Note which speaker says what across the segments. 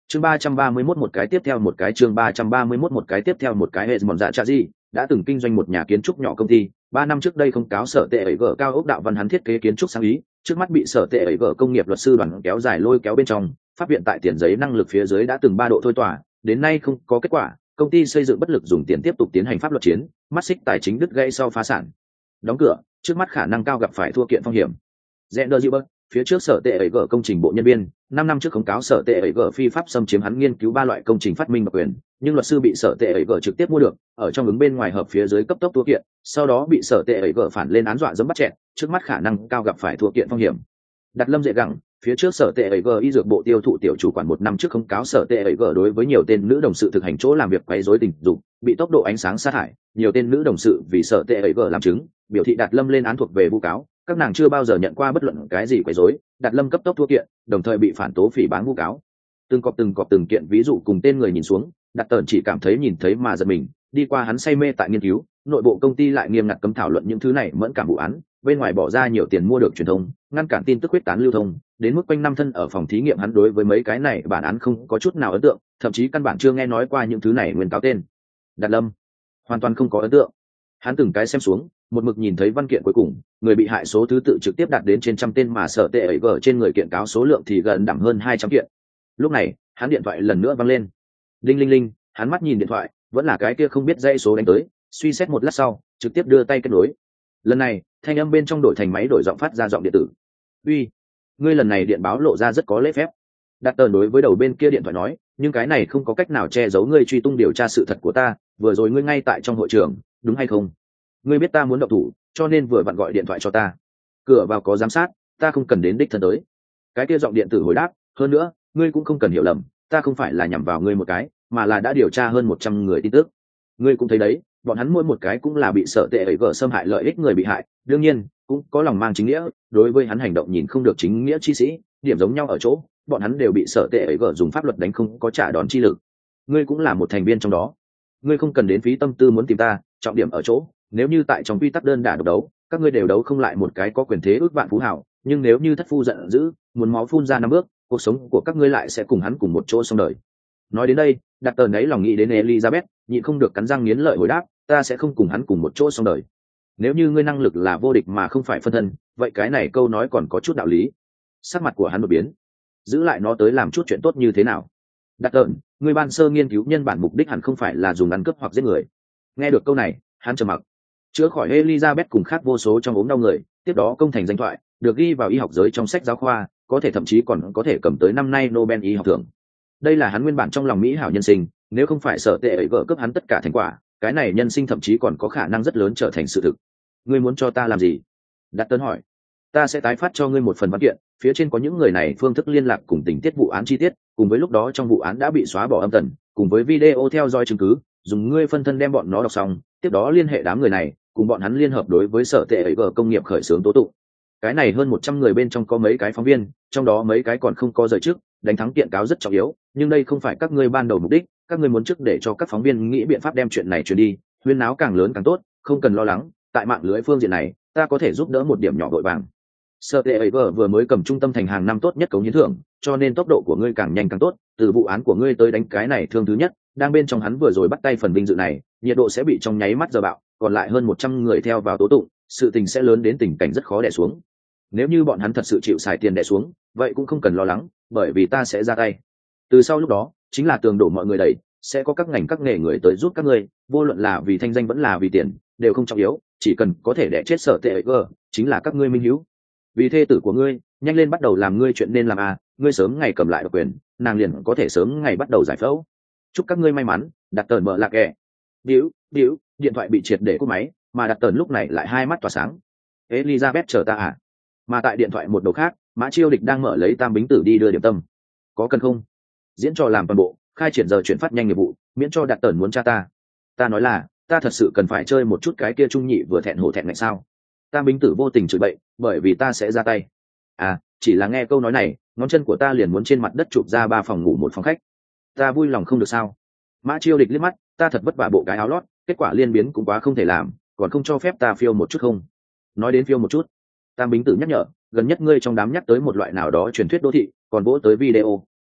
Speaker 1: Chương 331 một cái tiếp theo một cái chương 331 một cái tiếp theo một cái hệ mọn dạ cha gì, đã từng kinh doanh một nhà kiến trúc nhỏ công ty, 3 năm trước đây không cáo sở tệ ấy gở cao ốc đạo văn hắn thiết kế kiến trúc sáng ý, trước mắt bị sở tệ ấy gở công nghiệp luật sư đoàn kéo dài lôi kéo bên trong, pháp viện tại tiền giấy năng lực phía dưới đã từng 3 độ thôi tòa, đến nay không có kết quả, công ty xây dựng bất lực dùng tiền tiếp tục tiến hành pháp luật chiến, mắt xích tài chính đứt gãy sau phá sản. Đóng cửa, trước mắt khả năng cao gặp phải thua kiện phong hiểm. Zender Gilbert, phía trước sở tệ ấy gở công trình bộ nhân viên, 5 năm trước khống cáo sở tệ ấy gở phi pháp xâm chiếm hắn nghiên cứu 3 loại công trình phát minh độc quyền, nhưng luật sư bị sở tệ ấy gở trực tiếp mua được, ở trong ứng bên ngoài hợp phía dưới cấp tốc thua kiện, sau đó bị sở tệ ấy gở phản lên án dọa dẫm bắt chẹn, trước mắt khả năng cao gặp phải thua kiện phong hiểm. Đặt Lâm Dệ Gẳng, phía trước sở tệ ấy gở y dược bộ tiêu thụ tiểu chủ quản 1 năm trước khống cáo sở tệ ấy gở đối với nhiều tên nữ đồng sự thực hành chỗ làm việc quấy rối tình dục, bị tốc độ ánh sáng sát hại, nhiều tên nữ đồng sự vì sở tệ ấy gở làm chứng, biểu thị Đạt Lâm lên án thuộc về vu cáo, các nàng chưa bao giờ nhận qua bất luận cái gì quấy rối, Đạt Lâm cấp tốc thua kiện, đồng thời bị phản tố phỉ báng vu cáo. Từng cọp từng kiện ví dụ cùng tên người nhìn xuống, Đạt Tởn chỉ cảm thấy nhìn thấy mà giật mình, đi qua hắn say mê tại nghiên cứu, nội bộ công ty lại nghiêm ngặt cấm thảo luận những thứ này mẫn cảm vụ án, bên ngoài bỏ ra nhiều tiền mua được truyền thông, ngăn cản tin tức huyết tán lưu thông, đến mức quanh năm thân ở phòng thí nghiệm hắn đối với mấy cái này bản án không có chút nào ấn tượng, thậm chí căn bản chưa nghe nói qua những thứ này nguyên cáo tên. Đạt Lâm hoàn toàn không có ấn tượng. Hắn từng cái xem xuống, một mực nhìn thấy văn kiện cuối cùng, người bị hại số thứ tự trực tiếp đạt đến trên trăm tên mà sở tệ ấy gở trên người kiện cáo số lượng thì gần đẳng hơn 200 kiện. Lúc này, hắn điện thoại lần nữa vang lên. Đinh linh linh, hắn mắt nhìn điện thoại, vẫn là cái kia không biết dãy số đánh tới, suy xét một lát sau, trực tiếp đưa tay kết nối. Lần này, thanh âm bên trong đổi thành máy đổi giọng phát ra giọng điện tử. "Uy, ngươi lần này điện báo lộ ra rất có lễ phép." Đặt tờ đối với đầu bên kia điện thoại nói, "Nhưng cái này không có cách nào che giấu ngươi truy tung điều tra sự thật của ta, vừa rồi ngươi ngay tại trong hội trường, đúng hay không? Ngươi biết ta muốn động thủ, cho nên vừa vặn gọi điện thoại cho ta. Cửa vào có giám sát, ta không cần đến đích thân tới." Cái kia giọng điện tử hồi đáp, "Hơn nữa, ngươi cũng không cần hiểu lầm, ta không phải là nhằm vào ngươi một cái, mà là đã điều tra hơn 100 người tin tức. Ngươi cũng thấy đấy, bọn hắn mỗi một cái cũng là bị sở tệ ấy vợ xâm hại lợi ích người bị hại, đương nhiên cũng có lòng mang chính nghĩa, đối với hắn hành động nhìn không được chính nghĩa chi sĩ, điểm giống nhau ở chỗ, bọn hắn đều bị sở tệ ấy vợ dùng pháp luật đánh không có trả đòn chi lực. Ngươi cũng là một thành viên trong đó, ngươi không cần đến phí tâm tư muốn tìm ta, trọng điểm ở chỗ, nếu như tại trong quy tắc đơn đả độc đấu, các ngươi đều đấu không lại một cái có quyền thế ước vạn phú hảo, nhưng nếu như thất phu giận dữ, muốn máu phun ra 5 bước, cuộc sống của các ngươi lại sẽ cùng hắn cùng một chỗ xong đời." Nói đến đây, đặt tờn ấy lòng nghĩ đến Elizabeth, nhịn không được cắn răng nghiến lợi hồi đáp, "Ta sẽ không cùng hắn cùng một chỗ xong đời. Nếu như ngươi năng lực là vô địch mà không phải phân thân, vậy cái này câu nói còn có chút đạo lý." Sắc mặt của hắn một biến, giữ lại nó tới làm chút chuyện tốt như thế nào? Đặt tờn, ngươi ban sơ nghiên cứu nhân bản mục đích hẳn không phải là dùng ăn cướp hoặc giết người. Nghe được câu này, hắn trầm mặc. Chữa khỏi Elizabeth cùng khác vô số trong ốm đau người, tiếp đó công thành danh thoại, được ghi vào y học giới trong sách giáo khoa, có thể thậm chí còn có thể cầm tới năm nay Nobel y học thưởng. Đây là hắn nguyên bản trong lòng mỹ hảo nhân sinh, nếu không phải sở tệ ấy vợ cướp hắn tất cả thành quả, cái này nhân sinh thậm chí còn có khả năng rất lớn trở thành sự thực. Ngươi muốn cho ta làm gì? Đặt Tấn hỏi. Ta sẽ tái phát cho ngươi một phần văn kiện, phía trên có những người này phương thức liên lạc cùng tình tiết vụ án chi tiết, cùng với lúc đó trong vụ án đã bị xóa bỏ âm tần, cùng với video theo dõi chứng cứ, dùng ngươi phân thân đem bọn nó đọc xong, tiếp đó liên hệ đám người này, cùng bọn hắn liên hợp đối với sở tệ ấy vợ công nghiệp khởi xướng tố tụng. Cái này hơn 100 người bên trong có mấy cái phóng viên, trong đó mấy cái còn không có rời trước, đánh thắng kiện cáo rất trọng yếu, nhưng đây không phải các ngươi ban đầu mục đích, các ngươi muốn trước để cho các phóng viên nghĩ biện pháp đem chuyện này truyền đi, huyên náo càng lớn càng tốt, không cần lo lắng, tại mạng lưới phương diện này, ta có thể giúp đỡ một điểm nhỏ vội vàng. Sở tệ ấy vừa mới cầm trung tâm thành hàng năm tốt nhất cống hiến thưởng, cho nên tốc độ của ngươi càng nhanh càng tốt, từ vụ án của ngươi tới đánh cái này thương thứ nhất, đang bên trong hắn vừa rồi bắt tay phần vinh dự này, nhiệt độ sẽ bị trong nháy mắt giờ bạo, còn lại hơn 100 người theo vào tố tụng, sự tình sẽ lớn đến tình cảnh rất khó đè xuống. Nếu như bọn hắn thật sự chịu xài tiền đè xuống, vậy cũng không cần lo lắng, bởi vì ta sẽ ra tay. Từ sau lúc đó, chính là tường đổ mọi người đẩy, sẽ có các ngành các nghề người tới giúp các ngươi, vô luận là vì thanh danh vẫn là vì tiền, đều không trọng yếu, chỉ cần có thể đè chết sở tệ ấy cơ, chính là các ngươi minh hữu. Vì thê tử của ngươi, nhanh lên bắt đầu làm ngươi chuyện nên làm à, ngươi sớm ngày cầm lại độc quyền, nàng liền có thể sớm ngày bắt đầu giải phẫu. Chúc các ngươi may mắn. Đặt Tờn mở lạc kệ. Điếu, điện thoại bị triệt để cúp máy, mà Đặt Tờn lúc này lại hai mắt tỏa sáng. Elizabeth chờ ta à? Mà tại điện thoại một đầu khác, Mã Chiêu Địch đang mở lấy Tam Bính Tử đi đưa điểm tâm. Có cần không? Diễn trò làm toàn bộ, khai triển giờ chuyển phát nhanh nghiệp vụ, miễn cho Đặt Tờn muốn tra ta. Ta nói là, ta thật sự cần phải chơi một chút cái kia trung nhị vừa thẹn hổ thẹn này sao? Tam Bính Tử vô tình chửi bậy, bởi vì ta sẽ ra tay. À, chỉ là nghe câu nói này, ngón chân của ta liền muốn trên mặt đất chụp ra 3 phòng ngủ 1 phòng khách. Ta vui lòng không được sao? Mã Chiêu Địch liếc mắt, ta thật vất vả bộ cái áo lót, kết quả liên biến cũng quá không thể làm, còn không cho phép ta phiêu một chút không? Nói đến phiêu một chút, Tam Bính Tử nhắc nhở, gần nhất ngươi trong đám nhắc tới một loại nào đó truyền thuyết đô thị, còn vỗ tới video,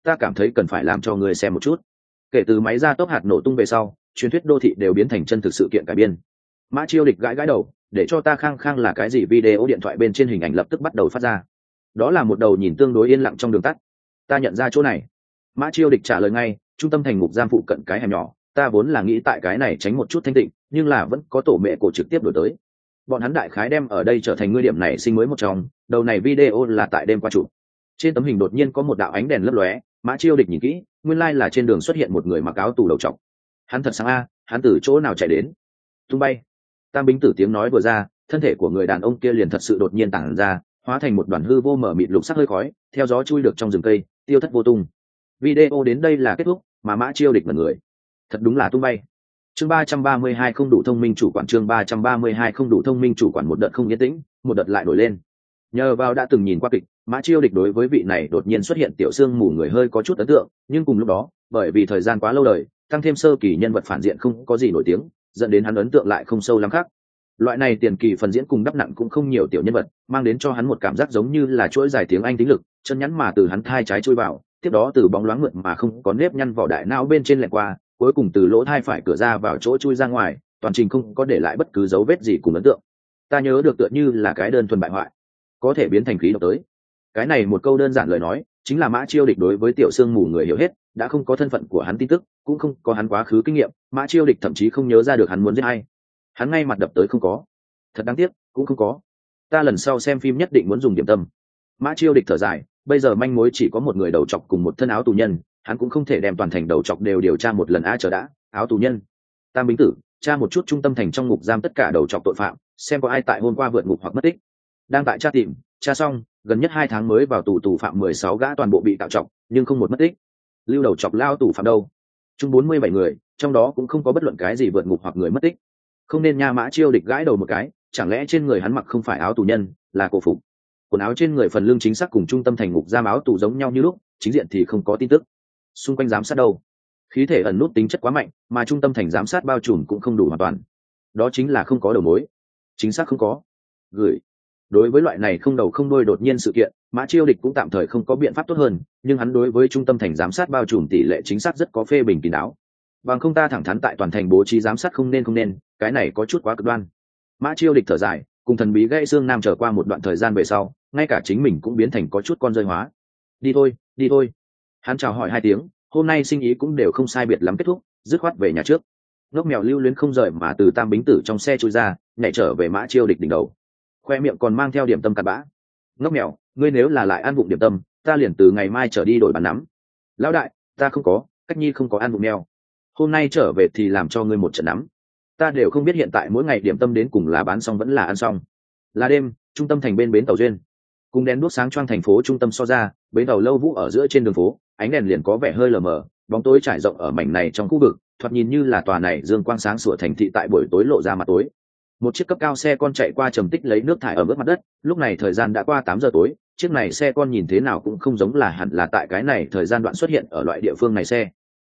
Speaker 1: ta cảm thấy cần phải làm cho ngươi xem một chút. Kể từ máy ra tốc hạt nổ tung về sau, truyền thuyết đô thị đều biến thành chân thực sự kiện cải biên. Mã Chiêu Địch gãi gãi đầu, để cho ta khăng khăng là cái gì video điện thoại bên trên hình ảnh lập tức bắt đầu phát ra. Đó là một đầu nhìn tương đối yên lặng trong đường tắt. Ta nhận ra chỗ này. Mã Chiêu Địch trả lời ngay, trung tâm thành ngục giam phụ cận cái hẻm nhỏ, ta vốn là nghĩ tại cái này tránh một chút thanh tịnh, nhưng là vẫn có tổ mẹ cổ trực tiếp đổi tới. Bọn hắn đại khái đem ở đây trở thành ngươi điểm này sinh mới một trong, đầu này video là tại đêm qua chụp. Trên tấm hình đột nhiên có một đạo ánh đèn lấp lóe, Mã Chiêu Địch nhìn kỹ, nguyên lai là trên đường xuất hiện một người mặc áo tù đầu trọc. Hắn thật sáng a, hắn từ chỗ nào chạy đến? Tung bay. Tam Bính Tử tiếng nói vừa ra, thân thể của người đàn ông kia liền thật sự đột nhiên tản ra, hóa thành một đoàn hư vô mở mịt lục sắc hơi khói, theo gió chui được trong rừng cây, tiêu thất vô tung. Video đến đây là kết thúc, mà Mã Chiêu Địch là người. Thật đúng là tung bay. Chương 332 không đủ thông minh chủ quản, chương 332 không đủ thông minh chủ quản. Một đợt không yên tĩnh, một đợt lại nổi lên. Nhờ vào đã từng nhìn qua kịch, Mã Chiêu Địch đối với vị này đột nhiên xuất hiện tiểu xương mù người hơi có chút ấn tượng, nhưng cùng lúc đó, bởi vì thời gian quá lâu đời, tăng thêm sơ kỳ nhân vật phản diện không có gì nổi tiếng, dẫn đến hắn ấn tượng lại không sâu lắm khác. Loại này tiền kỳ phần diễn cùng đắp nặng cũng không nhiều tiểu nhân vật, mang đến cho hắn một cảm giác giống như là chuỗi dài tiếng Anh tính lực, chân nhắn mà từ hắn thai trái chui vào, tiếp đó từ bóng loáng mượt mà không có nếp nhăn vỏ đại não bên trên lẹn qua, cuối cùng từ lỗ thai phải cửa ra vào chỗ chui ra ngoài, toàn trình không có để lại bất cứ dấu vết gì cùng ấn tượng. Ta nhớ được tựa như là cái đơn thuần bại hoại, có thể biến thành khí độc tới. Cái này một câu đơn giản lời nói, chính là Mã Chiêu Địch đối với tiểu xương mù người hiểu hết, đã không có thân phận của hắn tin tức, cũng không có hắn quá khứ kinh nghiệm, Mã Chiêu Địch thậm chí không nhớ ra được hắn muốn giết ai. Hắn ngay mặt đập tới không có. Thật đáng tiếc, cũng không có. Ta lần sau xem phim nhất định muốn dùng điểm tâm. Mã Chiêu Địch thở dài, bây giờ manh mối chỉ có một người đầu trọc cùng một thân áo tù nhân, hắn cũng không thể đem toàn thành đầu trọc đều điều tra một lần chờ đã, áo tù nhân. Tam Bính Tử, tra một chút trung tâm thành trong ngục giam tất cả đầu trọc tội phạm, xem có ai tại hôm qua vượt ngục hoặc mất tích. Đang tại tra tìm, tra xong, gần nhất 2 tháng mới vào tù phạm 16 gã toàn bộ bị tạo trọc, nhưng không một mất tích. Lưu đầu trọc lao tù phạm đâu? Chung 47 người, trong đó cũng không có bất luận cái gì vượt ngục hoặc người mất tích. Không nên nha. Mã Chiêu Địch gãi đầu một cái, chẳng lẽ trên người hắn mặc không phải áo tù nhân, là cổ phục? Quần áo trên người phần lưng chính xác cùng trung tâm thành ngục giam áo tù giống nhau như lúc, chính diện thì không có tin tức. Xung quanh giám sát đâu? Khí thể ẩn nút tính chất quá mạnh, mà trung tâm thành giám sát bao trùm cũng không đủ hoàn toàn. Đó chính là không có đầu mối. Chính xác không có. Gửi. Đối với loại này không đầu không đuôi đột nhiên sự kiện, Mã Chiêu Địch cũng tạm thời không có biện pháp tốt hơn, nhưng hắn đối với trung tâm thành giám sát bao trùm tỷ lệ chính xác rất có phê bình kín đáo. Bằng không ta thẳng thắn tại toàn thành bố trí giám sát không nên, cái này có chút quá cực đoan. Mã Chiêu Địch thở dài, cùng thần bí gãy xương nam trở qua một đoạn thời gian về sau, ngay cả chính mình cũng biến thành có chút con rơi hóa. Đi thôi. Hắn chào hỏi 2 tiếng, hôm nay sinh ý cũng đều không sai biệt lắm kết thúc, dứt khoát về nhà trước. Ngốc mèo lưu luyến không rời mà từ Tam Bính Tử trong xe chui ra, nhảy trở về Mã Chiêu Địch đỉnh đầu, khoe miệng còn mang theo điểm tâm cặn bã. Ngốc mèo, ngươi nếu là lại ăn vụng điểm tâm, ta liền từ ngày mai trở đi đổi bàn nắm. Lão đại, ta không có, Cách Nhi không có ăn vụng mèo. Hôm nay trở về thì làm cho ngươi một trận nắm. Ta đều không biết hiện tại mỗi ngày điểm tâm đến cùng là bán xong vẫn là ăn xong. Là đêm, trung tâm thành bên bến tàu duyên, cùng đèn đuốc sáng choang thành phố trung tâm so ra, bến tàu Lâu Vũ ở giữa trên đường phố, ánh đèn liền có vẻ hơi lờ mờ, bóng tối trải rộng ở mảnh này trong khu vực, thoạt nhìn như là tòa này dương quang sáng sủa thành thị tại buổi tối lộ ra mặt tối. Một chiếc cấp cao xe con chạy qua trầm tích lấy nước thải ở mức mặt đất, lúc này thời gian đã qua 8 giờ tối, chiếc này xe con nhìn thế nào cũng không giống là hẳn là tại cái này thời gian đoạn xuất hiện ở loại địa phương này xe.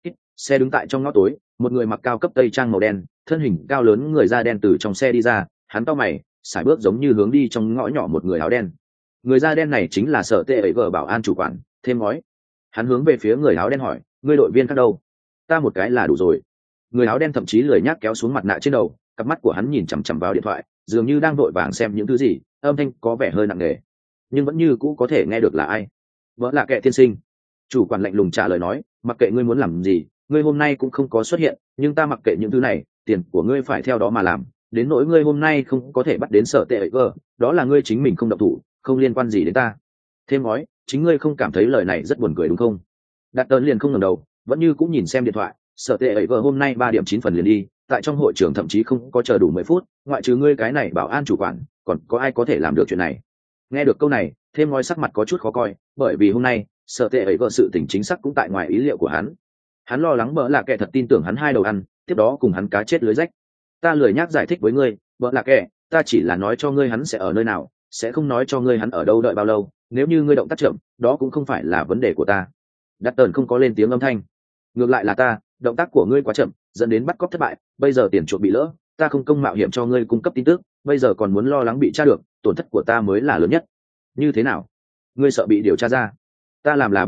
Speaker 1: Xe đứng tại trong ngõ tối, một người mặc cao cấp tây trang màu đen, thân hình cao lớn người da đen từ trong xe đi ra, hắn cau mày, sải bước giống như hướng đi trong ngõ nhỏ một người áo đen. Người da đen này chính là Sở Tệ Vở bảo an chủ quản, thêm ngói. Hắn hướng về phía người áo đen hỏi, ngươi đội viên khác đâu? Ta một cái là đủ rồi. Người áo đen thậm chí lười nhác kéo xuống mặt nạ trên đầu, cặp mắt của hắn nhìn chằm chằm vào điện thoại, dường như đang vội vàng xem những thứ gì, âm thanh có vẻ hơi nặng nề, nhưng vẫn như cũ có thể nghe được là ai. Vợ là Kệ tiên sinh. Chủ quản lạnh lùng trả lời nói, mặc kệ ngươi muốn làm gì, ngươi hôm nay cũng không có xuất hiện, nhưng ta mặc kệ những thứ này, tiền của ngươi phải theo đó mà làm. Đến nỗi ngươi hôm nay không có thể bắt đến Sở Tệ Vở, đó là ngươi chính mình không động thủ, không liên quan gì đến ta. Thêm nói, chính ngươi không cảm thấy lời này rất buồn cười đúng không? Đạt Tơn liền không ngẩng đầu, vẫn như cũng nhìn xem điện thoại. Sở Tệ Vở hôm nay 3 điểm 9 phần liền đi, tại trong hội trường thậm chí không có chờ đủ 10 phút, ngoại trừ ngươi cái này bảo an chủ quản, còn có ai có thể làm được chuyện này? Nghe được câu này, thêm nói sắc mặt có chút khó coi, bởi vì hôm nay Sở Tệ Vở sự tình chính xác cũng tại ngoài ý liệu của hắn. Hắn lo lắng Bỡ Lạ Kệ thật tin tưởng hắn 2 đầu ăn, tiếp đó cùng hắn cá chết lưới rách. Ta lười nhác giải thích với ngươi, Bỡ Lạ Kệ, ta chỉ là nói cho ngươi hắn sẽ ở nơi nào, sẽ không nói cho ngươi hắn ở đâu đợi bao lâu, nếu như ngươi động tác chậm, đó cũng không phải là vấn đề của ta. Đắt Tần không có lên tiếng âm thanh. Ngược lại là ta, động tác của ngươi quá chậm, dẫn đến bắt cóc thất bại, bây giờ tiền chuộc bị lỡ, ta không công mạo hiểm cho ngươi cung cấp tin tức, bây giờ còn muốn lo lắng bị tra được, tổn thất của ta mới là lớn nhất. Như thế nào? Ngươi sợ bị điều tra ra? Ta làm là bảo an,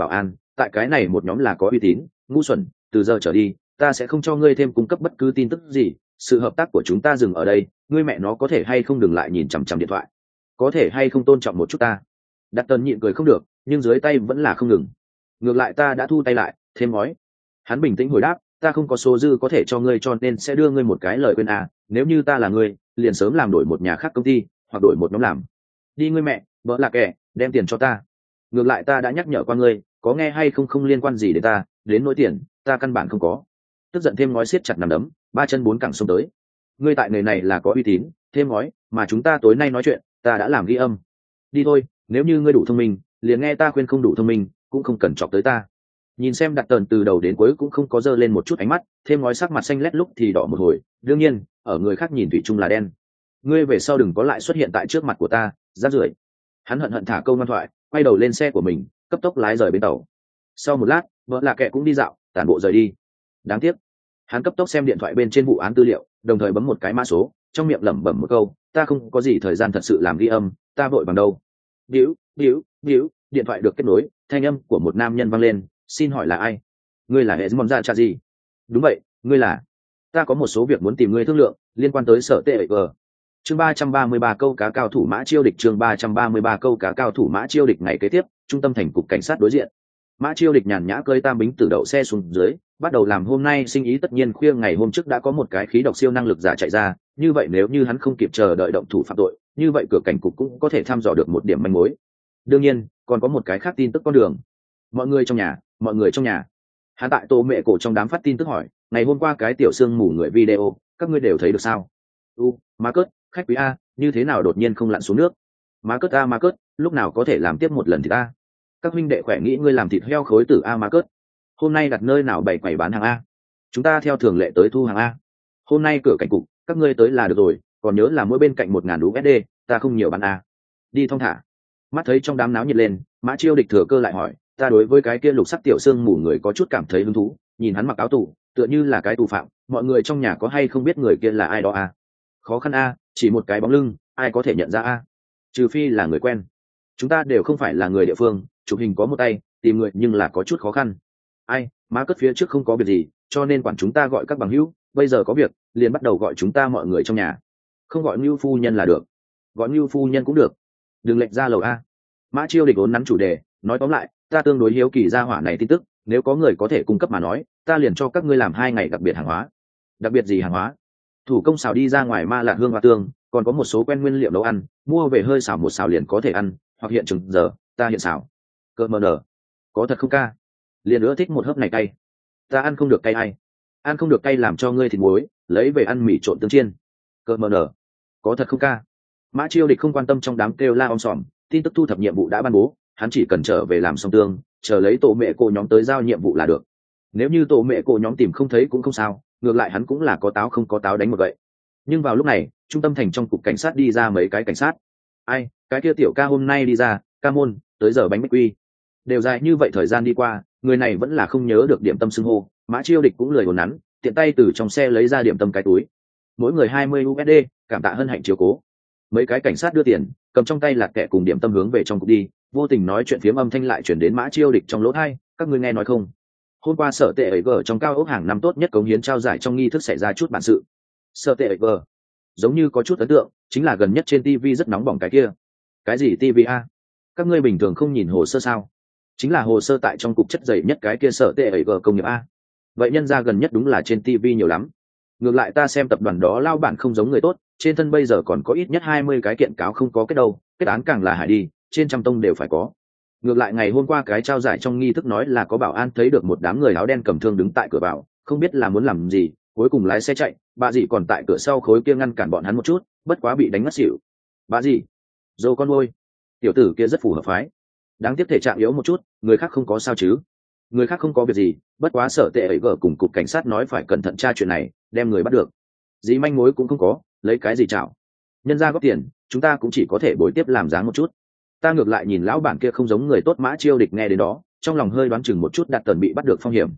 Speaker 1: tại cái này một nhóm là có uy tín. Ngu xuẩn, từ giờ trở đi ta sẽ không cho ngươi thêm cung cấp bất cứ tin tức gì. Sự hợp tác của chúng ta dừng ở đây. Ngươi mẹ nó có thể hay không đừng lại nhìn chằm chằm điện thoại, có thể hay không tôn trọng một chút ta. Đặt tần nhịn cười không được, nhưng dưới tay vẫn là không ngừng. Ngược lại ta đã thu tay lại, thêm ngói. Hắn bình tĩnh hồi đáp, ta không có số dư có thể cho ngươi, cho nên sẽ đưa ngươi một cái lời khuyên à. Nếu như ta là ngươi, liền sớm làm đổi một nhà khác công ty, hoặc đổi một nhóm làm. Đi ngươi mẹ, vợ là kẻ, đem tiền cho ta. Ngược lại ta đã nhắc nhở qua ngươi, có nghe hay không không liên quan gì đến ta, đến nỗi tiền ta căn bản không có. Tức giận thêm ngói siết chặt nằm đấm, ba chân bốn cẳng xông tới. Ngươi tại người này là có uy tín, thêm ngói, mà chúng ta tối nay nói chuyện ta đã làm ghi âm. Đi thôi, nếu như ngươi đủ thông minh liền nghe ta khuyên, không đủ thông minh cũng không cần chọc tới ta. Nhìn xem đặt tần từ đầu đến cuối cũng không có dơ lên một chút ánh mắt, thêm ngói sắc mặt xanh lét lúc thì đỏ một hồi. Đương nhiên ở người khác nhìn thủy chung là đen. Ngươi về sau đừng có lại xuất hiện tại trước mặt của ta, rát rưởi. Hắn hận hận thả câu ngoan thoại, quay đầu lên xe của mình, cấp tốc lái rời bến tàu. Sau một lát vợ là kệ cũng đi dạo tản bộ rời đi. Đáng tiếc hắn cấp tốc xem điện thoại bên trên vụ án tư liệu, đồng thời bấm một cái mã số, trong miệng lẩm bẩm một câu, ta không có gì thời gian thật sự làm ghi âm, ta vội bằng đâu. Điếu điếu điếu, điện thoại được kết nối, thanh âm của một nam nhân vang lên, xin hỏi là ai? Ngươi là hệ mòn ra cha gì? Đúng vậy, ngươi là. Ta có một số việc muốn tìm ngươi thương lượng, liên quan tới sở TG. Chương 333 câu cá cao thủ Mã Chiêu Địch. Chương 333 câu cá cao thủ Mã Chiêu Địch. Ngày kế tiếp, trung tâm thành cục cảnh sát đối diện. Mã Chiêu Địch nhàn nhã cơi tam bính từ đậu xe xuống dưới, bắt đầu làm hôm nay sinh ý. Tất nhiên khuya ngày hôm trước đã có một cái khí độc siêu năng lực giả chạy ra, như vậy nếu như hắn không kịp chờ đợi động thủ phạm tội, như vậy cửa cảnh cục cũng có thể thăm dò được một điểm manh mối. Đương nhiên còn có một cái khác tin tức con đường. Mọi người trong nhà, mọi người trong nhà. Hắn tại tô mẹ cổ trong đám phát tin tức hỏi, ngày hôm qua cái tiểu xương mù người video các ngươi đều thấy được sao? Marcus, khách quý a, như thế nào đột nhiên không lặn xuống nước? Marcus a Marcus, lúc nào có thể làm tiếp một lần thì ta? Các huynh đệ khỏe nghĩ ngươi làm thịt heo khối tử a Marcus. Hôm nay đặt nơi nào bày quầy bán hàng a? Chúng ta theo thường lệ tới thu hàng a. Hôm nay cửa cảnh cục các ngươi tới là được rồi, còn nhớ là mỗi bên cạnh 1.000 USD, ta không nhiều bán a. Đi thong thả. Mắt thấy trong đám náo nhiệt lên, Mã Chiêu Địch thừa cơ lại hỏi, ta đối với cái kia lục sắc tiểu xương mù người có chút cảm thấy hứng thú, nhìn hắn mặc áo tù tựa như là cái tù phạm, mọi người trong nhà có hay không biết người kia là ai đó a? Khó khăn a, chỉ một cái bóng lưng ai có thể nhận ra a? Trừ phi là người quen. Chúng ta đều không phải là người địa phương, chụp hình có một tay, tìm người nhưng là có chút khó khăn. Ai, má cất phía trước không có việc gì, cho nên quản chúng ta gọi các bằng hữu, bây giờ có việc liền bắt đầu gọi chúng ta mọi người trong nhà. Không gọi Nưu phu nhân là được, gọi Nưu phu nhân cũng được, đừng lệch ra lầu a. Mã Chiêu Địch ốn nắn chủ đề, nói tóm lại, ta tương đối hiếu kỳ ra hỏa này tin tức, nếu có người có thể cung cấp mà nói, ta liền cho các ngươi làm 2 ngày đặc biệt hàng hóa. Đặc biệt gì hàng hóa? Thủ công xào đi ra ngoài ma lạc hương hoa tương, còn có một số quen nguyên liệu nấu ăn, mua về hơi xào một xào liền có thể ăn, hoặc hiện chừng giờ ta hiện xào. Cỡ mờ nở, có thật không ca? Liền nữa thích một hớp này cay. Ta ăn không được cay ai? Ăn không được cay làm cho ngươi thịt muối, lấy về ăn mì trộn tương chiên. Cỡ mờ nở, có thật không ca? Mã Chiêu Địch không quan tâm trong đám kêu la om sòm, tin tức thu thập nhiệm vụ đã ban bố, hắn chỉ cần trở về làm xong tương, chờ lấy tổ mẹ cô nhóm tới giao nhiệm vụ là được. Nếu như tổ mẹ cô nhóm tìm không thấy cũng không sao, ngược lại hắn cũng là có táo không có táo đánh một gậy. Nhưng vào lúc này trung tâm thành trong cục cảnh sát đi ra mấy cái cảnh sát. Ai, cái kia tiểu ca hôm nay đi ra, ca môn tới giờ bánh bích quy. Đều dài như vậy thời gian đi qua, người này vẫn là không nhớ được điểm tâm xưng hô. Mã Chiêu Địch cũng lười hồn nắn, tiện tay từ trong xe lấy ra điểm tâm cái túi, mỗi người 20 USD, cảm tạ hân hạnh chiếu cố. Mấy cái cảnh sát đưa tiền, cầm trong tay lạc kệ cùng điểm tâm hướng về trong cục đi, vô tình nói chuyện phiếm âm thanh lại chuyển đến Mã Chiêu Địch trong lỗ tai, các ngươi nghe nói không? Hôm qua sở tệ ấy gở trong cao ốc hàng năm tốt nhất cống hiến trao giải trong nghi thức xảy ra chút bản sự. Sở tệ ấy gở giống như có chút ấn tượng, chính là gần nhất trên TV rất nóng bỏng cái kia. Cái gì TV a? Các ngươi bình thường không nhìn hồ sơ sao? Chính là hồ sơ tại trong cục chất dày nhất cái kia sở tệ ấy gở công nghiệp a. Vậy nhân ra gần nhất đúng là trên TV nhiều lắm. Ngược lại ta xem tập đoàn đó lao bản không giống người tốt, trên thân bây giờ còn có ít nhất 20 cái kiện cáo không có kết đâu, kết án càng là hải đi, trên trăm tông đều phải có. Ngược lại ngày hôm qua cái trao giải trong nghi thức nói là có bảo an thấy được một đám người áo đen cầm thương đứng tại cửa vào, không biết là muốn làm gì, cuối cùng lái xe chạy, bà dì còn tại cửa sau khối kia ngăn cản bọn hắn một chút, bất quá bị đánh ngất xỉu. Bà dì, dâu con ôi, tiểu tử kia rất phù hợp phái. Đáng tiếc thể trạng yếu một chút, người khác không có sao chứ? Người khác không có việc gì, bất quá sở tệ ấy vợ cùng cục cảnh sát nói phải cẩn thận tra chuyện này, đem người bắt được. Gì manh mối cũng không có, lấy cái gì chảo? Nhân ra góp tiền, chúng ta cũng chỉ có thể bồi tiếp làm dáng một chút. Ta ngược lại nhìn lão bản kia không giống người tốt. Mã Chiêu Địch nghe đến đó, trong lòng hơi đoán chừng một chút Đạt Tần bị bắt được phong hiểm.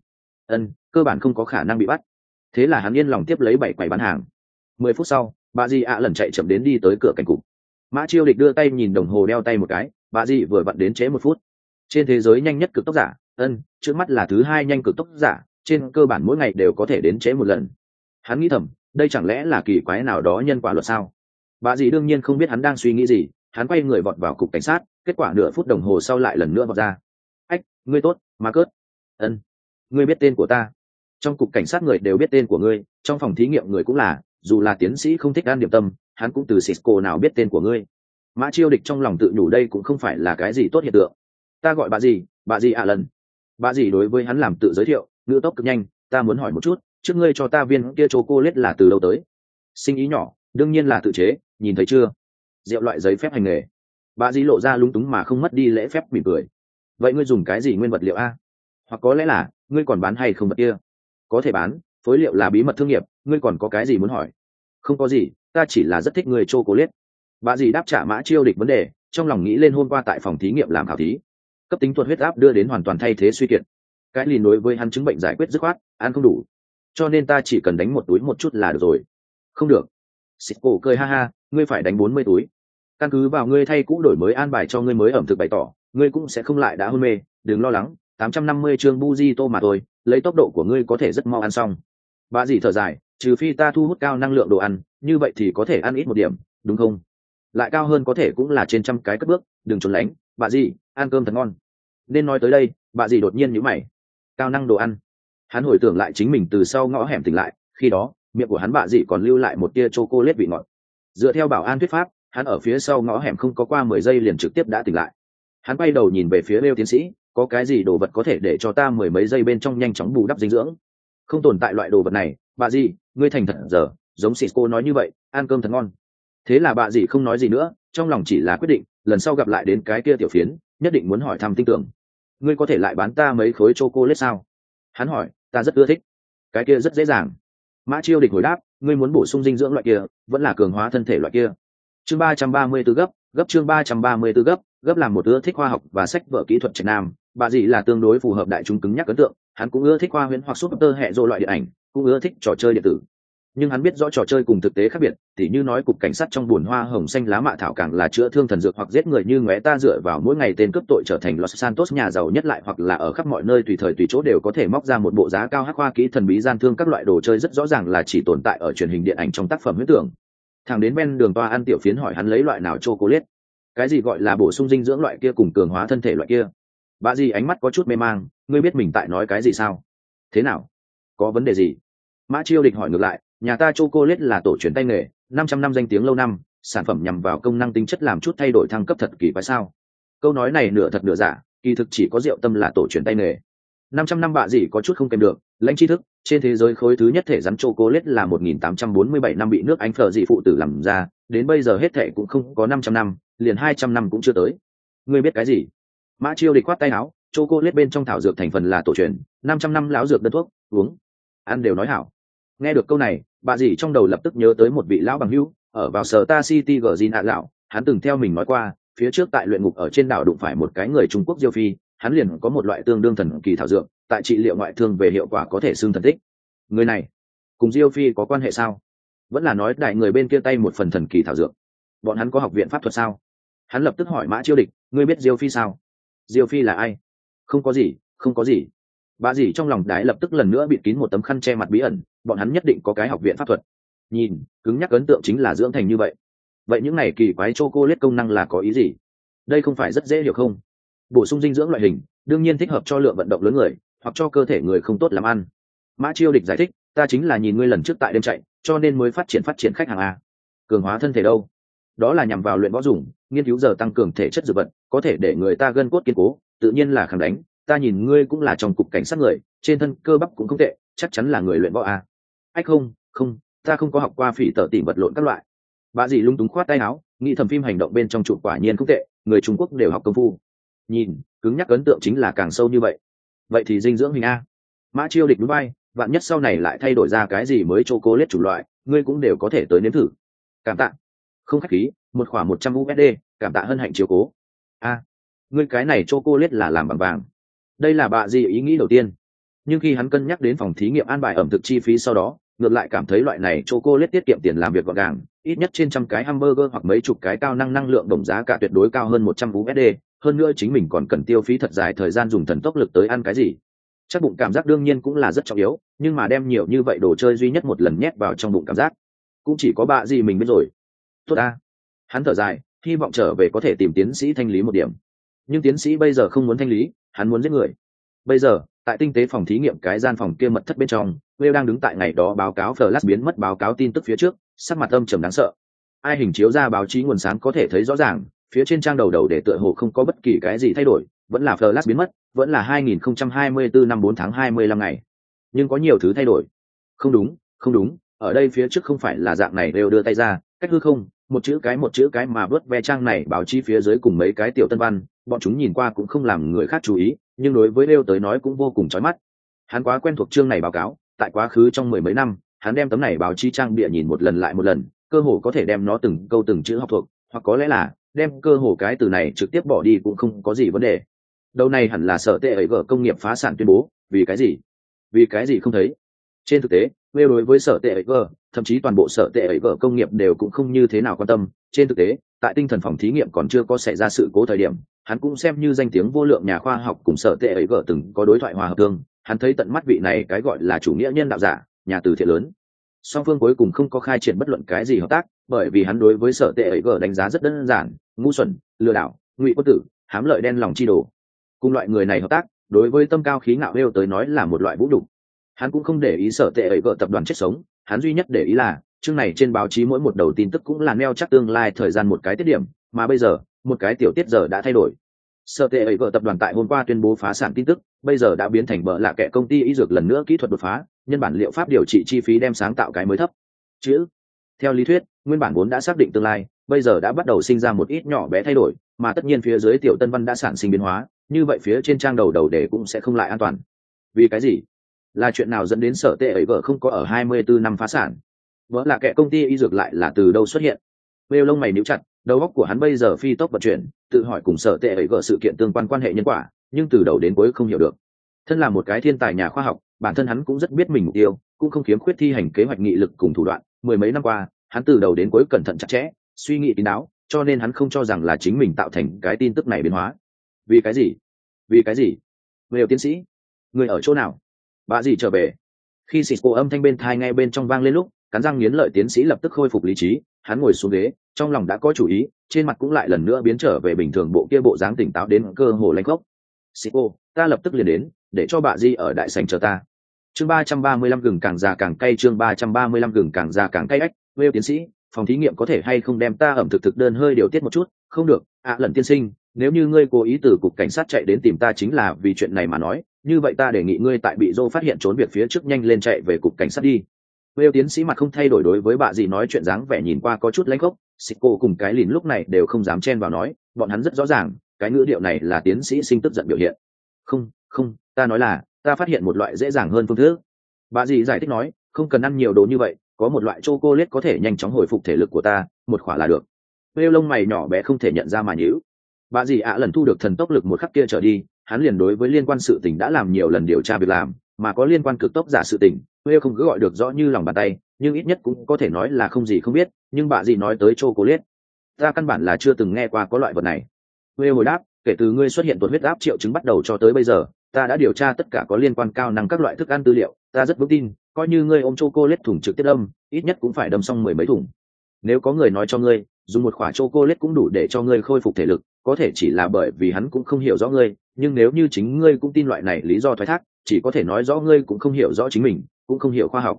Speaker 1: Cơ bản không có khả năng bị bắt. Thế là hắn yên lòng tiếp lấy 7 quầy bán hàng. 10 phút sau, bà dì ạ lần chạy chậm đến đi tới cửa cảnh cục. Mã Chiêu Địch đưa tay nhìn đồng hồ đeo tay một cái, bà dì vừa vặn đến trễ 1 phút. Trên thế giới nhanh nhất cực tốc giả, Trước mắt là thứ hai nhanh cực tốc giả, trên cơ bản mỗi ngày đều có thể đến trễ một lần. Hắn nghĩ thầm, đây chẳng lẽ là kỳ quái nào đó nhân quả luật sao? Bà dì đương nhiên không biết hắn đang suy nghĩ gì, hắn quay người vọt vào cục cảnh sát, kết quả nửa phút đồng hồ sau lại lần nữa vọt ra. Ách, ngươi tốt, Marcus. Ngươi biết tên của ta. Trong cục cảnh sát người đều biết tên của ngươi, trong phòng thí nghiệm người cũng là, dù là tiến sĩ không thích ăn điểm tâm, hắn cũng từ Cisco nào biết tên của ngươi. Mã Chiêu Địch trong lòng tự nhủ đây cũng không phải là cái gì tốt hiện tượng. Ta gọi bà dì lần. Bà dì đối với hắn làm tự giới thiệu, ngữ tốc cực nhanh, ta muốn hỏi một chút, trước ngươi cho ta viên kia chocolate là từ đâu tới? Sinh ý nhỏ, đương nhiên là tự chế, nhìn thấy chưa? Rượu loại giấy phép hành nghề. Bà dì lộ ra lúng túng mà không mất đi lễ phép mỉm cười. Vậy ngươi dùng cái gì nguyên vật liệu a? Hoặc có lẽ là ngươi còn bán hay không vật kia? Có thể bán, phối liệu là bí mật thương nghiệp, ngươi còn có cái gì muốn hỏi? Không có gì, ta chỉ là rất thích người chocolate. Bà dì đáp trả Mã Chiêu Địch vấn đề, trong lòng nghĩ lên hôm qua tại phòng thí nghiệm làm khảo thí, cấp tính tuột huyết áp đưa đến hoàn toàn thay thế suy kiệt. Cái lìn đối với hắn chứng bệnh giải quyết dứt khoát, ăn không đủ, cho nên ta chỉ cần đánh một túi một chút là được rồi. Không được. Cisco cười ha ha, ngươi phải đánh 40 túi. Căn cứ vào ngươi thay cũ đổi mới an bài cho ngươi mới ẩm thực bày tỏ, ngươi cũng sẽ không lại đã hôn mê, đừng lo lắng, 850 chương Bujito mà thôi, lấy tốc độ của ngươi có thể rất mau ăn xong. Bà dì thở dài, trừ phi ta thu hút cao năng lượng đồ ăn, như vậy thì có thể ăn ít một điểm, đúng không? Lại cao hơn có thể cũng là trên trăm cái cất bước, đừng trốn lánh, bà dì, ăn cơm thật ngon. Nên nói tới đây, bà dì đột nhiên nhíu mày. Cao năng đồ ăn. Hắn hồi tưởng lại chính mình từ sau ngõ hẻm tỉnh lại, khi đó, miệng của hắn bà dì còn lưu lại một tia chocolate vị ngọt. Dựa theo bảo an thuyết pháp, hắn ở phía sau ngõ hẻm không có qua 10 giây liền trực tiếp đã tỉnh lại. Hắn quay đầu nhìn về phía Lêu tiến sĩ, có cái gì đồ vật có thể để cho ta mười mấy giây bên trong nhanh chóng bù đắp dinh dưỡng? Không tồn tại loại đồ vật này, bà dì, ngươi thành thật giờ, giống Cisco nói như vậy, ăn cơm thật ngon. Thế là bà dì không nói gì nữa, trong lòng chỉ là quyết định, lần sau gặp lại đến cái kia tiểu phiến, nhất định muốn hỏi thăm tin tưởng. Ngươi có thể lại bán ta mấy khối chocolate sao? Hắn hỏi, ta rất ưa thích. Cái kia rất dễ dàng. Mã Chiêu Địch hồi đáp, ngươi muốn bổ sung dinh dưỡng loại kia, vẫn là cường hóa thân thể loại kia. Chương 334 gấp chương 334 gấp làm một ưa thích khoa học và sách vở kỹ thuật Trạch Nam, bà dì là tương đối phù hợp đại chúng cứng nhắc ấn tượng, hắn cũng ưa thích khoa huyễn hoặc super hệ rô loại điện ảnh, cũng ưa thích trò chơi điện tử. Nhưng hắn biết rõ trò chơi cùng thực tế khác biệt, tỉ như nói cục cảnh sát trong buồn hoa hồng xanh lá mạ thảo càng là chữa thương thần dược hoặc giết người như ngóe ta dựa vào mỗi ngày tên cướp tội trở thành Los Santos nhà giàu nhất lại hoặc là ở khắp mọi nơi tùy thời tùy chỗ đều có thể móc ra một bộ giá cao hắc khoa kỹ thần bí gian thương các loại đồ chơi rất rõ ràng là chỉ tồn tại ở truyền hình điện ảnh trong tác phẩm huyễn tưởng. Thằng đến bên đường toa ăn tiểu phiến hỏi hắn lấy loại nào chocolate, cái gì gọi là bổ sung dinh dưỡng loại kia cùng cường hóa thân thể loại kia. Bà dì ánh mắt có chút mê mang, ngươi biết mình tại nói cái gì sao? Thế nào? Có vấn đề gì? Mã Chiêu Địch hỏi ngược lại, nhà ta chocolate là tổ truyền tay nghề, 500 năm danh tiếng lâu năm, sản phẩm nhằm vào công năng tính chất làm chút thay đổi thăng cấp thật kỳ quái sao? Câu nói này nửa thật nửa giả, kỳ thực chỉ có Diệu Tâm là tổ truyền tay nghề. 500 năm bạ gì có chút không kèm được, lãnh tri thức, trên thế giới khối thứ nhất thể rắn chocolate là 1847 năm bị nước Anh phở dị phụ tử làm ra, đến bây giờ hết thể cũng không có 500 năm, liền 200 năm cũng chưa tới. Ngươi biết cái gì? Mã Chiêu Địch khoát tay áo, chocolate bên trong thảo dược thành phần là tổ truyền, 500 năm lão dược đơn thuốc, uống, ăn đều nói hảo. Nghe được câu này, bà dì trong đầu lập tức nhớ tới một vị lão bằng hữu, ở vào sở ta City Gordon lão, hắn từng theo mình nói qua, phía trước tại luyện ngục ở trên đảo đụng phải một cái người Trung Quốc Diêu Phi, hắn liền có một loại tương đương thần kỳ thảo dược, tại trị liệu ngoại thương về hiệu quả có thể xưng thần tích. Người này cùng Diêu Phi có quan hệ sao? Vẫn là nói đại người bên kia tay một phần thần kỳ thảo dược? Bọn hắn có học viện pháp thuật sao? Hắn lập tức hỏi Mã Chiêu Địch, ngươi biết Diêu Phi sao? Diêu Phi là ai? Không có gì, không có gì. Bà dì trong lòng đái lập tức lần nữa bịt kín một tấm khăn che mặt bí ẩn, bọn hắn nhất định có cái học viện pháp thuật. Nhìn, cứng nhắc ấn tượng chính là dưỡng thành như vậy. Vậy những này kỳ quái chocolate công năng là có ý gì? Đây không phải rất dễ hiểu không? Bổ sung dinh dưỡng loại hình, đương nhiên thích hợp cho lượng vận động lớn người, hoặc cho cơ thể người không tốt làm ăn. Mã Chiêu Địch giải thích, ta chính là nhìn ngươi lần trước tại đêm chạy, cho nên mới phát triển khách hàng a. Cường hóa thân thể đâu? Đó là nhằm vào luyện võ dùng, nghiên cứu giờ tăng cường thể chất dược vật, có thể để người ta gân cốt kiên cố, tự nhiên là kháng đánh. Ta nhìn ngươi cũng là trong cục cảnh sát người, trên thân cơ bắp cũng không tệ, chắc chắn là người luyện võ a. Ách không, ta không có học qua phỉ tở tỉ vật lộn các loại. Bà dì lung túng khoát tay áo, nghĩ thầm phim hành động bên trong chụp quả nhiên không tệ, người Trung Quốc đều học công phu. Nhìn, cứng nhắc ấn tượng chính là càng sâu như vậy. Vậy thì dinh dưỡng hình a. Mã Chiêu Địch núi bay, vạn nhất sau này lại thay đổi ra cái gì mới chocolate chủ loại, ngươi cũng đều có thể tới nếm thử. Cảm tạ. Không khách khí, một khoản 100 USD, cảm tạ hân hạnh chiếu cố. A, ngươi cái này chocolate là làm bằng vàng. Đây là bà dì ý nghĩ đầu tiên, nhưng khi hắn cân nhắc đến phòng thí nghiệm an bài ẩm thực chi phí sau đó, ngược lại cảm thấy loại này chocolate tiết kiệm tiền làm việc gọn gàng, ít nhất trên trăm cái hamburger hoặc mấy chục cái cao năng lượng đồng giá cả tuyệt đối cao hơn 100 USD, hơn nữa chính mình còn cần tiêu phí thật dài thời gian dùng thần tốc lực tới ăn cái gì. Chắc bụng cảm giác đương nhiên cũng là rất trọng yếu, nhưng mà đem nhiều như vậy đồ chơi duy nhất một lần nhét vào trong bụng cảm giác cũng chỉ có bạ gì mình biết rồi. Tốt ta. Hắn thở dài, hy vọng trở về có thể tìm tiến sĩ thanh lý một điểm, nhưng tiến sĩ bây giờ không muốn thanh lý, hắn muốn giết người. Bây giờ tại tinh tế phòng thí nghiệm cái gian phòng kia mật thất bên trong, Will đang đứng tại ngày đó báo cáo Flash biến mất báo cáo tin tức phía trước, sắc mặt âm trầm đáng sợ. Ai hình chiếu ra báo chí nguồn sáng có thể thấy rõ ràng, phía trên trang đầu để tựa hồ không có bất kỳ cái gì thay đổi, vẫn là Flash biến mất, vẫn là 2024 năm 4 tháng 25 ngày. Nhưng có nhiều thứ thay đổi. Không đúng, không đúng, ở đây phía trước không phải là dạng này. Đều đưa tay ra, cách hư không, một chữ cái mà vớt ve trang này báo chí phía dưới cùng mấy cái tiểu tân văn, bọn chúng nhìn qua cũng không làm người khác chú ý, nhưng đối với Leo tới nói cũng vô cùng chói mắt. Hắn quá quen thuộc chương này báo cáo, tại quá khứ trong mười mấy năm, hắn đem tấm này báo chí trang bìa nhìn một lần lại một lần, cơ hồ có thể đem nó từng câu từng chữ học thuộc, hoặc có lẽ là đem cơ hồ cái từ này trực tiếp bỏ đi cũng không có gì vấn đề. Đầu này hẳn là sở tệ ấy gở công nghiệp phá sản tuyên bố, vì cái gì? Vì cái gì không thấy? Trên thực tế, Leo đối với sở tệ ấy gở, thậm chí toàn bộ sở tệ ấy gở công nghiệp đều cũng không như thế nào quan tâm. Trên thực tế, tại tinh thần phòng thí nghiệm còn chưa có xảy ra sự cố thời điểm, hắn cũng xem như danh tiếng vô lượng nhà khoa học cùng sở tệ ấy gở từng có đối thoại hòa hợp tương. Hắn thấy tận mắt vị này cái gọi là chủ nghĩa nhân đạo giả, nhà từ thiện lớn. Song phương cuối cùng không có khai triển bất luận cái gì hợp tác, bởi vì hắn đối với sở tệ ấy gở đánh giá rất đơn giản: ngu xuẩn, lừa đảo, ngụy quân tử, hám lợi đen lòng chi đồ. Cùng loại người này hợp tác, đối với tâm cao khí ngạo Leo tới nói là một loại vũ nhục. Hắn cũng không để ý sở tệ ấy gở tập đoàn chết sống, hắn duy nhất để ý là chương này trên báo chí mỗi một đầu tin tức cũng là neo chắc tương lai thời gian một cái tiết điểm, mà bây giờ một cái tiểu tiết giờ đã thay đổi. Sở tệ ấy gở tập đoàn tại hôm qua tuyên bố phá sản tin tức, bây giờ đã biến thành bợ lạ kệ công ty y dược lần nữa kỹ thuật đột phá, nhân bản liệu pháp điều trị chi phí đem sáng tạo cái mới thấp. Chữ. Theo lý thuyết, nguyên bản vốn đã xác định tương lai, bây giờ đã bắt đầu sinh ra một ít nhỏ bé thay đổi, mà tất nhiên phía dưới tiểu tân văn đã sản sinh biến hóa, như vậy phía trên trang đầu để cũng sẽ không lại an toàn. Vì cái gì? Là chuyện nào dẫn đến sở tệ ấy vợ không có ở 24 năm phá sản? Vợ là kẻ công ty y dược lại là từ đâu xuất hiện? Bêu lông mày níu chặt, đầu óc của hắn bây giờ phi tốc vận chuyển, tự hỏi cùng sở tệ ấy vợ sự kiện tương quan hệ nhân quả, nhưng từ đầu đến cuối không hiểu được. Thân là một cái thiên tài nhà khoa học, bản thân hắn cũng rất biết mình mục tiêu, cũng không khiếm khuyết thi hành kế hoạch nghị lực cùng thủ đoạn. Mười mấy năm qua, hắn từ đầu đến cuối cẩn thận chặt chẽ, suy nghĩ kín đáo, cho nên hắn không cho rằng là chính mình tạo thành cái tin tức này biến hóa. Vì cái gì? Vì cái gì? Bêu tiến sĩ, người ở chỗ nào? Bà gì trở về? Khi xịt cổ âm thanh bên thai ngay bên trong vang lên lúc, cắn răng nghiến lợi tiến sĩ lập tức khôi phục lý trí, hắn ngồi xuống ghế, trong lòng đã có chủ ý, trên mặt cũng lại lần nữa biến trở về bình thường, bộ kia bộ dáng tỉnh táo đến cơ hồ lanh khốc. Xịt cô, ta lập tức liền đến, để cho bà di ở đại sảnh chờ ta. Chương 335 gừng càng già càng cay, chương 335 gừng càng già càng cay ách. Wêu tiến sĩ, phòng thí nghiệm có thể hay không đem ta ẩm thực thực đơn hơi điều tiết một chút? Không được, lần tiên sinh, nếu như ngươi cố ý từ cục cảnh sát chạy đến tìm ta chính là vì chuyện này mà nói, như vậy ta đề nghị ngươi tại bị Joe phát hiện trốn việc phía trước nhanh lên chạy về cục cảnh sát đi. Wêu tiến sĩ mặt không thay đổi đối với bà dì nói chuyện, dáng vẻ nhìn qua có chút lãnh khốc. Sicko cùng cái lìn lúc này đều không dám chen vào nói, bọn hắn rất rõ ràng, cái ngữ điệu này là tiến sĩ sinh tức giận biểu hiện. Không, ta nói là, ta phát hiện một loại dễ dàng hơn phương thức. Bà dì giải thích nói, không cần ăn nhiều đồ như vậy, có một loại chocolate có thể nhanh chóng hồi phục thể lực của ta, một khỏa là được. Wêu lông mày nhỏ bé không thể nhận ra mà nhíu. Bà dì lần thu được thần tốc lực một khắc kia trở đi, hắn liền đối với liên quan sự tình đã làm nhiều lần điều tra việc làm, mà có liên quan cực tốc giả sự tình, Will không cứ gọi được rõ như lòng bàn tay, nhưng ít nhất cũng có thể nói là không gì không biết. Nhưng bà dì nói tới chocolate, ta căn bản là chưa từng nghe qua có loại vật này. Will hồi đáp, kể từ ngươi xuất hiện tuột huyết áp triệu chứng bắt đầu cho tới bây giờ, ta đã điều tra tất cả có liên quan cao năng các loại thức ăn tư liệu, ta rất vững tin, coi như ngươi ôm chocolate thùng trực tiếp đâm, ít nhất cũng phải đâm xong 10 mấy thùng. Nếu có người nói cho ngươi, dùng một quả chocolate cũng đủ để cho ngươi khôi phục thể lực, có thể chỉ là bởi vì hắn cũng không hiểu rõ ngươi, nhưng nếu như chính ngươi cũng tin loại này lý do thoái thác, chỉ có thể nói rõ ngươi cũng không hiểu rõ chính mình, cũng không hiểu khoa học.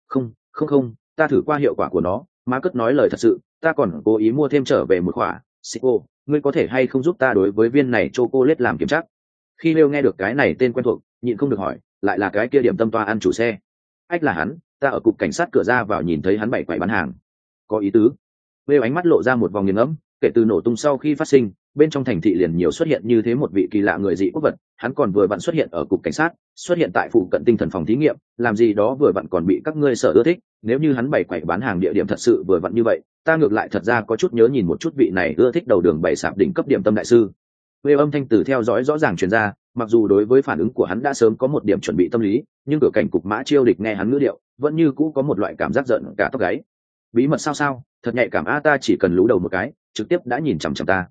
Speaker 1: Không, ta thử qua hiệu quả của nó, má cất nói lời thật sự, ta còn cố ý mua thêm trở về một quả. Sicko, ngươi có thể hay không giúp ta đối với viên này chocolate làm kiểm tra? Khi Leo nghe được cái này tên quen thuộc, nhịn không được hỏi, lại là cái kia điểm tâm toa ăn chủ xe? Ách là hắn, ta ở cục cảnh sát cửa ra vào nhìn thấy hắn bày quầy bán hàng. Có ý tứ. Leo ánh mắt lộ ra một vòng nghiền ngẫm, kể từ nổ tung sau khi phát sinh, bên trong thành thị liền nhiều xuất hiện như thế một vị kỳ lạ người dị quốc vật, hắn còn vừa vặn xuất hiện ở cục cảnh sát, xuất hiện tại phụ cận tinh thần phòng thí nghiệm, làm gì đó vừa vặn còn bị các ngươi sợ ưa thích. Nếu như hắn bày quầy bán hàng địa điểm thật sự vừa vặn như vậy, ta ngược lại thật ra có chút nhớ nhìn một chút vị này ưa thích đầu đường bày sạp đỉnh cấp điểm tâm đại sư. Leo âm thanh từ theo dõi rõ ràng truyền ra, mặc dù đối với phản ứng của hắn đã sớm có một điểm chuẩn bị tâm lý, nhưng cửa cảnh cục Mã Chiêu Địch nghe hắn ngữ điệu, vẫn như cũ có một loại cảm giác giận cả tóc gáy. Bí mật sao, thật nhạy cảm a, ta chỉ cần lú đầu một cái, trực tiếp đã nhìn chằm chằm ta.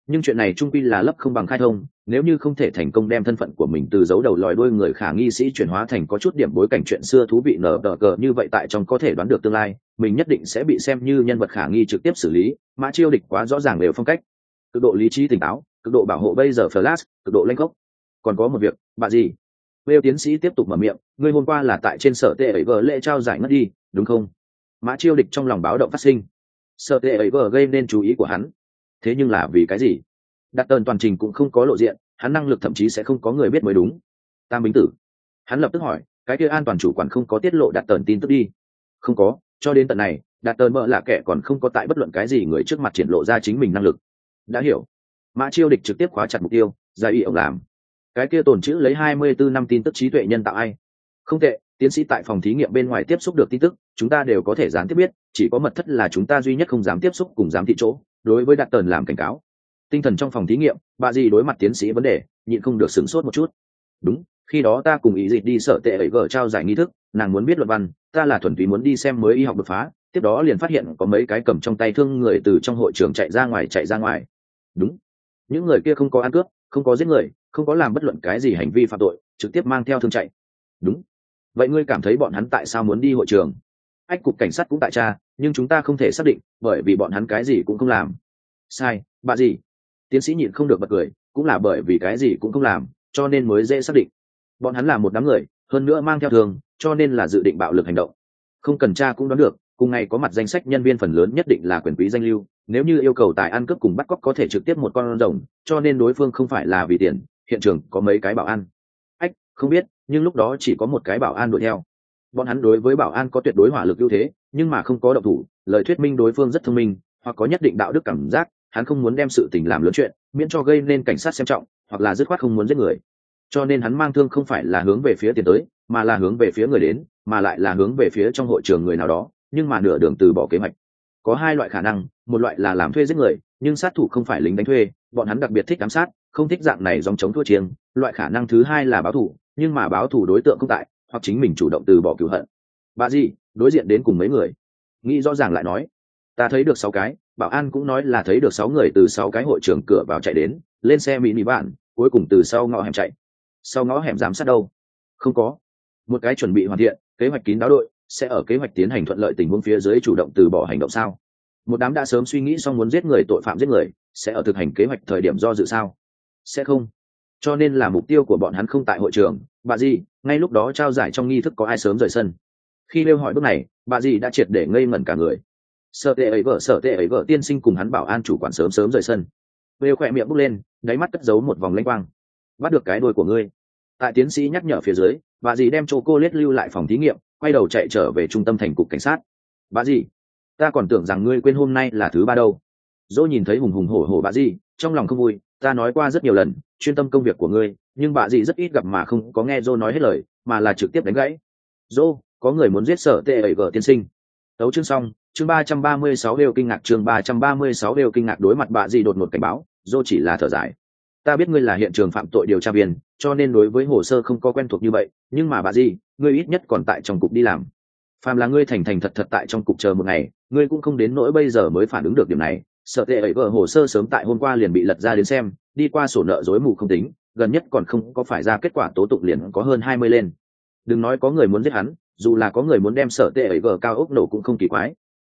Speaker 1: nhưng chuyện này trung quy là lấp không bằng khai thông, nếu như không thể thành công đem thân phận của mình từ giấu đầu lòi đuôi người khả nghi sĩ chuyển hóa thành có chút điểm bối cảnh chuyện xưa thú vị nở tờ cờ như vậy, tại trong có thể đoán được tương lai mình nhất định sẽ bị xem như nhân vật khả nghi trực tiếp xử lý. Mã Chiêu Địch quá rõ ràng đều phong cách, cực độ lý trí tỉnh táo, cực độ bảo hộ bây giờ Flash, cực độ lanh gốc. Còn có một việc, bà gì? Wales tiến sĩ tiếp tục mở miệng, ngươi hôm qua là tại trên sở tệ ấy vờ lễ trao giải ngất đi, đúng không? Mã Chiêu Địch trong lòng báo động phát sinh. Sở tệ ấy vờ gây nên chú ý của hắn. Thế nhưng là vì cái gì? Đặt tần toàn trình cũng không có lộ diện, hắn năng lực thậm chí sẽ không có người biết mới đúng. Tam Bính Tử. Hắn lập tức hỏi, cái kia an toàn chủ quản không có tiết lộ đặt tần tin tức đi? Không có, cho đến tận này, đặt tần mợ là kẻ còn không có tại bất luận cái gì người trước mặt triển lộ ra chính mình năng lực. Đã hiểu. Mã Chiêu Địch trực tiếp khóa chặt mục tiêu, ra ý ông làm. Cái kia tồn chữ lấy 24 năm tin tức trí tuệ nhân tạo ai? Không tệ, tiến sĩ tại phòng thí nghiệm bên ngoài tiếp xúc được tin tức, chúng ta đều có thể gián tiếp biết, chỉ có mật thất là chúng ta duy nhất không dám tiếp xúc cùng giám thị chỗ. Đối với đặt tần làm cảnh cáo. Tinh thần trong phòng thí nghiệm, bà gì đối mặt tiến sĩ vấn đề, nhịn không được sửng sốt một chút. Đúng, khi đó ta cùng ý dịch đi sở tệ ấy vợ trao giải nghi thức, nàng muốn biết luận văn, ta là thuần túy muốn đi xem mới y học đột phá, tiếp đó liền phát hiện có mấy cái cầm trong tay thương người từ trong hội trường chạy ra ngoài. Đúng, những người kia không có ăn cướp, không có giết người, không có làm bất luận cái gì hành vi phạm tội, trực tiếp mang theo thương chạy. Đúng, vậy ngươi cảm thấy bọn hắn tại sao muốn đi hội trường? Ách, cục cảnh sát cũng tại tra, nhưng chúng ta không thể xác định, bởi vì bọn hắn cái gì cũng không làm. Sai, bà gì? Tiến sĩ nhịn không được bật cười, cũng là bởi vì cái gì cũng không làm, cho nên mới dễ xác định. Bọn hắn là một đám người, hơn nữa mang theo thường, cho nên là dự định bạo lực hành động. Không cần tra cũng đoán được, cùng ngày có mặt danh sách nhân viên phần lớn nhất định là quyền quý danh lưu, nếu như yêu cầu tài ăn cướp cùng bắt cóc có thể trực tiếp một con rồng, cho nên đối phương không phải là vì tiền. Hiện trường có mấy cái bảo an. Ách, không biết, nhưng lúc đó chỉ có một cái bảo an đuổi theo. Bọn hắn đối với bảo an có tuyệt đối hỏa lực ưu thế, nhưng mà không có động thủ, lời thuyết minh đối phương rất thông minh, hoặc có nhất định đạo đức cảm giác, hắn không muốn đem sự tình làm lớn chuyện, miễn cho gây nên cảnh sát xem trọng, hoặc là dứt khoát không muốn giết người. Cho nên hắn mang thương không phải là hướng về phía tiền tới, mà là hướng về phía người đến, mà lại là hướng về phía trong hội trường người nào đó, nhưng mà nửa đường từ bỏ kế hoạch. Có hai loại khả năng, một loại là làm thuê giết người, nhưng sát thủ không phải lính đánh thuê, bọn hắn đặc biệt thích ám sát, không thích dạng này dòng chống thua chiêng. Loại khả năng thứ hai là báo thù, nhưng mà báo thù đối tượng không tại, hoặc chính mình chủ động từ bỏ cửu hận. Bà gì, đối diện đến cùng mấy người? Nghĩ rõ ràng lại nói, ta thấy được 6 cái, bảo an cũng nói là thấy được 6 người từ 6 cái hội trường cửa vào chạy đến, lên xe mini van, cuối cùng từ sau ngõ hẻm chạy. Sau ngõ hẻm giám sát đâu? Không có. Một cái chuẩn bị hoàn thiện, kế hoạch kín đáo đội, sẽ ở kế hoạch tiến hành thuận lợi tình huống phía dưới chủ động từ bỏ hành động sao? Một đám đã sớm suy nghĩ xong muốn giết người tội phạm giết người, sẽ ở thực hành kế hoạch thời điểm do dự sao? Sẽ không. Cho nên là mục tiêu của bọn hắn không tại hội trường. Bà gì, ngay lúc đó trao giải trong nghi thức có ai sớm rời sân? Khi nêu hỏi bước này, bà gì đã triệt để ngây ngẩn cả người. Sở tệ ấy vợ tiên sinh cùng hắn bảo an chủ quản sớm rời sân. Bêu khỏe miệng bốc lên, đáy mắt cất giấu một vòng lanh quang. Bắt được cái đuôi của ngươi. Tại tiến sĩ nhắc nhở phía dưới, bà dì đem chocolate lưu lại phòng thí nghiệm, quay đầu chạy trở về trung tâm thành cục cảnh sát. Bà dì, ta còn tưởng rằng ngươi quên hôm nay là thứ ba đâu. Dỗ nhìn thấy hùng hùng hổ hổ bà dì, trong lòng không vui. Ta nói qua rất nhiều lần, chuyên tâm công việc của ngươi, nhưng bà dì rất ít gặp mà không có nghe Dỗ nói hết lời, mà là trực tiếp đánh gãy. Dỗ, có người muốn giết sở tệ ấy vợ tiên sinh. Tấu chương xong, chương 336 đều kinh ngạc, chương 336 đều kinh ngạc. Đối mặt bà dì đột ngột cảnh báo, Dỗ chỉ là thở dài. Ta biết ngươi là hiện trường phạm tội điều tra viên, cho nên đối với hồ sơ không có quen thuộc như vậy, nhưng mà bà gì, ngươi ít nhất còn tại trong cục đi làm. Phàm là ngươi thành thật tại trong cục chờ một ngày, ngươi cũng không đến nỗi bây giờ mới phản ứng được điểm này. Sợ tệ ấy vợ hồ sơ sớm tại hôm qua liền bị lật ra đến xem, đi qua sổ nợ rối mù không tính, gần nhất còn không có phải ra kết quả tố tụng liền có hơn 20 lên. Đừng nói có người muốn giết hắn, dù là có người muốn đem sở tệ ấy vợ cao ốc nổ cũng không kỳ quái.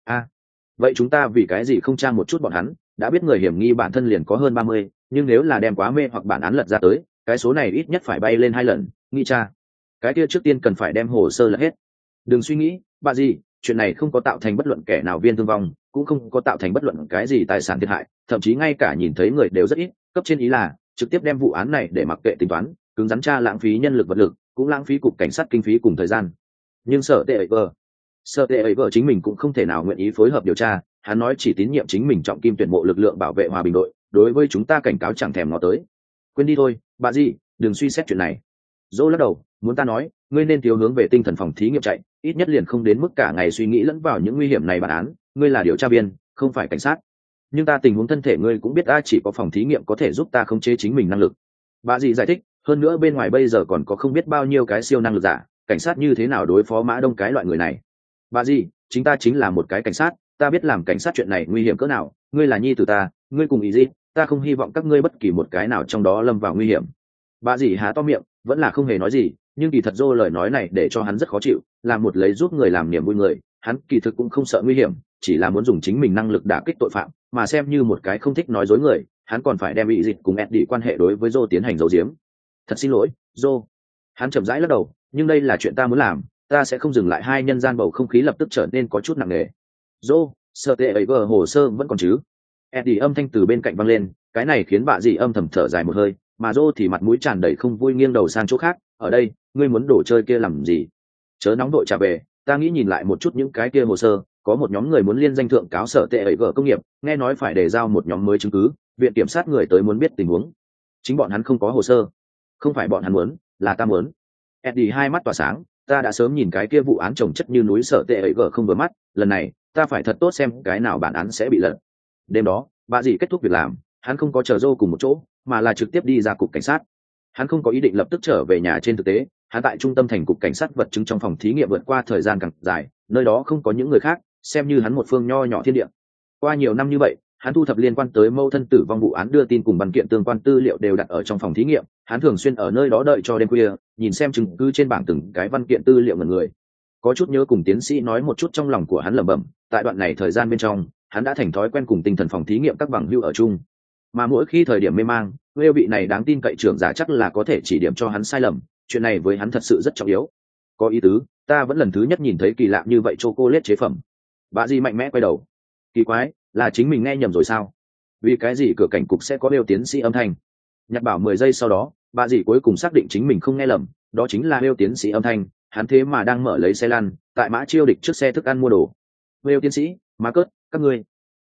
Speaker 1: Vậy chúng ta vì cái gì không tra một chút bọn hắn? Đã biết người hiểm nghi bản thân liền có hơn 30, nhưng nếu là đem quá mê hoặc bản án lật ra tới, cái số này ít nhất phải bay lên 2 lần. Nghĩ cha, cái kia trước tiên cần phải đem hồ sơ lật hết. Đừng suy nghĩ, bà gì, chuyện này không có tạo thành bất luận kẻ nào viên thương vong, cũng không có tạo thành bất luận cái gì tài sản thiệt hại, thậm chí ngay cả nhìn thấy người đều rất ít. Cấp trên ý là trực tiếp đem vụ án này để mặc kệ tính toán, cứng rắn tra, lãng phí nhân lực vật lực, cũng lãng phí cục cảnh sát kinh phí cùng thời gian. Nhưng sở tệ ấy vợ chính mình cũng không thể nào nguyện ý phối hợp điều tra. Hắn nói chỉ tín nhiệm chính mình trọng kim tuyển mộ lực lượng bảo vệ hòa bình đội, đối với chúng ta cảnh cáo chẳng thèm ngó tới. Quên đi thôi, bà gì, đừng suy xét chuyện này. Dỗ lắc đầu, muốn ta nói, ngươi nên thiếu hướng về tinh thần phòng thí nghiệm chạy, ít nhất liền không đến mức cả ngày suy nghĩ lẫn vào những nguy hiểm này. Bản án, ngươi là điều tra viên, không phải cảnh sát. Nhưng ta tình huống thân thể ngươi cũng biết, ta chỉ có phòng thí nghiệm có thể giúp ta khống chế chính mình năng lực. Bà gì giải thích, hơn nữa bên ngoài bây giờ còn có không biết bao nhiêu cái siêu năng lực giả, cảnh sát như thế nào đối phó Mã Đông cái loại người này. Bà gì, chính ta chính là một cái cảnh sát, ta biết làm cảnh sát chuyện này nguy hiểm cỡ nào. Ngươi là nhi tử ta, ngươi cùng ý gì, ta không hy vọng các ngươi bất kỳ một cái nào trong đó lâm vào nguy hiểm. Bà dì há to miệng vẫn là không hề nói gì, nhưng kỳ thật Dô lời nói này để cho hắn rất khó chịu, là một lấy giúp người làm niềm vui người, hắn kỳ thực cũng không sợ nguy hiểm, chỉ là muốn dùng chính mình năng lực đả kích tội phạm, mà xem như một cái không thích nói dối người, hắn còn phải đem bị dịch cùng Eddie quan hệ đối với Dô tiến hành giấu giếm. Thật xin lỗi, Dô. Hắn chậm rãi lắc đầu, nhưng đây là chuyện ta muốn làm, ta sẽ không dừng lại. Hai nhân gian bầu không khí lập tức trở nên có chút nặng nề. Dô, sợ tệ ấy vờ hồ sơ vẫn còn chứ? Eddie âm thanh từ bên cạnh vang lên, cái này khiến bà dì âm thầm thở dài một hơi, mà Dô thì mặt mũi tràn đầy không vui nghiêng đầu sang chỗ khác. Ở đây, ngươi muốn đổ chơi kia làm gì? Chớ nóng đội trả về, ta nghĩ nhìn lại một chút những cái kia hồ sơ, có một nhóm người muốn liên danh thượng cáo sở tệ ấy vợ công nghiệp, nghe nói phải đề giao một nhóm mới chứng cứ, viện kiểm sát người tới muốn biết tình huống. Chính bọn hắn không có hồ sơ. Không phải bọn hắn muốn, là ta muốn. Eddie hai mắt tỏa sáng, ta đã sớm nhìn cái kia vụ án chồng chất như núi sở tệ ấy vợ không vừa mắt, lần này, ta phải thật tốt xem cái nào bản án sẽ bị lật. Đêm đó, bà dì kết thúc việc làm, hắn không có chờ Dô cùng một chỗ, mà là trực tiếp đi ra cục cảnh sát. Hắn không có ý định lập tức trở về nhà. Trên thực tế, hắn tại trung tâm thành cục cảnh sát vật chứng trong phòng thí nghiệm vượt qua thời gian càng dài, nơi đó không có những người khác, xem như hắn một phương nho nhỏ thiên địa. Qua nhiều năm như vậy, hắn thu thập liên quan tới mâu thân tử vong vụ án đưa tin cùng văn kiện tương quan tư liệu đều đặt ở trong phòng thí nghiệm. Hắn thường xuyên ở nơi đó đợi cho đêm khuya, nhìn xem chứng cứ trên bảng từng cái văn kiện tư liệu ngần người. Có chút nhớ cùng tiến sĩ nói một chút trong lòng của hắn lẩm bẩm. Tại đoạn này thời gian bên trong, hắn đã thành thói quen cùng tinh thần phòng thí nghiệm các bằng hữu ở chung, mà mỗi khi thời điểm mê mang, Will vị này đáng tin cậy trưởng giả chắc là có thể chỉ điểm cho hắn sai lầm. Chuyện này với hắn thật sự rất trọng yếu. Có ý tứ, ta vẫn lần thứ nhất nhìn thấy kỳ lạ như vậy chocolate chế phẩm. Bà dì mạnh mẽ quay đầu. Kỳ quái, là chính mình nghe nhầm rồi sao? Vì cái gì cửa cảnh cục sẽ có Will tiến sĩ âm thanh? Nhặt bảo 10 giây sau đó, bà dì cuối cùng xác định chính mình không nghe lầm, đó chính là Will tiến sĩ âm thanh. Hắn thế mà đang mở lấy xe lăn, tại Mã Chiêu Địch trước xe thức ăn mua đồ. Will tiến sĩ, Marcus, các ngươi.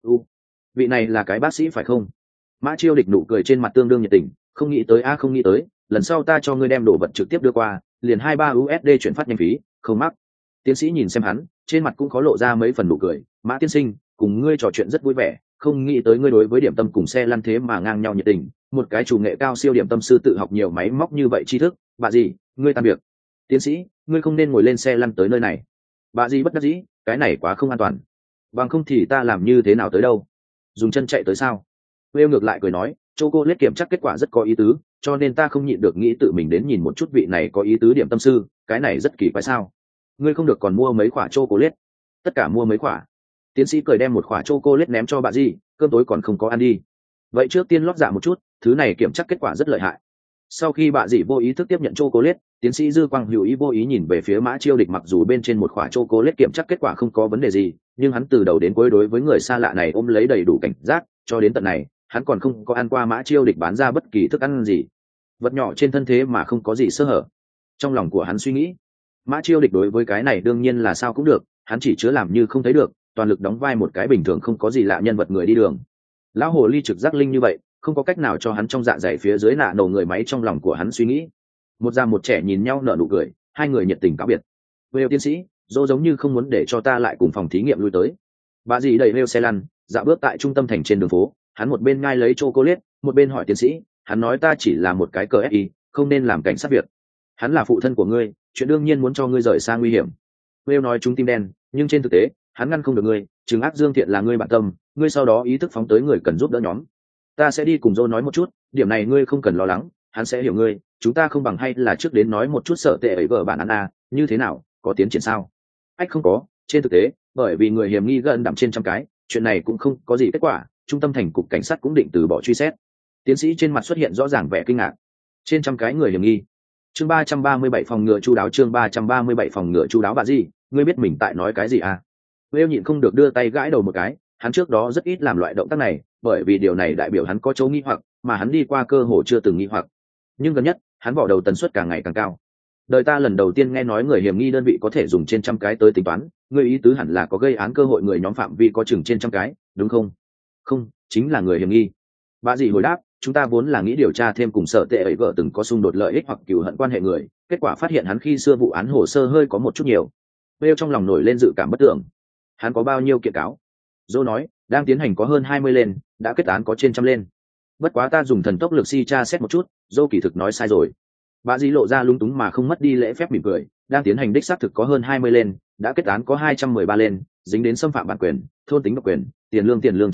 Speaker 1: Vị này là cái bác sĩ phải không? Mã Chiêu Địch nụ cười trên mặt tương đương nhiệt tình, không nghĩ tới không nghĩ tới, lần sau ta cho ngươi đem đồ vật trực tiếp đưa qua, liền 23 USD chuyển phát nhanh phí, không mắc. Tiến sĩ nhìn xem hắn, trên mặt cũng có lộ ra mấy phần nụ cười. Mã tiên sinh, cùng ngươi trò chuyện rất vui vẻ, không nghĩ tới ngươi đối với điểm tâm cùng xe lăn thế mà ngang nhau nhiệt tình, một cái chủ nghệ cao siêu điểm tâm sư tự học nhiều máy móc như vậy tri thức. Bà gì, ngươi tan việc. Tiến sĩ, ngươi không nên ngồi lên xe lăn tới nơi này. Bà gì bất đắc dĩ, cái này quá không an toàn. Bằng không thì ta làm như thế nào tới đâu? Dùng chân chạy tới sao? Will ngược lại cười nói, chocolate kiểm chắc kết quả rất có ý tứ, cho nên ta không nhịn được nghĩ tự mình đến nhìn một chút vị này có ý tứ điểm tâm sư, cái này rất kỳ quái sao? Ngươi không được còn mua mấy quả chocolate? Tất cả mua mấy quả? Tiến sĩ cười đem một quả chocolate ném cho bà Di, cơm tối còn không có ăn đi. Vậy trước tiên lót dạ một chút, thứ này kiểm chắc kết quả rất lợi hại. Sau khi bà Di vô ý thức tiếp nhận chocolate, tiến sĩ Dư Quang hữu ý vô ý nhìn về phía Mã Chiêu Địch, mặc dù bên trên một quả chocolate kiểm chắc kết quả không có vấn đề gì, nhưng hắn từ đầu đến cuối đối với người xa lạ này ôm lấy đầy đủ cảnh giác, cho đến tận này hắn còn không có ăn qua Mã Chiêu Địch bán ra bất kỳ thức ăn gì, vật nhỏ trên thân thế mà không có gì sơ hở. Trong lòng của hắn suy nghĩ, Mã Chiêu Địch đối với cái này đương nhiên là sao cũng được, hắn chỉ chứa làm như không thấy được, toàn lực đóng vai một cái bình thường không có gì lạ nhân vật người đi đường. Lão hồ ly trực giác linh như vậy, không có cách nào cho hắn trong dạ dày phía dưới nạ nổ người máy. Trong lòng của hắn suy nghĩ, một già một trẻ nhìn nhau nở nụ cười, hai người nhiệt tình cáo biệt. Will tiến sĩ, dô giống như không muốn để cho ta lại cùng phòng thí nghiệm lui tới. Bà dì đẩy Will xe lăn, dạo bước tại trung tâm thành trên đường phố, hắn một bên ngai lấy chocolate, một bên hỏi tiến sĩ, hắn nói ta chỉ là một cái cờ FI, không nên làm cảnh sát việc. Hắn là phụ thân của ngươi, chuyện đương nhiên muốn cho ngươi rời xa nguy hiểm. Will nói chúng tim đen, nhưng trên thực tế, hắn ngăn không được ngươi, trừng ác dương thiện là ngươi bạn tâm, ngươi sau đó ý thức phóng tới người cần giúp đỡ nhóm. Ta sẽ đi cùng Joe nói một chút, điểm này ngươi không cần lo lắng, hắn sẽ hiểu ngươi, chúng ta không bằng hay là trước đến nói một chút sợ tệ ấy vợ bản án a, như thế nào, có tiến triển sao? Ách không có, trên thực tế, bởi vì người hiểm nghi gần đậm trên trăm cái, chuyện này cũng không có gì kết quả, trung tâm thành cục cảnh sát cũng định từ bỏ truy xét. Tiến sĩ trên mặt xuất hiện rõ ràng vẻ kinh ngạc. Trên trăm cái người hiểm nghi. Chương 337 phòng ngừa chu đáo, chương 337 phòng ngừa chu đáo. Bà gì, ngươi biết mình tại nói cái gì à? Will nhịn không được đưa tay gãi đầu một cái, hắn trước đó rất ít làm loại động tác này, bởi vì điều này đại biểu hắn có chỗ nghi hoặc, mà hắn đi qua cơ hồ chưa từng nghi hoặc. Nhưng gần nhất, hắn bỏ đầu tần suất càng ngày càng cao. Đời ta lần đầu tiên nghe nói người hiểm nghi đơn vị có thể dùng trên trăm cái tới tính toán, ngươi ý tứ hẳn là có gây án cơ hội người nhóm phạm vi có chừng trên trăm cái, đúng không? Không, chính là người hiểm nghi. Bà dì hồi đáp, chúng ta vốn là nghĩ điều tra thêm cùng sở tệ ấy vợ từng có xung đột lợi ích hoặc cừu hận quan hệ người, kết quả phát hiện hắn khi xưa vụ án hồ sơ hơi có một chút nhiều. Bêu trong lòng nổi lên dự cảm bất tưởng. Hắn có bao nhiêu kiện cáo? Dô nói, đang tiến hành có hơn 20 lên, đã kết án có trên trăm lên. Bất quá ta dùng thần tốc lực si tra xét một chút, Dô kỳ thực nói sai rồi. Bà dì lộ ra lung túng mà không mất đi lễ phép mỉm cười, đang tiến hành đích xác thực có hơn 20 lên, đã kết án có 213 lên, dính đến xâm phạm bản quyền, thôn tính độc quyền, tiền lương tranh chấp,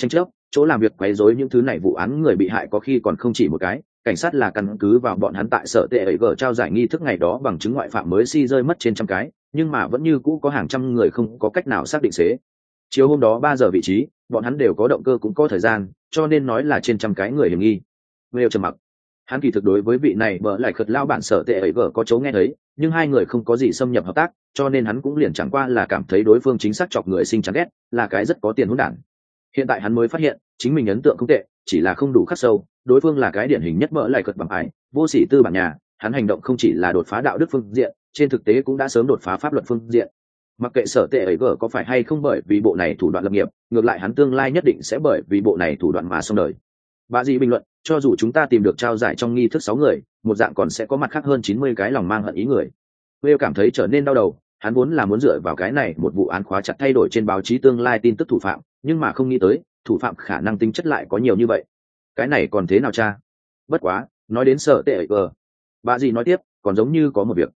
Speaker 1: chỗ làm việc quấy rối những thứ này vụ án người bị hại có khi còn không chỉ một cái. Cảnh sát là căn cứ vào bọn hắn tại sở tệ ấy gở trao giải nghi thức ngày đó bằng chứng ngoại phạm mới rơi mất trên trăm cái, nhưng mà vẫn như cũ có hàng trăm người không có cách nào xác định xế. Chiều hôm đó 3 giờ vị trí, bọn hắn đều có động cơ cũng có thời gian, cho nên nói là trên trăm cái người hiểm nghi. Will trầm mặc. Hắn kỳ thực đối với vị này bỡ lại khật lao bản sở tệ ấy gở có chấu nghe thấy, nhưng hai người không có gì xâm nhập hợp tác, cho nên hắn cũng liền chẳng qua là cảm thấy đối phương chính xác chọc người sinh chán ghét, là cái rất có tiền hỗn đản. Hiện tại hắn mới phát hiện, chính mình ấn tượng không tệ, chỉ là không đủ khắc sâu, đối phương là cái điển hình nhất bỡ lại khật bằng ái, vô sỉ tư bản nhà, hắn hành động không chỉ là đột phá đạo đức phương diện, trên thực tế cũng đã sớm đột phá pháp luật phương diện. Mặc kệ sở tệ ấy gở có phải hay không bởi vì bộ này thủ đoạn lập nghiệp, ngược lại hắn tương lai nhất định sẽ bởi vì bộ này thủ đoạn mà xong đời. Bà dì bình luận, cho dù chúng ta tìm được trao giải trong nghi thức 6 người, một dạng còn sẽ có mặt khác hơn 90 cái lòng mang hận ý người. Will cảm thấy trở nên đau đầu, hắn vốn là muốn dựa vào cái này một vụ án khóa chặt thay đổi trên báo chí tương lai tin tức thủ phạm, nhưng mà không nghĩ tới, thủ phạm khả năng tính chất lại có nhiều như vậy. Cái này còn thế nào cha? Bất quá, nói đến sở tệ ấy gở, bà dì nói tiếp, còn giống như có một việc.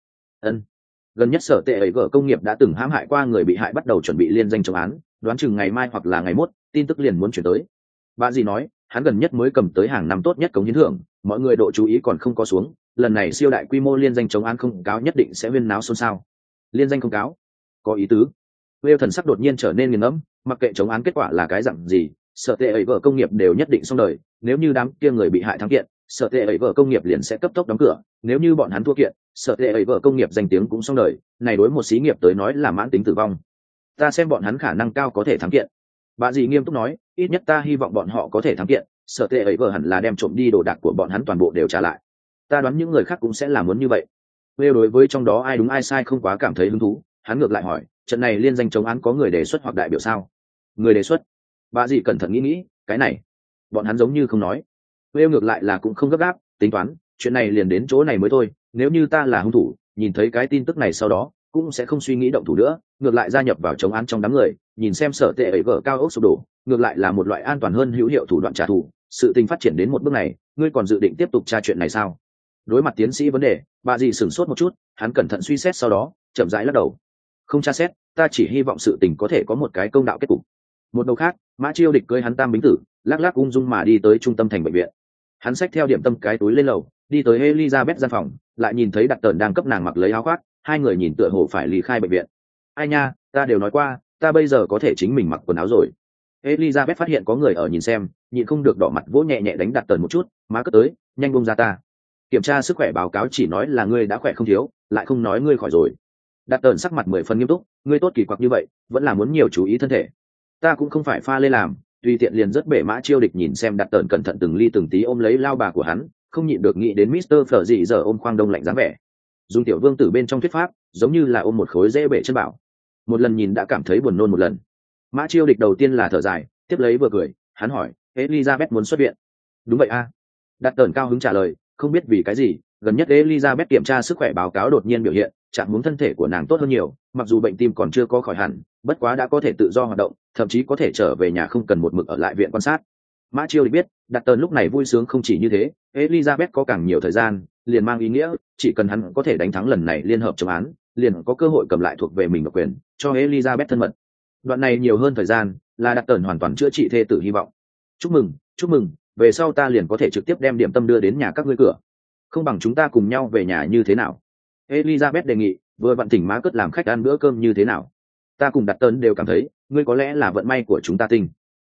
Speaker 1: Gần nhất sở tệ ấy gở công nghiệp đã từng hãm hại qua người bị hại bắt đầu chuẩn bị liên danh chống án, đoán chừng ngày mai hoặc là ngày mốt, tin tức liền muốn chuyển tới. Bà dì nói, hắn gần nhất mới cầm tới hàng năm tốt nhất cống hiến thưởng, mọi người độ chú ý còn không có xuống, lần này siêu đại quy mô liên danh chống án không cáo nhất định sẽ huyên náo xôn xao. Liên danh không cáo, có ý tứ. Will thần sắc đột nhiên trở nên nghiền ngẫm, mặc kệ chống án kết quả là cái dạng gì, sở tệ ấy vợ công nghiệp đều nhất định xong đời, nếu như đám kia người bị hại thắng kiện, sở tệ ấy vợ công nghiệp liền sẽ cấp tốc đóng cửa, nếu như bọn hắn thua kiện, sở tệ ấy vợ công nghiệp danh tiếng cũng xong đời, này đối một xí nghiệp tới nói là mãn tính tử vong. Ta xem bọn hắn khả năng cao có thể thắng kiện. Bà dì nghiêm túc nói, ít nhất ta hy vọng bọn họ có thể thắng kiện, sở tệ ấy vợ hẳn là đem trộm đi đồ đạc của bọn hắn toàn bộ đều trả lại. Ta đoán những người khác cũng sẽ làm muốn như vậy. Will đối với trong đó ai đúng ai sai không quá cảm thấy hứng thú, hắn ngược lại hỏi, trận này liên danh chống án có người đề xuất hoặc đại biểu sao? Người đề xuất? Bà dì cẩn thận nghĩ, cái này, bọn hắn giống như không nói. Will ngược lại là cũng không gấp gáp, tính toán, chuyện này liền đến chỗ này mới thôi, nếu như ta là hung thủ, nhìn thấy cái tin tức này sau đó, cũng sẽ không suy nghĩ động thủ nữa, ngược lại gia nhập vào chống án trong đám người, nhìn xem sở tệ ấy vợ cao ốc sụp đổ, ngược lại là một loại an toàn hơn hữu hiệu thủ đoạn trả thù. Sự tình phát triển đến một bước này, ngươi còn dự định tiếp tục tra chuyện này sao? Đối mặt tiến sĩ vấn đề, bà dì sửng sốt một chút, hắn cẩn thận suy xét sau đó, chậm rãi lắc đầu. Không tra xét, ta chỉ hy vọng sự tình có thể có một cái công đạo kết cục. Một đầu khác, Mã Chiêu Địch cưỡi hắn tam bính tử, lắc lắc ung dung mà đi tới trung tâm thành bệnh viện. Hắn xách theo điểm tâm cái túi lên lầu, đi tới Elizabeth gian phòng, lại nhìn thấy Đặc Tởn đang cấp nàng mặc lấy áo khoác, hai người nhìn tựa hồ phải ly khai bệnh viện. Ai nha, ta đều nói qua, ta bây giờ có thể chính mình mặc quần áo rồi. Elizabeth phát hiện có người ở nhìn xem, nhịn không được đỏ mặt vỗ nhẹ nhẹ đánh Đặc Tởn một chút, má cất tới, nhanh buông ra ta. Kiểm tra sức khỏe báo cáo chỉ nói là ngươi đã khỏe không thiếu, lại không nói ngươi khỏi rồi. Đặc Tởn sắc mặt 10 phần nghiêm túc, ngươi tốt kỳ quặc như vậy, vẫn là muốn nhiều chú ý thân thể. Ta cũng không phải pha lê làm, tùy tiện liền rất bể. Mã Chiêu Địch nhìn xem Đặc Tởn cẩn thận từng ly từng tí ôm lấy lao bà của hắn, không nhịn được nghĩ đến Mr. Phở gì giờ ôm khoang đông lạnh dáng vẻ. Dùng tiểu vương tử bên trong thuyết pháp, giống như là ôm một khối dễ bể chân bảo. Một lần nhìn đã cảm thấy buồn nôn một lần. Mã Chiêu Địch đầu tiên là thở dài, tiếp lấy vừa cười, hắn hỏi, Elizabeth muốn xuất viện? Đúng vậy a. Đặc Tởn cao hứng trả lời, không biết vì cái gì, gần nhất Elizabeth kiểm tra sức khỏe báo cáo đột nhiên biểu hiện, trạng huống thân thể của nàng tốt hơn nhiều, mặc dù bệnh tim còn chưa có khỏi hẳn, bất quá đã có thể tự do hoạt động, thậm chí có thể trở về nhà không cần một mực ở lại viện quan sát. Mã Chiêu Địch biết, Đặc Tởn lúc này vui sướng không chỉ như thế, Elizabeth có càng nhiều thời gian, liền mang ý nghĩa, chỉ cần hắn có thể đánh thắng lần này liên hợp chống án, liền có cơ hội cầm lại thuộc về mình độc quyền, cho Elizabeth thân mật. Đoạn này nhiều hơn thời gian, là Đặc Tởn hoàn toàn chữa trị thê tử hy vọng. Chúc mừng, về sau ta liền có thể trực tiếp đem điểm tâm đưa đến nhà các ngươi cửa. Không bằng chúng ta cùng nhau về nhà như thế nào? Elizabeth đề nghị, vừa vặn thỉnh má cất làm khách ăn bữa cơm như thế nào? Ta cùng Đặc Tởn đều cảm thấy, ngươi có lẽ là vận may của chúng ta tinh.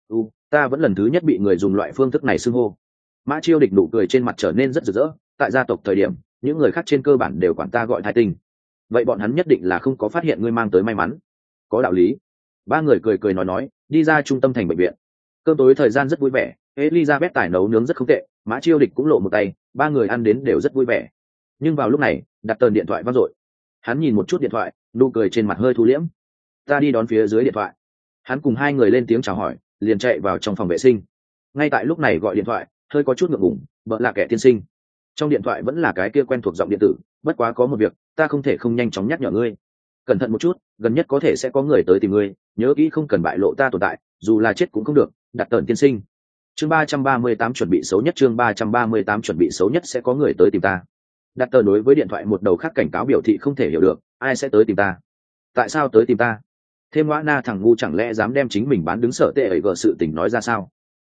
Speaker 1: Ta vẫn lần thứ nhất bị người dùng loại phương thức này xưng hô. Mã Chiêu Địch nụ cười trên mặt trở nên rất rực rỡ, tại gia tộc thời điểm, những người khác trên cơ bản đều quản ta gọi thai tinh. Vậy bọn hắn nhất định là không có phát hiện ngươi mang tới may mắn. Có đạo lý. Ba người cười nói, đi ra trung tâm thành bệnh viện. Cơm tối thời gian rất vui vẻ, Elizabeth tài nấu nướng rất không tệ, Mã Chiêu Địch cũng lộ một tay, ba người ăn đến đều rất vui vẻ. Nhưng vào lúc này, Đặc Tởn điện thoại vang dội. Hắn nhìn một chút điện thoại, nụ cười trên mặt hơi thu liễm. Ta đi đón phía dưới điện thoại. Hắn cùng hai người lên tiếng chào hỏi, liền chạy vào trong phòng vệ sinh. Ngay tại lúc này gọi điện thoại, hơi có chút ngượng ngùng, bợ là kẻ tiên sinh. Trong điện thoại vẫn là cái kia quen thuộc giọng điện tử, bất quá có một việc, ta không thể không nhanh chóng nhắc nhở ngươi. Cẩn thận một chút, gần nhất có thể sẽ có người tới tìm ngươi, nhớ kỹ không cần bại lộ ta tồn tại, dù là chết cũng không được. Đặc Tởn tiên sinh. Chương 338 chuẩn bị xấu nhất, chương 338 chuẩn bị xấu nhất, sẽ có người tới tìm ta. Đặc Tởn đối với điện thoại một đầu khác cảnh cáo biểu thị không thể hiểu được, ai sẽ tới tìm ta? Tại sao tới tìm ta? Thêm Ngoã Na thằng ngu chẳng lẽ dám đem chính mình bán đứng sở tệ ấy gờ sự tình nói ra sao?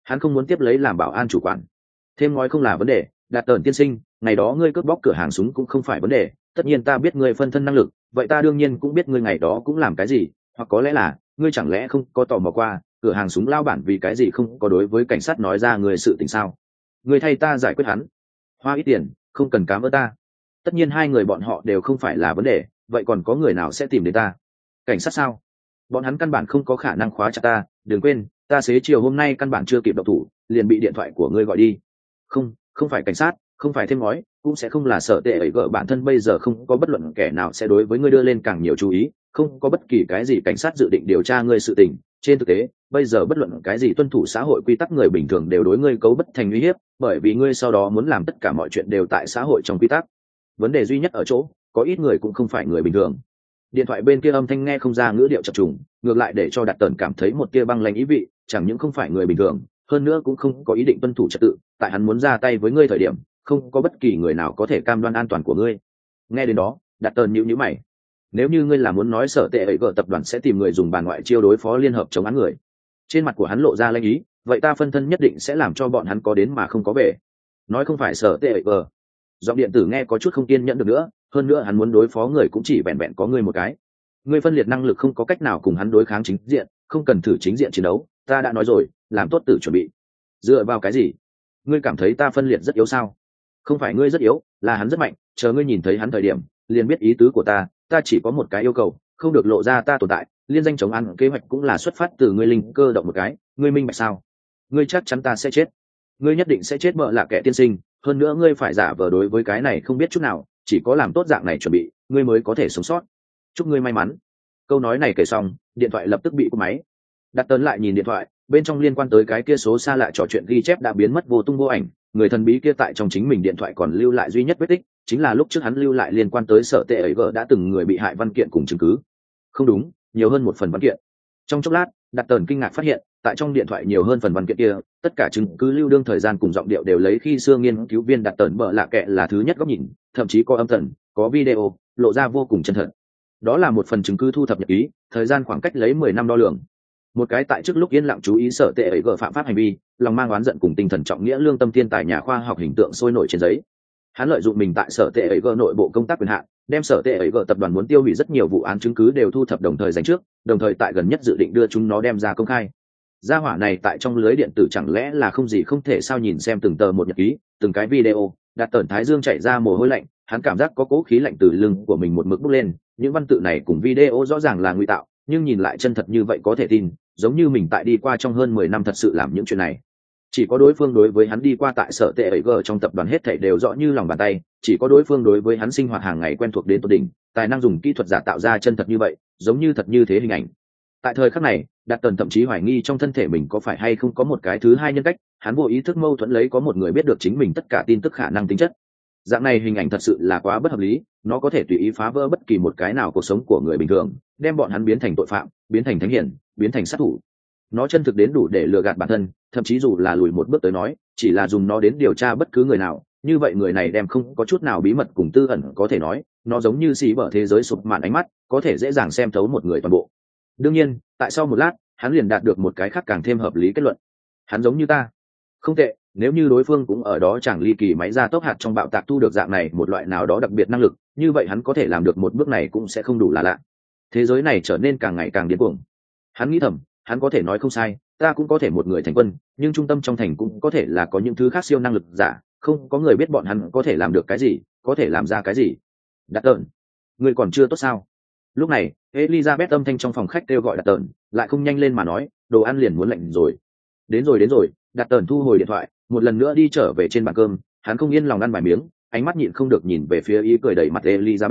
Speaker 1: Hắn không muốn tiếp lấy làm bảo an chủ quản. Thêm ngói không là vấn đề, Đạt Tởn tiên sinh, ngày đó ngươi cướp bóc cửa hàng súng cũng không phải vấn đề, tất nhiên ta biết ngươi phân thân năng lực, vậy ta đương nhiên cũng biết ngươi ngày đó cũng làm cái gì, hoặc có lẽ là ngươi chẳng lẽ không có tò mò qua cửa hàng súng lao bản vì cái gì không có đối với cảnh sát nói ra người sự tình sao? Ngươi thay ta giải quyết hắn, hoa ít tiền, không cần cám ơn ta. Tất nhiên hai người bọn họ đều không phải là vấn đề, vậy còn có người nào sẽ tìm đến ta? Cảnh sát sao? Bọn hắn căn bản không có khả năng khóa chặt ta, đừng quên ta xế chiều hôm nay căn bản chưa kịp độc thủ liền bị điện thoại của ngươi gọi đi. Không phải cảnh sát, không phải thêm ngói, cũng sẽ không là sở tệ ấy vợ bản thân. Bây giờ không có bất luận kẻ nào sẽ đối với ngươi đưa lên càng nhiều chú ý, không có bất kỳ cái gì cảnh sát dự định điều tra ngươi sự tình. Trên thực tế bây giờ bất luận cái gì tuân thủ xã hội quy tắc người bình thường đều đối ngươi cấu bất thành uy hiếp, bởi vì ngươi sau đó muốn làm tất cả mọi chuyện đều tại xã hội trong quy tắc. Vấn đề duy nhất ở chỗ có ít người cũng không phải người bình thường. Điện thoại bên kia âm thanh nghe không ra ngữ điệu chập trùng, ngược lại để cho Đạt Tởn cảm thấy một tia băng lãnh ý vị, chẳng những không phải người bình thường, hơn nữa cũng không có ý định tuân thủ trật tự, tại hắn muốn ra tay với ngươi thời điểm không có bất kỳ người nào có thể cam đoan an toàn của ngươi. Nghe đến đó Đạt Tởn nhíu mày. Nếu như ngươi là muốn nói sở tệ ấy vợ tập đoàn sẽ tìm người dùng bàn ngoại chiêu đối phó liên hợp chống án người, trên mặt của hắn lộ ra lanh ý, vậy ta phân thân nhất định sẽ làm cho bọn hắn có đến mà không có về. Nói không phải sở tệ ấy vợ. Giọng điện tử nghe có chút không kiên nhẫn được nữa, hơn nữa hắn muốn đối phó người cũng chỉ vẹn vẹn có ngươi một cái. Ngươi phân liệt năng lực không có cách nào cùng hắn đối kháng chính diện, không cần thử chính diện chiến đấu, ta đã nói rồi, làm tốt tự chuẩn bị. Dựa vào cái gì? Ngươi cảm thấy ta phân liệt rất yếu sao? Không phải ngươi rất yếu, là hắn rất mạnh, chờ ngươi nhìn thấy hắn thời điểm liền biết ý tứ của ta. Ta chỉ có một cái yêu cầu, không được lộ ra ta tồn tại. Liên danh chống ăn kế hoạch cũng là xuất phát từ ngươi linh cơ động một cái, ngươi minh bạch sao? Ngươi chắc chắn ta sẽ chết, ngươi nhất định sẽ chết vợ là kẻ tiên sinh, hơn nữa ngươi phải giả vờ đối với cái này không biết chút nào, chỉ có làm tốt dạng này chuẩn bị ngươi mới có thể sống sót. Chúc ngươi may mắn. Câu nói này kể xong điện thoại lập tức bị cúp máy. Đặt Tấn lại nhìn điện thoại, bên trong liên quan tới cái kia số xa lạ trò chuyện ghi chép đã biến mất vô tung vô ảnh. Người thần bí kia tại trong chính mình điện thoại còn lưu lại duy nhất vết tích, chính là lúc trước hắn lưu lại liên quan tới sở tệ ấy vợ đã từng người bị hại văn kiện cùng chứng cứ. Không đúng, nhiều hơn một phần văn kiện. Trong chốc lát Đặt Tấn kinh ngạc phát hiện tại trong điện thoại nhiều hơn phần văn kiện kia, tất cả chứng cứ lưu đương thời gian cùng giọng điệu đều lấy khi xưa nghiên cứu viên Đặt Tấn bợ lạ kệ là thứ nhất góc nhìn, thậm chí có âm thanh, có video, lộ ra vô cùng chân thật. Đó là một phần chứng cứ thu thập nhật ký, thời gian khoảng cách lấy 10 năm đo lường. Một cái tại trước lúc yên lặng chú ý sở tệ ấy vợ phạm pháp hành vi, lòng mang oán giận cùng tinh thần trọng nghĩa lương tâm thiên tài nhà khoa học hình tượng sôi nổi trên giấy. Hắn lợi dụng mình tại sở tệ ấy vợ nội bộ công tác quyền hạn, đem sở tệ ấy vợ tập đoàn muốn tiêu hủy rất nhiều vụ án chứng cứ đều thu thập đồng thời dành trước, đồng thời tại gần nhất dự định đưa chúng nó đem ra công khai. Gia hỏa này tại trong lưới điện tử chẳng lẽ là không gì không thể sao? Nhìn xem từng tờ một nhật ký, từng cái video, Đạt Tấn thái dương chạy ra mồ hôi lạnh, hắn cảm giác có cố khí lạnh từ lưng của mình một mực bốc lên. Những văn tự này cùng video rõ ràng là ngụy tạo, nhưng nhìn lại chân thật như vậy có thể tin, giống như mình tại đi qua trong hơn 10 năm thật sự làm những chuyện này. Chỉ có đối phương đối với hắn đi qua tại sở tệ ấy vợ trong tập đoàn hết thảy đều rõ như lòng bàn tay, chỉ có đối phương đối với hắn sinh hoạt hàng ngày quen thuộc đến tột đỉnh, tài năng dùng kỹ thuật giả tạo ra chân thật như vậy, giống như thật như thế hình ảnh. Tại thời khắc này Đạt Tấn thậm chí hoài nghi trong thân thể mình có phải hay không có một cái thứ hai nhân cách. Hắn vô ý thức mâu thuẫn lấy có một người biết được chính mình tất cả tin tức khả năng tính chất. Dạng này hình ảnh thật sự là quá bất hợp lý, nó có thể tùy ý phá vỡ bất kỳ một cái nào cuộc sống của người bình thường, đem bọn hắn biến thành tội phạm, biến thành thánh hiển, biến thành sát thủ. Nó chân thực đến đủ để lừa gạt bản thân, thậm chí dù là lùi một bước tới nói, chỉ là dùng nó đến điều tra bất cứ người nào, như vậy người này đem không có chút nào bí mật cùng tư ẩn có thể nói, nó giống như xì bở thế giới sụp màn ánh mắt, có thể dễ dàng xem thấu một người toàn bộ. Đương nhiên tại sau một lát hắn liền đạt được một cái khác càng thêm hợp lý kết luận. Hắn giống như ta. Không tệ, nếu như đối phương cũng ở đó chẳng ly kỳ máy ra tốc hạt trong bạo tạc thu được dạng này một loại nào đó đặc biệt năng lực, như vậy hắn có thể làm được một bước này cũng sẽ không đủ là lạ. Thế giới này trở nên càng ngày càng điên cuồng. Hắn nghĩ thầm, hắn có thể nói không sai, ta cũng có thể một người thành quân, nhưng trung tâm trong thành cũng có thể là có những thứ khác siêu năng lực giả, không có người biết bọn hắn có thể làm được cái gì, có thể làm ra cái gì. Đạt Tấn, người còn chưa tốt sao? Lúc này Elizabeth âm thanh trong phòng khách kêu gọi Đạt Tấn, lại không nhanh lên mà nói, đồ ăn liền muốn lạnh rồi. Đến rồi. Đạt Tấn thu hồi điện thoại, một lần nữa đi trở về trên bàn cơm. Hắn không yên lòng ăn vài miếng, ánh mắt nhịn không được nhìn về phía ý cười đầy mặt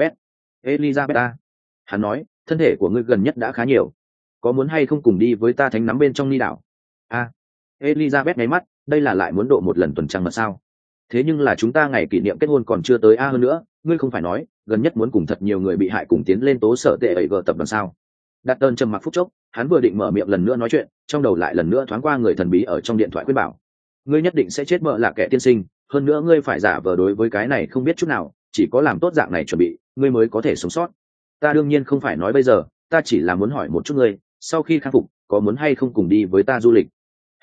Speaker 1: Elizabeth à. Hắn nói, thân thể của ngươi gần nhất đã khá nhiều, có muốn hay không cùng đi với ta thánh nắm bên trong ni đảo? Elizabeth nháy mắt, đây là lại muốn độ một lần tuần trăng mật sao? Thế nhưng là chúng ta ngày kỷ niệm kết hôn còn chưa tới hơn nữa, ngươi không phải nói gần nhất muốn cùng thật nhiều người bị hại cùng tiến lên tố sở tệ ấy vợ tập đoàn sao? Đạt Tấn trầm mặc phút chốc, hắn vừa định mở miệng lần nữa nói chuyện, trong đầu lại lần nữa thoáng qua người thần bí ở trong điện thoại khuyên bảo, ngươi nhất định sẽ chết mợ là kẻ tiên sinh, hơn nữa ngươi phải giả vờ đối với cái này không biết chút nào, chỉ có làm tốt dạng này chuẩn bị ngươi mới có thể sống sót. Ta đương nhiên không phải nói bây giờ, ta chỉ là muốn hỏi một chút ngươi, sau khi khắc phục có muốn hay không cùng đi với ta du lịch? Hắc,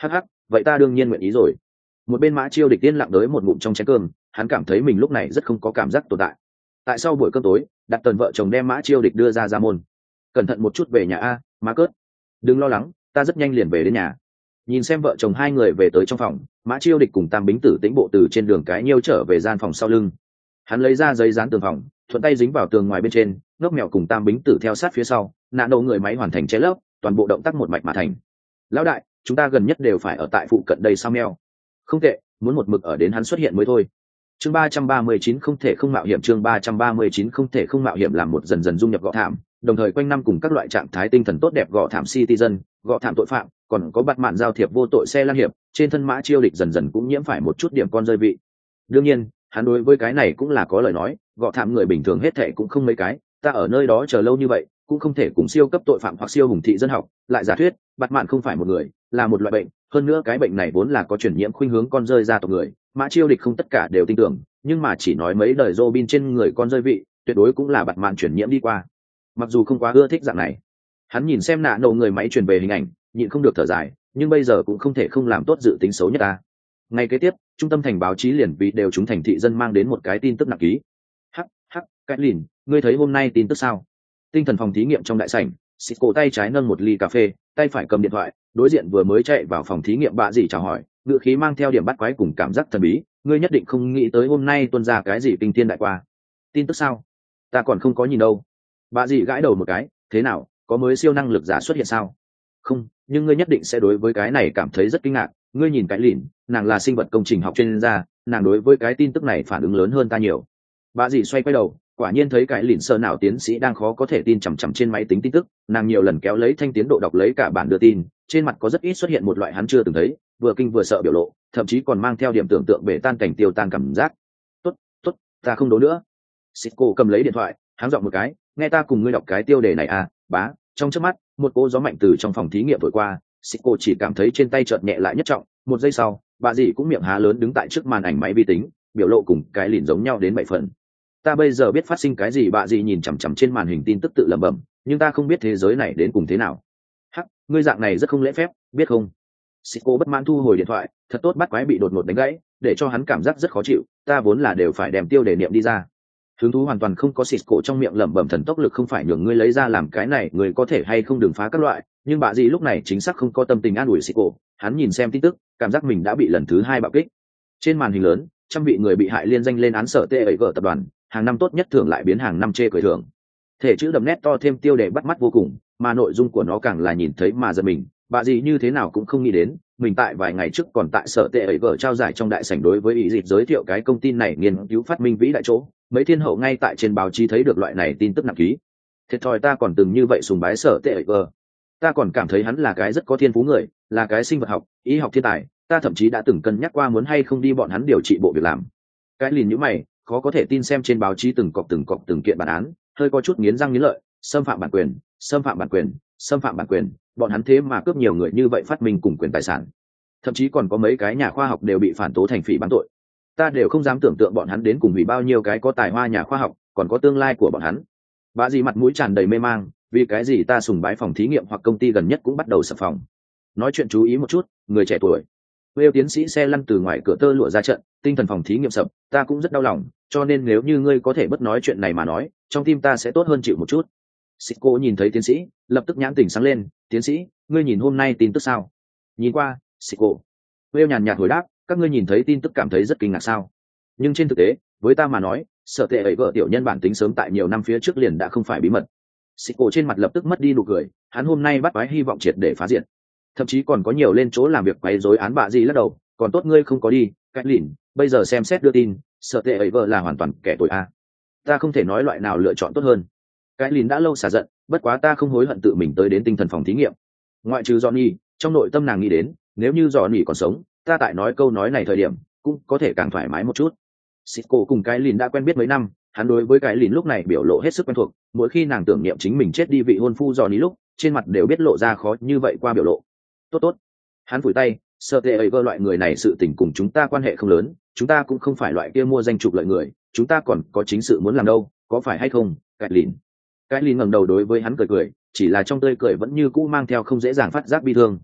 Speaker 1: vậy ta đương nhiên nguyện ý rồi. Một bên Mã Chiêu Địch yên lặng đới một ngụm trong chén cơm, hắn cảm thấy mình lúc này rất không có cảm giác tồn tại. Tại sau buổi cơm tối, Đặt Tần vợ chồng đem Mã Chiêu Địch đưa ra môn. Cẩn thận một chút về nhà a, má cớt. Đừng lo lắng, ta rất nhanh liền về đến nhà. Nhìn xem vợ chồng hai người về tới trong phòng, Mã Chiêu Địch cùng Tam Bính Tử tĩnh bộ từ trên đường cái nhiêu trở về gian phòng sau lưng. Hắn lấy ra giấy dán tường phòng, thuận tay dính vào tường ngoài bên trên, ngốc mèo cùng Tam Bính Tử theo sát phía sau, nạn đầu người máy hoàn thành che lấp, toàn bộ động tác một mạch mà thành. Lão đại, chúng ta gần nhất đều phải ở tại phụ cận đây sao mèo? Không tệ, muốn một mực ở đến hắn xuất hiện mới thôi. Chương 339 không thể không mạo hiểm, chương 339 không thể không mạo hiểm, làm một dần dần dung nhập Gọ Thảm, đồng thời quanh năm cùng các loại trạng thái tinh thần tốt đẹp Gọ Thảm Citizen, Gọ Thảm tội phạm, còn có bắt mạn giao thiệp vô tội xe lan hiệp, trên thân Mã Chiêu Địch dần dần cũng nhiễm phải một chút điểm con rơi vị. Đương nhiên, hắn đối với cái này cũng là có lời nói, Gọ Thảm người bình thường hết thảy cũng không mấy cái, ta ở nơi đó chờ lâu như vậy, cũng không thể cùng siêu cấp tội phạm hoặc siêu hùng thị dân học, lại giả thuyết, bắt mạn không phải một người, là một loại bệnh, hơn nữa cái bệnh này vốn là có truyền nhiễm khuynh hướng con rơi ra tộc người. Mã Chiêu Địch không tất cả đều tin tưởng, nhưng mà chỉ nói mấy đời Robin trên người con rơi vị, tuyệt đối cũng là bạt mạn truyền nhiễm đi qua. Mặc dù không quá ưa thích dạng này, hắn nhìn xem nạ nổ người máy truyền về hình ảnh, nhịn không được thở dài, nhưng bây giờ cũng không thể không làm tốt dự tính xấu nhất ta. Ngày kế tiếp, trung tâm thành báo chí liền vì đều chúng thành thị dân mang đến một cái tin tức nặng ký. Hắc, cái lìn, ngươi thấy hôm nay tin tức sao? Tinh thần phòng thí nghiệm trong đại sảnh, Cisco tay trái nâng một ly cà phê, tay phải cầm điện thoại, đối diện vừa mới chạy vào phòng thí nghiệm bạ gì chào hỏi, ngữ khí mang theo điểm bắt quái cùng cảm giác thần bí. Ngươi nhất định không nghĩ tới hôm nay tuôn ra cái gì kinh thiên đại qua. Tin tức sao? Ta còn không có nhìn đâu. Bạ gì gãi đầu một cái, thế nào, có mới siêu năng lực giả xuất hiện sao? Không, nhưng ngươi nhất định sẽ đối với cái này cảm thấy rất kinh ngạc. Ngươi nhìn cái lìn, nàng là sinh vật công trình học chuyên gia, nàng đối với cái tin tức này phản ứng lớn hơn ta nhiều. Bạ gì xoay quay đầu, quả nhiên thấy cái lìn sơ nào tiến sĩ đang khó có thể tin chằm chằm trên máy tính tin tức, nàng nhiều lần kéo lấy thanh tiến độ đọc lấy cả bản đưa tin, trên mặt có rất ít xuất hiện một loại hắn chưa từng thấy, vừa kinh vừa sợ biểu lộ, thậm chí còn mang theo điểm tưởng tượng bể tan cảnh tiêu tan cảm giác. Tốt, ta không đố nữa. Cisco cầm lấy điện thoại, háng giọng một cái, nghe ta cùng ngươi đọc cái tiêu đề này à, bá. Trong chớp mắt, một cỗ gió mạnh từ trong phòng thí nghiệm thổi qua, Cisco chỉ cảm thấy trên tay chợt nhẹ lại nhất trọng, một giây sau, bà dì cũng miệng há lớn đứng tại trước màn ảnh máy vi tính, biểu lộ cùng cái lìn giống nhau đến 7 phần. Ta bây giờ biết phát sinh cái gì, bà dì nhìn chằm chằm trên màn hình tin tức tự lẩm bẩm, nhưng ta không biết thế giới này đến cùng thế nào. Hắc, ngươi dạng này rất không lễ phép, biết không? Cisco bất mãn thu hồi điện thoại, thật tốt bắt quái bị đột ngột đánh gãy, để cho hắn cảm giác rất khó chịu, ta vốn là đều phải đem tiêu đề niệm đi ra. Hứng thú hoàn toàn không có. Cisco trong miệng lẩm bẩm, thần tốc lực không phải nhường ngươi lấy ra làm cái này, người có thể hay không đừng phá các loại, nhưng bà dì lúc này chính xác không có tâm tình an ủi Cisco, hắn nhìn xem tin tức, cảm giác mình đã bị lần thứ 2 bạo kích. Trên màn hình lớn, trăm vị người bị hại liên danh lên án sở TAG tập đoàn, hàng năm tốt nhất thưởng lại biến hàng năm chê cười thưởng. Thể chữ đậm nét to thêm tiêu đề bắt mắt vô cùng, mà nội dung của nó càng là nhìn thấy mà giật mình. Bà dì như thế nào cũng không nghĩ đến, mình tại vài ngày trước còn tại sở TAG trao giải trong đại sảnh đối với ý dịp giới thiệu cái công ty này nghiên cứu phát minh vĩ đại chỗ, mấy thiên hậu ngay tại trên báo chí thấy được loại này tin tức nặng ký. Thiệt thòi ta còn từng như vậy sùng bái sở TAG. Ta còn cảm thấy hắn là cái rất có thiên phú người, là cái sinh vật học, y học thiên tài, ta thậm chí đã từng cân nhắc qua muốn hay không đi bọn hắn điều trị bộ việc làm. Cái lìn nhíu mày, khó có thể tin xem trên báo chí từng cọc từng kiện bản án, hơi có chút nghiến răng nghiến lợi, xâm phạm bản quyền, xâm phạm bản quyền, xâm phạm bản quyền, bọn hắn thế mà cướp nhiều người như vậy phát minh cùng quyền tài sản. Thậm chí còn có mấy cái nhà khoa học đều bị phản tố thành phỉ báng tội. Ta đều không dám tưởng tượng bọn hắn đến cùng hủy bao nhiêu cái có tài hoa nhà khoa học, còn có tương lai của bọn hắn. Bà dì mặt mũi tràn đầy mê mang, vì cái gì ta sùng bái phòng thí nghiệm hoặc công ty gần nhất cũng bắt đầu sập phòng. Nói chuyện chú ý một chút, người trẻ tuổi. Wales tiến sĩ xe lăn từ ngoài cửa tơ lụa ra trận, tinh thần phòng thí nghiệm sập, ta cũng rất đau lòng, cho nên nếu như ngươi có thể bất nói chuyện này mà nói, trong tim ta sẽ tốt hơn chịu một chút. Cisco nhìn thấy tiến sĩ, lập tức nhãn tỉnh sáng lên, tiến sĩ, ngươi nhìn hôm nay tin tức sao? Nhìn qua, Cisco. Wales nhàn nhạt hồi đáp, các ngươi nhìn thấy tin tức cảm thấy rất kinh ngạc sao? Nhưng trên thực tế, với ta mà nói, sở tệ ấy vợ tiểu nhân bản tính sớm tại nhiều năm phía trước liền đã không phải bí mật. Cisco trên mặt lập tức mất đi nụ cười, hắn hôm nay bắt quái hy vọng triệt để phá diện. Thậm chí còn có nhiều lên chỗ làm việc quấy rối án bạ gì lắc đầu, còn tốt ngươi không có đi, cách lìn, bây giờ xem xét đưa tin, sở tệ ấy vợ là hoàn toàn kẻ tội a. Ta không thể nói loại nào lựa chọn tốt hơn. Cái lìn đã lâu xả giận, bất quá ta không hối hận tự mình tới đến tinh thần phòng thí nghiệm. Ngoại trừ Johnny, trong nội tâm nàng nghĩ đến, nếu như Johnny còn sống, ta tại nói câu nói này thời điểm, cũng có thể càng thoải mái một chút. Cisco cùng cái lìn đã quen biết mấy năm, hắn đối với cái lìn lúc này biểu lộ hết sức quen thuộc, mỗi khi nàng tưởng niệm chính mình chết đi vị hôn phu Johnny lúc, trên mặt đều biết lộ ra khó như vậy qua biểu lộ. Tốt, hắn phủi tay, sợ tệ ấy vơ loại người này sự tình cùng chúng ta quan hệ không lớn, chúng ta cũng không phải loại kia mua danh trục lợi người, chúng ta còn có chính sự muốn làm đâu, có phải hay không? Cái lìn ngẩng đầu đối với hắn cười cười, chỉ là trong tươi cười vẫn như cũ mang theo không dễ dàng phát giác bi thương.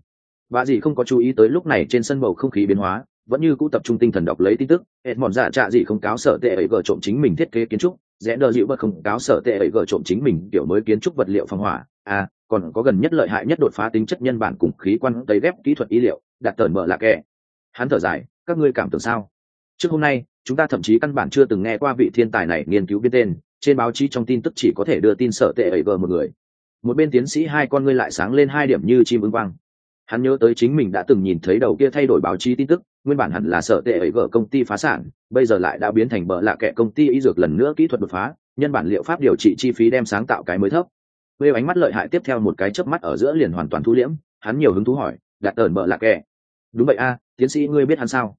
Speaker 1: Bà dì không có chú ý tới lúc này trên sân bầu không khí biến hóa, vẫn như cũ tập trung tinh thần đọc lấy tin tức. Hết mòn dạ trạ gì không cáo sở tệ ấy gở trộm chính mình thiết kế kiến trúc, rẽ đờ dịu bật không cáo sở tệ ấy gở trộm chính mình kiểu mới kiến trúc vật liệu phong hỏa. Còn có gần nhất lợi hại nhất đột phá tính chất nhân bản cùng khí quan tấy ghép kỹ thuật y liệu, đặt tờn mở là kẻ. Hắn thở dài, các ngươi cảm tưởng sao? Trước hôm nay, chúng ta thậm chí căn bản chưa từng nghe qua vị thiên tài này nghiên cứu viên tên, trên báo chí trong tin tức chỉ có thể đưa tin sở tệ ấy gở một người. Một bên tiến sĩ hai con ngươi lại sáng lên 2 điểm như chim ưng quang. Hắn nhớ tới chính mình đã từng nhìn thấy đầu kia thay đổi báo chí tin tức, nguyên bản hẳn là sở tệ ấy gở công ty phá sản, bây giờ lại đã biến thành bợ lạ kệ công ty y dược lần nữa kỹ thuật đột phá, nhân bản liệu pháp điều trị chi phí đem sáng tạo cái mới thấp. Với ánh mắt lợi hại tiếp theo một cái chớp mắt ở giữa liền hoàn toàn thu liễm, hắn nhiều hứng thú hỏi, đặt ẩn bợ lạ kệ. Đúng vậy tiến sĩ ngươi biết hắn sao?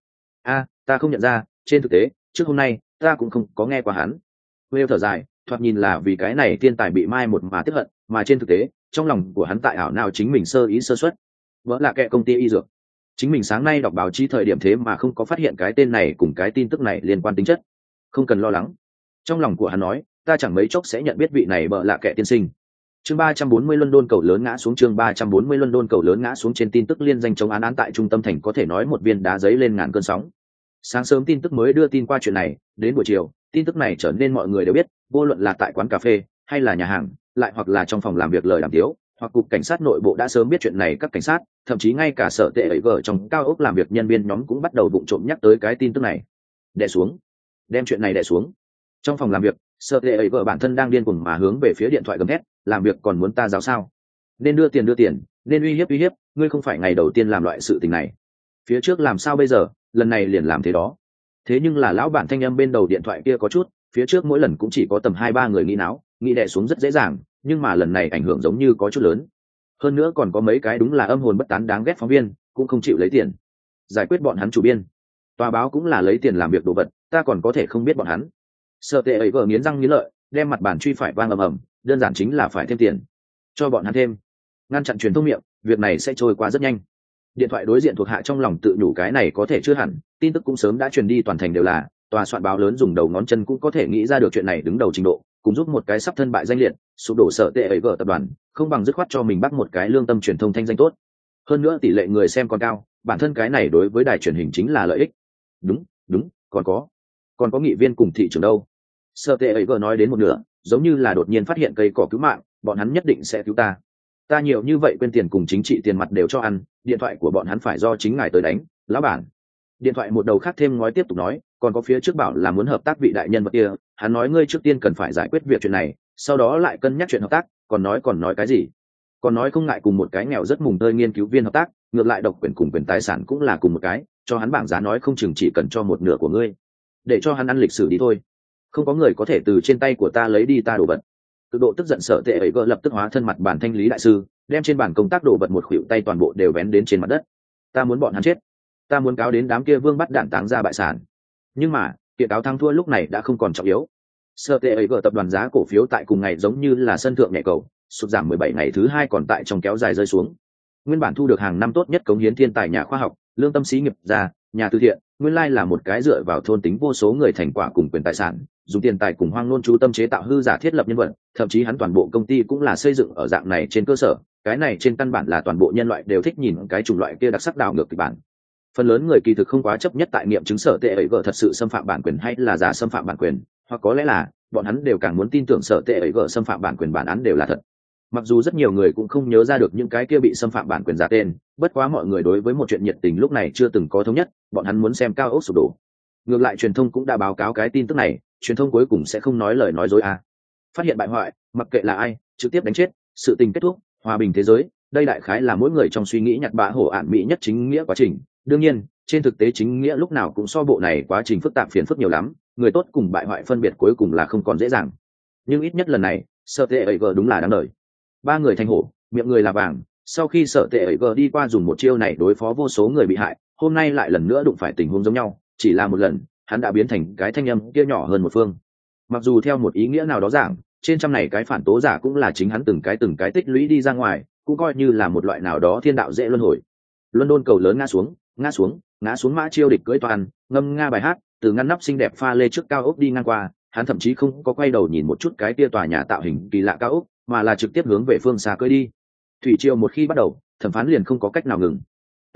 Speaker 1: Ta không nhận ra, trên thực tế, trước hôm nay ta cũng không có nghe qua hắn. Với thở dài, thoạt nhìn là vì cái này thiên tài bị mai một mà tiếp hận, mà trên thực tế, trong lòng của hắn tại ảo nào chính mình sơ ý sơ suất. Vỡ là kệ công ty y dược, chính mình sáng nay đọc báo chí thời điểm thế mà không có phát hiện cái tên này cùng cái tin tức này liên quan tính chất. Không cần lo lắng, trong lòng của hắn nói, ta chẳng mấy chốc sẽ nhận biết vị này bợ lạ kệ tiên sinh. Chương 340 London cầu lớn ngã xuống. Chương 340 London cầu lớn ngã xuống. Trên tin tức liên danh chống án tại trung tâm thành có thể nói một viên đá giấy lên ngàn cơn sóng. Sáng sớm tin tức mới đưa tin qua chuyện này, đến buổi chiều tin tức này trở nên mọi người đều biết, vô luận là tại quán cà phê hay là nhà hàng, lại hoặc là trong phòng làm việc lời đàm tiếu, hoặc cục cảnh sát nội bộ đã sớm biết chuyện này. Các cảnh sát, thậm chí ngay cả sở tệ ấy gở trong cao ốc làm việc nhân viên nhóm cũng bắt đầu vụng trộm nhắc tới cái tin tức này. Đè xuống, đem chuyện này đè xuống. Trong phòng làm việc, sở tệ ấy gở bản thân đang điên cuồng mà hướng về phía điện thoại gầm hét, làm việc còn muốn ta giáo sao? Nên đưa tiền, nên uy hiếp, ngươi không phải ngày đầu tiên làm loại sự tình này. Phía trước làm sao bây giờ, lần này liền làm thế đó. Thế nhưng là lão bản thanh âm bên đầu điện thoại kia có chút, phía trước mỗi lần cũng chỉ có tầm 2-3 người nghĩ náo, nghĩ đè xuống rất dễ dàng, nhưng mà lần này ảnh hưởng giống như có chút lớn. Hơn nữa còn có mấy cái đúng là âm hồn bất tán đáng ghét phóng viên, cũng không chịu lấy tiền. Giải quyết bọn hắn chủ biên. Tòa báo cũng là lấy tiền làm việc đồ vật, ta còn có thể không biết bọn hắn. Sợ tệ ấy vợ nghiến răng nghiến lợi, đem mặt bàn truy phải vang ầm ầm, đơn giản chính là phải thêm tiền. Cho bọn hắn thêm. Ngăn chặn truyền thông miệng, việc này sẽ trôi qua rất nhanh. Điện thoại đối diện thuộc hạ trong lòng tự nhủ cái này có thể chưa hẳn, tin tức cũng sớm đã truyền đi toàn thành đều là, tòa soạn báo lớn dùng đầu ngón chân cũng có thể nghĩ ra được chuyện này đứng đầu trình độ, cùng giúp một cái sắp thân bại danh liệt, sụp đổ sở tệ ấy vợ tập đoàn, không bằng dứt khoát cho mình bắt một cái lương tâm truyền thông thanh danh tốt. Hơn nữa tỷ lệ người xem còn cao, bản thân cái này đối với đài truyền hình chính là lợi ích. Đúng, còn có nghị viên cùng thị trường đâu. Sở tệ ấy vợ nói đến một nửa, giống như là đột nhiên phát hiện cây cỏ cứu mạng, bọn hắn nhất định sẽ cứu ta. Ta nhiều như vậy quên tiền cùng chính trị tiền mặt đều cho ăn, điện thoại của bọn hắn phải do chính ngài tới đánh, lão bản. Điện thoại một đầu khác thêm ngói tiếp tục nói, còn có phía trước bảo là muốn hợp tác vị đại nhân vật kia, hắn nói ngươi trước tiên cần phải giải quyết việc chuyện này, sau đó lại cân nhắc chuyện hợp tác, còn nói cái gì? Còn nói không ngại cùng một cái nghèo rất mùng tơi nghiên cứu viên hợp tác, ngược lại độc quyền cùng quyền tài sản cũng là cùng một cái, cho hắn bảng giá nói không chừng chỉ cần cho một nửa của ngươi, để cho hắn ăn lịch sử đi thôi. Không có người có thể từ trên tay của ta lấy đi ta đồ vật. Cực độ tức giận sợ tệ ấy vợ lập tức hóa thân mặt bản thanh lý đại sư, đem trên bàn công tác đồ vật một khuỷu tay toàn bộ đều vén đến trên mặt đất. Ta muốn bọn hắn chết, ta muốn cáo đến đám kia vương bắt đạn táng ra bại sản. Nhưng mà kiện cáo thắng thua lúc này đã không còn trọng yếu. Sợ tệ ấy vợ tập đoàn giá cổ phiếu tại cùng ngày giống như là sân thượng nhẹ cầu, sụt giảm 17 ngày thứ 2 còn tại trong kéo dài rơi xuống. Nguyên bản thu được hàng năm tốt nhất cống hiến thiên tài nhà khoa học, lương tâm sĩ nghiệp gia, nhà từ thiện, nguyên lai là một cái dựa vào thôn tính vô số người thành quả cùng quyền tài sản, dùng tiền tài cùng hoang nôn chú tâm chế tạo hư giả thiết lập nhân vật, thậm chí hắn toàn bộ công ty cũng là xây dựng ở dạng này trên cơ sở, cái này trên căn bản là toàn bộ nhân loại đều thích nhìn cái chủng loại kia đặc sắc đảo ngược kịch bản. Phần lớn người kỳ thực không quá chấp nhất tại nghiệm chứng sở tệ ấy vợ thật sự xâm phạm bản quyền hay là giả xâm phạm bản quyền, hoặc có lẽ là bọn hắn đều càng muốn tin tưởng sở tệ ấy vợ xâm phạm bản quyền bản án đều là thật. Mặc dù rất nhiều người cũng không nhớ ra được những cái kia bị xâm phạm bản quyền giả tên, bất quá mọi người đối với một chuyện nhiệt tình lúc này chưa từng có thống nhất, bọn hắn muốn xem cao ốc sụp đổ. Ngược lại truyền thông cũng đã báo cáo cái tin tức này, truyền thông cuối cùng sẽ không nói lời nói dối phát hiện bại hoại, mặc kệ là ai, trực tiếp đánh chết, sự tình kết thúc, hòa bình thế giới, đây đại khái là mỗi người trong suy nghĩ nhặt bạ hổ ạn mỹ nhất chính nghĩa quá trình. Đương nhiên, trên thực tế chính nghĩa lúc nào cũng so bộ này quá trình phức tạp phiền phức nhiều lắm, người tốt cùng bại hoại phân biệt cuối cùng là không còn dễ dàng. Nhưng ít nhất lần này, sợ tệ ấy vợ đúng là đáng đời. 3 người thành hổ, miệng người là vàng, sau khi sợ tệ ấy vợ đi qua dùng một chiêu này đối phó vô số người bị hại, hôm nay lại lần nữa đụng phải tình huống giống nhau, chỉ là một lần, hắn đã biến thành cái thanh âm kia nhỏ hơn một phương. Mặc dù theo một ý nghĩa nào đó giảng, trên trăm này cái phản tố giả cũng là chính hắn từng cái tích lũy đi ra ngoài, cũng coi như là một loại nào đó thiên đạo dễ luân hồi. London cầu lớn ngã xuống mã chiêu địch cưỡi toàn, ngâm nga bài hát, từ ngăn nắp xinh đẹp pha lê trước cao ốc đi ngang qua, hắn thậm chí không có quay đầu nhìn một chút cái kia tòa nhà tạo hình kỳ lạ cao ốc, mà là trực tiếp hướng về phương xa cưỡi đi. Thủy triều một khi bắt đầu, thẩm phán liền không có cách nào ngừng.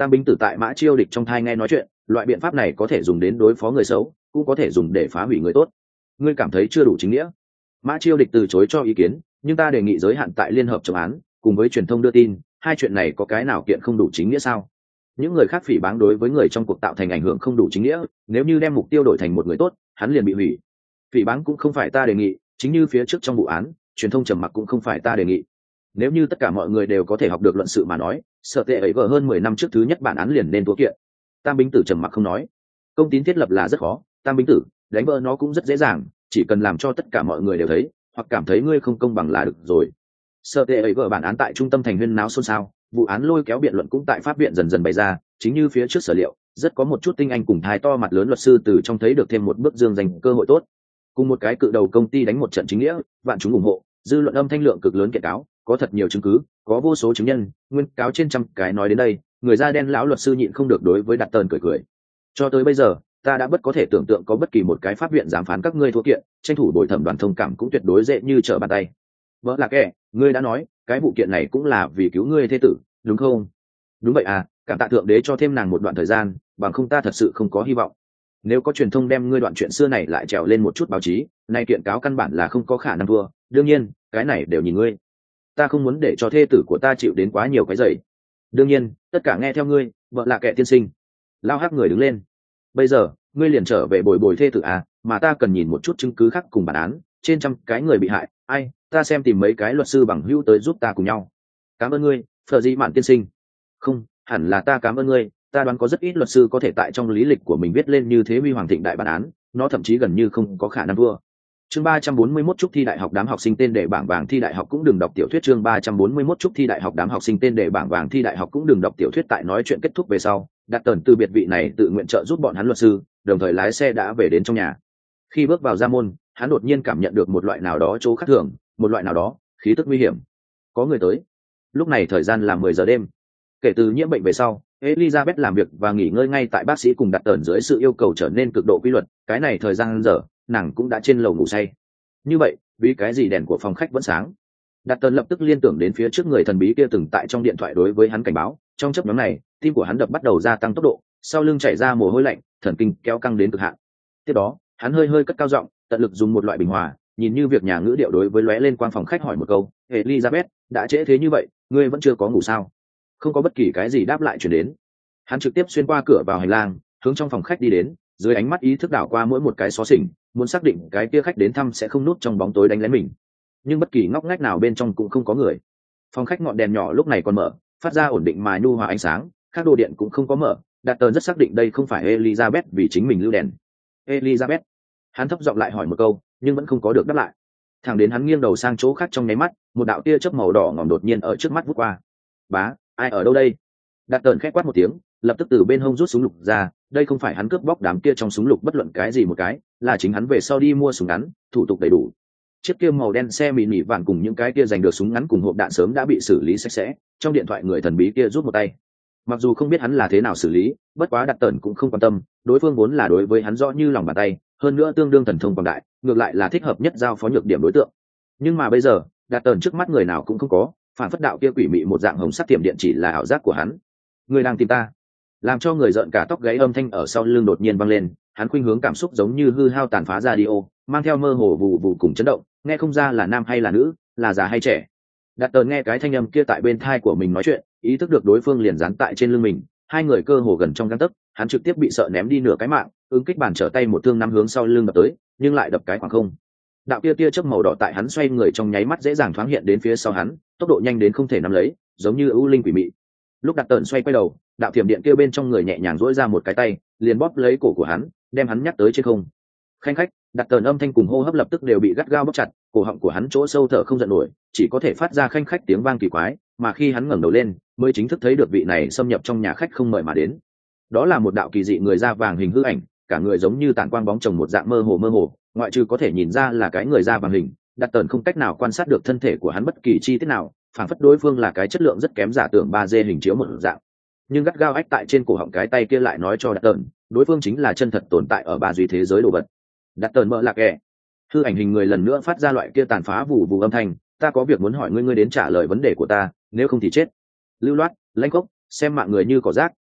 Speaker 1: Tam bính tử tại Mã Chiêu Địch trong thai nghe nói chuyện, loại biện pháp này có thể dùng đến đối phó người xấu, cũng có thể dùng để phá hủy người tốt. Ngươi cảm thấy chưa đủ chính nghĩa? Mã Chiêu Địch từ chối cho ý kiến, nhưng ta đề nghị giới hạn tại liên hợp chống án, cùng với truyền thông đưa tin, hai chuyện này có cái nào kiện không đủ chính nghĩa sao? Những người khác phỉ báng đối với người trong cuộc tạo thành ảnh hưởng không đủ chính nghĩa, nếu như đem mục tiêu đổi thành một người tốt, hắn liền bị hủy. Phỉ báng cũng không phải ta đề nghị, chính như phía trước trong vụ án, truyền thông trầm mặc cũng không phải ta đề nghị. Nếu như tất cả mọi người đều có thể học được luận sự mà nói, sợ tệ ấy vợ hơn 10 năm trước thứ nhất bản án liền nên thua kiện. Tam bính tử trầm mặc không nói. Công tín thiết lập là rất khó, Tam bính tử, đánh vỡ nó cũng rất dễ dàng, chỉ cần làm cho tất cả mọi người đều thấy, hoặc cảm thấy ngươi không công bằng là được rồi. Sợ tệ ấy vợ bản án tại trung tâm thành huyên náo xôn xao, vụ án lôi kéo biện luận cũng tại pháp viện dần dần bày ra, chính như phía trước sở liệu, rất có một chút tinh anh cùng thái to mặt lớn luật sư từ trong thấy được thêm một bước dương giành cơ hội tốt. Cùng một cái cự đầu công ty đánh một trận chính nghĩa, vạn chúng ủng hộ, dư luận âm thanh lượng cực lớn kiện cáo, có thật nhiều chứng cứ, có vô số chứng nhân, nguyên cáo trên trăm cái nói đến đây, người da đen lão luật sư nhịn không được đối với Đặt Tần cười cười. Cho tới bây giờ, ta đã bất có thể tưởng tượng có bất kỳ một cái pháp viện dám phán các ngươi thua kiện, tranh thủ bồi thẩm đoàn thông cảm cũng tuyệt đối dễ như trở bàn tay. Vợ là kẻ, ngươi đã nói, cái vụ kiện này cũng là vì cứu ngươi thê tử, đúng không? Đúng vậy à, cảm tạ thượng đế cho thêm nàng một đoạn thời gian, bằng không ta thật sự không có hy vọng. Nếu có truyền thông đem ngươi đoạn chuyện xưa này lại trèo lên một chút báo chí, nay kiện cáo căn bản là không có khả năng thua, đương nhiên, cái này đều nhìn ngươi. Ta không muốn để cho thê tử của ta chịu đến quá nhiều cái dày. Đương nhiên, tất cả nghe theo ngươi, vợ là kẻ tiên sinh. Lao hắc người đứng lên. Bây giờ, ngươi liền trở về bồi bồi thê tử à, mà ta cần nhìn một chút chứng cứ khác cùng bản án, trên trăm cái người bị hại, ai, ta xem tìm mấy cái luật sư bằng hữu tới giúp ta cùng nhau. Cảm ơn ngươi, Phở Di Mạn tiên sinh. Không, hẳn là ta cảm ơn ngươi, ta đoán có rất ít luật sư có thể tại trong lý lịch của mình viết lên như thế huy hoàng thịnh đại bản án, nó thậm chí gần như không có khả năng thua. Chương 341 chúc thi đại học đám học sinh tên để bảng vàng thi đại học cũng đừng đọc tiểu thuyết. Chương 341 chúc thi đại học đám học sinh tên để bảng vàng thi đại học cũng đừng đọc tiểu thuyết. Tại nói chuyện kết thúc về sau, Đặt Tần từ biệt vị này tự nguyện trợ giúp bọn hắn luật sư, đồng thời lái xe đã về đến trong nhà. Khi bước vào gia môn, hắn đột nhiên cảm nhận được một loại nào đó chỗ khác thường, một loại nào đó khí tức nguy hiểm. Có người tới. Lúc này thời gian là 10 giờ đêm. Kể từ nhiễm bệnh về sau, Elizabeth làm việc và nghỉ ngơi ngay tại bác sĩ cùng Đặt Tần dưới sự yêu cầu trở nên cực độ quy luật, cái này thời gian giờ, nàng cũng đã trên lầu ngủ say. Như vậy, vì cái gì đèn của phòng khách vẫn sáng? Đặt Tần lập tức liên tưởng đến phía trước người thần bí kia từng tại trong điện thoại đối với hắn cảnh báo, trong chớp nhoáng này, tim của hắn đập bắt đầu gia tăng tốc độ, sau lưng chảy ra mồ hôi lạnh, thần kinh kéo căng đến cực hạn. Tiếp đó, hắn hơi hơi cất cao giọng, tận lực dùng một loại bình hòa, nhìn như việc nhà ngữ điệu đối với lóe lên quang phòng khách hỏi một câu, "Elizabeth, đã trễ thế như vậy, ngươi vẫn chưa có ngủ sao?" Không có bất kỳ cái gì đáp lại truyền đến. Hắn trực tiếp xuyên qua cửa vào hành lang, hướng trong phòng khách đi đến, dưới ánh mắt ý thức đảo qua mỗi một cái xó xỉnh, muốn xác định cái kia khách đến thăm sẽ không núp trong bóng tối đánh lén mình. Nhưng bất kỳ ngóc ngách nào bên trong cũng không có người. Phòng khách ngọn đèn nhỏ lúc này còn mở, phát ra ổn định mà nhu hòa ánh sáng, các đồ điện cũng không có mở. Đạt Tần rất xác định đây không phải Elizabeth vì chính mình lưu đèn. "Elizabeth." Hắn thấp giọng lại hỏi một câu, nhưng vẫn không có được đáp lại. Thẳng đến hắn nghiêng đầu sang chỗ khác trong nháy mắt, một đạo tia chớp màu đỏ ngòm đột nhiên ở trước mắt vút qua. "Bá, ai ở đâu đây?" Đạt Tần khẽ quát một tiếng, lập tức từ bên hông rút súng lục ra. Đây không phải hắn cướp bóc đám kia trong súng lục bất luận cái gì một cái, là chính hắn về sau đi mua súng ngắn, thủ tục đầy đủ. Chiếc kia màu đen xe mini nỉ vạn cùng những cái kia giành được súng ngắn cùng hộp đạn sớm đã bị xử lý sạch sẽ, trong điện thoại người thần bí kia rút một tay. Mặc dù không biết hắn là thế nào xử lý, bất quá Đạt Tần cũng không quan tâm, đối phương vốn là đối với hắn rõ như lòng bàn tay, hơn nữa tương đương thần thông quảng đại, ngược lại là thích hợp nhất giao phó nhược điểm đối tượng. Nhưng mà bây giờ, Đạt Tần trước mắt người nào cũng không có, phản phất đạo kia quỷ mị một dạng hồng sắc tiềm điện chỉ là ảo giác của hắn. Người đang tìm ta? Làm cho người giận cả tóc gáy âm thanh ở sau lưng đột nhiên vang lên, hắn khuynh hướng cảm xúc giống như hư hao tàn phá radio, mang theo mơ hồ vù vù cùng chấn động, nghe không ra là nam hay là nữ, là già hay trẻ. Đạt Tần nghe cái thanh âm kia tại bên tai của mình nói chuyện, ý thức được đối phương liền dán tại trên lưng mình, hai người cơ hồ gần trong gang tấc, hắn trực tiếp bị sợ ném đi nửa cái mạng, ứng kích bàn trở tay một thương năm hướng sau lưng đập tới, nhưng lại đập cái khoảng không. Đạo kia tia chớp màu đỏ tại hắn xoay người trong nháy mắt dễ dàng thoáng hiện đến phía sau hắn, tốc độ nhanh đến không thể nắm lấy, giống như ưu linh quỷ mị. Lúc Đạt Tần xoay quay đầu, đạo thiểm điện kia bên trong người nhẹ nhàng duỗi ra một cái tay, liền bóp lấy cổ của hắn, đem hắn nhắc tới trên không. Khanh khách, Đạt Tần âm thanh cùng hô hấp lập tức đều bị gắt gao bóp chặt, cổ họng của hắn chỗ sâu thở không giận nổi, chỉ có thể phát ra khanh khách tiếng vang kỳ quái, mà khi hắn ngẩng đầu lên, mới chính thức thấy được vị này xâm nhập trong nhà khách không mời mà đến. Đó là một đạo kỳ dị người da vàng hình hư ảnh, cả người giống như tản quang bóng chồng một dạng mơ hồ, ngoại trừ có thể nhìn ra là cái người da vàng hình, Đạt Tần không cách nào quan sát được thân thể của hắn bất kỳ chi tiết nào, phản phất đối phương là cái chất lượng rất kém giả tưởng 3D hình chiếu một dạng. Nhưng gắt gao ách tại trên cổ họng cái tay kia lại nói cho Đạt Tần, đối phương chính là chân thật tồn tại ở ba duy thế giới đồ vật. Đạt Tần mơ lạc kẻ. Hư ảnh hình người lần nữa phát ra loại kia tàn phá vù vù âm thanh, "Ta có việc muốn hỏi ngươi, ngươi đến trả lời vấn đề của ta, nếu không thì chết." Lưu loát, lãnh khốc, xem mạng người như cỏ rác,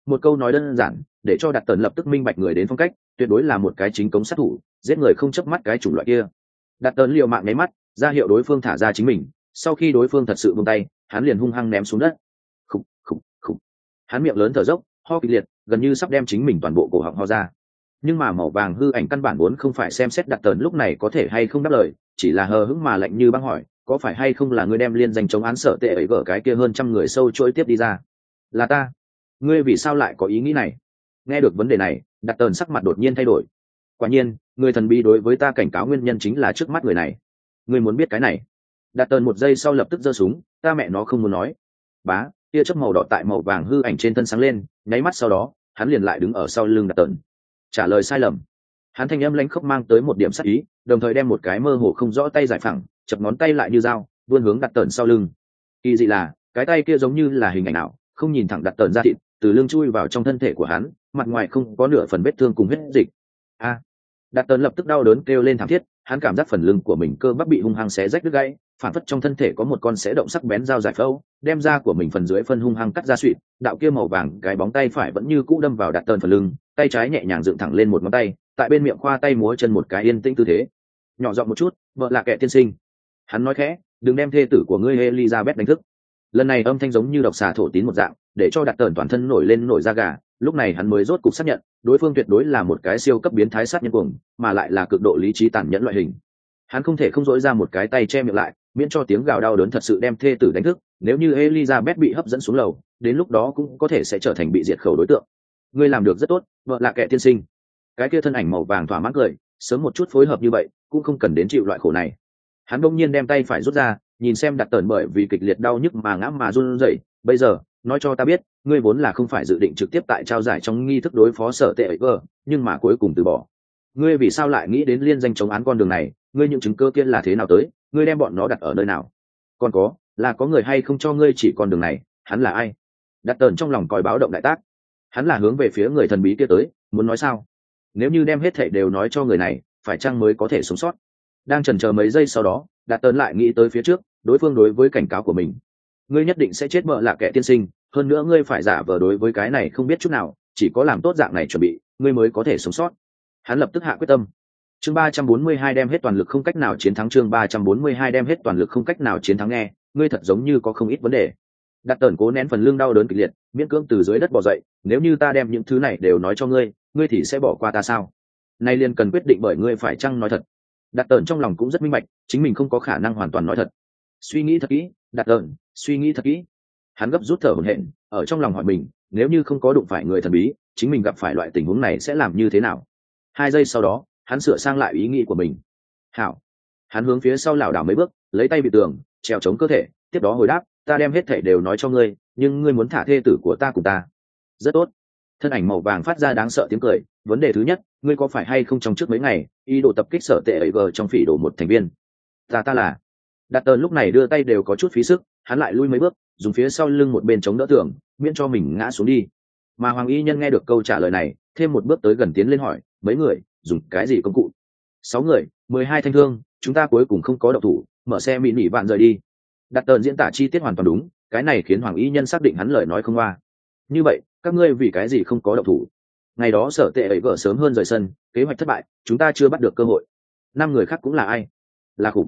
Speaker 1: một câu nói đơn giản để cho đặt tần lập tức minh bạch người đến phong cách tuyệt đối là một cái chính cống sát thủ, giết người không chớp mắt cái chủng loại kia. Đặt tần liều mạng nháy mắt ra hiệu đối phương thả ra chính mình, sau khi đối phương thật sự buông tay hắn liền hung hăng ném xuống đất. Khục khục khục. Hắn miệng lớn thở dốc, ho kịch liệt, gần như sắp đem chính mình toàn bộ cổ họng ho ra. Nhưng mà màu vàng hư ảnh căn bản vốn không phải xem xét đặt tần lúc này có thể hay không đáp lời, chỉ là hờ hững mà lạnh như băng hỏi, có phải hay không là ngươi đem liên danh chống án sở tệ ấy vở cái kia hơn trăm người sâu trôi tiếp đi ra? Là ta. Ngươi vì sao lại có ý nghĩ này? Nghe được vấn đề này, đặt tần sắc mặt đột nhiên thay đổi. Quả nhiên, người thần bí đối với ta cảnh cáo nguyên nhân chính là trước mắt người này. Ngươi muốn biết cái này? Đặt tần một giây sau lập tức giơ súng, ta mẹ nó không muốn nói. Bá, tia chớp màu đỏ tại màu vàng hư ảnh trên thân sáng lên, nháy mắt sau đó, hắn liền lại đứng ở sau lưng đặt tần. Trả lời sai lầm. Hắn thanh âm lãnh khốc mang tới một điểm sắc ý, đồng thời đem một cái mơ hồ không rõ tay giải phẳng, chập ngón tay lại như dao, vươn hướng đặt tần sau lưng. Kỳ dị là, cái tay kia giống như là hình ảnh ảo, không nhìn thẳng đặt tần ra thịt, từ lưng chui vào trong thân thể của hắn, mặt ngoài không có nửa phần vết thương cùng huyết dịch. A! Đặt tần lập tức đau đớn kêu lên thảm thiết, hắn cảm giác phần lưng của mình cơ bắp bị hung hăng xé rách đứt gãy, phản phất trong thân thể có một con xé động sắc bén dao giải phẫu, đem da của mình phần dưới phân hung hăng cắt ra sụn. Đạo kia màu vàng cái bóng tay phải vẫn như cũ đâm vào đặt tần phần lưng, tay trái nhẹ nhàng dựng thẳng lên một ngón tay, tại bên miệng khoa tay múa chân một cái yên tĩnh tư thế. Nhỏ giọng một chút, vợ là kẻ tiên sinh. Hắn nói khẽ, đừng đem thê tử của ngươi Elizabeth đánh thức. Lần này âm thanh giống như độc xà thổ tín một dạng, để cho đặt tần toàn thân nổi lên nổi da gà. Lúc này hắn mới rốt cục xác nhận, đối phương tuyệt đối là một cái siêu cấp biến thái sát nhân cuồng, mà lại là cực độ lý trí tàn nhẫn loại hình. Hắn không thể không dỗi ra một cái tay che miệng lại, miễn cho tiếng gào đau đớn thật sự đem thê tử đánh thức. Nếu như Elizabeth bị hấp dẫn xuống lầu, đến lúc đó cũng có thể sẽ trở thành bị diệt khẩu đối tượng. Ngươi làm được rất tốt, vợ là kẻ tiên sinh. Cái kia thân ảnh màu vàng thỏa mãn cười, sớm một chút phối hợp như vậy, cũng không cần đến chịu loại khổ này. Hắn đông nhiên đem tay phải rút ra, nhìn xem đặt tần bởi vì kịch liệt đau nhức mà ngã mà run rẩy. Bây giờ, nói cho ta biết, ngươi vốn là không phải dự định trực tiếp tại trao giải trong nghi thức đối phó sở tệ ấy cơ, nhưng mà cuối cùng từ bỏ. Ngươi vì sao lại nghĩ đến liên danh chống án con đường này? Ngươi những chứng cơ kia là thế nào tới? Ngươi đem bọn nó đặt ở nơi nào? Còn có, là có người hay không cho ngươi chỉ con đường này? Hắn là ai? Đặt tần trong lòng còi báo động đại tác. Hắn là hướng về phía người thần bí kia tới, muốn nói sao? Nếu như đem hết thảy đều nói cho người này, phải chăng mới có thể sống sót? Đang chần chờ mấy giây sau đó, đạt tần lại nghĩ tới phía trước, đối phương đối với cảnh cáo của mình. Ngươi nhất định sẽ chết mợ là kẻ tiên sinh, hơn nữa ngươi phải giả vờ đối với cái này không biết chút nào, chỉ có làm tốt dạng này chuẩn bị, ngươi mới có thể sống sót. Hắn lập tức hạ quyết tâm. Chương 342 đem hết toàn lực không cách nào chiến thắng, chương 342 đem hết toàn lực không cách nào chiến thắng. Nghe, ngươi thật giống như có không ít vấn đề. Đạt tần cố nén phần lưng đau đớn kịch liệt, miễn cưỡng từ dưới đất bò dậy, nếu như ta đem những thứ này đều nói cho ngươi, ngươi thì sẽ bỏ qua ta sao? Nay liền cần quyết định bởi ngươi phải chăng nói thật. Đạt tần trong lòng cũng rất minh bạch, chính mình không có khả năng hoàn toàn nói thật. Suy nghĩ thật kỹ, Đạt tần, suy nghĩ thật kỹ. Hắn gấp rút thở hổn hển, ở trong lòng hỏi mình, nếu như không có đụng phải người thần bí, chính mình gặp phải loại tình huống này sẽ làm như thế nào? 2 giây sau đó, hắn sửa sang lại ý nghĩ của mình. Hảo. Hắn hướng phía sau lảo đảo mấy bước, lấy tay bị tường, trèo chống cơ thể, tiếp đó hồi đáp, ta đem hết thảy đều nói cho ngươi, nhưng ngươi muốn thả thê tử của ta cùng ta. Rất tốt. Thân ảnh màu vàng phát ra đáng sợ tiếng cười. Vấn đề thứ nhất, ngươi có phải hay không trong trước mấy ngày ý đồ tập kích sở tệ ấy vờ trong phỉ đổ một thành viên? Ta là. Đạt tần lúc này đưa tay đều có chút phí sức, hắn lại lui mấy bước, dùng phía sau lưng một bên chống đỡ tường, miễn cho mình ngã xuống đi. Mà Hoàng Y Nhân nghe được câu trả lời này, thêm một bước tới gần tiến lên hỏi, mấy người dùng cái gì công cụ? 6 người, 12 thanh thương, chúng ta cuối cùng không có động thủ, mở xe mini nỉ vạn rời đi. Đạt tần diễn tả chi tiết hoàn toàn đúng, cái này khiến Hoàng Y Nhân xác định hắn lời nói không qua. Như vậy, các ngươi vì cái gì không có động thủ? Ngày đó sở tệ ấy vợ sớm hơn rời sân, kế hoạch thất bại, chúng ta chưa bắt được cơ hội. 5 người khác cũng là ai? Là khủng.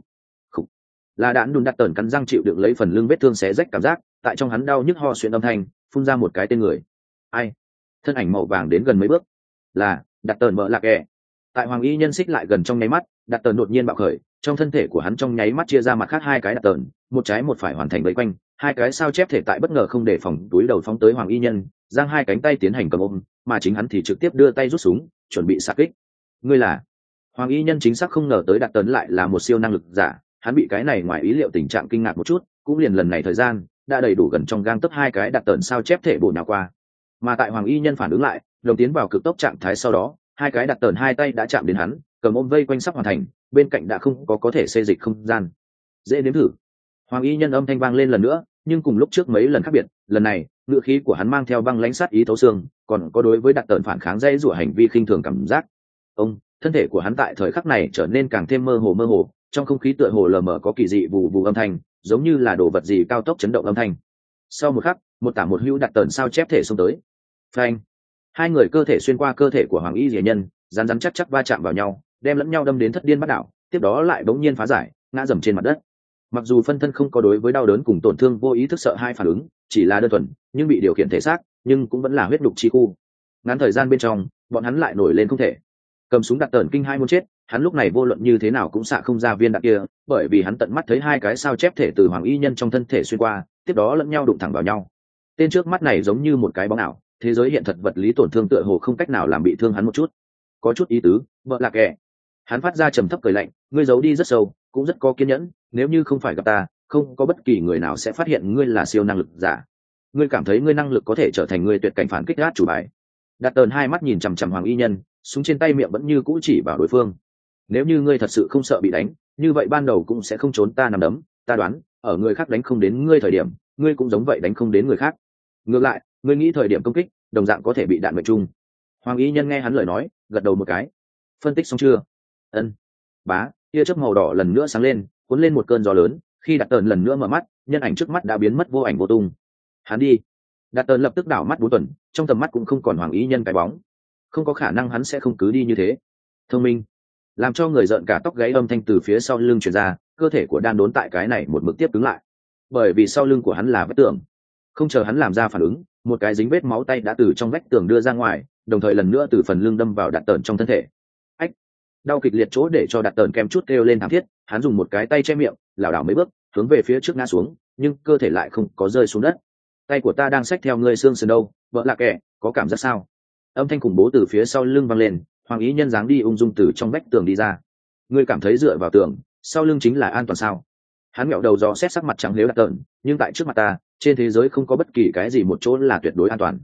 Speaker 1: Là đạn đùn đặt tần cắn răng chịu đựng lấy phần lưng vết thương xé rách cảm giác, tại trong hắn đau nhức ho xuyên âm thanh, phun ra một cái tên người. Ai? Thân ảnh màu vàng đến gần mấy bước. Là đặt tần mợ lạc kẻ. Tại Hoàng Y Nhân xích lại gần trong nháy mắt, đặt tần đột nhiên bạo khởi, trong thân thể của hắn trong nháy mắt chia ra mặt khác 2 cái đặt tần, một trái một phải hoàn thành vây quanh, 2 cái sao chép thể tại bất ngờ không để phòng túi đầu phóng tới Hoàng Y Nhân, giang 2 cánh tay tiến hành cầm ôm, mà chính hắn thì trực tiếp đưa tay rút súng, chuẩn bị xạ kích. Ngươi là? Hoàng Y Nhân chính xác không ngờ tới đặt tần lại là một siêu năng lực giả, hắn bị cái này ngoài ý liệu tình trạng kinh ngạc một chút, cũng liền lần này thời gian đã đầy đủ gần trong gang tấc 2 cái đặt tần sao chép thể bổ nhào qua. Mà tại Hoàng Y Nhân phản ứng lại, đồng tiến vào cực tốc trạng thái sau đó, 2 cái đặt tần 2 tay đã chạm đến hắn, cầm ôm vây quanh sắp hoàn thành, bên cạnh đã không có thể xê dịch không gian. Dễ nếm thử. Hoàng Y Nhân âm thanh vang lên lần nữa, nhưng cùng lúc trước mấy lần khác biệt, lần này ngữ khí của hắn mang theo băng lãnh sát ý thấu xương, còn có đối với đặt tần phản kháng dây rủa hành vi khinh thường cảm giác. Thân thể của hắn tại thời khắc này trở nên càng thêm mơ hồ, trong không khí tựa hồ lờ mờ có kỳ dị vù vù âm thanh, giống như là đồ vật gì cao tốc chấn động âm thanh. Sau một khắc, một tả một hữu đặt tần sao chép thể xông tới. phanh, hai người cơ thể xuyên qua cơ thể của hoàng y rỉa nhân, rắn rắn chắc chắc va chạm vào nhau, đem lẫn nhau đâm đến thất điên bắt đảo, tiếp đó lại bỗng nhiên phá giải, ngã dầm trên mặt đất. Mặc dù phân thân không có đối với đau đớn cùng tổn thương vô ý thức sợ hai phản ứng, chỉ là đơn thuần nhưng bị điều khiển thể xác, nhưng cũng vẫn là huyết đục chi khu. Ngắn thời gian bên trong bọn hắn lại nổi lên không thể. Cầm súng đặt tờn kinh hai muốn chết, hắn lúc này vô luận như thế nào cũng xạ không ra viên đạn kia, bởi vì hắn tận mắt thấy hai cái sao chép thể từ hoàng y nhân trong thân thể xuyên qua, tiếp đó lẫn nhau đụng thẳng vào nhau. Tên trước mắt này giống như một cái bóng ảo, thế giới hiện thật vật lý tổn thương tựa hồ không cách nào làm bị thương hắn một chút. Có chút ý tứ, vợ lạc kẻ. Hắn phát ra trầm thấp cười lạnh, ngươi giấu đi rất sâu, cũng rất có kiên nhẫn, nếu như không phải gặp ta, không có bất kỳ người nào sẽ phát hiện ngươi là siêu năng lực giả. Ngươi cảm thấy ngươi năng lực có thể trở thành ngươi tuyệt cảnh phản kích gác chủ bài. Đặt tờn hai mắt nhìn chằm chằm hoàng y nhân, súng trên tay miệng vẫn như cũ chỉ vào đối phương. Nếu như ngươi thật sự không sợ bị đánh, như vậy ban đầu cũng sẽ không trốn ta nằm đấm, ta đoán ở người khác đánh không đến ngươi thời điểm, ngươi cũng giống vậy đánh không đến người khác. Ngược lại, ngươi nghĩ thời điểm công kích đồng dạng có thể bị đạn mệnh trung. Hoàng y nhân nghe hắn lời nói, gật đầu một cái. Phân tích xong chưa? Ân. Bá, tia chớp màu đỏ lần nữa sáng lên, cuốn lên một cơn gió lớn, khi đặt tờn lần nữa mở mắt, nhân ảnh trước mắt đã biến mất vô ảnh vô tung. Hắn đi. Đặt tờn lập tức đảo mắt 4 tuần, trong tầm mắt cũng không còn hoàng y nhân cái bóng. Không có khả năng hắn sẽ không cứ đi như thế. Thông minh. Làm cho người giận cả tóc gáy âm thanh từ phía sau lưng truyền ra, cơ thể của đan đốn tại cái này một mực tiếp cứng lại, bởi vì sau lưng của hắn là vách tường. Không chờ hắn làm ra phản ứng, một cái dính vết máu tay đã từ trong vách tường đưa ra ngoài, đồng thời lần nữa từ phần lưng đâm vào đặt tờn trong thân thể. Ách! Đau kịch liệt chỗ để cho đặt tờn kem chút kêu lên thảm thiết, hắn dùng một cái tay che miệng, lảo đảo mấy bước hướng về phía trước ngã xuống, nhưng cơ thể lại không có rơi xuống đất. Tay của ta đang xách theo ngươi xương sườn đâu, vợ lạc kẻ, có cảm giác sao? Âm thanh khủng bố từ phía sau lưng vang lên, hoàng ý nhân dáng đi ung dung từ trong vách tường đi ra. Ngươi cảm thấy dựa vào tường sau lưng chính là an toàn sao? Hắn nghẹo đầu dò xét sắc mặt trắng liếu đặt tợn, nhưng tại trước mặt ta, trên thế giới không có bất kỳ cái gì một chỗ là tuyệt đối an toàn.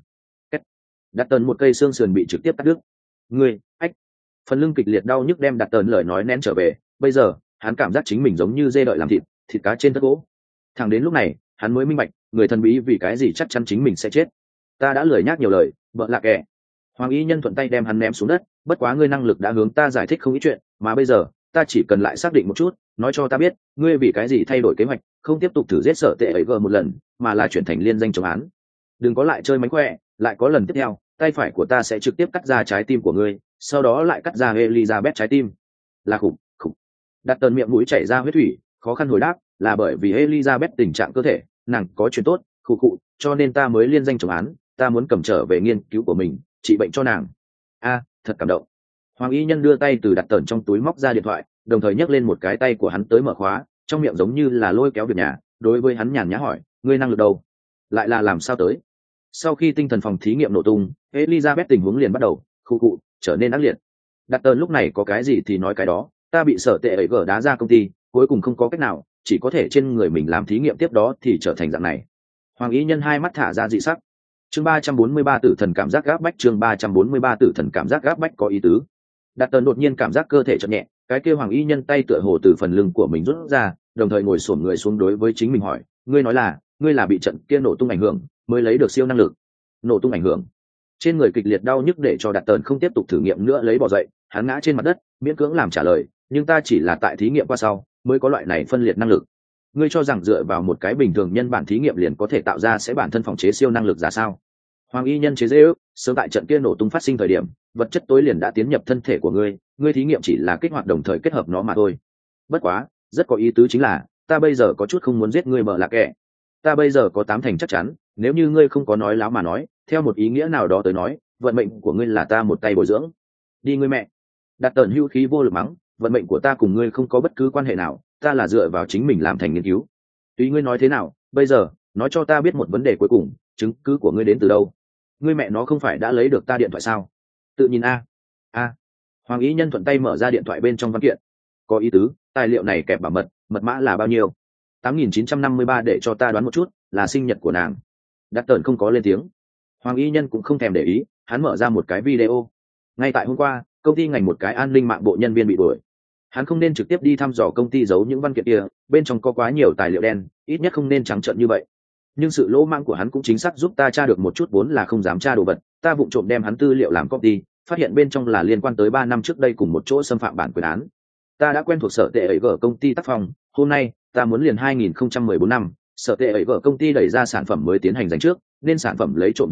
Speaker 1: Đặt tợn một cây xương sườn bị trực tiếp cắt đứt. Ngươi, ách! Phần lưng kịch liệt đau nhức đem đặt tợn lời nói nén trở về. Bây giờ hắn cảm giác chính mình giống như dê đợi làm thịt, thịt cá trên thớt gỗ. Thẳng đến lúc này hắn mới minh bạch, người thần bí vì cái gì chắc chắn chính mình sẽ chết. Ta đã lười nhác nhiều lời, vợ lạc kẻ. Hoàng y nhân thuận tay đem hắn ném xuống đất. Bất quá ngươi năng lực đã hướng ta giải thích không ít chuyện, mà bây giờ ta chỉ cần lại xác định một chút, nói cho ta biết ngươi vì cái gì thay đổi kế hoạch, không tiếp tục thử giết sợ tệ ấy gờ một lần, mà là chuyển thành liên danh chống án. Đừng có lại chơi mánh khỏe, lại có lần tiếp theo tay phải của ta sẽ trực tiếp cắt ra trái tim của ngươi, sau đó lại cắt ra Elizabeth trái tim. Là khủng. Đặt tần miệng mũi chảy ra huyết thủy, khó khăn hồi đáp, là bởi vì Elizabeth tình trạng cơ thể nàng có chuyện tốt, khụ, cho nên ta mới liên danh chống án, ta muốn cầm trở về nghiên cứu của mình, trị bệnh cho nàng. A, thật cảm động. Hoàng y nhân đưa tay từ đặt tần trong túi móc ra điện thoại, đồng thời nhấc lên một cái tay của hắn tới mở khóa, trong miệng giống như là lôi kéo việc nhà, đối với hắn nhàn nhã hỏi, ngươi năng lực đâu? Lại là làm sao tới? Sau khi tinh thần phòng thí nghiệm nổ tung, Elizabeth tình huống liền bắt đầu, khụ, trở nên ác liệt. Đặt tần lúc này có cái gì thì nói cái đó, ta bị sở tệ ấy gỡ đá ra công ty, cuối cùng không có cách nào, chỉ có thể trên người mình làm thí nghiệm tiếp đó thì trở thành dạng này. Hoàng y nhân hai mắt thả ra dị sắc. Chương 343 tử thần cảm giác gáp bách, chương 343 tử thần cảm giác gáp bách có ý tứ. Đặt tần đột nhiên cảm giác cơ thể chợt nhẹ, cái kia hoàng y nhân tay tựa hồ từ phần lưng của mình rút ra, đồng thời ngồi xổm người xuống đối với chính mình hỏi, ngươi nói là ngươi là bị trận kia nổ tung ảnh hưởng mới lấy được siêu năng lực? Nổ tung ảnh hưởng? Trên người kịch liệt đau nhức để cho đặt tần không tiếp tục thử nghiệm nữa lấy bỏ dậy, hắn ngã trên mặt đất, miễn cưỡng làm trả lời, nhưng ta chỉ là tại thí nghiệm qua sau mới có loại này phân liệt năng lực. Ngươi cho rằng dựa vào một cái bình thường nhân bản thí nghiệm liền có thể tạo ra sẽ bản thân phòng chế siêu năng lực giả sao? Hoàng y nhân chế giễu, sớm tại trận kia nổ tung phát sinh thời điểm, vật chất tối liền đã tiến nhập thân thể của ngươi, ngươi thí nghiệm chỉ là kích hoạt đồng thời kết hợp nó mà thôi. Bất quá, rất có ý tứ chính là, ta bây giờ có chút không muốn giết ngươi, mở lạc kẻ. Ta bây giờ có 8 thành chắc chắn, nếu như ngươi không có nói láo mà nói, theo một ý nghĩa nào đó tới nói, vận mệnh của ngươi là ta một tay bồi dưỡng. Đi ngươi mẹ. Đặt tần hưu khí vô lực mắng, vận mệnh của ta cùng ngươi không có bất cứ quan hệ nào, ta là dựa vào chính mình làm thành nghiên cứu. Tùy ngươi nói thế nào, bây giờ nói cho ta biết một vấn đề cuối cùng, chứng cứ của ngươi đến từ đâu? Ngươi mẹ nó không phải đã lấy được ta điện thoại sao? Tự nhìn a. Hoàng ý nhân thuận tay mở ra điện thoại bên trong văn kiện. Có ý tứ, tài liệu này kẹp bảo mật, mật mã là bao nhiêu? 8953, để cho ta đoán một chút, là sinh nhật của nàng. Đặt tần không có lên tiếng. Hoàng y nhân cũng không thèm để ý, hắn mở ra một cái video. Ngay tại hôm qua, công ty ngành một cái an ninh mạng bộ nhân viên bị đuổi. Hắn không nên trực tiếp đi thăm dò công ty giấu những văn kiện kia, bên trong có quá nhiều tài liệu đen, ít nhất không nên trắng trợn như vậy. Nhưng sự lỗ mãng của hắn cũng chính xác giúp ta tra được một chút vốn là không dám tra đồ vật, ta vụng trộm đem hắn tư liệu làm copy, phát hiện bên trong là liên quan tới 3 năm trước đây cùng một chỗ xâm phạm bản quyền án. Ta đã quen thuộc sở tệ ấy gở công ty tác phong, hôm nay ta muốn liền 2014 năm, sở tệ ấy gở công ty đẩy ra sản phẩm mới tiến hành giành trước, nên sản phẩm lấy trộm hình ảnh,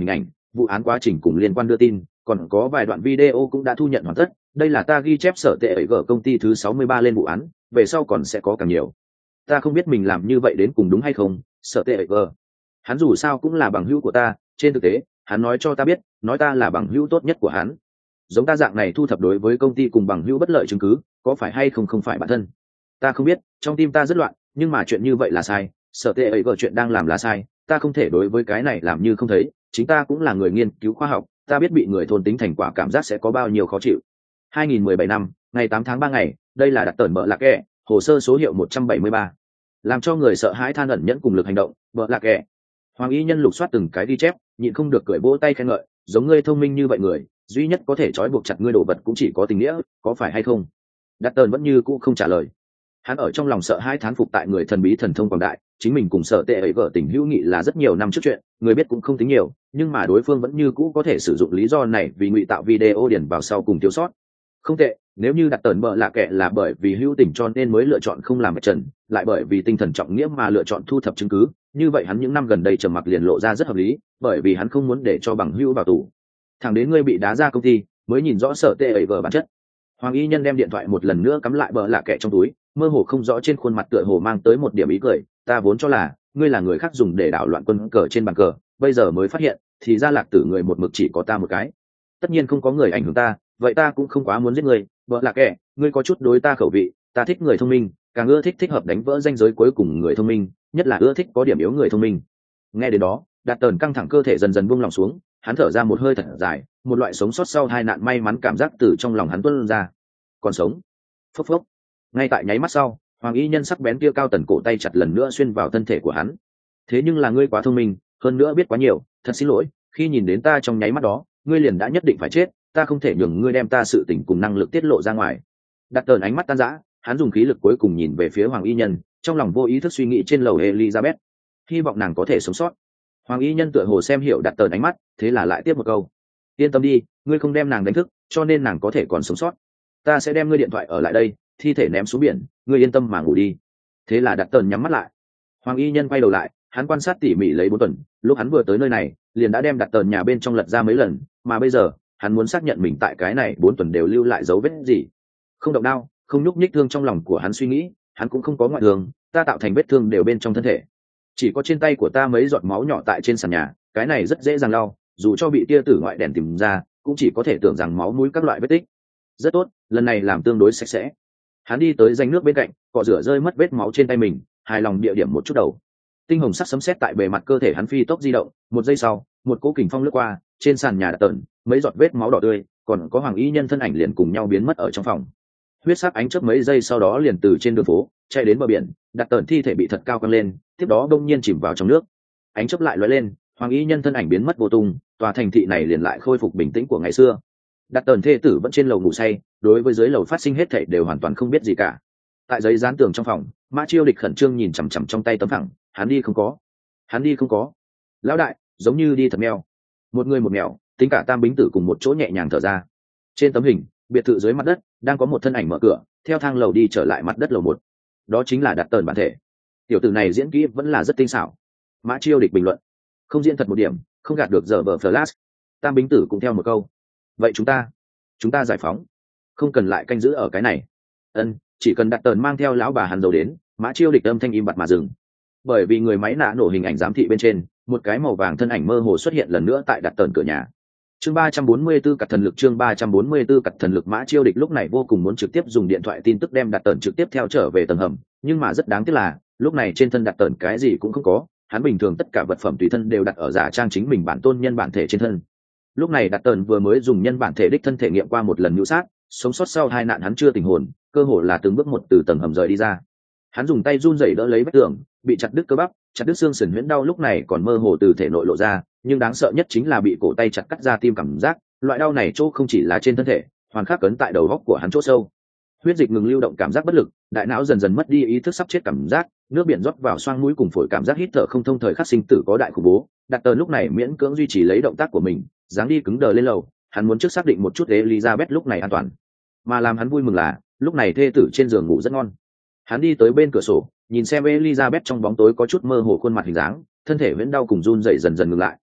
Speaker 1: vụ án quá trình cùng liên quan đưa tin, còn có vài đoạn video cũng đã thu nhận hoàn tất. Đây là ta ghi chép sở tệ ấy gở công ty thứ 63 lên vụ án, về sau còn sẽ có càng nhiều. Ta không biết mình làm như vậy đến cùng đúng hay không, sở tệ ấy gở. Hắn dù sao cũng là bằng hữu của ta, trên thực tế, hắn nói cho ta biết, nói ta là bằng hữu tốt nhất của hắn. Giống ta dạng này thu thập đối với công ty cùng bằng hữu bất lợi chứng cứ, có phải hay không không phải bản thân. Ta không biết, trong tim ta rất loạn, nhưng mà chuyện như vậy là sai, sở tệ ấy gở chuyện đang làm là sai, ta không thể đối với cái này làm như không thấy, chính ta cũng là người nghiên cứu khoa học, ta biết bị người thôn tính thành quả cảm giác sẽ có bao nhiêu khó chịu. 2017 năm, ngày 8 tháng 3 ngày, đây là đặt tờn bợ lạc kẹ, hồ sơ số hiệu 173. Làm cho người sợ hãi than ẩn nhẫn cùng lực hành động, bợ lạc kẹ. Hoàng y nhân lục soát từng cái ghi chép, nhịn không được cười vỗ tay khen ngợi, giống ngươi thông minh như vậy người, duy nhất có thể trói buộc chặt ngươi đồ vật cũng chỉ có tình nghĩa, có phải hay không? Đặt tờn vẫn như cũ không trả lời. Hắn ở trong lòng sợ hãi thán phục tại người thần bí thần thông quảng đại, chính mình cùng sở tệ ấy vợ tình hữu nghị là rất nhiều năm trước chuyện, người biết cũng không tính nhiều, nhưng mà đối phương vẫn như cũ có thể sử dụng lý do này vì ngụy tạo video điền vào sau cùng thiếu sót. Không tệ, nếu như đặt tờn bợ lạ kệ là bởi vì hữu tình cho nên mới lựa chọn không làm vạch trần, lại bởi vì tinh thần trọng nghĩa mà lựa chọn thu thập chứng cứ, như vậy hắn những năm gần đây trầm mặc liền lộ ra rất hợp lý, bởi vì hắn không muốn để cho bằng hữu vào tù. Thẳng đến ngươi bị đá ra công ty, mới nhìn rõ sở tệ ấy vợ bản chất. Hoàng y nhân đem điện thoại một lần nữa cắm lại bợ lạ kệ trong túi, mơ hồ không rõ trên khuôn mặt tựa hồ mang tới một điểm ý cười. Ta vốn cho là ngươi là người khác dùng để đảo loạn quân cờ trên bàn cờ, bây giờ mới phát hiện thì ra lạc tử người một mực chỉ có ta một cái. Tất nhiên không có người ảnh hưởng ta, vậy ta cũng không quá muốn giết ngươi. Bợ lạ kệ, ngươi có chút đối ta khẩu vị, ta thích người thông minh, càng ưa thích thích hợp đánh vỡ ranh giới cuối cùng người thông minh, nhất là ưa thích có điểm yếu người thông minh. Nghe đến đó, Đạt Tờn căng thẳng cơ thể dần dần buông lòng xuống, hắn thở ra một hơi thật dài, một loại sống sót sau hai nạn may mắn cảm giác từ trong lòng hắn tuôn ra. Còn sống. Phốc phốc. Ngay tại nháy mắt sau, Hoàng y nhân sắc bén kia cao tần cổ tay chặt lần nữa xuyên vào thân thể của hắn. Thế nhưng là ngươi quá thông minh, hơn nữa biết quá nhiều, thật xin lỗi, khi nhìn đến ta trong nháy mắt đó, ngươi liền đã nhất định phải chết, ta không thể nhường ngươi đem ta sự tình cùng năng lực tiết lộ ra ngoài. Đặt Tờn ánh mắt tan rã, hắn dùng khí lực cuối cùng nhìn về phía Hoàng y nhân, trong lòng vô ý thức suy nghĩ trên lầu Elizabeth, hy vọng nàng có thể sống sót. Hoàng y nhân tựa hồ xem hiểu Đặt Tờn ánh mắt, thế là lại tiếp một câu: yên tâm đi, ngươi không đem nàng đánh thức, cho nên nàng có thể còn sống sót. Ta sẽ đem ngươi điện thoại ở lại đây, thi thể ném xuống biển, ngươi yên tâm mà ngủ đi. Thế là Đặt Tờn nhắm mắt lại. Hoàng y nhân quay đầu lại, hắn quan sát tỉ mỉ lấy 4 tuần, lúc hắn vừa tới nơi này liền đã đem Đặt Tờn nhà bên trong lật ra mấy lần, mà bây giờ hắn muốn xác nhận mình tại cái này 4 tuần đều lưu lại dấu vết gì. Không động đao, không nhúc nhích thương trong lòng của hắn suy nghĩ, hắn cũng không có ngoại thương, ta tạo thành vết thương đều bên trong thân thể, chỉ có trên tay của ta mấy giọt máu nhỏ tại trên sàn nhà, cái này rất dễ dàng lau, dù cho bị tia tử ngoại đèn tìm ra cũng chỉ có thể tưởng rằng máu mũi các loại vết tích. Rất tốt, lần này làm tương đối sạch sẽ. Hắn đi tới rãnh nước bên cạnh, cọ rửa rơi mất vết máu trên tay mình, hài lòng địa điểm một chút đầu. Tinh hồng sắc sấm sét tại bề mặt cơ thể hắn phi tốc di động, một giây sau, một cỗ kình phong lướt qua, trên sàn nhà Đặt Tờn, mấy giọt vết máu đỏ tươi, còn có Hoàng y nhân thân ảnh liền cùng nhau biến mất ở trong phòng. Huyết sắc ánh chớp mấy giây sau đó liền từ trên đường phố chạy đến bờ biển, Đặt Tờn thi thể bị thật cao căng lên, tiếp đó đông nhiên chìm vào trong nước. Ánh chớp lại lóe lên, Hoàng y nhân thân ảnh biến mất vô tung, tòa thành thị này liền lại khôi phục bình tĩnh của ngày xưa. Đặt Tờn thê tử vẫn trên lầu ngủ say, đối với dưới lầu phát sinh hết thảy đều hoàn toàn không biết gì cả. Tại giấy dán tường trong phòng, Mã Chiêu Địch khẩn trương nhìn chằm chằm trong tay tấm phẳng, hắn đi không có. Lão đại, giống như đi thật mèo. Một người một mèo, tính cả Tam Bính Tử cùng một chỗ nhẹ nhàng thở ra. Trên tấm hình, biệt thự dưới mặt đất đang có một thân ảnh mở cửa, theo thang lầu đi trở lại mặt đất lầu 1. Đó chính là Đặt Tờn bản thể. Tiểu tử này diễn kỹ vẫn là rất tinh xảo. Mã Chiêu Địch bình luận, không diễn thật một điểm, không gạt được dở vở flash. Tam Bính Tử cũng theo một câu, vậy chúng ta giải phóng, không cần lại canh giữ ở cái này. Chỉ cần Đặt Tờn mang theo lão bà hắn dầu đến. Mã Chiêu Địch âm thanh im bặt mà dừng, bởi vì người máy nã nổ hình ảnh giám thị bên trên, một cái màu vàng thân ảnh mơ hồ xuất hiện lần nữa tại Đặt Tờn cửa nhà. Chương 344 cật thần lực, chương 344 cật thần lực. Mã Chiêu Địch lúc này vô cùng muốn trực tiếp dùng điện thoại tin tức đem Đặt Tờn trực tiếp theo trở về tầng hầm, nhưng mà rất đáng tiếc là lúc này trên thân Đặt Tờn cái gì cũng không có, hắn bình thường tất cả vật phẩm tùy thân đều đặt ở giả trang chính mình bản tôn nhân bản thể trên thân. Lúc này Đặt Tờn vừa mới dùng nhân bản thể đích thân thể nghiệm qua một lần mưu sát, sống sót sau hai nạn hắn chưa tình hồn, cơ hồ là từng bước một từ tầng hầm rời đi ra. Hắn dùng tay run rẩy đỡ lấy vách tường, bị chặt đứt cơ bắp, chặt đứt xương sườn huyễn đau lúc này còn mơ hồ từ thể nội lộ ra, nhưng đáng sợ nhất chính là bị cổ tay chặt cắt ra tim cảm giác, loại đau này chỗ không chỉ là trên thân thể, hoàn khắc cấn tại đầu góc của hắn chỗ sâu. Huyết dịch ngừng lưu động, cảm giác bất lực, đại não dần dần mất đi ý thức sắp chết cảm giác, nước biển rót vào xoang mũi cùng phổi, cảm giác hít thở không thông, thời khắc sinh tử có đại khủng bố. Đặt Tờn lúc này miễn cưỡng duy trì lấy động tác của mình, dáng đi cứng đờ lên lầu, hắn muốn trước xác định một chút Elizabeth lúc này an toàn. Mà làm hắn vui mừng là, lúc này thê tử trên giường ngủ rất ngon. Hắn đi tới bên cửa sổ, nhìn xem Elizabeth trong bóng tối có chút mơ hồ khuôn mặt hình dáng, thân thể vẫn đau cùng run rẩy dần dần ngừng lại.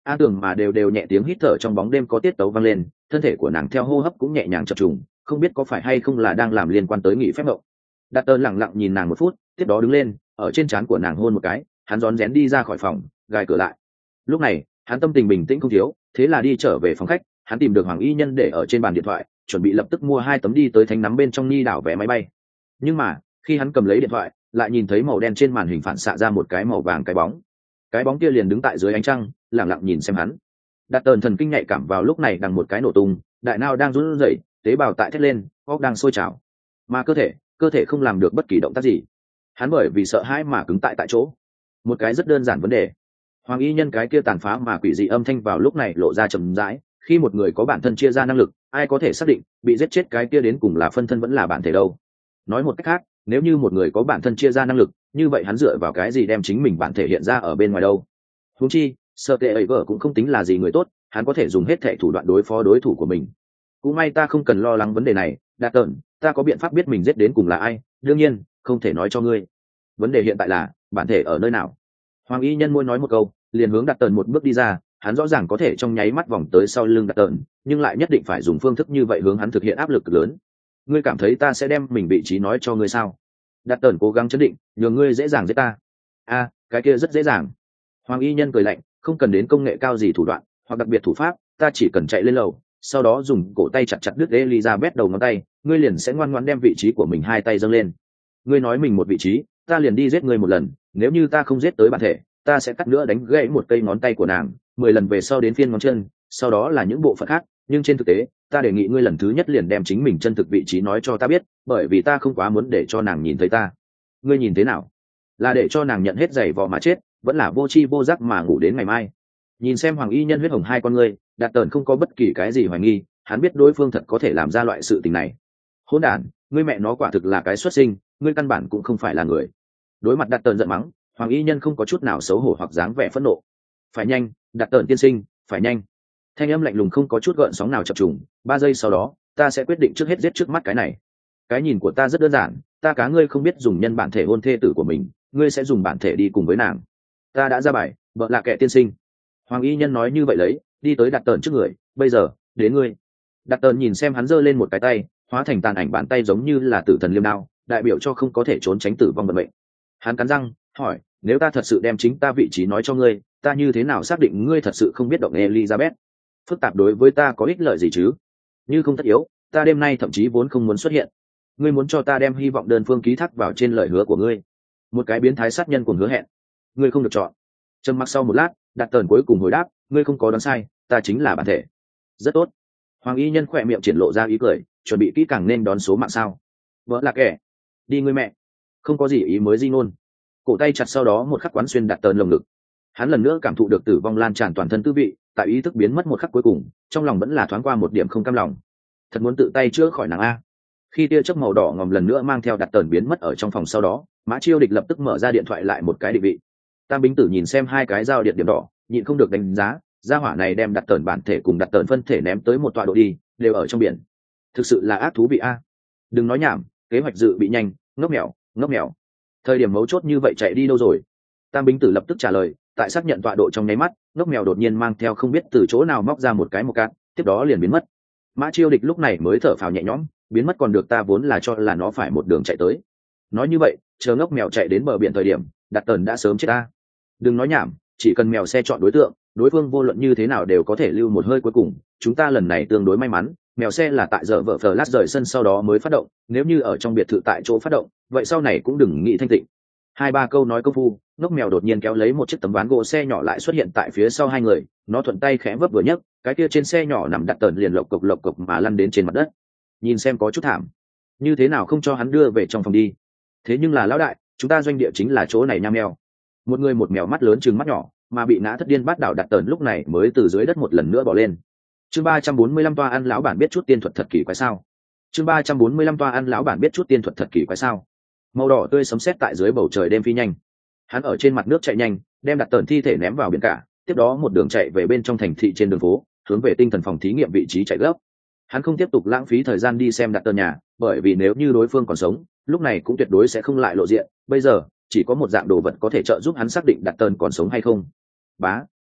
Speaker 1: A Tường mà đều đều nhẹ tiếng hít thở trong bóng đêm có tiết tấu vang lên, thân thể của nàng theo hô hấp cũng nhẹ nhàng chập trùng, không biết có phải hay không là đang làm liên quan tới nghỉ phép mộng. Đạt Tơn lặng lặng nhìn nàng một phút, tiếp đó đứng lên, ở trên trán của nàng hôn một cái, hắn rón rén đi ra khỏi phòng, gài cửa lại. Lúc này, hắn tâm tình bình tĩnh không thiếu, thế là đi trở về phòng khách, hắn tìm được Hoàng Y Nhân để ở trên bàn điện thoại, chuẩn bị lập tức mua 2 tấm đi tới Thánh Nắm bên trong Ni đảo vé máy bay. Nhưng mà, khi hắn cầm lấy điện thoại, lại nhìn thấy màu đen trên màn hình phản xạ ra một cái màu vàng cái bóng kia liền đứng tại dưới ánh trăng, lặng lặng nhìn xem hắn. Đạt Tần thần kinh nhạy cảm vào lúc này đằng một cái nổ tung, đại não đang run rẩy, tế bào tại thét lên, óc đang sôi trào, mà cơ thể không làm được bất kỳ động tác gì. Hắn bởi vì sợ hãi mà cứng tại chỗ. Một cái rất đơn giản vấn đề. Hoàng Y Nhân cái kia tàn phá mà quỷ dị âm thanh vào lúc này lộ ra trầm rãi, khi một người có bản thân chia ra năng lực, ai có thể xác định bị giết chết cái kia đến cùng là phân thân vẫn là bản thể đâu? Nói một cách khác, nếu như một người có bản thân chia ra năng lực, như vậy hắn dựa vào cái gì đem chính mình bản thể hiện ra ở bên ngoài đâu? Huống chi, sợ tệ ấy vợ cũng không tính là gì người tốt, hắn có thể dùng hết thệ thủ đoạn đối phó đối thủ của mình. Cũng may ta không cần lo lắng vấn đề này, Đạt Tần, ta có biện pháp biết mình giết đến cùng là ai, đương nhiên, không thể nói cho ngươi. Vấn đề hiện tại là, bản thể ở nơi nào? Hoàng Y Nhân môi nói một câu, liền hướng Đạt Tần một bước đi ra, hắn rõ ràng có thể trong nháy mắt vòng tới sau lưng Đạt Tần, nhưng lại nhất định phải dùng phương thức như vậy hướng hắn thực hiện áp lực lớn. Ngươi cảm thấy ta sẽ đem mình vị trí nói cho ngươi sao? Đạt Tần cố gắng chấn định, nhường ngươi dễ dàng giết ta. A, cái kia rất dễ dàng. Hoàng Y Nhân cười lạnh, không cần đến công nghệ cao gì thủ đoạn hoặc đặc biệt thủ pháp, ta chỉ cần chạy lên lầu, sau đó dùng cổ tay chặt đứt Elizabeth đầu ngón tay, ngươi liền sẽ ngoan ngoãn đem vị trí của mình 2 tay dâng lên. Ngươi nói mình một vị trí, ta liền đi giết ngươi một lần, nếu như ta không giết tới bản thể, ta sẽ cắt nữa đánh gãy một cây ngón tay của nàng, 10 lần về sau đến phiên ngón chân, sau đó là những bộ phận khác, nhưng trên thực tế, ta đề nghị ngươi lần thứ nhất liền đem chính mình chân thực vị trí nói cho ta biết, bởi vì ta không quá muốn để cho nàng nhìn thấy ta. Ngươi nhìn thế nào? Là để cho nàng nhận hết giày vò mà chết, vẫn là vô tri vô giác mà ngủ đến ngày mai? Nhìn xem Hoàng Y Nhân huyết hồng 2 con ngươi, Đạt Tần không có bất kỳ cái gì hoài nghi, hắn biết đối phương thật có thể làm ra loại sự tình này. Hỗn đản, ngươi mẹ nó quả thực là cái xuất sinh, ngươi căn bản cũng không phải là người. Đối mặt Đạt Tần giận mắng, Hoàng Y Nhân không có chút nào xấu hổ hoặc dáng vẻ phẫn nộ. Phải nhanh, Đạt Tần tiên sinh, phải nhanh. Thanh âm lạnh lùng không có chút gợn sóng nào chập trùng, 3 giây sau đó, ta sẽ quyết định trước hết giết trước mắt cái này. Cái nhìn của ta rất đơn giản, ta cá ngươi không biết dùng nhân bản thể hôn thê tử của mình, ngươi sẽ dùng bản thể đi cùng với nàng. Ta đã ra bài, vợ là kẻ tiên sinh. Hoàng Y Nhân nói như vậy lấy, đi tới Đạt Tần trước người, bây giờ, đến ngươi. Đạt Tần nhìn xem hắn giơ lên một cái tay, hóa thành tàn ảnh bàn tay giống như là tử thần liêm đao, đại biểu cho không có thể trốn tránh tử vong vận mệnh. Hắn cắn răng, hỏi, nếu ta thật sự đem chính ta vị trí nói cho ngươi, ta như thế nào xác định ngươi thật sự không biết động Elizabeth? Phức tạp đối với ta có ích lợi gì chứ? Như không tất yếu, ta đêm nay thậm chí vốn không muốn xuất hiện. Ngươi muốn cho ta đem hy vọng đơn phương ký thác vào trên lời hứa của ngươi. Một cái biến thái sát nhân cuồng hứa hẹn. Ngươi không được chọn. Trầm mặc sau một lát, Đạt Tần cuối cùng hồi đáp, ngươi không có đoán sai, ta chính là bản thể. Rất tốt. Hoàng Y Nhân khỏe miệng triển lộ ra ý cười, chuẩn bị kỹ càng nên đón số mạng sao. Vợ là kẻ. Đi ngươi mẹ. Không có gì ý mới di ngôn. Cổ tay chặt sau đó một khắc quán xuyên Đạt Tần lồng ngực. Hắn lần nữa cảm thụ được tử vong lan tràn toàn thân tư vị, tại ý thức biến mất một khắc cuối cùng, trong lòng vẫn là thoáng qua một điểm không cam lòng. Thật muốn tự tay chữa khỏi nàng a. Khi tia chớp màu đỏ ngòm lần nữa mang theo Đạt Tần biến mất ở trong phòng sau đó, Mã Chiêu Địch lập tức mở ra điện thoại lại một cái định vị. Tam Bính Tử nhìn xem 2 cái giao điện điểm đỏ, nhịn không được đánh giá, gia hỏa này đem Đạt Tần bản thể cùng Đạt Tần phân thể ném tới một tọa độ đi, đều ở trong biển. Thực sự là ác thú vị a. Đừng nói nhảm, kế hoạch dự bị nhanh, ngốc mèo. Thời điểm mấu chốt như vậy chạy đi đâu rồi? Tam Bính Tử lập tức trả lời, tại xác nhận tọa độ trong nháy mắt, ngốc mèo đột nhiên mang theo không biết từ chỗ nào móc ra một cái cạn, tiếp đó liền biến mất. Mã Chiêu Địch lúc này mới thở phào nhẹ nhõm, biến mất còn được, ta vốn là cho là nó phải một đường chạy tới. Nói như vậy, chờ ngốc mèo chạy đến bờ biển thời điểm, Đạt Tần đã sớm chết ta. Đừng nói nhảm, chỉ cần mèo xe chọn đối tượng, đối phương vô luận như thế nào đều có thể lưu một hơi cuối cùng. Chúng ta lần này tương đối may mắn, mèo xe là tại giờ vợ Flash rời sân sau đó mới phát động, nếu như ở trong biệt thự tại chỗ phát động, vậy sau này cũng đừng nghĩ thanh tịnh. 2-3 câu nói công phu, ngốc mèo đột nhiên kéo lấy một chiếc tấm ván gỗ xe nhỏ lại xuất hiện tại phía sau 2 người, nó thuận tay khẽ vấp vừa nhấc, cái kia trên xe nhỏ nằm Đạt Tần liền lộc cộc mà lăn đến trên mặt đất. Nhìn xem có chút thảm, như thế nào không cho hắn đưa về trong phòng đi? Thế nhưng là lão đại, chúng ta doanh địa chính là chỗ này nha mèo. Một người một mèo mắt lớn trừng mắt nhỏ, mà bị ngã thất điên bát đảo Đạt Tần lúc này mới từ dưới đất một lần nữa bò lên. Chương 345 toa ăn lão bản biết chút tiên thuật thật kỳ quái sao? Chương 345 toa ăn lão bản biết chút tiên thuật thật kỳ quái sao? Màu đỏ tươi sấm sét tại dưới bầu trời đêm phi nhanh. Hắn ở trên mặt nước chạy nhanh, đem Đạt Tần thi thể ném vào biển cả, tiếp đó một đường chạy về bên trong thành thị trên đường phố, hướng về tinh thần phòng thí nghiệm vị trí chạy gấp. Hắn không tiếp tục lãng phí thời gian đi xem Đạt Tần nhà, bởi vì nếu như đối phương còn sống, lúc này cũng tuyệt đối sẽ không lại lộ diện. Bây giờ chỉ có một dạng đồ vật có thể trợ giúp hắn xác định Đạt Tần còn sống hay không. Bá,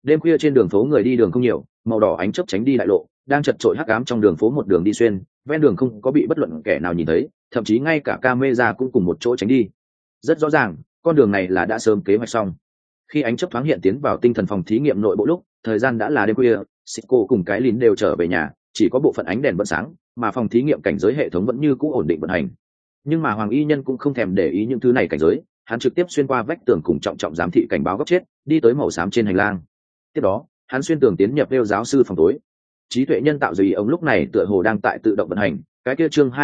Speaker 1: Đêm khuya trên đường phố người đi đường không nhiều, màu đỏ ánh chớp tránh đi đại lộ, đang chật chội hắc ám trong đường phố một đường đi xuyên, ven đường không có bị bất luận kẻ nào nhìn thấy, thậm chí ngay cả camera cũng cùng một chỗ tránh đi. Rất rõ ràng, con đường này là đã sớm kế hoạch xong. Khi ánh chớp thoáng hiện tiến vào tinh thần phòng thí nghiệm nội bộ lúc, thời gian đã là đêm khuya, Sitco cùng cái lín đều trở về nhà, chỉ có bộ phận ánh đèn vẫn sáng, mà phòng thí nghiệm cảnh giới hệ thống vẫn như cũ ổn định vận hành. Nhưng mà Hoàng Y Nhân cũng không thèm để ý những thứ này cảnh giới, hắn trực tiếp xuyên qua vách tường cùng trọng trọng giám thị cảnh báo góc chết, đi tới màu xám trên hành lang. Tiếp đó, hắn xuyên tường tiến nhập Lêu giáo sư phòng tối. Trí tuệ nhân tạo dưới ống lúc này tựa hồ đang tại tự động vận hành, cái kia chương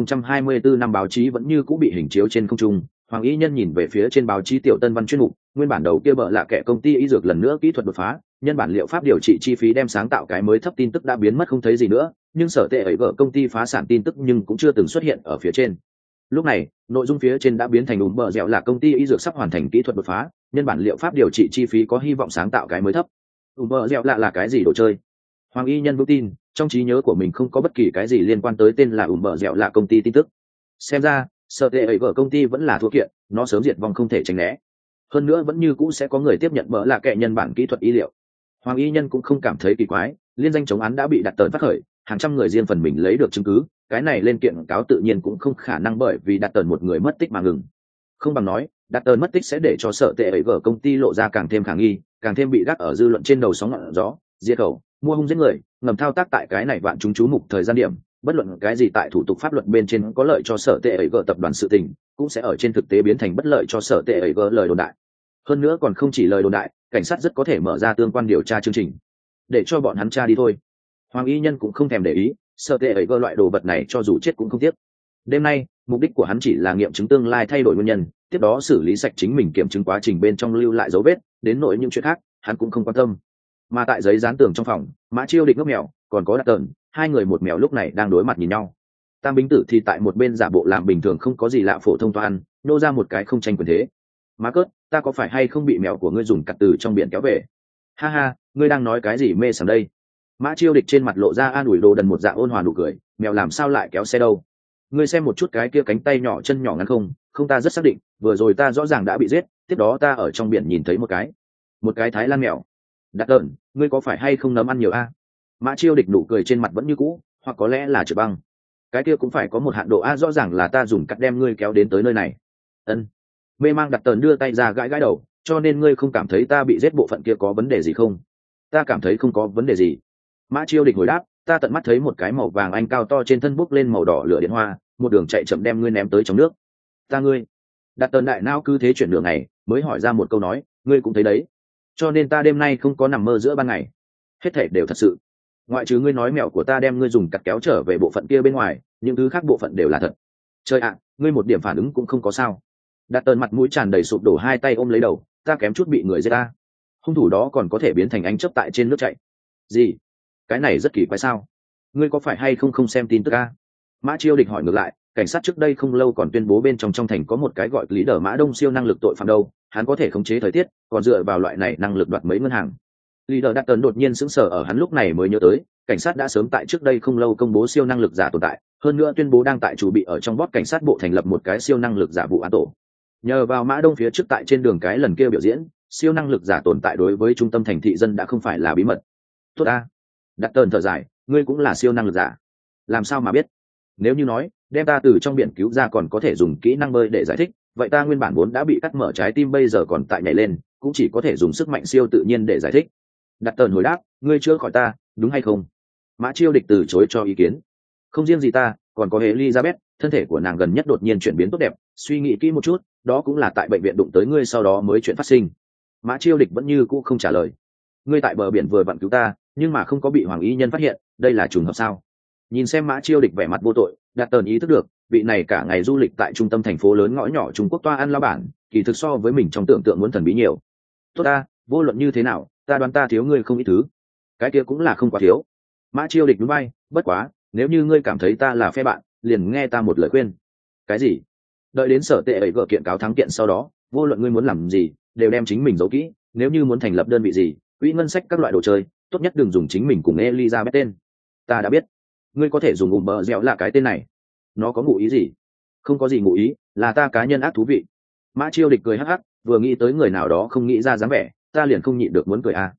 Speaker 1: 2024 năm báo chí vẫn như cũ bị hình chiếu trên không trung. Hoàng Y Nhân nhìn về phía trên báo chí tiểu tân văn chuyên mục, nguyên bản đầu kia bợ lạ kệ công ty y dược lần nữa kỹ thuật đột phá, nhân bản liệu pháp điều trị chi phí đem sáng tạo cái mới thấp tin tức đã biến mất không thấy gì nữa, nhưng sở tệ ấy vợ công ty phá sản tin tức nhưng cũng chưa từng xuất hiện ở phía trên. Lúc này, nội dung phía trên đã biến thành ùm bờ dẻo là công ty y dược sắp hoàn thành kỹ thuật đột phá, nhân bản liệu pháp điều trị chi phí có hy vọng sáng tạo cái mới thấp. Ùm bờ dẻo là cái gì đồ chơi? Hoàng Y Nhân vững tin, trong trí nhớ của mình không có bất kỳ cái gì liên quan tới tên là ùm bờ dẻo là công ty tin tức. Xem ra, sở tệ ấy vợ công ty vẫn là thua kiện, nó sớm diệt vong không thể tránh né. Hơn nữa vẫn như cũ sẽ có người tiếp nhận bợ lạ kệ nhân bản kỹ thuật y liệu. Hoàng Y Nhân cũng không cảm thấy kỳ quái, liên danh chống án đã bị đặt tờn phát khởi, hàng trăm người riêng phần mình lấy được chứng cứ, cái này lên kiện cáo tự nhiên cũng không khả năng bởi vì đặt tờn một người mất tích mà ngừng. Không bằng nói, đặt tờn mất tích sẽ để cho sở tệ ấy vợ công ty lộ ra càng thêm khả nghi, càng thêm bị gác ở dư luận trên đầu sóng ngọn gió, diệt khẩu, mua hung giết người, ngầm thao tác tại cái này vạn chúng chú mục thời gian điểm, bất luận cái gì tại thủ tục pháp luật bên trên có lợi cho sở tệ ấy vợ tập đoàn sự tình, cũng sẽ ở trên thực tế biến thành bất lợi cho sở tệ ấy vợ lời đồn đại. Hơn nữa còn không chỉ lời đồn đại, cảnh sát rất có thể mở ra tương quan điều tra chương trình để cho bọn hắn tra đi thôi. Hoàng Y Nhân cũng không thèm để ý, sở tệ ấy vợ loại đồ vật này cho dù chết cũng không tiếc. Đêm nay mục đích của hắn chỉ là nghiệm chứng tương lai thay đổi nguyên nhân, tiếp đó xử lý sạch chính mình kiểm chứng quá trình bên trong lưu lại dấu vết, đến nỗi những chuyện khác hắn cũng không quan tâm. Mà tại giấy dán tường trong phòng, Mã Chiêu Địch ngốc mèo còn có Đạt Tờn, hai người một mèo lúc này đang đối mặt nhìn nhau. Tam Bính Tử thì tại một bên giả bộ làm bình thường không có gì lạ phổ thông toan, nô ra một cái không tranh quyền thế. Má cớt, ta có phải hay không bị mèo của ngươi dùng cặt từ trong biển kéo về? Ha ha, ngươi đang nói cái gì mê sảng đây? Mã Chiêu Địch trên mặt lộ ra an ủi đồ đần một dạng ôn hòa nụ cười, mèo làm sao lại kéo xe đâu? Ngươi xem một chút cái kia cánh tay nhỏ chân nhỏ ngắn không? Không, ta rất xác định, vừa rồi ta rõ ràng đã bị giết, tiếp đó ta ở trong biển nhìn thấy một cái Thái Lan mèo. Đạt Tờn, ngươi có phải hay không nấm ăn nhiều a? Mã Chiêu Địch nụ cười trên mặt vẫn như cũ, hoặc có lẽ là trượt băng. Cái kia cũng phải có một hạn độ a, rõ ràng là ta dùng cắt đem ngươi kéo đến tới nơi này. Ân. Mê mang Đạt Tờn đưa tay ra gãi gãi đầu, cho nên ngươi không cảm thấy ta bị giết bộ phận kia có vấn đề gì không? Ta cảm thấy không có vấn đề gì. Mã Chiêu Địch hồi đáp, ta tận mắt thấy một cái màu vàng anh cao to trên thân bốc lên màu đỏ lửa điện hoa, một đường chạy chậm đem ngươi ném tới trong nước. Ngươi. Đạt Tờn đại não cứ thế chuyển đường này, mới hỏi ra một câu nói, ngươi cũng thấy đấy. Cho nên ta đêm nay không có nằm mơ giữa ban ngày. Hết thảy đều thật sự. Ngoại trừ ngươi nói mèo của ta đem ngươi dùng cặt kéo trở về bộ phận kia bên ngoài, những thứ khác bộ phận đều là thật. Trời ạ, ngươi một điểm phản ứng cũng không có sao? Đạt Tờn mặt mũi tràn đầy sụp đổ, hai tay ôm lấy đầu, ta kém chút bị người giết ta. Hung thủ đó còn có thể biến thành ánh chớp tại trên nước chạy. Gì? Cái này rất kỳ quái sao? Ngươi có phải hay không xem tin tức a? Mã Chiêu Địch hỏi ngược lại, cảnh sát trước đây không lâu còn tuyên bố bên trong thành có một cái gọi lý đờ Mã Đông siêu năng lực tội phạm đâu, hắn có thể khống chế thời tiết, còn dựa vào loại này năng lực đoạt mấy ngân hàng. Lý đờ Đạt Tờn đột nhiên sững sờ, ở hắn lúc này mới nhớ tới, cảnh sát đã sớm tại trước đây không lâu công bố siêu năng lực giả tồn tại, hơn nữa tuyên bố đang tại chủ bị ở trong bót cảnh sát bộ thành lập một cái siêu năng lực giả vụ án tổ. Nhờ vào Mã Đông phía trước tại trên đường cái lần kia biểu diễn, siêu năng lực giả tồn tại đối với trung tâm thành thị dân đã không phải là bí mật. Tốt a. Đạt Tờn thở dài, ngươi cũng là siêu năng lực giả? Làm sao mà biết? Nếu như nói đem ta từ trong biển cứu ra còn có thể dùng kỹ năng bơi để giải thích, vậy ta nguyên bản vốn đã bị cắt mở trái tim bây giờ còn tại nhảy lên, cũng chỉ có thể dùng sức mạnh siêu tự nhiên để giải thích. Đạt Tờn hồi đáp, ngươi chưa khỏi ta, đúng hay không? Mã Chiêu Địch từ chối cho ý kiến. Không riêng gì ta, còn có Elizabeth, thân thể của nàng gần nhất đột nhiên chuyển biến tốt đẹp, suy nghĩ kỹ một chút, đó cũng là tại bệnh viện đụng tới ngươi sau đó mới chuyện phát sinh. Mã Chiêu Địch vẫn như cũ không trả lời. Ngươi tại bờ biển vừa vặn cứu ta, nhưng mà không có bị Hoàng Y Nhân phát hiện, đây là trùng hợp sao? Nhìn xem Mã Chiêu Địch vẻ mặt vô tội, Đạt Tờn ý thức được, vị này cả ngày du lịch tại trung tâm thành phố lớn ngõ nhỏ Trung Quốc toa ăn lao bản, kỳ thực so với mình trong tưởng tượng muốn thần bí nhiều. Tốt ta, vô luận như thế nào, ta đoán ta thiếu ngươi không ít thứ. Cái kia cũng là không quá thiếu. Mã Chiêu Địch núi bay, bất quá, nếu như ngươi cảm thấy ta là phe bạn, liền nghe ta một lời khuyên. Cái gì? Đợi đến sở tệ ấy vợ kiện cáo thắng kiện sau đó, vô luận ngươi muốn làm gì, đều đem chính mình giấu kỹ. Nếu như muốn thành lập đơn vị gì, quỹ ngân sách các loại đồ chơi, tốt nhất đừng dùng chính mình cùng Elizabeth tên. Ta đã biết. Ngươi có thể dùng bờ dẻo là cái tên này. Nó có ngụ ý gì? Không có gì ngụ ý, là ta cá nhân ác thú vị. Mã Chiêu Địch cười hắc hắc, vừa nghĩ tới người nào đó không nghĩ ra dáng vẻ, ta liền không nhịn được muốn cười a.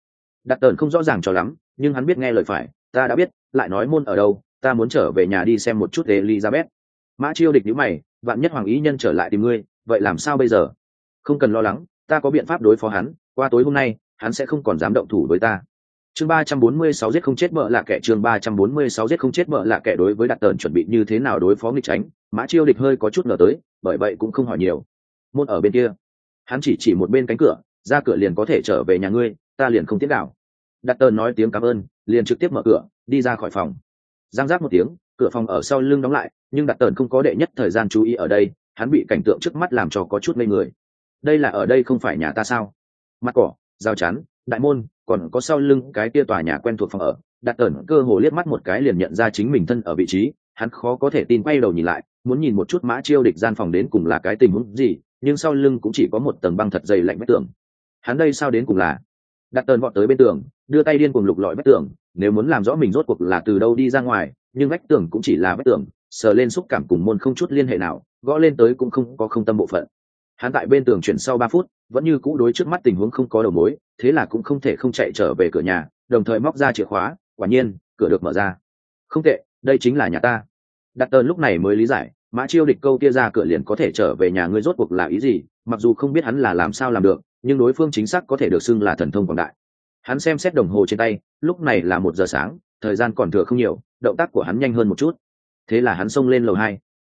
Speaker 1: Đặt tờn không rõ ràng cho lắm, nhưng hắn biết nghe lời phải. Ta đã biết, lại nói môn ở đâu, ta muốn trở về nhà đi xem một chút Elizabeth. Mã Chiêu địch nhíu mày, vạn nhất Hoàng ý nhân trở lại tìm ngươi, vậy làm sao bây giờ? Không cần lo lắng, ta có biện pháp đối phó hắn, qua tối hôm nay, hắn sẽ không còn dám động thủ với ta. Chương 346 giết không chết vợ là kẻ, chương 346 giết không chết vợ là kẻ. Đối với Đặt tờn chuẩn bị như thế nào đối phó nghịch tránh, Mã Chiêu địch hơi có chút ngờ tới, bởi vậy cũng không hỏi nhiều. Môn ở bên kia. Hắn chỉ một bên cánh cửa, ra cửa liền có thể trở về nhà ngươi, ta liền không tiến đạo. Đặt tờn nói tiếng cảm ơn, liền trực tiếp mở cửa, đi ra khỏi phòng. Giang giác một tiếng, cửa phòng ở sau lưng đóng lại, nhưng Đặt tờn không có đệ nhất thời gian chú ý ở đây, hắn bị cảnh tượng trước mắt làm cho có chút ngây người. Đây là ở đây không phải nhà ta sao? Mặt cỏ, rào chắn, đại môn, còn có sau lưng cái kia tòa nhà quen thuộc phòng ở. Đặt tờn cơ hồ liếc mắt một cái liền nhận ra chính mình thân ở vị trí, hắn khó có thể tin, quay đầu nhìn lại, muốn nhìn một chút Mã Chiêu địch gian phòng đến cùng là cái tình huống gì, nhưng sau lưng cũng chỉ có một tầng băng thật dày lạnh vách tường. Hắn đây sao đến cùng là? Đặt tờn vọt tới bên tường, đưa tay điên cuồng lục lọi vách tường, nếu muốn làm rõ mình rốt cuộc là từ đâu đi ra ngoài, nhưng vách tường cũng chỉ là vách tường, sờ lên xúc cảm cùng môn không chút liên hệ nào, gõ lên tới cũng không có không tâm bộ phận. Hắn tại bên tường chuyển sau 3 phút, vẫn như cũ đối trước mắt tình huống không có đầu mối, thế là cũng không thể không chạy trở về cửa nhà, đồng thời móc ra chìa khóa, quả nhiên, cửa được mở ra. Không tệ, đây chính là nhà ta. Đặt tờn lúc này mới lý giải, Mã Chiêu địch câu kia ra cửa liền có thể trở về nhà ngươi rốt cuộc là ý gì, mặc dù không biết hắn là làm sao làm được, nhưng đối phương chính xác có thể được xưng là thần thông quảng đại. Hắn xem xét đồng hồ trên tay, lúc này là 1 giờ sáng, thời gian còn thừa không nhiều, động tác của hắn nhanh hơn một chút. Thế là hắn xông lên lầu 2.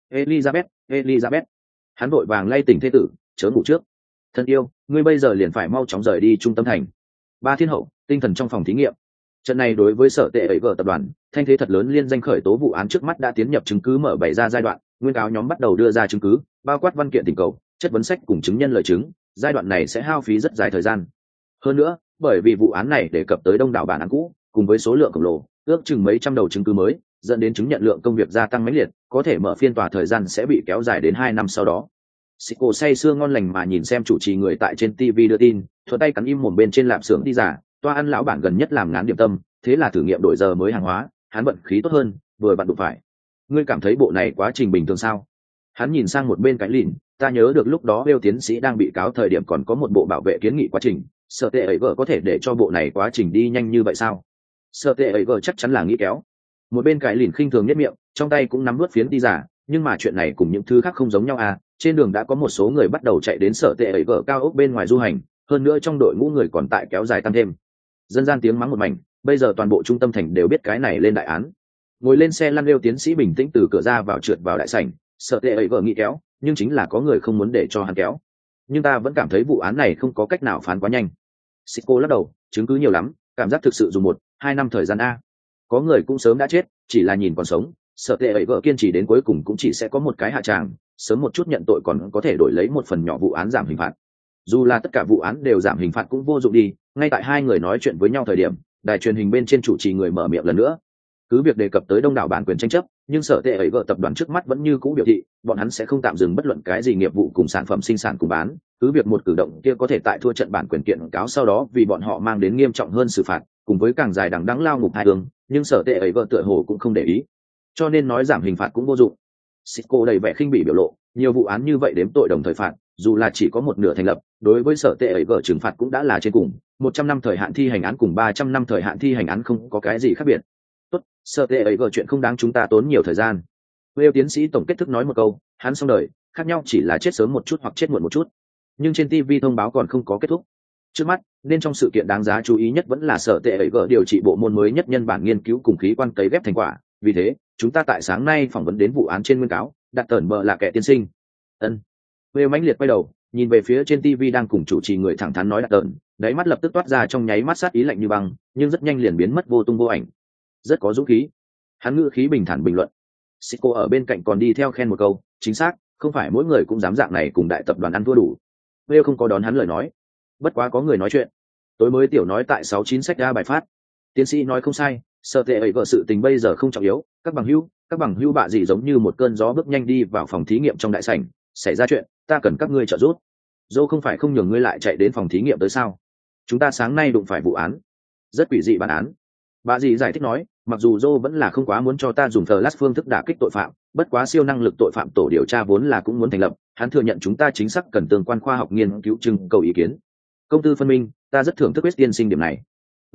Speaker 1: Elizabeth. Hắn vội vàng lay tỉnh thê tử, chớ ngủ trước. Thân yêu, ngươi bây giờ liền phải mau chóng rời đi trung tâm thành. Ba thiên hậu, tinh thần trong phòng thí nghiệm. Trận này đối với sở tệ ấy vợ tập đoàn, thanh thế thật lớn, liên danh khởi tố vụ án trước mắt đã tiến nhập chứng cứ mở bày ra giai đoạn, nguyên cáo nhóm bắt đầu đưa ra chứng cứ, bao quát văn kiện tình cầu, chất vấn sách cùng chứng nhân lời chứng, giai đoạn này sẽ hao phí rất dài thời gian. Hơn nữa, bởi vì vụ án này đề cập tới đông đảo bản án cũ, cùng với số lượng khổng lồ, ước chừng mấy trăm đầu chứng cứ mới, dẫn đến chứng nhận lượng công việc gia tăng mãnh liệt, có thể mở phiên tòa thời gian sẽ bị kéo dài đến 2 năm sau đó. Siko say sưa ngon lành mà nhìn xem chủ trì người tại trên TV đưa tin, thuận tay cắn im mồm bên trên lạp xưởng đi giả, toa ăn lão bản gần nhất làm ngán điểm tâm, thế là thử nghiệm đổi giờ mới hàng hóa, hắn vận khí tốt hơn, vừa vặn đụng phải. Ngươi cảm thấy bộ này quá trình bình thường sao? Hắn nhìn sang một bên cái lìn, ta nhớ được lúc đó Bêu tiến sĩ đang bị cáo thời điểm còn có một bộ bảo vệ kiến nghị quá trình, sở tệ ấy vợ có thể để cho bộ này quá trình đi nhanh như vậy sao? Sở tệ ấy vợ chắc chắn là nghĩ kéo. Một bên cái lìn khinh thường nhất miệng, trong tay cũng nắm nuốt phiến đi giả, nhưng mà chuyện này cùng những thứ khác không giống nhau à, trên đường đã có một số người bắt đầu chạy đến sở tệ ấy vợ cao ốc bên ngoài du hành, hơn nữa trong đội ngũ người còn tại kéo dài tăng thêm. Dân gian tiếng mắng một mảnh, bây giờ toàn bộ trung tâm thành đều biết cái này lên đại án. Ngồi lên xe lăn Bêu tiến sĩ bình tĩnh từ cửa ra vào trượt vào đại sảnh, sở tệ ấy vợ nghĩ kéo, nhưng chính là có người không muốn để cho hắn kéo. Nhưng ta vẫn cảm thấy vụ án này không có cách nào phán quá nhanh. Siko lắc đầu, chứng cứ nhiều lắm, cảm giác thực sự dùng 1-2 năm thời gian a. Có người cũng sớm đã chết, chỉ là nhìn còn sống, sở tệ ấy vợ kiên trì đến cuối cùng cũng chỉ sẽ có một cái hạ tràng, sớm một chút nhận tội còn có thể đổi lấy một phần nhỏ vụ án giảm hình phạt. Dù là tất cả vụ án đều giảm hình phạt cũng vô dụng đi, ngay tại hai người nói chuyện với nhau thời điểm, đài truyền hình bên trên chủ trì người mở miệng lần nữa. Cứ việc đề cập tới đông đảo bản quyền tranh chấp, nhưng sở tệ ấy vợ tập đoàn trước mắt vẫn như cũ biểu thị bọn hắn sẽ không tạm dừng bất luận cái gì nghiệp vụ cùng sản phẩm sinh sản cùng bán, cứ việc một cử động kia có thể tại thua trận bản quyền kiện cáo sau đó vì bọn họ mang đến nghiêm trọng hơn xử phạt cùng với càng dài đằng đẵng lao ngục hai hướng, nhưng sở tệ ấy vợ tựa hồ cũng không để ý, cho nên nói giảm hình phạt cũng vô dụng. Sitco đầy vẻ khinh bỉ biểu lộ, nhiều vụ án như vậy đếm tội đồng thời phạt, dù là chỉ có một nửa thành lập, đối với sở tệ ấy vợ trừng phạt cũng đã là trên cùng, 100 năm thời hạn thi hành án cùng 300 năm thời hạn thi hành án không có cái gì khác biệt. Tốt, sở tệ ấy vợ chuyện không đáng chúng ta tốn nhiều thời gian. Wales tiến sĩ tổng kết thức nói một câu, hắn xong đời, khác nhau chỉ là chết sớm một chút hoặc chết muộn một chút. Nhưng trên TV thông báo còn không có kết thúc. Trước mắt, nên trong sự kiện đáng giá chú ý nhất vẫn là sở tệ ấy vợ điều trị bộ môn mới nhất nhân bản nghiên cứu cùng khí quan cấy ghép thành quả. Vì thế, chúng ta tại sáng nay phỏng vấn đến vụ án trên nguyên cáo, đặt tởn bờ là kẻ tiên sinh. Ân. Wales mãnh liệt quay đầu, nhìn về phía trên TV đang cùng chủ trì người thẳng thắn nói đặt tởn, đáy mắt lập tức toát ra trong nháy mắt sát ý lạnh như băng, nhưng rất nhanh liền biến mất vô tung vô ảnh. Rất có dũng khí. Hắn ngữ khí bình thản bình luận. Sitco ở bên cạnh còn đi theo khen một câu, chính xác, không phải mỗi người cũng dám dạng này cùng đại tập đoàn ăn thua đủ. Wales không có đón hắn lời nói. Bất quá có người nói chuyện. Tối mới tiểu nói tại 69 sách ra bài phát. Tiến sĩ nói không sai, sở tệ ấy vợ sự tình bây giờ không trọng yếu, các bằng hữu bạ gì giống như một cơn gió bước nhanh đi vào phòng thí nghiệm trong đại sảnh, xảy ra chuyện, ta cần các ngươi trợ giúp. Dô không phải không nhường ngươi lại chạy đến phòng thí nghiệm tới sao? Chúng ta sáng nay đụng phải vụ án, rất quỷ dị bản án. Bà dì giải thích nói, mặc dù Joe vẫn là không quá muốn cho ta dùng flash phương thức đả kích tội phạm, bất quá siêu năng lực tội phạm tổ điều tra vốn là cũng muốn thành lập, hắn thừa nhận chúng ta chính xác cần tương quan khoa học nghiên cứu trưng cầu ý kiến. Công tư phân minh, ta rất thưởng thức West tiên sinh điểm này.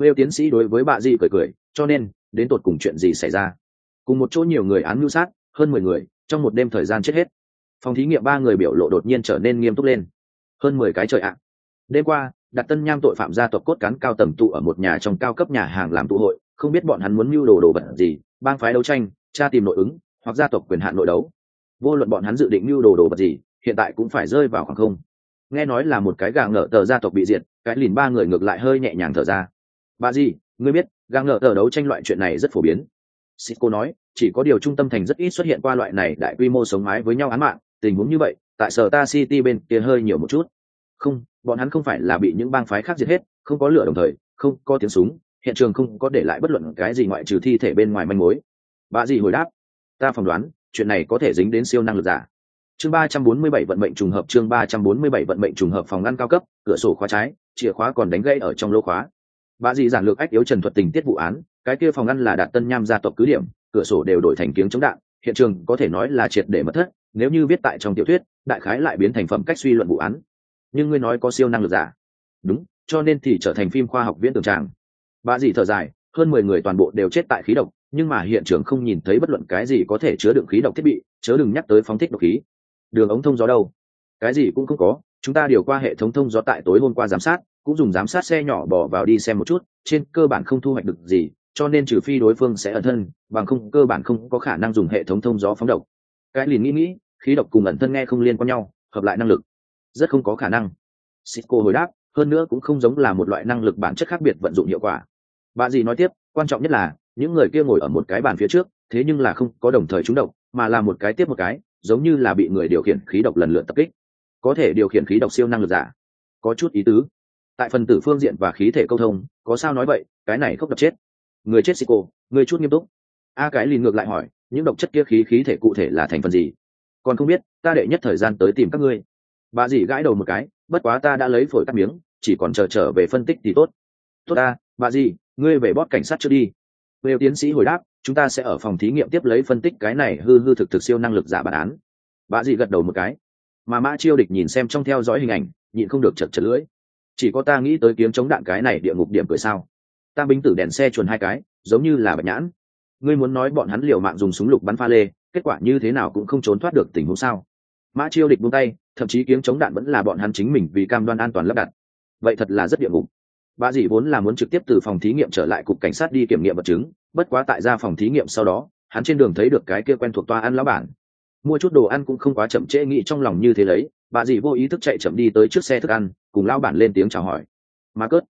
Speaker 1: Wales tiến sĩ đối với bà dì cười cười, cho nên đến tột cùng chuyện gì xảy ra? Cùng một chỗ nhiều người án mưu sát, hơn 10 người, trong một đêm thời gian chết hết. Phòng thí nghiệm 3 người biểu lộ đột nhiên trở nên nghiêm túc lên. Hơn 10 cái trời ạ. Đêm qua, đặt Tân Nham tội phạm gia tộc cốt cán cao tầng tụ ở một nhà trong cao cấp nhà hàng làm tụ hội, không biết bọn hắn muốn mưu đồ vật gì, bang phái đấu tranh, tra tìm nội ứng, hoặc gia tộc quyền hạn nội đấu. Vô luận bọn hắn dự định mưu đồ vật gì, hiện tại cũng phải rơi vào khoảng không. Nghe nói là một cái gà ngợ tờ gia tộc bị diệt, cái lìn 3 người ngược lại hơi nhẹ nhàng thở ra. Bà gì, ngươi biết, gà ngợ tờ đấu tranh loại chuyện này rất phổ biến. Sitco nói, chỉ có điều trung tâm thành rất ít xuất hiện qua loại này đại quy mô sống mái với nhau án mạng, tình huống như vậy, tại sở ta City bên kia hơi nhiều một chút. Không, bọn hắn không phải là bị những bang phái khác diệt hết, không có lửa đồng thời, không có tiếng súng, hiện trường không có để lại bất luận cái gì ngoại trừ thi thể bên ngoài manh mối. Bà gì hồi đáp, ta phỏng đoán, chuyện này có thể dính đến siêu năng lực giả. Chương 347 vận mệnh trùng hợp, chương 347 vận mệnh trùng hợp, phòng ngăn cao cấp, cửa sổ khóa trái, chìa khóa còn đánh gãy ở trong lỗ khóa. Bà gì giản lược ách yếu trần thuật tình tiết vụ án, cái kia phòng ngăn là Đạt Tân Nham gia tộc cứ điểm, cửa sổ đều đổi thành kiếng chống đạn, hiện trường có thể nói là triệt để mất thất, nếu như viết tại trong tiểu thuyết, đại khái lại biến thành phẩm cách suy luận vụ án. Nhưng ngươi nói có siêu năng lực giả. Đúng, cho nên thì trở thành phim khoa học viễn tưởng tràng. Bà gì thở dài, hơn 10 người toàn bộ đều chết tại khí độc, nhưng mà hiện trường không nhìn thấy bất luận cái gì có thể chứa đựng khí độc thiết bị, chớ đừng nhắc tới phóng thích độc khí. Đường ống thông gió đâu? Cái gì cũng không có, chúng ta điều qua hệ thống thông gió tại tối hôm qua giám sát, cũng dùng giám sát xe nhỏ bỏ vào đi xem một chút, trên cơ bản không thu hoạch được gì, cho nên trừ phi đối phương sẽ ẩn thân, bằng không cơ bản không có khả năng dùng hệ thống thông gió phóng độc. Cái liền nghĩ, khí độc cùng ẩn thân nghe không liên quan nhau, hợp lại năng lực rất không có khả năng. Sitco hồi đáp, hơn nữa cũng không giống là một loại năng lực bản chất khác biệt vận dụng hiệu quả. Bà gì nói tiếp, quan trọng nhất là những người kia ngồi ở một cái bàn phía trước, thế nhưng là không có đồng thời trúng độc, mà là một cái tiếp một cái, giống như là bị người điều khiển khí độc lần lượt tập kích. Có thể điều khiển khí độc siêu năng lực giả, có chút ý tứ. Tại phần tử phương diện và khí thể câu thông, có sao nói vậy, cái này không đập chết. Người chết Sitco, người chút nghiêm túc. Cái liền ngược lại hỏi, những độc chất kia khí thể cụ thể là thành phần gì? Còn không biết, ta đệ nhất thời gian tới tìm các ngươi. Bà dì gãi đầu một cái, bất quá ta đã lấy phổi cắt miếng, chỉ còn chờ trở về phân tích thì tốt. Tốt ta, bà dì, ngươi về bót cảnh sát trước đi. Wales tiến sĩ hồi đáp, chúng ta sẽ ở phòng thí nghiệm tiếp lấy phân tích cái này hư thực siêu năng lực giả bản án. Bà dì gật đầu một cái. Mà Mã Chiêu Địch nhìn xem trong theo dõi hình ảnh, nhịn không được chật lưỡi. Chỉ có ta nghĩ tới kiếm chống đạn cái này địa ngục điểm cười sao? Tam binh tử đèn xe chuồn 2 cái, giống như là bạch nhãn. Ngươi muốn nói bọn hắn liều mạng dùng súng lục bắn pha lê, kết quả như thế nào cũng không trốn thoát được tình huống sao? Mã Chiêu Địch buông tay, thậm chí kiếm chống đạn vẫn là bọn hắn chính mình vì cam đoan an toàn lắp đặt. Vậy thật là rất địa ngục. Bà dì vốn là muốn trực tiếp từ phòng thí nghiệm trở lại cục cảnh sát đi kiểm nghiệm vật chứng, bất quá tại ra phòng thí nghiệm sau đó, hắn trên đường thấy được cái kia quen thuộc toa ăn lão bản. Mua chút đồ ăn cũng không quá chậm trễ, nghĩ trong lòng như thế lấy, bà dì vô ý thức chạy chậm đi tới trước xe thức ăn, cùng lão bản lên tiếng chào hỏi. Mà cớt.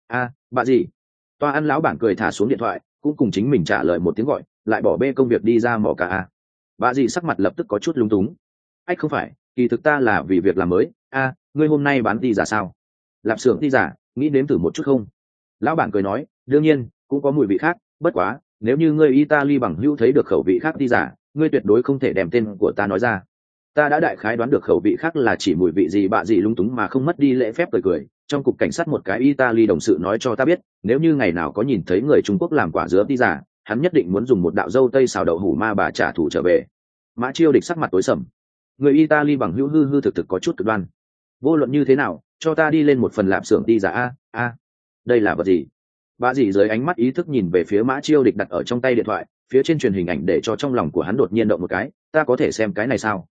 Speaker 1: Bà dì. Toa ăn lão bản cười thả xuống điện thoại, cũng cùng chính mình trả lời một tiếng gọi, lại bỏ bê công việc đi ra mỏ cả. Bà dì sắc mặt lập tức có chút lúng túng. Ách không phải, kỳ thực ta là vì việc làm mới. Ngươi hôm nay bán ti giả sao? Lạp xưởng ti giả, nghĩ nếm thử một chút không? Lão bản cười nói, đương nhiên, cũng có mùi vị khác, bất quá, nếu như ngươi Italy bằng hữu thấy được khẩu vị khác ti giả, ngươi tuyệt đối không thể đem tên của ta nói ra. Ta đã đại khái đoán được khẩu vị khác là chỉ mùi vị gì, bà dì lung túng mà không mất đi lễ phép cười. Trong cục cảnh sát một cái Italy đồng sự nói cho ta biết, nếu như ngày nào có nhìn thấy người Trung Quốc làm quả dứa ti giả, hắn nhất định muốn dùng một đạo dâu tây xào đậu hủ ma bà trả thù trở về. Mã Chiêu Địch sắc mặt tối sầm. Người Italy bằng hữu hư thực có chút cực đoan. Vô luận như thế nào, cho ta đi lên một phần lạp xưởng ti giả đây là vật gì? Bà dì dưới ánh mắt ý thức nhìn về phía Mã Chiêu Địch đặt ở trong tay điện thoại, phía trên truyền hình ảnh để cho trong lòng của hắn đột nhiên động một cái, ta có thể xem cái này sao?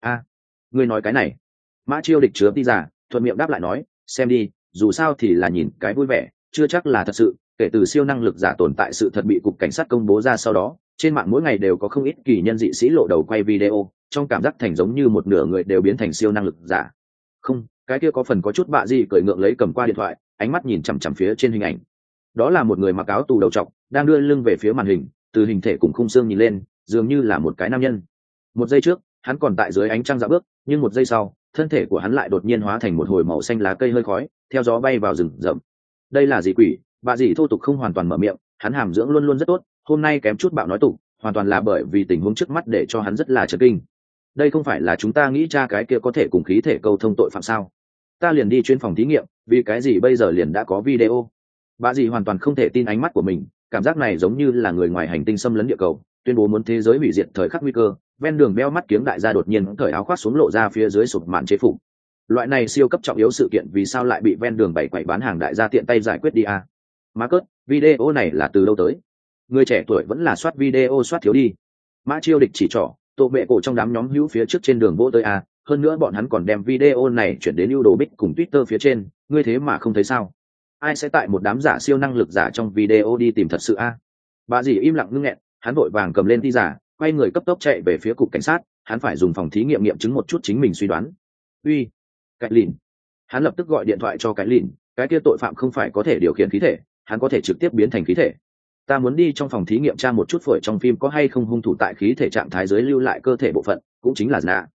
Speaker 1: Ngươi nói cái này? Mã Chiêu Địch chứa ti giả, thuận miệng đáp lại nói, xem đi, dù sao thì là nhìn cái vui vẻ, chưa chắc là thật sự. Kể từ siêu năng lực giả tồn tại sự thật bị cục cảnh sát công bố ra sau đó, trên mạng mỗi ngày đều có không ít kỳ nhân dị sĩ lộ đầu quay video, trong cảm giác thành giống như một nửa người đều biến thành siêu năng lực giả. Không, cái kia có phần có chút bạ gì cười ngượng lấy cầm qua điện thoại, ánh mắt nhìn chằm chằm phía trên hình ảnh. Đó là một người mặc áo tù đầu trọc, đang đưa lưng về phía màn hình, từ hình thể cùng khung xương nhìn lên, dường như là một cái nam nhân. Một giây trước, hắn còn tại dưới ánh trăng dạo bước, nhưng một giây sau, thân thể của hắn lại đột nhiên hóa thành một hồi màu xanh lá cây hơi khói, theo gió bay vào rừng rậm. Đây là gì quỷ? Bà dì thô tục không hoàn toàn mở miệng, hắn hàm dưỡng luôn luôn rất tốt, hôm nay kém chút bạo nói tục, hoàn toàn là bởi vì tình huống trước mắt để cho hắn rất là chấn kinh. Đây không phải là chúng ta nghĩ ra cái kia có thể cùng khí thể câu thông tội phạm sao? Ta liền đi chuyên phòng thí nghiệm, vì cái gì bây giờ liền đã có video? Bà dì hoàn toàn không thể tin ánh mắt của mình, cảm giác này giống như là người ngoài hành tinh xâm lấn địa cầu, tuyên bố muốn thế giới hủy diệt thời khắc nguy cơ. Ven đường beo mắt kiếng đại gia đột nhiên cởi áo khoác xuống lộ ra phía dưới sụp màn chế phục. Loại này siêu cấp trọng yếu sự kiện vì sao lại bị ven đường bày quậy bán hàng đại gia tiện tay giải quyết đi Marcus, video này là từ đâu tới? Người trẻ tuổi vẫn là soát video soát thiếu đi. Mã Chiêu Địch chỉ trỏ, tổ bệ cổ trong đám nhóm hữu phía trước trên đường vỗ tới a, hơn nữa bọn hắn còn đem video này chuyển đến ưu đồ bích cùng Twitter phía trên, ngươi thế mà không thấy sao? Ai sẽ tại một đám giả siêu năng lực giả trong video đi tìm thật sự a? Bà dì im lặng ngưng nghẹn, hắn vội vàng cầm lên ti giả, quay người cấp tốc chạy về phía cục cảnh sát, hắn phải dùng phòng thí nghiệm nghiệm chứng một chút chính mình suy đoán. Uy, Cái Lìn. Hắn lập tức gọi điện thoại cho Cái Lìn, cái kia tội phạm không phải có thể điều khiển khí thể, hắn có thể trực tiếp biến thành khí thể. Ta muốn đi trong phòng thí nghiệm tra một chút phổi trong phim có hay không hung thủ tại khí thể trạng thái dưới lưu lại cơ thể bộ phận, cũng chính là nạ.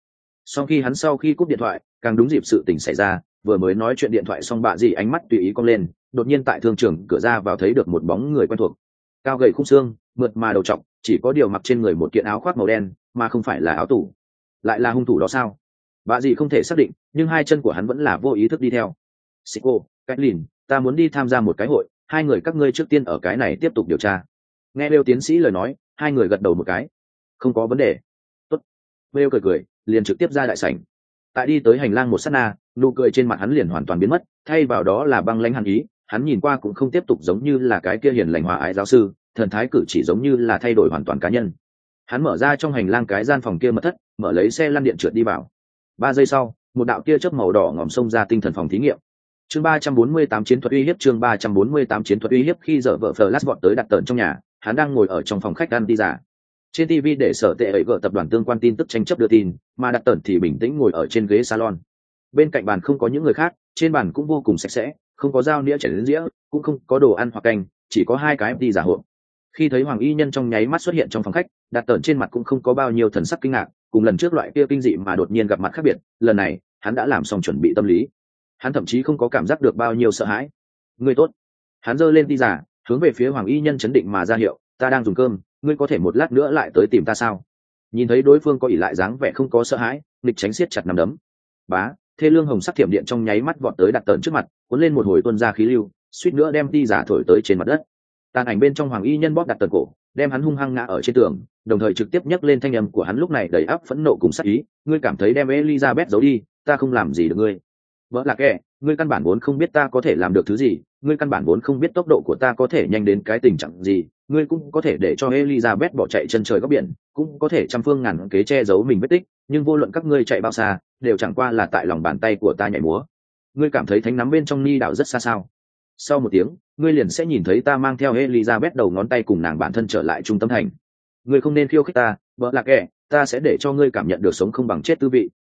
Speaker 1: Sau khi cúp điện thoại, càng đúng dịp sự tình xảy ra, vừa mới nói chuyện điện thoại xong bà dì ánh mắt tùy ý cong lên, đột nhiên tại thương trường cửa ra vào thấy được một bóng người quen thuộc. Cao gầy khung xương, mượt mà đầu trọc, chỉ có điều mặc trên người một kiện áo khoác màu đen, mà không phải là áo tủ. Lại là hung thủ đó sao? Bà dì không thể xác định, nhưng hai chân của hắn vẫn là vô ý thức đi theo. Sico, Cách Lìn, ta muốn đi tham gia một cái hội, hai người các ngươi trước tiên ở cái này tiếp tục điều tra. Nghe Bêu tiến sĩ lời nói, hai người gật đầu một cái. Không có vấn đề. Tốt. Bêu cười, liền trực tiếp ra đại sảnh. Tại đi tới hành lang một sát na, nụ cười trên mặt hắn liền hoàn toàn biến mất, thay vào đó là băng lãnh hàn ý. Hắn nhìn qua cũng không tiếp tục giống như là cái kia hiền lành hòa ái giáo sư, thần thái cử chỉ giống như là thay đổi hoàn toàn cá nhân. Hắn mở ra trong hành lang cái gian phòng kia mật thất, mở lấy xe lăn điện trượt đi vào. 3 giây sau, một đạo tia chớp màu đỏ ngòm xông ra tinh thần phòng thí nghiệm. Chương 348 chiến thuật uy hiếp, chương 348 chiến thuật uy hiếp. Khi giờ vợ Flash vọt tới đặt tận trong nhà, hắn đang ngồi ở trong phòng khách ăn ti giả. Trên TV để sở tệ ấy gỡ tập đoàn tương quan tin tức tranh chấp đưa tin, mà đặt tận thì bình tĩnh ngồi ở trên ghế salon. Bên cạnh bàn không có những người khác, trên bàn cũng vô cùng sạch sẽ, không có dao nĩa chén đến dĩa, cũng không có đồ ăn hoặc canh, chỉ có hai cái ti giả hộp. Khi thấy Hoàng Y Nhân trong nháy mắt xuất hiện trong phòng khách, đặt tận trên mặt cũng không có bao nhiêu thần sắc kinh ngạc, cùng lần trước loại kia kinh dị mà đột nhiên gặp mặt khác biệt, lần này, hắn đã làm xong chuẩn bị tâm lý. Hắn thậm chí không có cảm giác được bao nhiêu sợ hãi. Ngươi tốt. Hắn giơ lên ti giả, hướng về phía Hoàng Y Nhân chấn định mà ra hiệu, ta đang dùng cơm, ngươi có thể một lát nữa lại tới tìm ta sao? Nhìn thấy đối phương có ỷ lại dáng vẻ không có sợ hãi, nghịch tránh siết chặt nắm đấm. Bá, thê lương hồng sắc thiểm điện trong nháy mắt vọt tới đặt tận trước mặt, cuốn lên một hồi tuôn ra khí lưu, suýt nữa đem ti giả thổi tới trên mặt đất. Tàn ảnh bên trong Hoàng Y Nhân bóp đặt tận cổ, đem hắn hung hăng ngã ở trên tường, đồng thời trực tiếp nhấc lên thanh âm của hắn lúc này đầy áp phẫn nộ cùng sát ý, ngươi cảm thấy đem Elizabeth giấu đi, ta không làm gì được ngươi. Vợ là kẻ, ngươi căn bản vốn không biết ta có thể làm được thứ gì, ngươi căn bản vốn không biết tốc độ của ta có thể nhanh đến cái tình trạng gì, ngươi cũng có thể để cho Elizabeth bỏ chạy chân trời góc biển, cũng có thể trăm phương ngàn kế che giấu mình vết tích, nhưng vô luận các ngươi chạy bao xa, đều chẳng qua là tại lòng bàn tay của ta nhảy múa. Ngươi cảm thấy thánh nắm bên trong ni đạo rất xa sao? Sau một tiếng, ngươi liền sẽ nhìn thấy ta mang theo Elizabeth đầu ngón tay cùng nàng bản thân trở lại trung tâm thành. Ngươi không nên khiêu khích ta, vợ là kẻ, ta sẽ để cho ngươi cảm nhận được sống không bằng chết tư vị.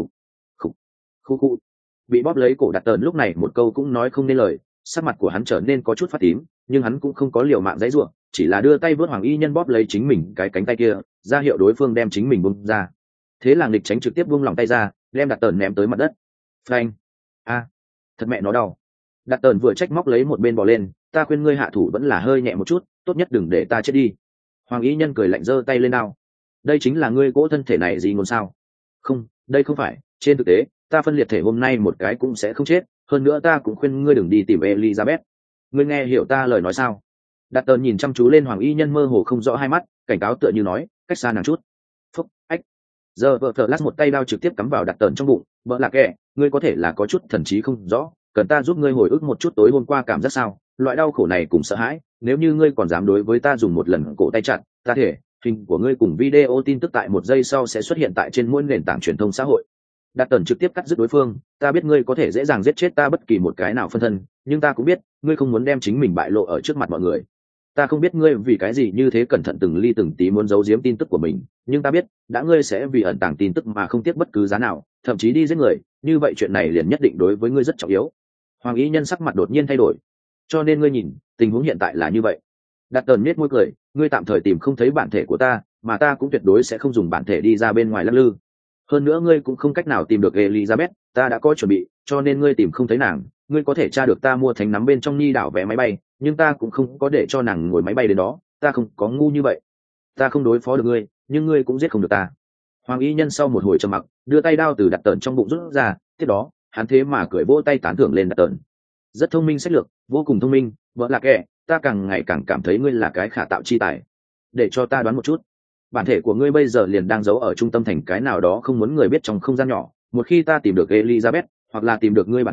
Speaker 1: Khụ. Bị bóp lấy cổ đặt tờn lúc này một câu cũng nói không nên lời, sắc mặt của hắn trở nên có chút phát tím, nhưng hắn cũng không có liều mạng dãy ruộng, chỉ là đưa tay vớt Hoàng Y Nhân bóp lấy chính mình cái cánh tay kia, ra hiệu đối phương đem chính mình buông ra. Thế là nghịch tránh trực tiếp buông lòng tay ra, đem đặt tờn ném tới mặt đất. Phanh! A, thật mẹ nó đau. Đặt tờn vừa trách móc lấy một bên bò lên, ta khuyên ngươi hạ thủ vẫn là hơi nhẹ một chút, tốt nhất đừng để ta chết đi. Hoàng Y Nhân cười lạnh giơ tay lên nào. Đây chính là ngươi cỗ thân thể này gì ngôn sao? Không, đây không phải, trên thực tế, ta phân liệt thể hôm nay một cái cũng sẽ không chết, hơn nữa ta cũng khuyên ngươi đừng đi tìm Elizabeth. Ngươi nghe hiểu ta lời nói sao? Đặt tờn nhìn chăm chú lên Hoàng Y Nhân mơ hồ không rõ hai mắt, cảnh cáo tựa như nói, cách xa nàng chút. Phúc, ách. Giờ vợ Flash một tay đao trực tiếp cắm vào đặt tờn trong bụng, vợ là kẻ, ngươi có thể là có chút thần trí không rõ, cần ta giúp ngươi hồi ức một chút tối hôm qua cảm giác sao? Loại đau khổ này cũng sợ hãi, nếu như ngươi còn dám đối với ta dùng một lần cổ tay chặt, ta thể, hình của ngươi cùng video tin tức tại 1 giây sau sẽ xuất hiện tại trên mỗi nền tảng truyền thông xã hội. Đạt tần trực tiếp cắt dứt đối phương, ta biết ngươi có thể dễ dàng giết chết ta bất kỳ một cái nào phân thân, nhưng ta cũng biết ngươi không muốn đem chính mình bại lộ ở trước mặt mọi người. Ta không biết ngươi vì cái gì như thế cẩn thận từng ly từng tí muốn giấu giếm tin tức của mình, nhưng ta biết đã ngươi sẽ vì ẩn tàng tin tức mà không tiếc bất cứ giá nào, thậm chí đi giết người, như vậy chuyện này liền nhất định đối với ngươi rất trọng yếu. Hoàng Y Nhân sắc mặt đột nhiên thay đổi. Cho nên ngươi nhìn, tình huống hiện tại là như vậy. Đạt tần nhếch môi cười, ngươi tạm thời tìm không thấy bản thể của ta, mà ta cũng tuyệt đối sẽ không dùng bản thể đi ra bên ngoài lắc lư. Hơn nữa ngươi cũng không cách nào tìm được Elizabeth, ta đã có chuẩn bị, cho nên ngươi tìm không thấy nàng, ngươi có thể tra được ta mua thánh nắm bên trong ni đảo vé máy bay, nhưng ta cũng không có để cho nàng ngồi máy bay đến đó, ta không có ngu như vậy. Ta không đối phó được ngươi, nhưng ngươi cũng giết không được ta. Hoàng Y Nhân sau một hồi trầm mặc, đưa tay đao từ đặt tần trong bụng rút ra, tiếp đó, hắn thế mà cười vỗ tay tán thưởng lên đặt tần. Rất thông minh sách lược, vô cùng thông minh, vợ là kẻ, ta càng ngày càng cảm thấy ngươi là cái khả tạo chi tài. Để cho ta đoán một chút, bản thể của ngươi bây giờ liền đang giấu ở trung tâm thành cái nào đó không muốn người biết trong không gian nhỏ, một khi ta tìm được Elizabeth hoặc là tìm được ngươi bản thể,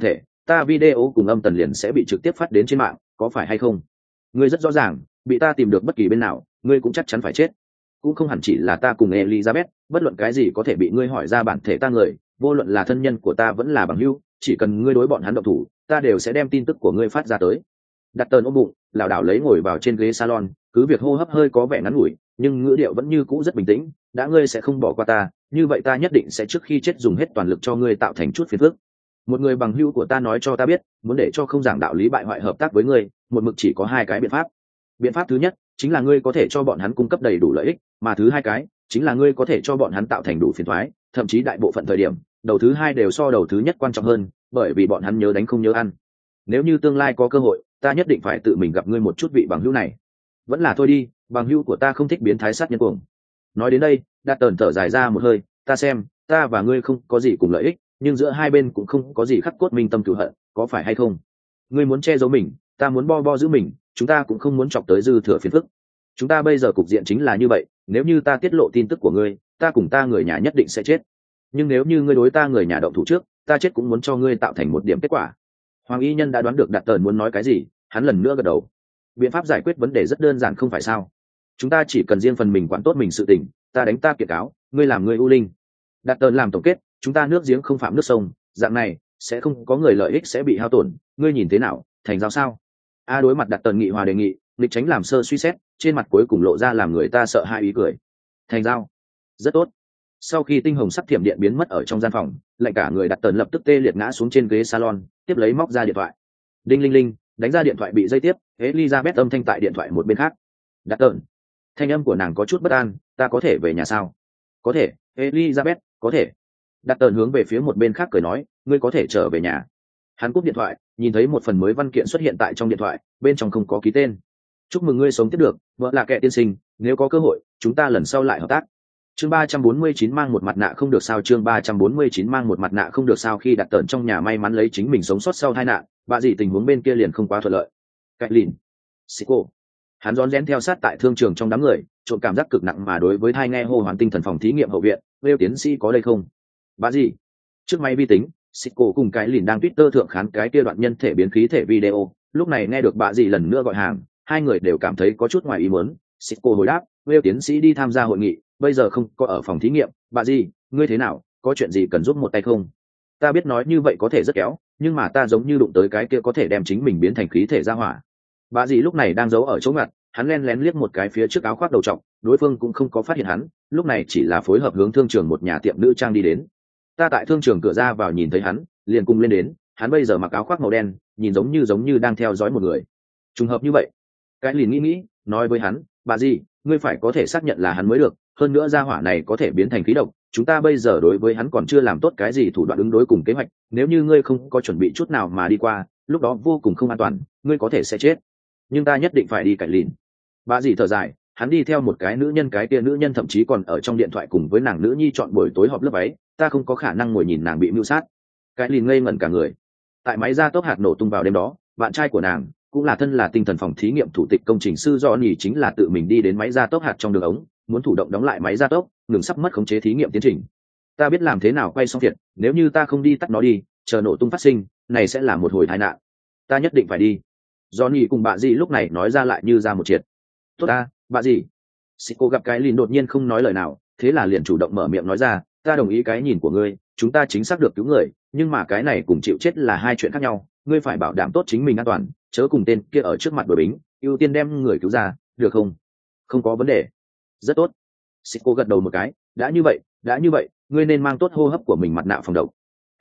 Speaker 1: ta video cùng âm tần liền sẽ bị trực tiếp phát đến trên mạng, có phải hay không? Ngươi rất rõ ràng, bị ta tìm được bất kỳ bên nào, ngươi cũng chắc chắn phải chết. Cũng không hẳn chỉ là ta cùng Elizabeth, bất luận cái gì có thể bị ngươi hỏi ra bản thể ta người, vô luận là thân nhân của ta vẫn là bằng hữu, chỉ cần ngươi đối bọn hắn động thủ, ta đều sẽ đem tin tức của ngươi phát ra tới. Đặt tờn ôm bụng, lảo đảo lấy ngồi vào trên ghế salon, cứ việc hô hấp hơi có vẻ ngắn ngủi, nhưng ngữ điệu vẫn như cũ rất bình tĩnh. Đã ngươi sẽ không bỏ qua ta, như vậy ta nhất định sẽ trước khi chết dùng hết toàn lực cho ngươi tạo thành chút phiền phức. Một người bằng hữu của ta nói cho ta biết, muốn để cho không giảng đạo lý bại hoại hợp tác với ngươi, một mực chỉ có hai cái biện pháp. Biện pháp thứ nhất chính là ngươi có thể cho bọn hắn cung cấp đầy đủ lợi ích, mà thứ hai cái chính là ngươi có thể cho bọn hắn tạo thành đủ phiền toái, thậm chí đại bộ phận thời điểm đầu thứ hai đều so đầu thứ nhất quan trọng hơn, bởi vì bọn hắn nhớ đánh không nhớ ăn. Nếu như tương lai có cơ hội, ta nhất định phải tự mình gặp ngươi một chút vị bằng hữu này. Vẫn là thôi đi, bằng hữu của ta không thích biến thái sát nhân cuồng. Nói đến đây, Đạt Tần thở dài ra một hơi, ta xem, ta và ngươi không có gì cùng lợi ích, nhưng giữa hai bên cũng không có gì khắc cốt minh tâm cửu hận, có phải hay không? Ngươi muốn che giấu mình, ta muốn bo giữ mình, chúng ta cũng không muốn chọc tới dư thừa phiền phức. Chúng ta bây giờ cục diện chính là như vậy, nếu như ta tiết lộ tin tức của ngươi, ta cùng ta người nhà nhất định sẽ chết. Nhưng nếu như ngươi đối ta người nhà động thủ trước, ta chết cũng muốn cho ngươi tạo thành một điểm kết quả. Hoàng y nhân đã đoán được Đạt Tần muốn nói cái gì, hắn lần nữa gật đầu. Biện pháp giải quyết vấn đề rất đơn giản không phải sao? Chúng ta chỉ cần riêng phần mình quản tốt mình sự tình, ta đánh ta kiện cáo, ngươi làm ngươi u linh. Đạt Tần làm tổng kết, chúng ta nước giếng không phạm nước sông, dạng này sẽ không có người lợi ích sẽ bị hao tổn, ngươi nhìn thế nào, thành giao sao? A đối mặt Đạt Tần nghị hòa đề nghị, lịch tránh làm sơ suy xét, trên mặt cuối cùng lộ ra làm người ta sợ hai ý cười. Thành giao, rất tốt. Sau khi tinh hồng sắc thiểm điện biến mất ở trong gian phòng, lạnh cả người Đạt Tần lập tức tê liệt ngã xuống trên ghế salon, tiếp lấy móc ra điện thoại. Đinh linh linh, đánh ra điện thoại bị dây tiếp, Elizabeth âm thanh tại điện thoại một bên khác. Đạt Tần, thanh âm của nàng có chút bất an, ta có thể về nhà sao? Có thể, Elizabeth, có thể. Đạt Tần hướng về phía một bên khác cười nói, ngươi có thể trở về nhà. Hắn cúp điện thoại, nhìn thấy một phần mới văn kiện xuất hiện tại trong điện thoại, bên trong không có ký tên. Chúc mừng ngươi sống tiếp được, vợ là kẻ tiên sinh, nếu có cơ hội, chúng ta lần sau lại hợp tác. Chương 349 mang một mặt nạ không được sao, chương 349 mang một mặt nạ không được sao. Khi Đạt Tần trong nhà may mắn lấy chính mình sống sót sau tai nạn, bà dì tình huống bên kia liền không quá thuận lợi. Cạnh lìn, Sico, hắn rón rén theo sát tại thương trường trong đám người, trộn cảm giác cực nặng mà đối với thai nghe hô hoán tinh thần phòng thí nghiệm hậu viện, Lêu tiến sĩ có đây không? Bà dì, trước máy vi tính, Sico cùng cái lìn đang Twitter thượng khán cái kia đoạn nhân thể biến khí thể video, lúc này nghe được bà dì lần nữa gọi hàng, hai người đều cảm thấy có chút ngoài ý muốn. Sico hồi đáp, Lêu tiến sĩ đi tham gia hội nghị, bây giờ không có ở phòng thí nghiệm. Bà dì, ngươi thế nào, có chuyện gì cần giúp một tay không? Ta biết nói như vậy có thể rất kéo, nhưng mà ta giống như đụng tới cái kia có thể đem chính mình biến thành khí thể ra hỏa. Bà dì lúc này đang giấu ở chỗ ngặt, hắn len lén liếc một cái phía trước áo khoác đầu trọc, đối phương cũng không có phát hiện hắn, lúc này chỉ là phối hợp hướng thương trường một nhà tiệm nữ trang đi đến. Ta tại thương trường cửa ra vào nhìn thấy hắn, liền cùng lên đến, hắn bây giờ mặc áo khoác màu đen, nhìn giống như đang theo dõi một người. Trùng hợp như vậy. Cái liền nghĩ, nói với hắn, bà dì, ngươi phải có thể xác nhận là hắn mới được, hơn nữa gia hỏa này có thể biến thành khí độc, chúng ta bây giờ đối với hắn còn chưa làm tốt cái gì thủ đoạn ứng đối cùng kế hoạch, nếu như ngươi không có chuẩn bị chút nào mà đi qua, lúc đó vô cùng không an toàn, ngươi có thể sẽ chết. Nhưng ta nhất định phải đi cạnh lìn. Bà dì thở dài, hắn đi theo một cái nữ nhân, cái kia nữ nhân thậm chí còn ở trong điện thoại cùng với nàng nữ nhi chọn buổi tối họp lớp váy, ta không có khả năng ngồi nhìn nàng bị mưu sát. Cái lìn ngây ngẩn cả người. Tại máy gia tốc hạt nổ tung vào đêm đó, bạn trai của nàng cũng là thân là tinh thần phòng thí nghiệm thủ tịch công trình sư Johnny chính là tự mình đi đến máy gia tốc hạt trong đường ống, muốn thủ động đóng lại máy gia tốc, ngừng sắp mất khống chế thí nghiệm tiến trình. Ta biết làm thế nào quay xong việc, nếu như ta không đi tắt nó đi, chờ nổ tung phát sinh, này sẽ là một hồi tai nạn. Ta nhất định phải đi. Johnny cùng bà dì lúc này nói ra lại như ra một triệt. Tốt ta, bà dì. Sico gặp cái lìn đột nhiên không nói lời nào, thế là liền chủ động mở miệng nói ra, ta đồng ý cái nhìn của ngươi, chúng ta chính xác được cứu người, nhưng mà cái này cùng chịu chết là hai chuyện khác nhau, ngươi phải bảo đảm tốt chính mình an toàn, chớ cùng tên kia ở trước mặt đội bính, ưu tiên đem người cứu ra, được không? Không có vấn đề. Rất tốt. Sico gật đầu một cái, đã như vậy, ngươi nên mang tốt hô hấp của mình mặt nạ phòng độc.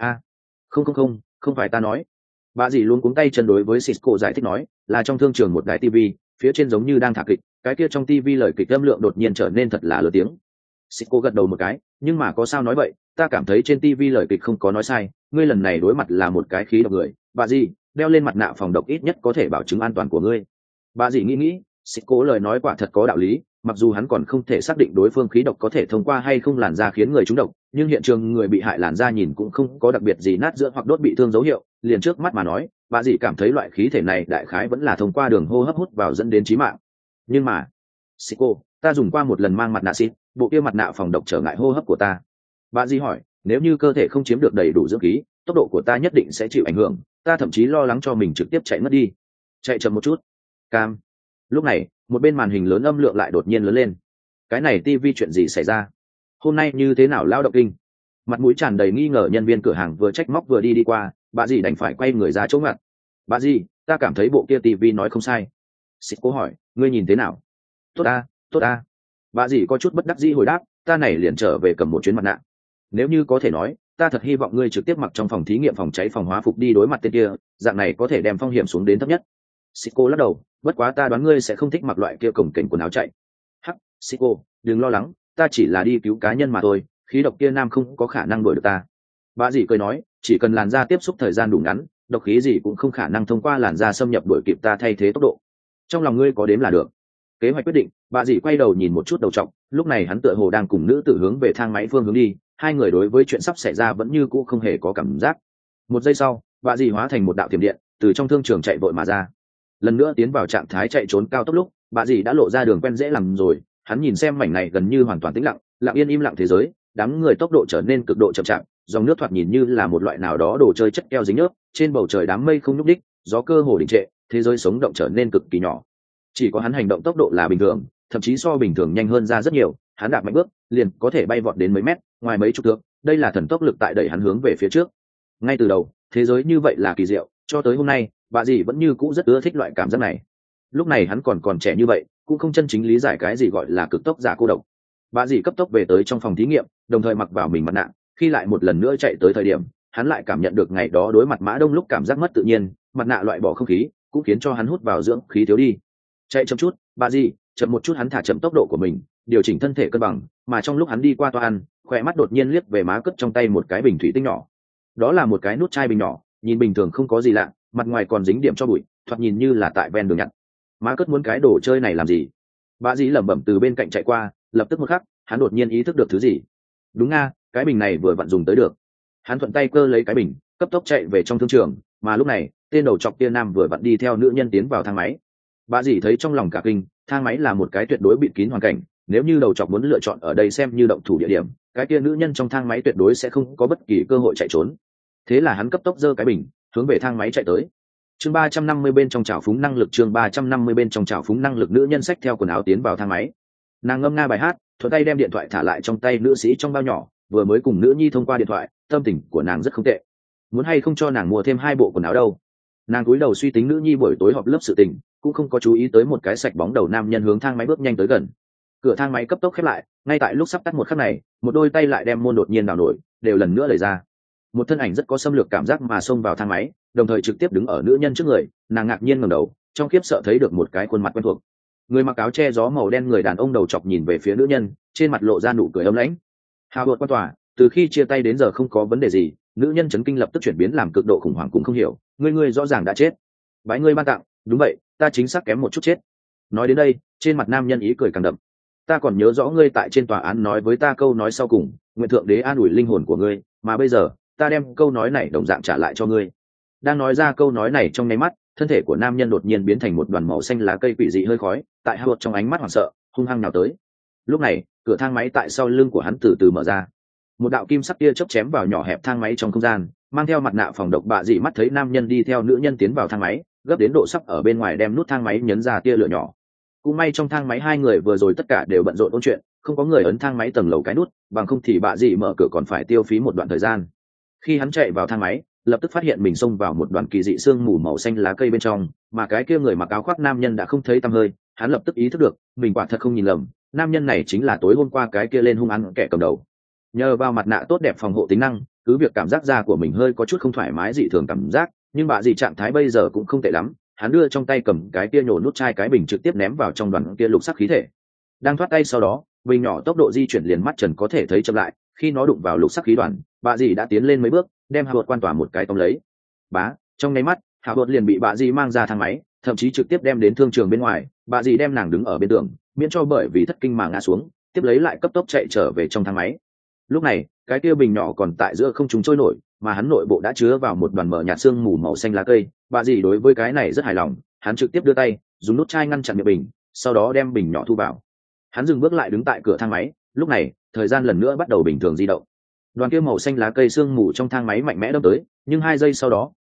Speaker 1: Không phải ta nói. Bà dì luôn cuống tay chân đối với Sico giải thích nói, là trong thương trường một đài TV, phía trên giống như đang thả kịch, cái kia trong TV lời kịch âm lượng đột nhiên trở nên thật là lớn tiếng. Sico gật đầu một cái, nhưng mà có sao nói vậy, ta cảm thấy trên TV lời kịch không có nói sai, ngươi lần này đối mặt là một cái khí độc người, bà dì, đeo lên mặt nạ phòng độc ít nhất có thể bảo chứng an toàn của ngươi. Bà dì nghĩ, Sico lời nói quả thật có đạo lý, mặc dù hắn còn không thể xác định đối phương khí độc có thể thông qua hay không làn da khiến người trúng độc, nhưng hiện trường người bị hại làn da nhìn cũng không có đặc biệt gì nát giữa hoặc đốt bị thương dấu hiệu, liền trước mắt mà nói, bà dì cảm thấy loại khí thể này đại khái vẫn là thông qua đường hô hấp hút vào dẫn đến chí mạng. Nhưng mà, Sico, ta dùng qua một lần mang mặt nạ xịt, bộ kia mặt nạ phòng độc trở ngại hô hấp của ta. Bà dì hỏi, nếu như cơ thể không chiếm được đầy đủ dưỡng khí, tốc độ của ta nhất định sẽ chịu ảnh hưởng, ta thậm chí lo lắng cho mình trực tiếp chạy mất đi. Chạy chậm một chút. Cam. Lúc này một bên màn hình lớn âm lượng lại đột nhiên lớn lên. Cái này tivi chuyện gì xảy ra? Hôm nay như thế nào lao động kinh? Mặt mũi tràn đầy nghi ngờ nhân viên cửa hàng vừa trách móc vừa đi qua, bà dì đành phải quay người ra chỗ ngặt. Bà dì, ta cảm thấy bộ kia tivi nói không sai. Xịt cố hỏi, ngươi nhìn thế nào? Tốt a, tốt a. Bà dì có chút bất đắc dĩ hồi đáp, ta này liền trở về cầm một chuyến mặt nạ. Nếu như có thể nói, ta thật hy vọng ngươi trực tiếp mặc trong phòng thí nghiệm phòng cháy phòng hóa phục đi đối mặt tên kia, dạng này có thể đem phong hiểm xuống đến thấp nhất. Siko lắc đầu, bất quá ta đoán ngươi sẽ không thích mặc loại kia cồng kềnh quần áo chạy. Hắc, Siko, đừng lo lắng, ta chỉ là đi cứu cá nhân mà thôi, khí độc kia nam không có khả năng đuổi được ta. Bà dì cười nói, chỉ cần làn da tiếp xúc thời gian đủ ngắn, độc khí gì cũng không khả năng thông qua làn da xâm nhập đuổi kịp ta thay thế tốc độ. Trong lòng ngươi có đếm là được. Kế hoạch quyết định, bà dì quay đầu nhìn một chút đầu trọc, lúc này hắn tựa hồ đang cùng nữ tử hướng về thang máy phương hướng đi, hai người đối với chuyện sắp xảy ra vẫn như cũ không hề có cảm giác. Một giây sau, bà dì hóa thành một đạo tiềm điện, từ trong thương trường chạy vội mà ra. Lần nữa tiến vào trạng thái chạy trốn cao tốc lúc, bà dì đã lộ ra đường quen dễ làm rồi. Hắn nhìn xem mảnh này gần như hoàn toàn tĩnh lặng, lặng yên im lặng thế giới, đám người tốc độ trở nên cực độ chậm chạp, dòng nước thoạt nhìn như là một loại nào đó đồ chơi chất keo dính nước, trên bầu trời đám mây không nhúc đích, gió cơ hồ đình trệ, thế giới sống động trở nên cực kỳ nhỏ. Chỉ có hắn hành động tốc độ là bình thường, thậm chí so bình thường nhanh hơn ra rất nhiều, hắn đạp mạnh bước liền có thể bay vọt đến mấy mét, ngoài mấy chục thước, đây là thần tốc lực tại đẩy hắn hướng về phía trước. Ngay từ đầu, thế giới như vậy là kỳ diệu, cho tới hôm nay, bà dì vẫn như cũ rất ưa thích loại cảm giác này. Lúc này hắn còn trẻ như vậy, cũng không chân chính lý giải cái gì gọi là cực tốc giả cô độc. Bà dì cấp tốc về tới trong phòng thí nghiệm, đồng thời mặc vào mình mặt nạ, khi lại một lần nữa chạy tới thời điểm, hắn lại cảm nhận được ngày đó đối mặt Mã Đông lúc cảm giác mất tự nhiên, mặt nạ loại bỏ không khí, cũng khiến cho hắn hút vào dưỡng khí thiếu đi. Chạy chậm chút, bà dì, chậm một chút. Hắn thả chậm tốc độ của mình, điều chỉnh thân thể cân bằng, mà trong lúc hắn đi qua toa ăn, khỏe mắt đột nhiên liếc về má cất trong tay một cái bình thủy tinh nhỏ. Đó là một cái nút chai bình nhỏ, nhìn bình thường không có gì lạ, mặt ngoài còn dính điểm cho bụi, thoạt nhìn như là tại ven đường nhặt. Má cất muốn cái đồ chơi này làm gì? Bà dì lẩm bẩm từ bên cạnh chạy qua, lập tức một khắc, hắn đột nhiên ý thức được thứ gì. Đúng nga, cái bình này vừa vặn dùng tới được. Hắn thuận tay cơ lấy cái bình, cấp tốc chạy về trong thương trường, mà lúc này tên đầu chọc tia nam vừa vặn đi theo nữ nhân tiến vào thang máy. Bà dì thấy trong lòng cả kinh, thang máy là một cái tuyệt đối bịt kín hoàn cảnh, nếu như đầu chọc muốn lựa chọn ở đây xem như động thủ địa điểm, cái kia nữ nhân trong thang máy tuyệt đối sẽ không có bất kỳ cơ hội chạy trốn. Thế là hắn cấp tốc giơ cái bình, hướng về thang máy chạy tới. Chương 350 bên trong trào phúng năng lực, chương 350 bên trong trào phúng năng lực. Nữ nhân xách theo quần áo tiến vào thang máy. Nàng ngâm nga bài hát, thuận tay đem điện thoại thả lại trong tay nữ sĩ trong bao nhỏ, vừa mới cùng nữ nhi thông qua điện thoại, tâm tình của nàng rất không tệ. Muốn hay không cho nàng mua thêm 2 bộ quần áo đâu. Nàng cúi đầu suy tính nữ nhi buổi tối họp lớp sự tình, cũng không có chú ý tới một cái sạch bóng đầu nam nhân hướng thang máy bước nhanh tới gần. Cửa thang máy cấp tốc khép lại, ngay tại lúc sắp tắt một khắc này, một đôi tay lại đem môn đột nhiên đảo nổi, đều lần nữa đẩy ra. Một thân ảnh rất có xâm lược cảm giác mà xông vào thang máy, đồng thời trực tiếp đứng ở nữ nhân trước người. Nàng ngạc nhiên ngẩng đầu, trong khiếp sợ thấy được một cái khuôn mặt quen thuộc. Người mặc áo che gió màu đen người đàn ông đầu chọc nhìn về phía nữ nhân, trên mặt lộ ra nụ cười ấm lãnh. Hào hụt quan tòa, từ khi chia tay đến giờ không có vấn đề gì. Nữ nhân chấn kinh lập tức chuyển biến làm cực độ khủng hoảng cũng không hiểu, ngươi rõ ràng đã chết. Bái ngươi ban tặng, đúng vậy, ta chính xác kém một chút chết. Nói đến đây, trên mặt nam nhân ý cười càng đậm. Ta còn nhớ rõ ngươi tại trên tòa án nói với ta câu nói sau cùng, nguyện thượng đế an ủi linh hồn của ngươi, mà bây giờ ta đem câu nói này đồng dạng trả lại cho ngươi. Đang nói ra câu nói này trong nháy mắt, thân thể của nam nhân đột nhiên biến thành một đoàn màu xanh lá cây quỷ dị hơi khói, tại Howard trong ánh mắt hoảng sợ, hung hăng nào tới. Lúc này, cửa thang máy tại sau lưng của hắn từ từ mở ra. Một đạo kim sắc tia chớp chém vào nhỏ hẹp thang máy trong không gian, mang theo mặt nạ phòng độc bạ dị mắt thấy nam nhân đi theo nữ nhân tiến vào thang máy, gấp đến độ sắp ở bên ngoài đem nút thang máy nhấn ra tia lửa nhỏ. Cũng may trong thang máy hai người vừa rồi tất cả đều bận rộn ôn chuyện, không có người ấn thang máy tầng lầu cái nút, bằng không thì bạ dị mở cửa còn phải tiêu phí một đoạn thời gian. Khi hắn chạy vào thang máy, lập tức phát hiện mình xông vào một đoàn kỳ dị sương mù màu xanh lá cây bên trong, mà cái kia người mặc áo khoác nam nhân đã không thấy tăm hơi. Hắn lập tức ý thức được mình quả thật không nhìn lầm, nam nhân này chính là tối hôm qua cái kia lên hung ăn kẻ cầm đầu. Nhờ vào mặt nạ tốt đẹp phòng hộ tính năng, cứ việc cảm giác da của mình hơi có chút không thoải mái dị thường cảm giác, nhưng bạ dị trạng thái bây giờ cũng không tệ lắm. Hắn đưa trong tay cầm cái kia nhổ nút chai cái bình trực tiếp ném vào trong đoàn kia lục sắc khí thể. Đang thoát tay sau đó, bình nhỏ tốc độ di chuyển liền mắt trần có thể thấy chậm lại, khi nó đụng vào lục sắc khí đoàn, bạ dị đã tiến lên mấy bước, đem Howard quan tỏa một cái tóm lấy. Bá, trong nháy mắt, Howard liền bị bạ dị mang ra thang máy, thậm chí trực tiếp đem đến thương trường bên ngoài. Bạ dị đem nàng đứng ở bên tường, miễn cho bởi vì thất kinh mà ngã xuống, tiếp lấy lại cấp tốc chạy trở về trong thang máy. Lúc này, cái kia bình nhỏ còn tại giữa không trung trôi nổi, mà hắn nội bộ đã chứa vào một đoàn mờ nhạt sương mù màu xanh lá cây. Bạ dị đối với cái này rất hài lòng, hắn trực tiếp đưa tay dùng nút chai ngăn chặn miệng bình, sau đó đem bình nhỏ thu vào. Hắn dừng bước lại đứng tại cửa thang máy. Lúc này, thời gian lần nữa bắt đầu bình thường di động. Đoàn kia màu xanh lá cây sương mù trong thang máy mạnh mẽ đâm tới, nhưng 2 giây sau đó,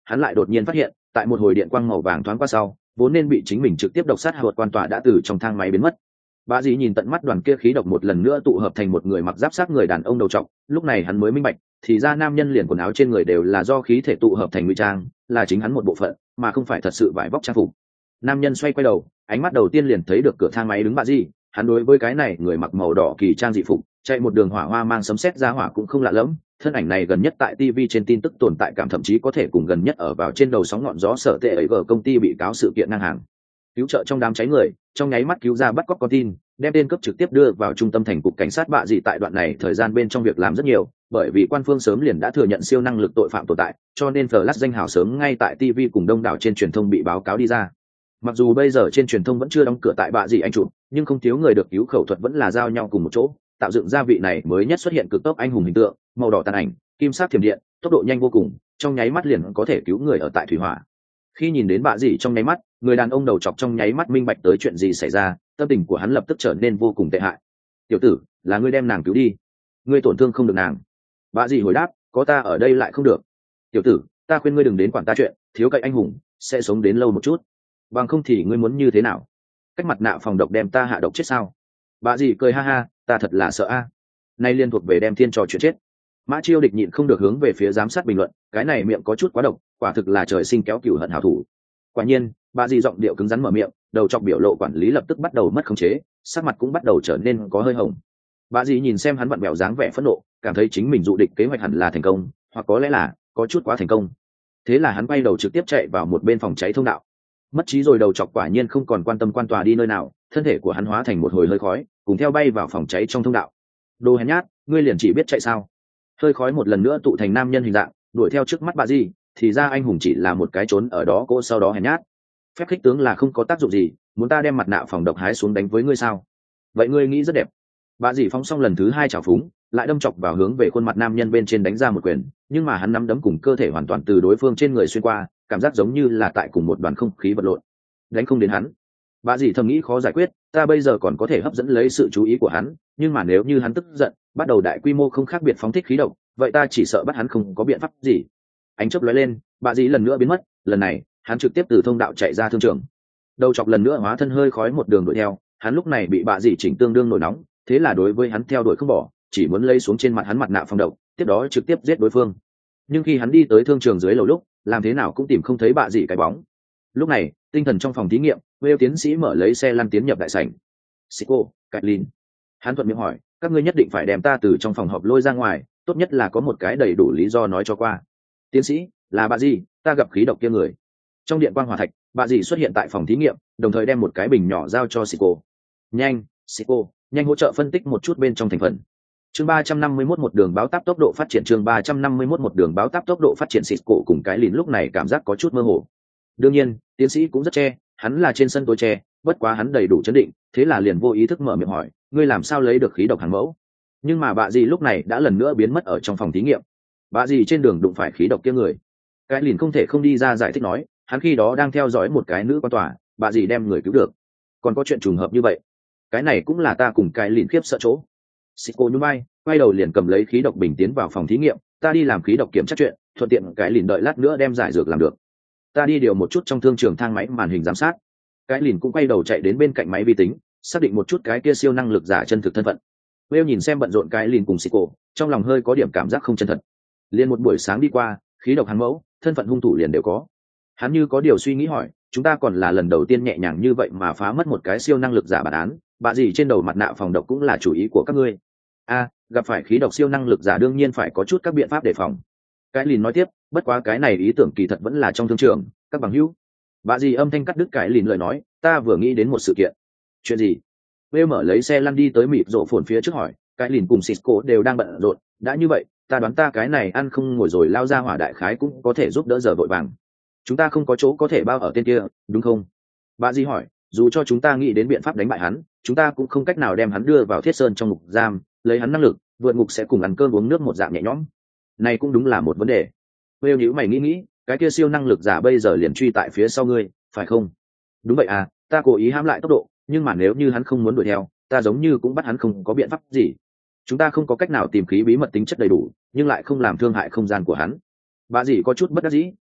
Speaker 1: hắn lại đột nhiên phát hiện tại một hồi điện quang màu vàng thoáng qua sau vốn nên bị chính mình trực tiếp độc sát hạ quan tòa đã từ trong thang máy biến mất. Bà dì nhìn tận mắt đoàn kia khí độc một lần nữa tụ hợp thành một người mặc giáp sát người đàn ông đầu trọc, lúc này hắn mới minh bạch, thì ra nam nhân liền quần áo trên người đều là do khí thể tụ hợp thành ngụy trang, là chính hắn một bộ phận, mà không phải thật sự vải vóc trang phục. Nam nhân xoay quay đầu, ánh mắt đầu tiên liền thấy được cửa thang máy đứng bà dì, hắn đối với cái này người mặc màu đỏ kỳ trang dị phục, chạy một đường hỏa hoa mang sấm sét ra hỏa cũng không lạ lẫm, thân ảnh này gần nhất tại TV trên tin tức tồn tại cảm thậm chí có thể cùng gần nhất ở vào trên đầu sóng ngọn gió sở tệ ấy vở công ty bị cáo sự kiện ngang hàng. Cứu trợ trong đám cháy người, trong nháy mắt cứu ra bắt cóc con tin, đem tên cướp trực tiếp đưa vào trung tâm thành cục cảnh sát bạ dị tại đoạn này thời gian bên trong việc làm rất nhiều, bởi vì quan phương sớm liền đã thừa nhận siêu năng lực tội phạm tồn tại, cho nên Flash danh hào sớm ngay tại TV cùng đông đảo trên truyền thông bị báo cáo đi ra. Mặc dù bây giờ trên truyền thông vẫn chưa đóng cửa tại bạ dị anh chụp, nhưng không thiếu người được cứu khẩu thuật vẫn là giao nhau cùng một chỗ, tạo dựng gia vị này mới nhất xuất hiện cực tốc anh hùng hình tượng, màu đỏ tàn ảnh, kim sắc thiểm điện, tốc độ nhanh vô cùng, trong nháy mắt liền có thể cứu người ở tại thủy hỏa. Khi nhìn đến bạ dị trong nháy mắt, người đàn ông đầu chọc trong nháy mắt minh bạch tới chuyện gì xảy ra, tâm tình của hắn lập tức trở nên vô cùng tệ hại. Tiểu tử, là ngươi đem nàng cứu đi, ngươi tổn thương không được nàng. Bạ dị hồi đáp, có ta ở đây lại không được. Tiểu tử, ta khuyên ngươi đừng đến quản ta chuyện, thiếu cậy anh hùng sẽ sống đến lâu một chút, bằng không thì ngươi muốn như thế nào? Cách mặt nạ phòng độc đem ta hạ độc chết sao? Bạ dị cười ha ha, ta thật là sợ a. Nay liên thuộc về đem thiên trò chuyện chết. Mã Chiêu Địch nhịn không được hướng về phía giám sát bình luận, cái này miệng có chút quá độc, quả thực là trời sinh kéo cừu hận hảo thủ. Quả nhiên, bà dì giọng điệu cứng rắn mở miệng, đầu chọc biểu lộ quản lý lập tức bắt đầu mất khống chế, sắc mặt cũng bắt đầu trở nên có hơi hồng. Bà dì nhìn xem hắn vặn vẹo dáng vẻ phẫn nộ, cảm thấy chính mình dụ địch kế hoạch hẳn là thành công, hoặc có lẽ là có chút quá thành công. Thế là hắn quay đầu trực tiếp chạy vào một bên phòng cháy thông đạo. Mất trí rồi, đầu chọc quả nhiên không còn quan tâm quan tòa đi nơi nào, thân thể của hắn hóa thành một hồi hơi khói, cùng theo bay vào phòng cháy trong thông đạo. Đồ hèn nhát, ngươi liền chỉ biết chạy sao? Hơi khói một lần nữa tụ thành nam nhân hình dạng, đuổi theo trước mắt bà dì, thì ra anh hùng chỉ là một cái trốn ở đó cô sau đó hèn nhát. Phép khích tướng là không có tác dụng gì, muốn ta đem mặt nạ phòng độc hái xuống đánh với ngươi sao? Vậy ngươi nghĩ rất đẹp. Bà dì phóng xong lần thứ hai chảo phúng, lại đâm chọc vào hướng về khuôn mặt nam nhân bên trên đánh ra một quyền, nhưng mà hắn nắm đấm cùng cơ thể hoàn toàn từ đối phương trên người xuyên qua, cảm giác giống như là tại cùng một đoàn không khí vật lộn, đánh không đến hắn. Bà dì thầm nghĩ khó giải quyết, ta bây giờ còn có thể hấp dẫn lấy sự chú ý của hắn, nhưng mà nếu như hắn tức giận, bắt đầu đại quy mô không khác biệt phóng thích khí độc, vậy ta chỉ sợ bắt hắn không có biện pháp gì. Ánh chớp lóe lên, bà dì lần nữa biến mất, lần này hắn trực tiếp từ thông đạo chạy ra thương trường. Đầu chọc lần nữa hóa thân hơi khói một đường đuổi theo, hắn lúc này bị bà dì chỉnh tương đương nổi nóng, thế là đối với hắn theo đuổi không bỏ, chỉ muốn lấy xuống trên mặt hắn mặt nạ phòng độc, tiếp đó trực tiếp giết đối phương. Nhưng khi hắn đi tới thương trường dưới lầu lúc, làm thế nào cũng tìm không thấy bà dì cái bóng. Lúc này, tinh thần trong phòng thí nghiệm, Will tiến sĩ mở lấy xe lăn tiến nhập đại sảnh. Sico, Catlin. Hắn thuận miệng hỏi, các ngươi nhất định phải đem ta từ trong phòng họp lôi ra ngoài, tốt nhất là có một cái đầy đủ lý do nói cho qua. Tiến sĩ, là bà dì, ta gặp khí độc kia người. Trong điện quang hỏa thạch, bà dì xuất hiện tại phòng thí nghiệm, đồng thời đem một cái bình nhỏ giao cho Sico. Nhanh, Sico, nhanh hỗ trợ phân tích một chút bên trong thành phần. Chương 351 một đường báo táp tốc độ phát triển, chương 351 một đường báo táp tốc độ phát triển. Sico cùng cái lìn lúc này cảm giác có chút mơ hồ. Đương nhiên, tiến sĩ cũng rất che, hắn là trên sân tối che, bất quá hắn đầy đủ chấn định, thế là liền vô ý thức mở miệng hỏi, ngươi làm sao lấy được khí độc hàng mẫu? Nhưng mà bà dì lúc này đã lần nữa biến mất ở trong phòng thí nghiệm. Bà dì trên đường đụng phải khí độc kia người. Cái lìn không thể không đi ra giải thích nói, hắn khi đó đang theo dõi một cái nữ quan tòa, bà dì đem người cứu được. Còn có chuyện trùng hợp như vậy, cái này cũng là ta cùng cái lìn khiếp sợ chỗ. Sico nhún vai, quay đầu liền cầm lấy khí độc bình tiến vào phòng thí nghiệm, ta đi làm khí độc kiểm tra chuyện, thuận tiện cái lìn đợi lát nữa đem giải dược làm được. Ta đi điều một chút trong thương trường thang máy màn hình giám sát. Cái lìn cũng quay đầu chạy đến bên cạnh máy vi tính, xác định một chút cái kia siêu năng lực giả chân thực thân phận. Will nhìn xem bận rộn cái lìn cùng Sico, trong lòng hơi có điểm cảm giác không chân thật. Liên một buổi sáng đi qua, khí độc hàng mẫu, thân phận hung thủ liền đều có. Hắn như có điều suy nghĩ hỏi, chúng ta còn là lần đầu tiên nhẹ nhàng như vậy mà phá mất một cái siêu năng lực giả bản án, bà gì trên đầu mặt nạ phòng độc cũng là chủ ý của các ngươi. Gặp phải khí độc siêu năng lực giả đương nhiên phải có chút các biện pháp đề phòng. Cái lìn nói tiếp, bất quá cái này ý tưởng kỳ thật vẫn là trong thương trường, các bằng hữu. Bà gì âm thanh cắt đứt cái lìn lời nói, ta vừa nghĩ đến một sự kiện. Chuyện gì? Will mở lấy xe lăn đi tới mịp rộ phồn phía trước hỏi, cái lìn cùng Cisco đều đang bận rộn, đã như vậy, ta đoán ta cái này ăn không ngồi rồi lao ra hỏa đại khái cũng có thể giúp đỡ giờ vội vàng. Chúng ta không có chỗ có thể bao ở tên kia, đúng không? Bà gì hỏi, dù cho chúng ta nghĩ đến biện pháp đánh bại hắn, chúng ta cũng không cách nào đem hắn đưa vào thiết sơn trong ngục giam, lấy hắn năng lực, vượt ngục sẽ cùng ăn cơm uống nước một dạng nhẹ nhõm. Này cũng đúng là một vấn đề. Will nhíu mày nghĩ, cái kia siêu năng lực giả bây giờ liền truy tại phía sau ngươi, phải không? Đúng vậy à, ta cố ý hãm lại tốc độ, nhưng mà nếu như hắn không muốn đuổi theo, ta giống như cũng bắt hắn không có biện pháp gì. Chúng ta không có cách nào tìm khí bí mật tính chất đầy đủ, nhưng lại không làm thương hại không gian của hắn. Bà dì có chút bất đắc dĩ,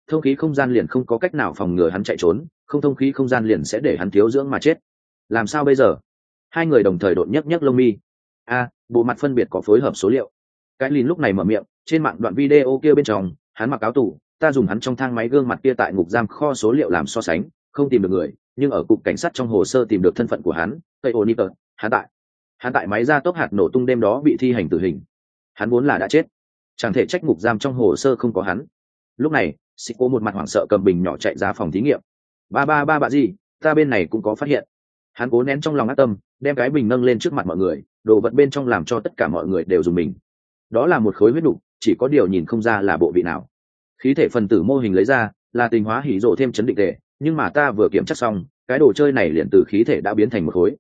Speaker 1: thông khí không gian liền không có cách nào phòng ngừa hắn chạy trốn, không thông khí không gian liền sẽ để hắn thiếu dưỡng mà chết. Làm sao bây giờ? Hai người đồng thời đột nhấc nhấc lông mi. Bộ mặt phân biệt có phối hợp số liệu. Cái lìn lúc này mở miệng, trên mạng đoạn video kia bên trong, hắn mặc áo tù, ta dùng hắn trong thang máy gương mặt kia tại ngục giam kho số liệu làm so sánh, không tìm được người, nhưng ở cục cảnh sát trong hồ sơ tìm được thân phận của hắn, tây ô nipper, hắn tại máy gia tốc hạt nổ tung đêm đó bị thi hành tử hình. Hắn vốn là đã chết, chẳng thể trách ngục giam trong hồ sơ không có hắn. Lúc này, Siko một mặt hoảng sợ cầm bình nhỏ chạy ra phòng thí nghiệm. Ba bà gì, ta bên này cũng có phát hiện. Hắn cố nén trong lòng ác tâm, đem cái bình nâng lên trước mặt mọi người, đồ vật bên trong làm cho tất cả mọi người đều dùng mình. Đó là một khối huyết nục, chỉ có điều nhìn không ra là bộ vị nào. Khí thể phần tử mô hình lấy ra là tinh hóa hỉ rộ thêm chấn định tệ, nhưng mà ta vừa kiểm tra xong, cái đồ chơi này liền từ khí thể đã biến thành một khối,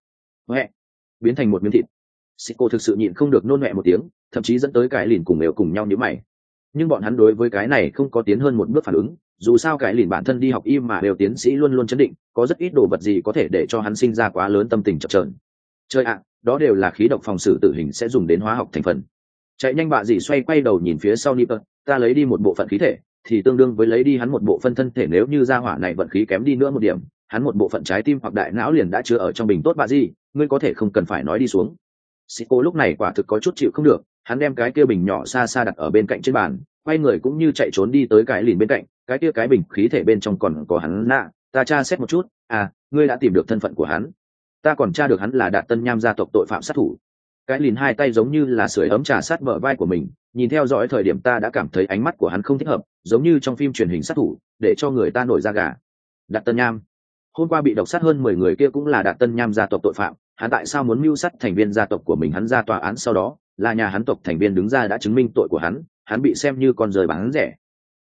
Speaker 1: biến thành một miếng thịt. Siko thực sự nhịn không được nôn mẹ một tiếng, thậm chí dẫn tới cái lìn cùng đều cùng nhau nhíu mày. Nhưng bọn hắn đối với cái này không có tiến hơn một bước phản ứng, dù sao cái lìn bản thân đi học y mà đều tiến sĩ luôn luôn chấn định, có rất ít đồ vật gì có thể để cho hắn sinh ra quá lớn tâm tình chập chờn. Chơi ạ, đó đều là khí độc phòng xử tử hình sẽ dùng đến hóa học thành phần. Chạy nhanh bạ gì xoay quay đầu nhìn phía sau Nipper, ta lấy đi một bộ phận khí thể, thì tương đương với lấy đi hắn một bộ phân thân thể, nếu như gia hỏa này vận khí kém đi nữa một điểm, hắn một bộ phận trái tim hoặc đại não liền đã chứa ở trong bình tốt bạ gì, ngươi có thể không cần phải nói đi xuống. Siko lúc này quả thực có chút chịu không được, hắn đem cái kia bình nhỏ xa xa đặt ở bên cạnh trên bàn, quay người cũng như chạy trốn đi tới cái lìn bên cạnh, cái kia cái bình khí thể bên trong còn có hắn ta tra xét một chút, ngươi đã tìm được thân phận của hắn. Ta còn tra được hắn là Đạt Tân Nham gia tộc tội phạm sát thủ. Cái lìn hai tay giống như là sưởi ấm trà sát bờ vai của mình, nhìn theo dõi thời điểm ta đã cảm thấy ánh mắt của hắn không thích hợp, giống như trong phim truyền hình sát thủ, để cho người ta nổi da gà. Đạt Tân Nham, hôm qua bị độc sát hơn 10 người kia cũng là Đạt Tân Nham gia tộc tội phạm, hắn tại sao muốn mưu sát thành viên gia tộc của mình? Hắn ra tòa án sau đó, là nhà hắn tộc thành viên đứng ra đã chứng minh tội của hắn bị xem như con rời bán rẻ.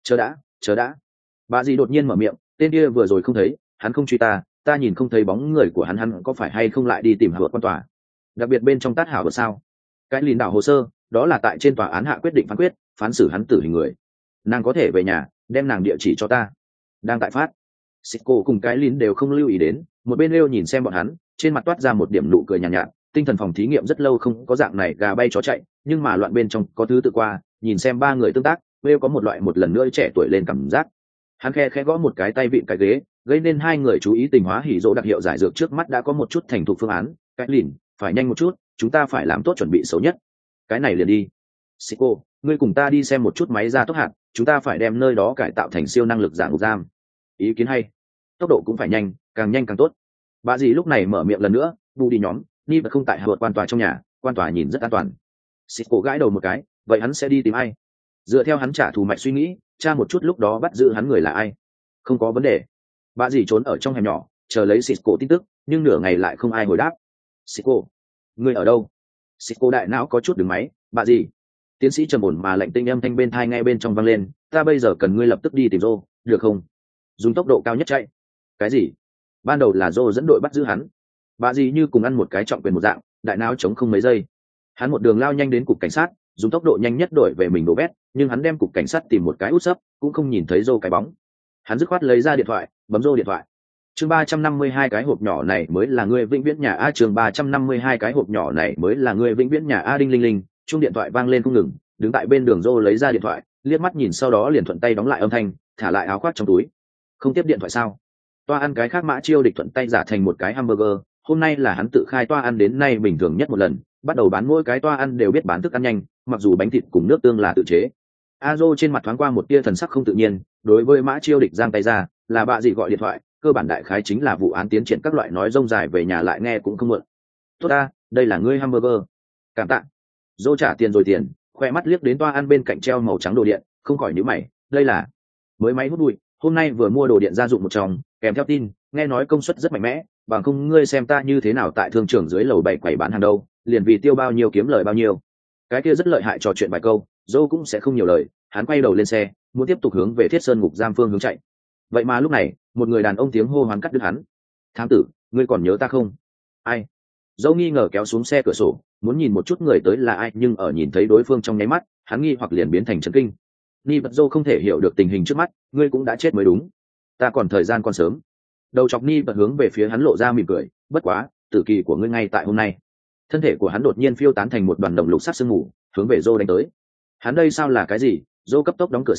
Speaker 1: Chờ đã. Bà dì đột nhiên mở miệng, tên kia vừa rồi không thấy, hắn không truy ta nhìn không thấy bóng người của hắn có phải hay không lại đi tìm Howard quan tòa? Đặc biệt bên trong tát hảo được sao? Cái lìn đảo hồ sơ, đó là tại trên tòa án hạ quyết định phán xử hắn tử hình người. Nàng có thể về nhà, đem nàng địa chỉ cho ta. Đang tại phát. Siko cùng cái lìn đều không lưu ý đến, một bên Leo nhìn xem bọn hắn, trên mặt toát ra một điểm nụ cười nhàn nhạt. Tinh thần phòng thí nghiệm rất lâu không có dạng này gà bay chó chạy, nhưng mà loạn bên trong có thứ tự qua, nhìn xem ba người tương tác, Leo có một loại một lần nữa trẻ tuổi lên cảm giác. Hắn khẽ gõ một cái tay vịn cái ghế, gây nên hai người chú ý. Tình hóa hỉ dỗ đặc hiệu giải dược trước mắt đã có một chút thành thục phương án. Cái lìn, phải nhanh một chút, chúng ta phải làm tốt chuẩn bị xấu nhất. Cái này liền đi. Siko, ngươi cùng ta đi xem một chút máy gia tốc hạt, chúng ta phải đem nơi đó cải tạo thành siêu năng lực dạng ngục giam. Ý kiến hay. Tốc độ cũng phải nhanh càng tốt. Bà dì lúc này mở miệng lần nữa, bu đi nhóm, ni vật không tại hợp quan tòa trong nhà, quan tòa nhìn rất an toàn. Siko gãi đầu một cái, vậy hắn sẽ đi tìm ai? Dựa theo hắn trả thù mạch suy nghĩ, tra một chút lúc đó bắt giữ hắn người là ai. Không có vấn đề. Bà dì trốn ở trong hẻm nhỏ, chờ lấy Siko tin tức, nhưng nửa ngày lại không ai hồi đáp. Siko, ngươi ở đâu? Siko đại não có chút đứng máy. Bà dì. Tiến sĩ trầm ổn mà lạnh tinh âm thanh bên thai ngay bên trong vang lên, ta bây giờ cần ngươi lập tức đi tìm Rô, được không? Dùng tốc độ cao nhất chạy. Cái gì? Ban đầu là Rô dẫn đội bắt giữ hắn. Bà dì như cùng ăn một cái trọng quyền một dạng, đại não chống không mấy giây. Hắn một đường lao nhanh đến cục cảnh sát, dùng tốc độ nhanh nhất đổi về mình đổ bét, nhưng hắn đem cục cảnh sát tìm một cái út sấp, cũng không nhìn thấy Rô cái bóng. Hắn dứt khoát lấy ra điện thoại, bấm Rô điện thoại. Chương 352 cái hộp nhỏ này mới là ngươi vĩnh viễn nhà a. Chương 352 cái hộp nhỏ này mới là ngươi vĩnh viễn nhà a. Đinh linh linh, chuông điện thoại vang lên không ngừng. Đứng tại bên đường Rô lấy ra điện thoại, liếc mắt nhìn sau đó liền thuận tay đóng lại âm thanh, thả lại áo khoác trong túi. Không tiếp điện thoại sao? Toa ăn cái khác Mã Chiêu Địch thuận tay giả thành một cái hamburger. Hôm nay là hắn tự khai toa ăn đến nay bình thường nhất một lần, bắt đầu bán mỗi cái toa ăn đều biết bán thức ăn nhanh, mặc dù bánh thịt cùng nước tương là tự chế. Azo trên mặt thoáng qua một tia thần sắc không tự nhiên, đối với Mã Chiêu Địch giang tay ra, là bà dì gọi điện thoại, cơ bản đại khái chính là vụ án tiến triển các loại, nói rông dài về nhà lại nghe cũng không muộn. Tốt ta, đây là ngươi hamburger. Cảm tạ. Dô trả tiền rồi tiền, khoe mắt liếc đến toa ăn bên cạnh treo màu trắng đồ điện, không khỏi nhíu mày, đây là mới máy hút bụi, hôm nay vừa mua đồ điện gia dụng một trong, kèm theo tin, nghe nói công suất rất mạnh mẽ, bằng không ngươi xem ta như thế nào tại thương trường dưới lầu 7 quầy bán hàng đâu, liền vì tiêu bao nhiêu kiếm lời bao nhiêu. Cái kia rất lợi hại, trò chuyện vài câu, Dô cũng sẽ không nhiều lời, hắn quay đầu lên xe, muốn tiếp tục hướng về Thiết Sơn ngục giam phương hướng chạy. Vậy mà lúc này, một người đàn ông tiếng hô hoán cắt đứt hắn. Thám tử, ngươi còn nhớ ta không? Ai? Dâu nghi ngờ kéo xuống xe cửa sổ, muốn nhìn một chút người tới là ai, nhưng ở nhìn thấy đối phương trong nháy mắt, hắn nghi hoặc liền biến thành chấn kinh. Ni Bật Dâu không thể hiểu được tình hình trước mắt, ngươi cũng đã chết mới đúng. Ta còn thời gian còn sớm. Đầu chọc Ni Bật hướng về phía hắn lộ ra mỉm cười, bất quá, tử kỳ của ngươi ngay tại hôm nay. Thân thể của hắn đột nhiên phiêu tán thành một đoàn đồng lục sắc sương mù, hướng về Dâu đánh tới. Hắn đây sao là cái gì? Dâu cấp tốc đóng cửa xe,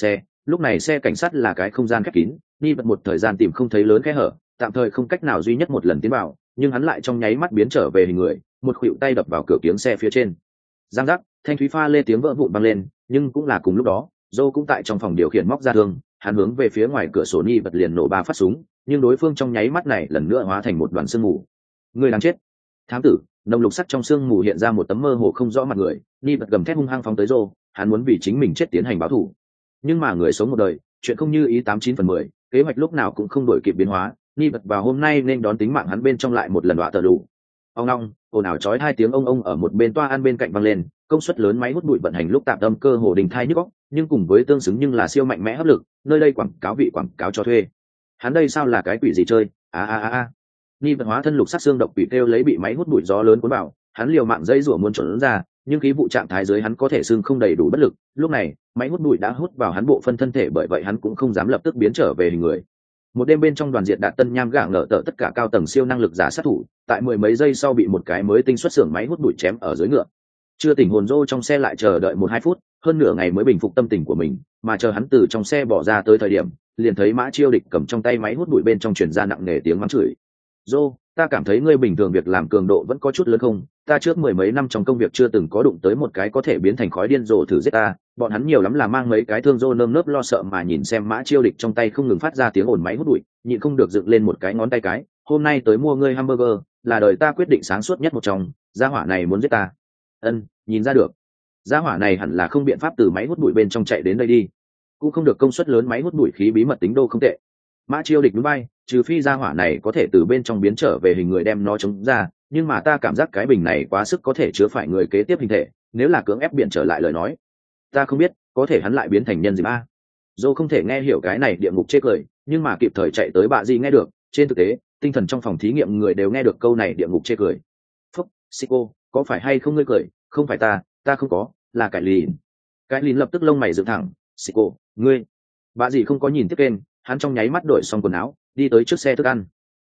Speaker 1: lúc này xe cảnh sát là cái không gian khép kín, ni bật một thời gian tìm không thấy lớn kẽ hở, tạm thời không cách nào duy nhất một lần tiến vào, nhưng hắn lại trong nháy mắt biến trở về hình người, một khuỷu tay đập vào cửa kiếng xe phía trên. Giang giác, thanh thúy pha lê tiếng vỡ vụn vang lên, nhưng cũng là cùng lúc đó, Joe cũng tại trong phòng điều khiển móc ra thương, hắn hướng về phía ngoài cửa sổ ni bật liền nổ 3 phát súng, nhưng đối phương trong nháy mắt này lần nữa hóa thành một đoàn sương mù. Người đang chết. Thám tử, nồng lục sắc trong sương mù hiện ra một tấm mơ hồ không rõ mặt người, ni bật gầm thét hung hăng phóng tới Joe, hắn muốn vì chính mình chết tiến hành báo thù. Nhưng mà người sống một đời, chuyện không như ý 89/10, kế hoạch lúc nào cũng không đổi kịp biến hóa, ni bật vào hôm nay nên đón tính mạng hắn bên trong lại một lần đọa tờ đủ. Ông long, ồn ào chói 2 tiếng ông ở một bên toa ăn bên cạnh vang lên, công suất lớn máy hút bụi vận hành lúc tạm tâm cơ hồ đình thai nhức óc, nhưng cùng với tương xứng nhưng là siêu mạnh mẽ hấp lực, nơi đây quảng cáo vị quảng cáo cho thuê. Hắn đây sao là cái quỷ gì chơi? Ni vật hóa thân lục sắc xương độc quỷ kêu lấy bị máy hút bụi gió lớn cuốn vào, hắn liều mạng dây rủa muốn trốn ra, nhưng khí vụ trạng thái dưới hắn có thể xương không đầy đủ bất lực. Lúc này, máy hút bụi đã hút vào hắn bộ phân thân thể, bởi vậy hắn cũng không dám lập tức biến trở về hình người. Một đêm bên trong đoàn diện đạt tân nham gã ngỡ tợ tất cả cao tầng siêu năng lực giả sát thủ, tại 10 mấy giây sau bị một cái mới tinh xuất xưởng máy hút bụi chém ở dưới ngựa. Chưa tỉnh hồn Joe trong xe lại chờ đợi 1-2 phút, hơn nửa ngày mới bình phục tâm tình của mình, mà chờ hắn từ trong xe bỏ ra tới thời điểm, liền thấy Mã Chiêu Địch cầm trong tay máy hút bụi bên trong truyền ra nặng nề tiếng mắng chửi. Joe, ta cảm thấy ngươi bình thường việc làm cường độ vẫn có chút lớn không? Ta trước 10 mấy năm trong công việc chưa từng có đụng tới một cái có thể biến thành khói điên rồ thử giết ta, bọn hắn nhiều lắm là mang mấy cái thương. Joe nơm nớp lo sợ mà nhìn xem Mã Chiêu Địch trong tay không ngừng phát ra tiếng ồn máy hút bụi, nhịn không được dựng lên một cái ngón tay cái. Hôm nay tới mua ngươi hamburger, là đời ta quyết định sáng suốt nhất một trong, gia hỏa này muốn giết ta. Nhìn ra được, gia hỏa này hẳn là không biện pháp từ máy hút bụi bên trong chạy đến đây đi, cũng không được công suất lớn máy hút bụi khí bí mật tính đô không tệ. Mã Chiêu Địch núi bay, trừ phi gia hỏa này có thể từ bên trong biến trở về hình người đem nó chống ra, nhưng mà ta cảm giác cái bình này quá sức có thể chứa phải người kế tiếp hình thể, nếu là cưỡng ép biển trở lại lời nói, ta không biết, có thể hắn lại biến thành nhân gì a. Dô không thể nghe hiểu cái này địa ngục chê cười, nhưng mà kịp thời chạy tới bà gì nghe được, trên thực tế, tinh thần trong phòng thí nghiệm người đều nghe được câu này địa ngục chê cười. Phúc, Sico, có phải hay không ngươi cười? Không phải ta không có, là Cái Lìn lập tức lông mày dựng thẳng, Sico, ngươi. Bà gì không có nhìn tiếp kênh, hắn trong nháy mắt đổi xong quần áo, đi tới trước xe thức ăn.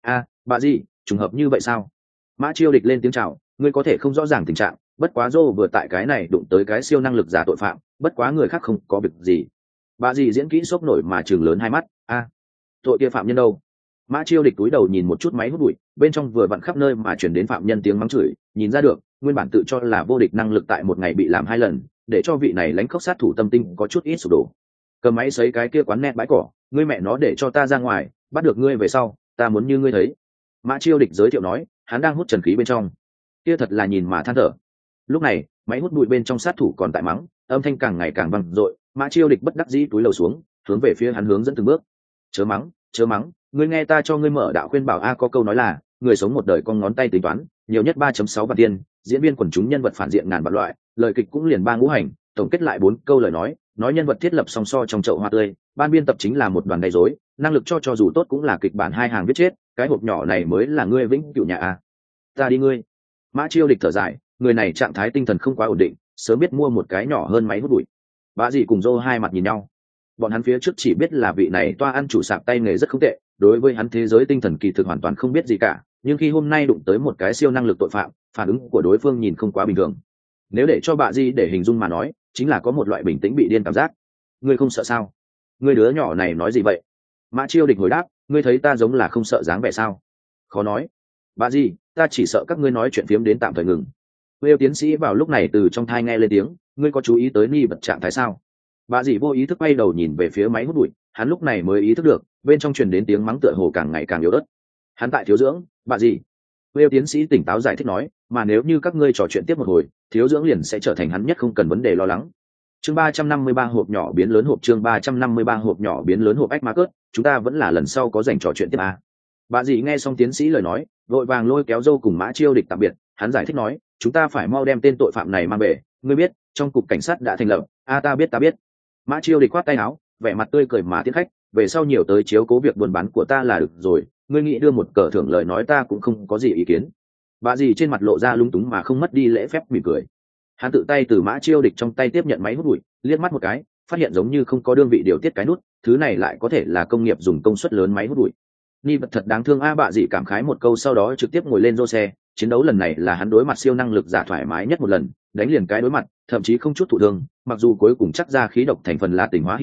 Speaker 1: Bà gì, trùng hợp như vậy sao? Mã Chiêu Địch lên tiếng chào, ngươi có thể không rõ ràng tình trạng, bất quá Dô vừa tại cái này đụng tới cái siêu năng lực giả tội phạm, bất quá người khác không có việc gì. Bà gì diễn kỹ sốc nổi mà trừng lớn hai mắt, tội kia phạm nhân đâu? Mã Chiêu Địch túi đầu nhìn một chút máy hút bụi, bên trong vừa vặn khắp nơi mà chuyển đến phạm nhân tiếng mắng chửi, nhìn ra được, nguyên bản tự cho là vô địch năng lực tại một ngày bị làm 2 lần, để cho vị này lãnh khốc sát thủ tâm tinh có chút ít sụp đổ. Cầm máy sấy cái kia quán net bãi cỏ, ngươi mẹ nó để cho ta ra ngoài, bắt được ngươi về sau, ta muốn như ngươi thấy. Mã Chiêu Địch giới thiệu nói, hắn đang hút trần khí bên trong. Kia thật là nhìn mà than thở. Lúc này, máy hút bụi bên trong sát thủ còn tại mắng, âm thanh càng ngày càng vang dội, Mã Chiêu Địch bất đắc dĩ túi lầu xuống, hướng về phía hắn hướng dẫn từng bước. Chớ mắng, ngươi nghe ta cho ngươi mở đạo khuyên bảo có câu nói là, người sống một đời con ngón tay tính toán, nhiều nhất 3.6 vạn tiền, diễn viên quần chúng nhân vật phản diện ngàn vạn loại, lời kịch cũng liền 3 ngũ hành, tổng kết lại 4 câu lời nói nhân vật thiết lập song so trong chậu hoa tươi, ban biên tập chính là một đoàn gây rối, năng lực cho dù tốt cũng là kịch bản 2 hàng viết chết, cái hộp nhỏ này mới là ngươi vĩnh cửu nhà a. Ta đi ngươi. Mã Chiêu Địch thở dài, người này trạng thái tinh thần không quá ổn định, sớm biết mua một cái nhỏ hơn máy hút bụi. Bà dì cùng Dô hai mặt nhìn nhau, bọn hắn phía trước chỉ biết là vị này toa ăn chủ sạp tay nghề rất không tệ, đối với hắn thế giới tinh thần kỳ thực hoàn toàn không biết gì cả, nhưng khi hôm nay đụng tới một cái siêu năng lực tội phạm, phản ứng của đối phương nhìn không quá bình thường. Nếu để cho bà dì để hình dung mà nói, chính là có một loại bình tĩnh bị điên cảm giác. Ngươi không sợ sao? Ngươi đứa nhỏ này nói gì vậy? Mã Chiêu Địch hồi đáp, ngươi thấy ta giống là không sợ dáng vẻ sao? Khó nói. Bà dì, ta chỉ sợ các ngươi nói chuyện phiếm đến tạm thời ngừng. Will tiến sĩ vào lúc này từ trong thai nghe lên tiếng, ngươi có chú ý tới ni bật trạng thái sao? Bà dì vô ý thức quay đầu nhìn về phía máy hút bụi, hắn lúc này mới ý thức được, bên trong truyền đến tiếng mắng tựa hồ càng ngày càng yếu ớt. Hắn tại thiếu dưỡng, bà dì. Will tiến sĩ tỉnh táo giải thích nói, mà nếu như các ngươi trò chuyện tiếp một hồi, thiếu dưỡng liền sẽ trở thành hắn nhất không cần vấn đề lo lắng. Chương 353 hộp nhỏ biến lớn hộp, chương 353 hộp nhỏ biến lớn hộp ách Marcus, chúng ta vẫn là lần sau có dành trò chuyện tiếp à. Bà dì nghe xong tiến sĩ lời nói, vội vàng lôi kéo Dâu cùng Mã Chiêu Địch tạm biệt, hắn giải thích nói, chúng ta phải mau đem tên tội phạm này mang về, ngươi biết, trong cục cảnh sát đã thành lập, ta biết. Mã Chiêu Địch khoát tay áo, vẻ mặt tươi cười mà tiễn khách, về sau nhiều tới chiếu cố việc buôn bán của ta là được rồi, ngươi nghĩ đưa một cờ thưởng lời nói ta cũng không có gì ý kiến. Bà dì trên mặt lộ ra lung túng mà không mất đi lễ phép mỉm cười. Hắn tự tay từ Mã Chiêu Địch trong tay tiếp nhận máy hút bụi, liếc mắt một cái, phát hiện giống như không có đương vị điều tiết cái nút, thứ này lại có thể là công nghiệp dùng công suất lớn máy hút bụi. Ni vật thật đáng thương bà dì cảm khái một câu sau đó trực tiếp ngồi lên rô xe, chiến đấu lần này là hắn đối mặt siêu năng lực giả thoải mái nhất một lần, đánh liền cái đối mặt, thậm chí không chút thụ thương, mặc dù cuối cùng chắc ra khí độc thành phần là tỉnh hóa hydro,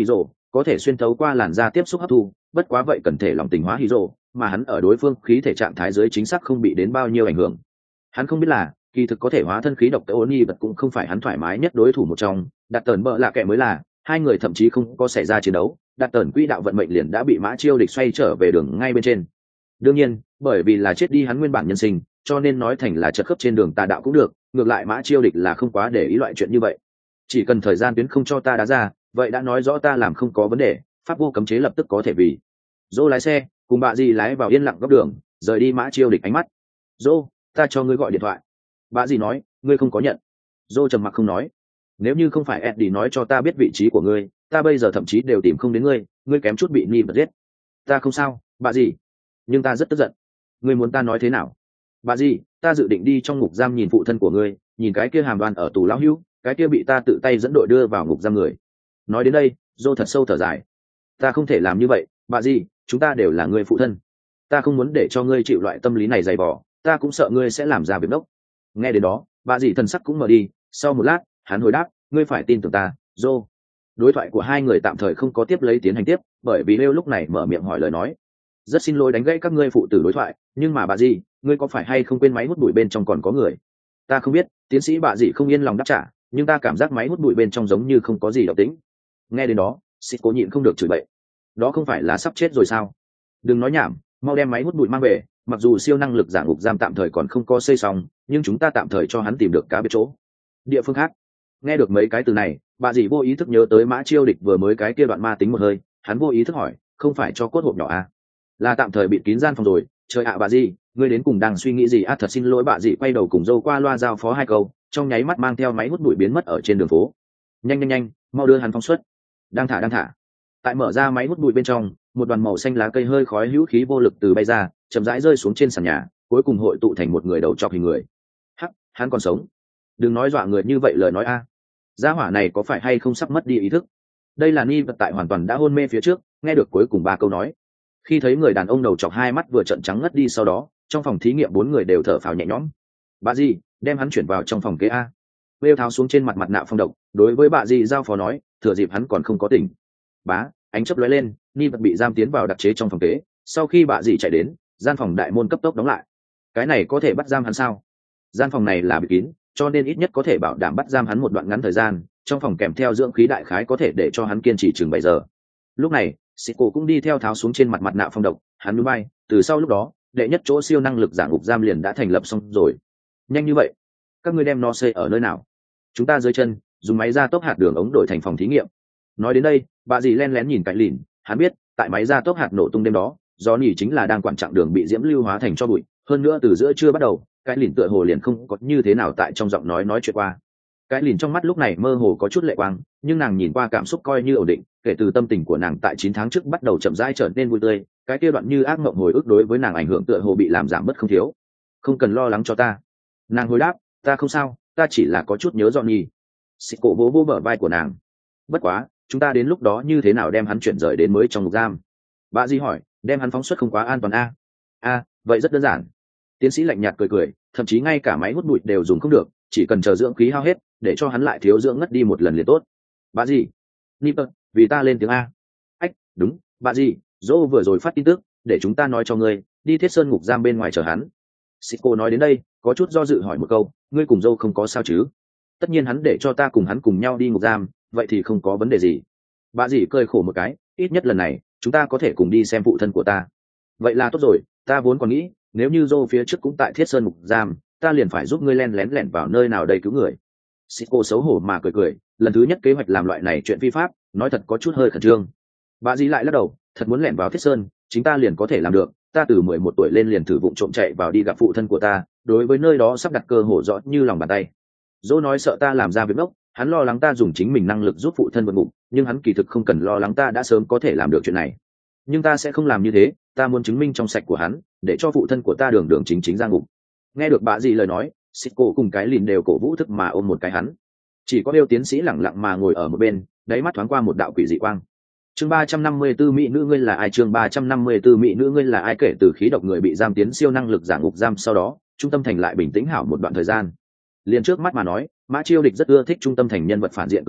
Speaker 1: có thể xuyên thấu qua làn da tiếp xúc hấp thu, bất quá vậy cần thể lòng tình hóa hydro, mà hắn ở đối phương khí thể trạng thái dưới chính xác không bị đến bao nhiêu ảnh hưởng. Hắn không biết là kỳ thực có thể hóa thân khí độc tới Oni vật cũng không phải hắn thoải mái nhất đối thủ một trong, đặt tần bợ lạ kẻ mới là, hai người thậm chí không có xảy ra chiến đấu, đặt tần quỹ đạo vận mệnh liền đã bị Mã Chiêu Địch xoay trở về đường ngay bên trên. Đương nhiên, bởi vì là chết đi hắn nguyên bản nhân sinh, cho nên nói thành là chật khớp trên đường tà đạo cũng được, ngược lại Mã Chiêu Địch là không quá để ý loại chuyện như vậy. Chỉ cần thời gian tuyến không cho ta đá ra, vậy đã nói rõ ta làm không có vấn đề, pháp vô cấm chế lập tức có thể vì. Dô lái xe, cùng bà dì lái vào yên lặng góc đường, rời đi Mã Chiêu Địch ánh mắt. Dô, ta cho ngươi gọi điện thoại. Bà dì nói, ngươi không có nhận. Dô trầm mặc không nói. Nếu như không phải Eddie nói cho ta biết vị trí của ngươi, ta bây giờ thậm chí đều tìm không đến ngươi, ngươi kém chút bị Ni bật giết. Ta không sao, bà dì. Nhưng ta rất tức giận. Ngươi muốn ta nói thế nào? Bà dì, ta dự định đi trong ngục giam nhìn phụ thân của ngươi, nhìn cái kia hàm đoan ở tù lão hữu, cái kia bị ta tự tay dẫn đội đưa vào ngục giam người. Nói đến đây, Dô thật sâu thở dài. Ta không thể làm như vậy, bà dì, chúng ta đều là người phụ thân. Ta không muốn để cho ngươi chịu loại tâm lý này dày vò, ta cũng sợ ngươi sẽ làm ra việc đốc. Nghe đến đó, bà dì thần sắc cũng mở đi, sau một lát, hắn hồi đáp, ngươi phải tin tưởng ta, Dô. Đối thoại của hai người tạm thời không có tiếp lấy tiến hành tiếp, bởi vì Lêu lúc này mở miệng hỏi lời nói. Rất xin lỗi đánh gãy các ngươi phụ tử đối thoại, nhưng mà bà dì, ngươi có phải hay không quên máy hút bụi bên trong còn có người? Ta không biết, tiến sĩ bà dì không yên lòng đáp trả, nhưng ta cảm giác máy hút bụi bên trong giống như không có gì động tĩnh. Nghe đến đó, Xịt cố nhịn không được chửi bậy. Đó không phải là sắp chết rồi sao? Đừng nói nhảm, mau đem máy hút bụi mang về, mặc dù siêu năng lực giả ngục giam tạm thời còn không có xây xong, nhưng chúng ta tạm thời cho hắn tìm được cá biệt chỗ. Địa phương khác. Nghe được mấy cái từ này, bà dì vô ý thức nhớ tới Mã Chiêu Địch vừa mới cái kia đoạn ma tính một hơi, hắn vô ý thức hỏi, không phải cho cốt hộp nhỏ à? Là tạm thời bịt kín gian phòng rồi, trời ạ bà dì, ngươi đến cùng đang suy nghĩ gì à? Thật xin lỗi bà dì, quay đầu cùng dâu qua loa giao phó hai câu, trong nháy mắt mang theo máy hút bụi biến mất ở trên đường phố. Nhanh, mau đưa hắn phóng xuất. Đang thả. Tại mở ra máy hút bụi bên trong, một đoàn màu xanh lá cây hơi khói hữu khí vô lực từ bay ra, chậm rãi rơi xuống trên sàn nhà, cuối cùng hội tụ thành một người đầu chọc hình người. Hắc, hắn còn sống. Đừng nói dọa người như vậy lời nói a. Gia hỏa này có phải hay không sắp mất đi ý thức? Đây là Ni vật tại hoàn toàn đã hôn mê phía trước, nghe được cuối cùng ba câu nói. Khi thấy người đàn ông đầu chọc hai mắt vừa trợn trắng ngất đi sau đó, trong phòng thí nghiệm bốn người đều thở phào nhẹ nhõm. Bà dì, đem hắn chuyển vào trong phòng kế a. Bêu tháo xuống trên mặt nạ phong độc, đối với bà dì giao phó nói, thừa dịp hắn còn không có tỉnh. Bá, ánh chớp lóe lên, Ni vật bị giam tiến vào đặc chế trong phòng kế. Sau khi bà dì chạy đến, gian phòng đại môn cấp tốc đóng lại. Cái này có thể bắt giam hắn sao? Gian phòng này là bịt kín, cho nên ít nhất có thể bảo đảm bắt giam hắn một đoạn ngắn thời gian, trong phòng kèm theo dưỡng khí đại khái có thể để cho hắn kiên trì chừng 7 giờ. Lúc này, Siko cũng đi theo tháo xuống trên mặt nạ phong độc, hắn núi bay, từ sau lúc đó, đệ nhất chỗ siêu năng lực giả ngục giam liền đã thành lập xong rồi. Nhanh như vậy, các ngươi đem nó xây ở nơi nào? Chúng ta dưới chân, dùng máy gia tốc hạt đường ống đổi thành phòng thí nghiệm. Nói đến đây, bà dì len lén nhìn Cái Lìn, hắn biết, tại máy gia tốc hạt nổ tung đêm đó, Johnny chính là đang quản chặng đường bị diễm lưu hóa thành cho bụi, hơn nữa từ giữa trưa bắt đầu, Cái Lìn tựa hồ liền không có như thế nào tại trong giọng nói chuyện qua. Cái Lìn trong mắt lúc này mơ hồ có chút lệ quang, nhưng nàng nhìn qua cảm xúc coi như ổn định, kể từ tâm tình của nàng tại 9 tháng trước bắt đầu chậm rãi trở nên vui tươi, cái kia đoạn như ác mộng hồi ức đối với nàng ảnh hưởng tựa hồ bị làm giảm bớt không thiếu. Không cần lo lắng cho ta. Nàng hồi đáp, ta không sao, ta chỉ là có chút nhớ Johnny. Xịt cổ vỗ bờ vai của nàng. Bất quá, chúng ta đến lúc đó như thế nào đem hắn chuyển rời đến mới trong ngục giam? Bà Di hỏi, đem hắn phóng xuất không quá an toàn a? Vậy rất đơn giản. Tiến sĩ lạnh nhạt cười, thậm chí ngay cả máy hút bụi đều dùng không được, chỉ cần chờ dưỡng khí hao hết, để cho hắn lại thiếu dưỡng ngất đi một lần liền tốt. Bà Di, Nipper, vì ta lên tiếng a. Ách, đúng, bà Di, Dô vừa rồi phát tin tức, để chúng ta nói cho ngươi, đi Thiết Sơn ngục giam bên ngoài chờ hắn. Siko nói đến đây, có chút do dự hỏi một câu, ngươi cùng Dô không có sao chứ? Tất nhiên hắn để cho ta cùng hắn cùng nhau đi ngục giam, vậy thì không có vấn đề gì. Bà dì cười khổ một cái, ít nhất lần này chúng ta có thể cùng đi xem phụ thân của ta. Vậy là tốt rồi, ta vốn còn nghĩ nếu như Dô phía trước cũng tại Thiết Sơn ngục giam, ta liền phải giúp ngươi len lén vào nơi nào đây cứu người. Siko xấu hổ mà cười, lần thứ nhất kế hoạch làm loại này chuyện phi pháp, nói thật có chút hơi khẩn trương. Bà dì lại lắc đầu, thật muốn lẻn vào Thiết Sơn, chính ta liền có thể làm được, ta từ 11 tuổi lên liền thử vụng trộm chạy vào đi gặp phụ thân của ta, đối với nơi đó sắp đặt cơ hồ rõ như lòng bàn tay. Dô nói sợ ta làm ra việc ngốc, hắn lo lắng ta dùng chính mình năng lực giúp phụ thân vượt ngục, nhưng hắn kỳ thực không cần lo lắng, ta đã sớm có thể làm được chuyện này. Nhưng ta sẽ không làm như thế, ta muốn chứng minh trong sạch của hắn, để cho phụ thân của ta đường chính ra ngục. Nghe được bà dì lời nói, Siko cùng Cái Lìn đều cổ vũ thức mà ôm một cái hắn. Chỉ có Yêu tiến sĩ lẳng lặng mà ngồi ở một bên, đáy mắt thoáng qua một đạo quỷ dị quang. Chương 354 mỹ nữ ngươi là ai? Chương 354 mỹ nữ ngươi là ai? Kể từ khí độc người bị giam tiến siêu năng lực giả ngục giam sau đó, trung tâm thành lại bình tĩnh hảo một đoạn thời gian. Liền trước mắt mà nói, Mã Chiêu Địch rất ưa thích trung tâm thành nhân vật phản diện cường độ,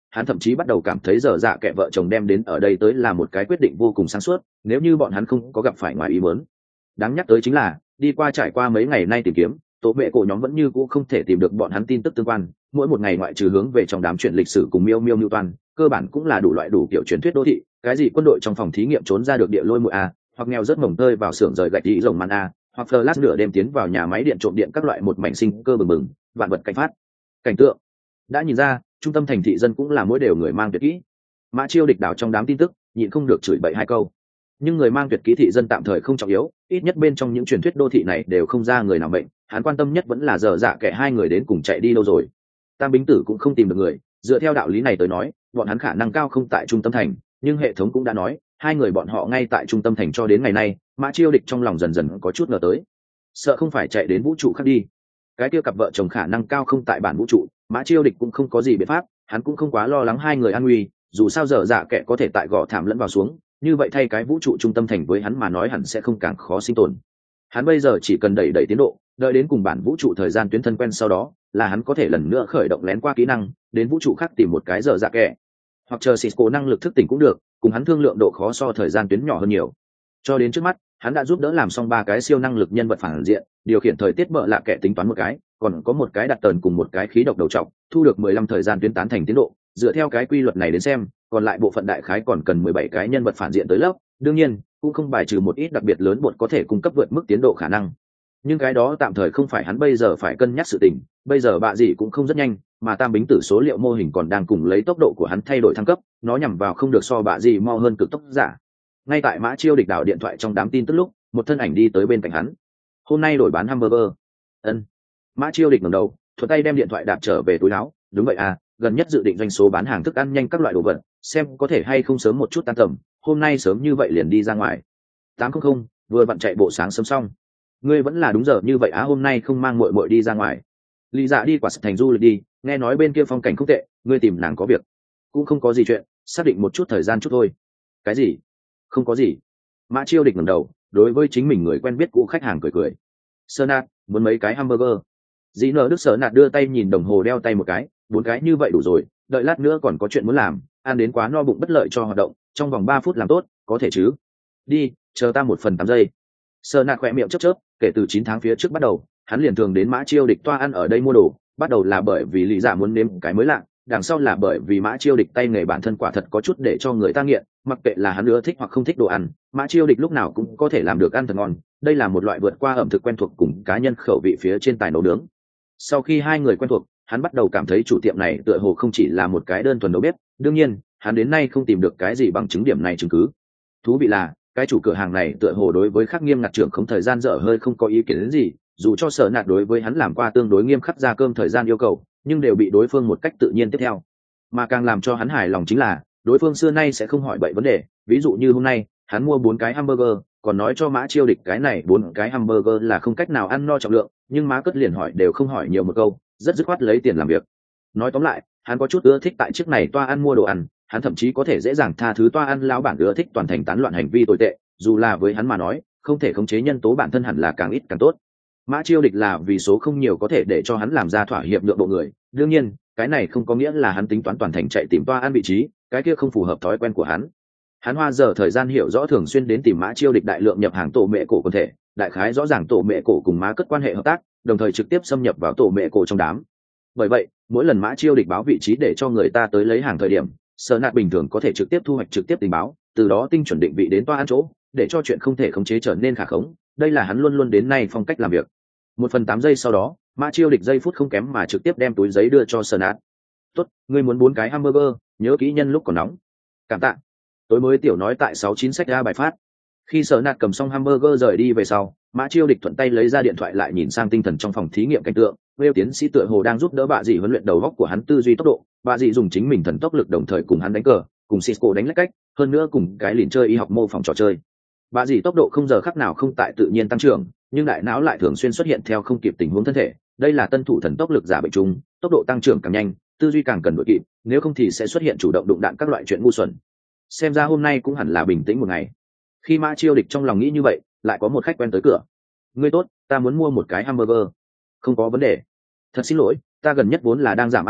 Speaker 1: hắn thậm chí bắt đầu cảm thấy dở dạ kẻ vợ chồng đem đến ở đây tới là một cái quyết định vô cùng sáng suốt, nếu như bọn hắn không có gặp phải ngoài ý muốn. Đáng nhắc tới chính là đi qua trải qua mấy ngày nay tìm kiếm, tổ mẹ cổ nhóm vẫn như cũ không thể tìm được bọn hắn tin tức tương quan, mỗi một ngày ngoại trừ hướng về trong đám chuyện lịch sử cùng miêu miêu mưu toàn, cơ bản cũng là đủ loại đủ kiểu truyền thuyết đô thị, cái gì quân đội trong phòng thí nghiệm trốn ra được địa lôi muội a, hoặc nghèo rất mồng tơi vào xưởng rời gạch đi rồng man a, hoặc flash nửa đêm tiến vào nhà máy điện trộm điện các loại một mảnh sinh cơ bừng bừng, vạn vật cảnh phát. Cảnh tượng đã nhìn ra, trung tâm thành thị dân cũng là mỗi đều người mang tuyệt kỹ. Mã Chiêu địch đảo trong đám tin tức, nhịn không được chửi bậy hai câu. Nhưng người mang tuyệt kỹ thị dân tạm thời không trọng yếu, ít nhất bên trong những truyền thuyết đô thị này đều không ra người nào bệnh, hắn quan tâm nhất vẫn là dở dạ kẻ hai người đến cùng chạy đi đâu rồi. Tam Bính Tử cũng không tìm được người, dựa theo đạo lý này tới nói, bọn hắn khả năng cao không tại trung tâm thành, nhưng hệ thống cũng đã nói, hai người bọn họ ngay tại trung tâm thành cho đến ngày nay. Mã Chiêu địch trong lòng dần dần có chút ngờ tới, sợ không phải chạy đến vũ trụ khác đi. Cái kia cặp vợ chồng khả năng cao không tại bản vũ trụ, Mã Chiêu địch cũng không có gì biện pháp, hắn cũng không quá lo lắng hai người an nguy, dù sao dở dạ kẻ có thể tại gò thảm lẫn vào xuống, như vậy thay cái vũ trụ trung tâm thành với hắn mà nói hẳn sẽ không càng khó sinh tồn. Hắn bây giờ chỉ cần đẩy tiến độ, đợi đến cùng bản vũ trụ thời gian tuyến thân quen, sau đó là hắn có thể lần nữa khởi động lén qua kỹ năng đến vũ trụ khác tìm một cái dở dạ kẻ, hoặc chờ Cisco năng lực thức tỉnh cũng được, cùng hắn thương lượng độ khó so thời gian tuyến nhỏ hơn nhiều. Cho đến trước mắt, hắn đã giúp đỡ làm xong 3 cái siêu năng lực nhân vật phản diện, điều khiển thời tiết bợ lạ kẻ tính toán một cái, còn có một cái đặt tần cùng một cái khí độc đầu trọng, thu được 15 thời gian tuyến tán thành tiến độ. Dựa theo cái quy luật này đến xem, còn lại bộ phận đại khái còn cần 17 cái nhân vật phản diện tới lớp, đương nhiên cũng không bài trừ một ít đặc biệt lớn bột có thể cung cấp vượt mức tiến độ khả năng, nhưng cái đó tạm thời không phải hắn bây giờ phải cân nhắc sự tình. Bây giờ bạ gì cũng không rất nhanh, mà Tam Bính Tử số liệu mô hình còn đang cùng lấy tốc độ của hắn thay đổi thăng cấp, nó nhằm vào không được so bạ gì mau hơn cực tốc giả. Ngay tại Mã Chiêu địch đảo điện thoại trong đám tin tức lúc, một thân ảnh đi tới bên cạnh hắn. Hôm nay đổi bán hamburger. Ân. Mã Chiêu địch ngẩng đầu, thuận tay đem điện thoại đạp trở về túi áo. Đúng vậy à, gần nhất dự định doanh số bán hàng thức ăn nhanh các loại đồ vật, xem có thể hay không sớm một chút tan tầm, hôm nay sớm như vậy liền đi ra ngoài. 800, vừa vặn chạy bộ sáng sớm xong. Ngươi vẫn là đúng giờ như vậy á, hôm nay không mang muội muội đi ra ngoài. Lý Dạ đi quả thành du lịch đi, nghe nói bên kia phong cảnh không tệ, ngươi tìm nàng có việc. Cũng không có gì chuyện, xác định một chút thời gian chút thôi. Cái gì? Không có gì. Mã Chiêu địch ngẩng đầu, đối với chính mình người quen biết cũ khách hàng cười cười. Sơ nạt, muốn mấy cái hamburger. Dĩ nở Đức Sở nạt đưa tay nhìn đồng hồ đeo tay một cái, 4 cái như vậy đủ rồi, đợi lát nữa còn có chuyện muốn làm, ăn đến quá no bụng bất lợi cho hoạt động, trong vòng 3 phút làm tốt, có thể chứ? Đi, chờ ta 1 phần 8 giây. Sở nạt khỏe miệng chớp chớp, kể từ 9 tháng phía trước bắt đầu, hắn liền thường đến Mã Chiêu địch toa ăn ở đây mua đồ, bắt đầu là bởi vì Lý Dạ muốn nếm cái mới lạ, đằng sau là bởi vì Mã Chiêu địch tay nghề bản thân quả thật có chút để cho người ta nghiện, mặc kệ là hắn ưa thích hoặc không thích đồ ăn, Mã Chiêu địch lúc nào cũng có thể làm được ăn thật ngon. Đây là một loại vượt qua ẩm thực quen thuộc cùng cá nhân khẩu vị phía trên tài nấu nướng. Sau khi hai người quen thuộc, hắn bắt đầu cảm thấy chủ tiệm này tựa hồ không chỉ là một cái đơn thuần đầu bếp. Đương nhiên, hắn đến nay không tìm được cái gì bằng chứng điểm này chứng cứ. Thú vị là, cái chủ cửa hàng này tựa hồ đối với khắc nghiêm ngặt trưởng không thời gian dở hơi không có ý kiến đến gì, dù cho Sở Nạt đối với hắn làm qua tương đối nghiêm khắc ra cơm thời gian yêu cầu, nhưng đều bị đối phương một cách tự nhiên tiếp theo. Mà càng làm cho hắn hài lòng chính là, đối phương xưa nay sẽ không hỏi bậy vấn đề, ví dụ như hôm nay, hắn mua 4 cái hamburger, còn nói cho Mã Chiêu địch cái này 4 cái hamburger là không cách nào ăn no trọng lượng, nhưng Mã Cất liền hỏi đều không hỏi nhiều một câu, rất dứt khoát lấy tiền làm việc. Nói tóm lại, hắn có chút ưa thích tại chiếc này toa ăn mua đồ ăn, hắn thậm chí có thể dễ dàng tha thứ toa ăn lão bản ưa thích toàn thành tán loạn hành vi tồi tệ, dù là với hắn mà nói, không thể khống chế nhân tố bản thân hẳn là càng ít càng tốt. Mã Chiêu địch là vì số không nhiều có thể để cho hắn làm ra thỏa hiệp nhượng bộ người, đương nhiên, cái này không có nghĩa là hắn tính toán toàn thành chạy tìm toa ăn vị trí, cái kia không phù hợp thói quen của hắn. Hắn hoa giờ thời gian hiểu rõ thường xuyên đến tìm Mã Chiêu địch đại lượng nhập hàng tổ mẹ cổ quần thể, đại khái rõ ràng tổ mẹ cổ cùng Mã Cất quan hệ hợp tác, đồng thời trực tiếp xâm nhập vào tổ mẹ cổ trong đám. Bởi vậy, mỗi lần Mã Chiêu địch báo vị trí để cho người ta tới lấy hàng thời điểm, Sở Nạt bình thường có thể trực tiếp thu hoạch trực tiếp tình báo, từ đó tinh chuẩn định vị đến toa ăn chỗ, để cho chuyện không thể khống chế trở nên khả khống. Đây là hắn luôn luôn đến nay phong cách làm việc. 1 phần 8 giây sau đó, Mã Chiêu địch giây phút không kém mà trực tiếp đem túi giấy đưa cho Sở Nạt. Tốt, ngươi muốn 4 cái hamburger, nhớ kỹ nhân lúc còn nóng. Cảm tạ. Tối mới tiểu nói tại 69 sách ra bài phát. Khi Sở Nạt cầm xong hamburger rời đi về sau, Mã Chiêu địch thuận tay lấy ra điện thoại lại nhìn sang tinh thần trong phòng thí nghiệm cảnh tượng. Whale tiến sĩ tựa hồ đang giúp đỡ bạ dị huấn luyện đầu óc của hắn tư duy tốc độ. Bạ dị dùng chính mình thần tốc lực đồng thời cùng hắn đánh cờ, cùng Cisco đánh lách cách, hơn nữa cùng cái lìn chơi y học mô phỏng trò chơi. Bạ dị tốc độ không giờ khắc nào không tại tự nhiên tăng trưởng, nhưng đại não lại thường xuyên xuất hiện theo không kịp tình huống thân thể. Đây là tân thủ thần tốc lực giả bệnh chung, tốc độ tăng trưởng càng nhanh, tư duy càng cần đuổi kịp, nếu không thì sẽ xuất hiện chủ động đụng đạn các loại chuyện ngu xuẩn. Xem ra hôm nay cũng hẳn là bình tĩnh một ngày. Khi Mã Chiêu địch trong lòng nghĩ như vậy, lại có một khách quen tới cửa. Ngươi tốt, ta muốn mua một cái hamburger. Không có vấn đề. Thật xin lỗi, ta gần nhất vốn là đang giảm ăn vận động,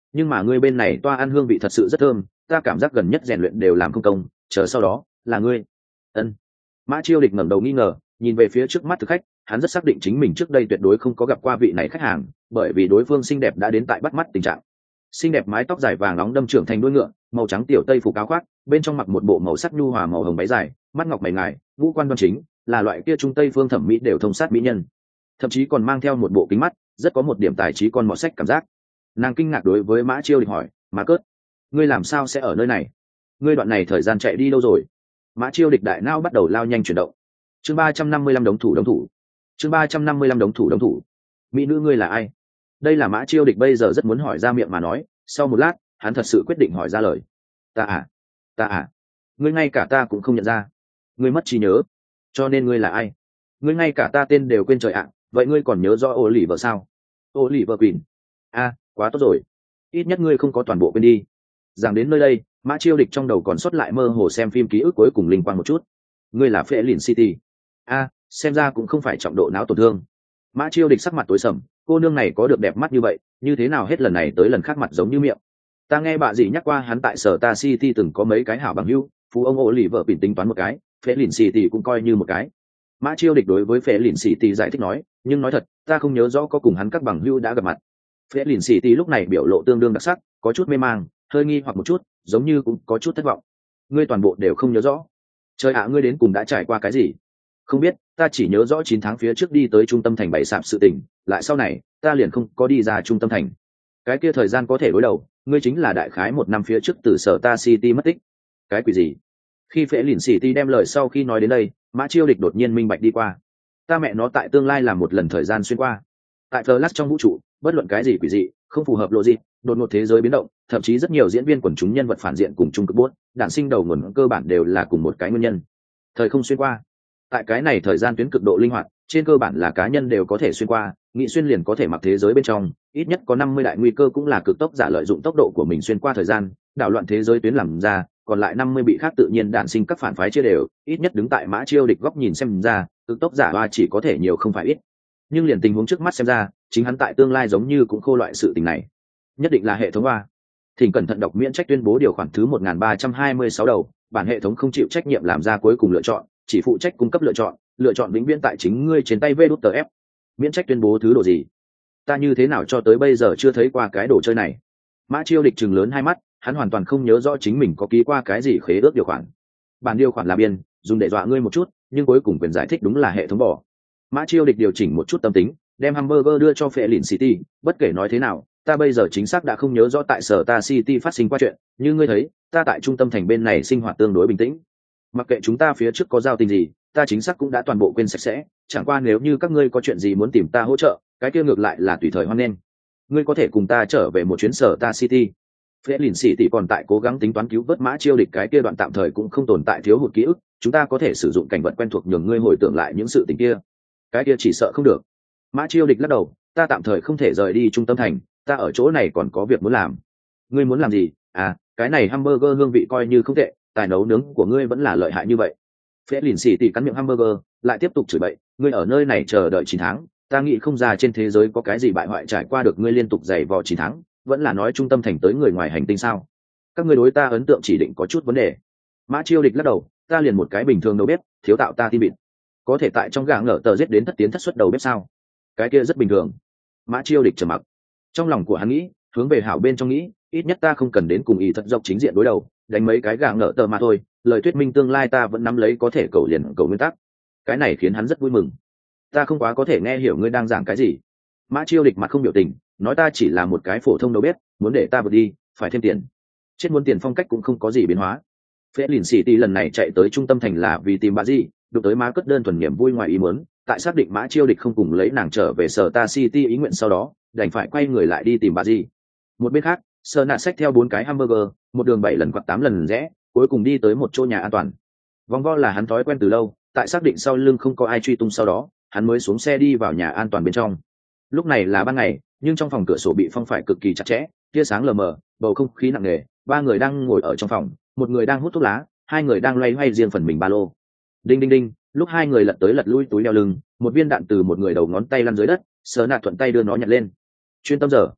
Speaker 1: nhưng mà ngươi bên này toa ăn hương vị thật sự rất thơm, ta cảm giác gần nhất rèn luyện đều làm không công, chờ sau đó là ngươi. Ân. Mã Chiêu Địch ngẩng đầu nghi ngờ, nhìn về phía trước mắt thực khách, hắn rất xác định chính mình trước đây tuyệt đối không có gặp qua vị này khách hàng, bởi vì đối phương xinh đẹp đã đến tại bắt mắt tình trạng. Xinh đẹp mái tóc dài vàng nóng đâm trưởng thành đuôi ngựa, màu trắng tiểu tây phục áo khoác, bên trong mặc một bộ màu sắc nhu hòa màu hồng váy dài, mắt ngọc mày ngài, ngũ quan đoan chính, là loại kia trung tây phương thẩm mỹ đều thông sát mỹ nhân. Thậm chí còn mang theo một bộ kính mắt, rất có một điểm tài trí con mọt sách cảm giác. Nàng kinh ngạc đối với Mã Chiêu Địch hỏi, "Mã Cớt, ngươi làm sao sẽ ở nơi này? Ngươi đoạn này thời gian chạy đi đâu rồi?" Mã Chiêu Địch đại não bắt đầu lao nhanh chuyển động. Chương 355 đống thủ. Chương 355 đống thủ. Mỹ nữ ngươi là ai? Đây là Mã Chiêu Địch bây giờ rất muốn hỏi ra miệng mà nói, sau một lát, hắn thật sự quyết định hỏi ra lời. Ta à, ngươi ngay cả ta cũng không nhận ra. Ngươi mất trí nhớ, cho nên ngươi là ai? Ngươi ngay cả ta tên đều quên trời ạ, vậy ngươi còn nhớ rõ ô lì vợ sao? Ô lì vợ Quỳnh. Quá tốt rồi, ít nhất ngươi không có toàn bộ quên đi. Rằng đến nơi đây, Mã Chiêu Địch trong đầu còn sót lại mơ hồ xem phim ký ức cuối cùng linh quang một chút. Ngươi là Phệ Lìn City. Xem ra cũng không phải trọng độ não tổn thương. Mã Chiêu Địch sắc mặt tối sầm, cô nương này có được đẹp mắt như vậy, như thế nào hết lần này tới lần khác mặt giống như miệng. Ta nghe bà dì nhắc qua hắn tại sở ta City từng có mấy cái hảo bằng hữu, phú ông ô lì vợ Quỳnh tính toán một cái, Phệ Lìn City cũng coi như một cái. Mã Chiêu Địch đối với Phệ Lìn City giải thích nói, nhưng nói thật, ta không nhớ rõ có cùng hắn các bằng hữu đã gặp mặt. Phệ Lìn City lúc này biểu lộ tương đương đặc sắc, có chút mê mang, hơi nghi hoặc một chút, giống như cũng có chút thất vọng. Ngươi toàn bộ đều không nhớ rõ? Trời ạ, ngươi đến cùng đã trải qua cái gì? Không biết, ta chỉ nhớ rõ 9 tháng phía trước đi tới trung tâm thành bày sạp sự tình, lại sau này ta liền không có đi ra trung tâm thành. Cái kia thời gian có thể đối đầu, ngươi chính là đại khái 1 năm phía trước từ sở ta City mất tích. Cái quỷ gì? Khi Phệ Lìn City đem lời sau khi nói đến đây, Mã Chiêu Địch đột nhiên minh bạch đi qua. Ta mẹ nó tại tương lai làm một lần thời gian xuyên qua. Tại Flash trong vũ trụ, bất luận cái gì quỷ dị, không phù hợp logic, đột ngột thế giới biến động, thậm chí rất nhiều diễn viên quần chúng nhân vật phản diện cùng chung cực bút, đản sinh đầu nguồn cơ bản đều là cùng một cái nguyên nhân. Thời không xuyên qua. Tại cái này thời gian tuyến cực độ linh hoạt, trên cơ bản là cá nhân đều có thể xuyên qua, nghị xuyên liền có thể mặc thế giới bên trong, ít nhất có 50 đại nguy cơ cũng là cực tốc giả lợi dụng tốc độ của mình xuyên qua thời gian, đảo loạn thế giới tuyến làm ra, còn lại 50 bị khác tự nhiên đản sinh các phản phái chia đều, ít nhất đứng tại Mã Chiêu Địch góc nhìn xem ra, cực tốc giả ba chỉ có thể nhiều không phải ít. Nhưng liền tình huống trước mắt xem ra, chính hắn tại tương lai giống như cũng khô loại sự tình này. Nhất định là hệ thống ba. Thỉnh cẩn thận đọc miễn trách tuyên bố điều khoản thứ 1326 đầu, bản hệ thống không chịu trách nhiệm làm ra cuối cùng lựa chọn, chỉ phụ trách cung cấp lựa chọn vĩnh viễn tại chính ngươi trên tay VĐTF. Miễn trách tuyên bố thứ đồ gì? Ta như thế nào cho tới bây giờ chưa thấy qua cái đồ chơi này? Mã Chiêu Địch trừng lớn hai mắt, hắn hoàn toàn không nhớ rõ chính mình có ký qua cái gì khế ước điều khoản. Bản điều khoản là biên, dùng để dọa ngươi một chút, nhưng cuối cùng quyền giải thích đúng là hệ thống bỏ. Mã Chiêu Địch điều chỉnh một chút tâm tính, đem hamburger đưa cho Phệ Lìn City, bất kể nói thế nào, ta bây giờ chính xác đã không nhớ rõ tại sở ta City phát sinh qua chuyện, như ngươi thấy, ta tại trung tâm thành bên này sinh hoạt tương đối bình tĩnh. Mặc kệ chúng ta phía trước có giao tình gì, ta chính xác cũng đã toàn bộ quên sạch sẽ, chẳng qua nếu như các ngươi có chuyện gì muốn tìm ta hỗ trợ, cái kia ngược lại là tùy thời hoan nghênh. Ngươi có thể cùng ta trở về một chuyến sở ta City. Phệ Lìn City còn tại cố gắng tính toán cứu vớt Mã Chiêu Địch, cái kia đoạn tạm thời cũng không tồn tại thiếu hụt ký ức, chúng ta có thể sử dụng cảnh vật quen thuộc nhường ngươi hồi tưởng lại những sự tình kia. Cái kia chỉ sợ không được. Mã Chiêu Địch lắc đầu, ta tạm thời không thể rời đi trung tâm thành, ta ở chỗ này còn có việc muốn làm. Ngươi muốn làm gì? Cái này hamburger hương vị coi như không tệ, tài nấu nướng của ngươi vẫn là lợi hại như vậy. Phệ Lìn City cắn miệng hamburger, lại tiếp tục chửi bậy, ngươi ở nơi này chờ đợi 9 tháng, ta nghĩ không ra trên thế giới có cái gì bại hoại trải qua được ngươi liên tục giày vò 9 tháng, vẫn là nói trung tâm thành tới người ngoài hành tinh sao? Các ngươi đối ta ấn tượng chỉ định có chút vấn đề. Mã Chiêu Địch lắc đầu, ta liền một cái bình thường đầu bếp, thiếu tạo ta tin bịt. Có thể tại trong gà ngỡ tờ giết đến thất tiến thất xuất đầu bếp sao? Cái kia rất bình thường. Mã Chiêu Địch trầm mặc. Trong lòng của hắn nghĩ, hướng về hảo bên trong nghĩ, ít nhất ta không cần đến cùng ý thật dọc chính diện đối đầu, đánh mấy cái gà ngỡ tờ mà thôi, lời thuyết minh tương lai ta vẫn nắm lấy có thể cầu liền cầu nguyên tắc. Cái này khiến hắn rất vui mừng. Ta không quá có thể nghe hiểu ngươi đang giảng cái gì. Mã Chiêu Địch mặt không biểu tình, nói ta chỉ là một cái phổ thông đầu bếp, muốn để ta vượt đi, phải thêm tiền. Chết muốn tiền phong cách cũng không có gì biến hóa. Phệ Lìn City lần này chạy tới trung tâm thành là vì tìm bà gì, đụng tới Mã Cất đơn thuần niềm vui ngoài ý muốn, tại xác định Mã Chiêu Địch không cùng lấy nàng trở về sở ta City ý nguyện sau đó, đành phải quay người lại đi tìm bà gì. Một bên khác, Sơ Nạ xách theo 4 cái hamburger, một đường 7 lần quặt 8 lần rẽ, cuối cùng đi tới một chỗ nhà an toàn. Vòng vo là hắn thói quen từ lâu, tại xác định sau lưng không có ai truy tung sau đó, hắn mới xuống xe đi vào nhà an toàn bên trong. Lúc này là ban ngày, nhưng trong phòng cửa sổ bị phong phải cực kỳ chặt chẽ, tia sáng lờ mờ, bầu không khí nặng nề, 3 người đang ngồi ở trong phòng, một người đang hút thuốc lá, 2 người đang loay hoay riêng phần mình ba lô. Đinh đinh đinh, lúc 2 người lật tới lật lui túi đeo lưng, một viên đạn từ một người đầu ngón tay lăn dưới đất, Sơ Nạ thuận tay đưa nó nhặt lên. Chuyên tâm giờ.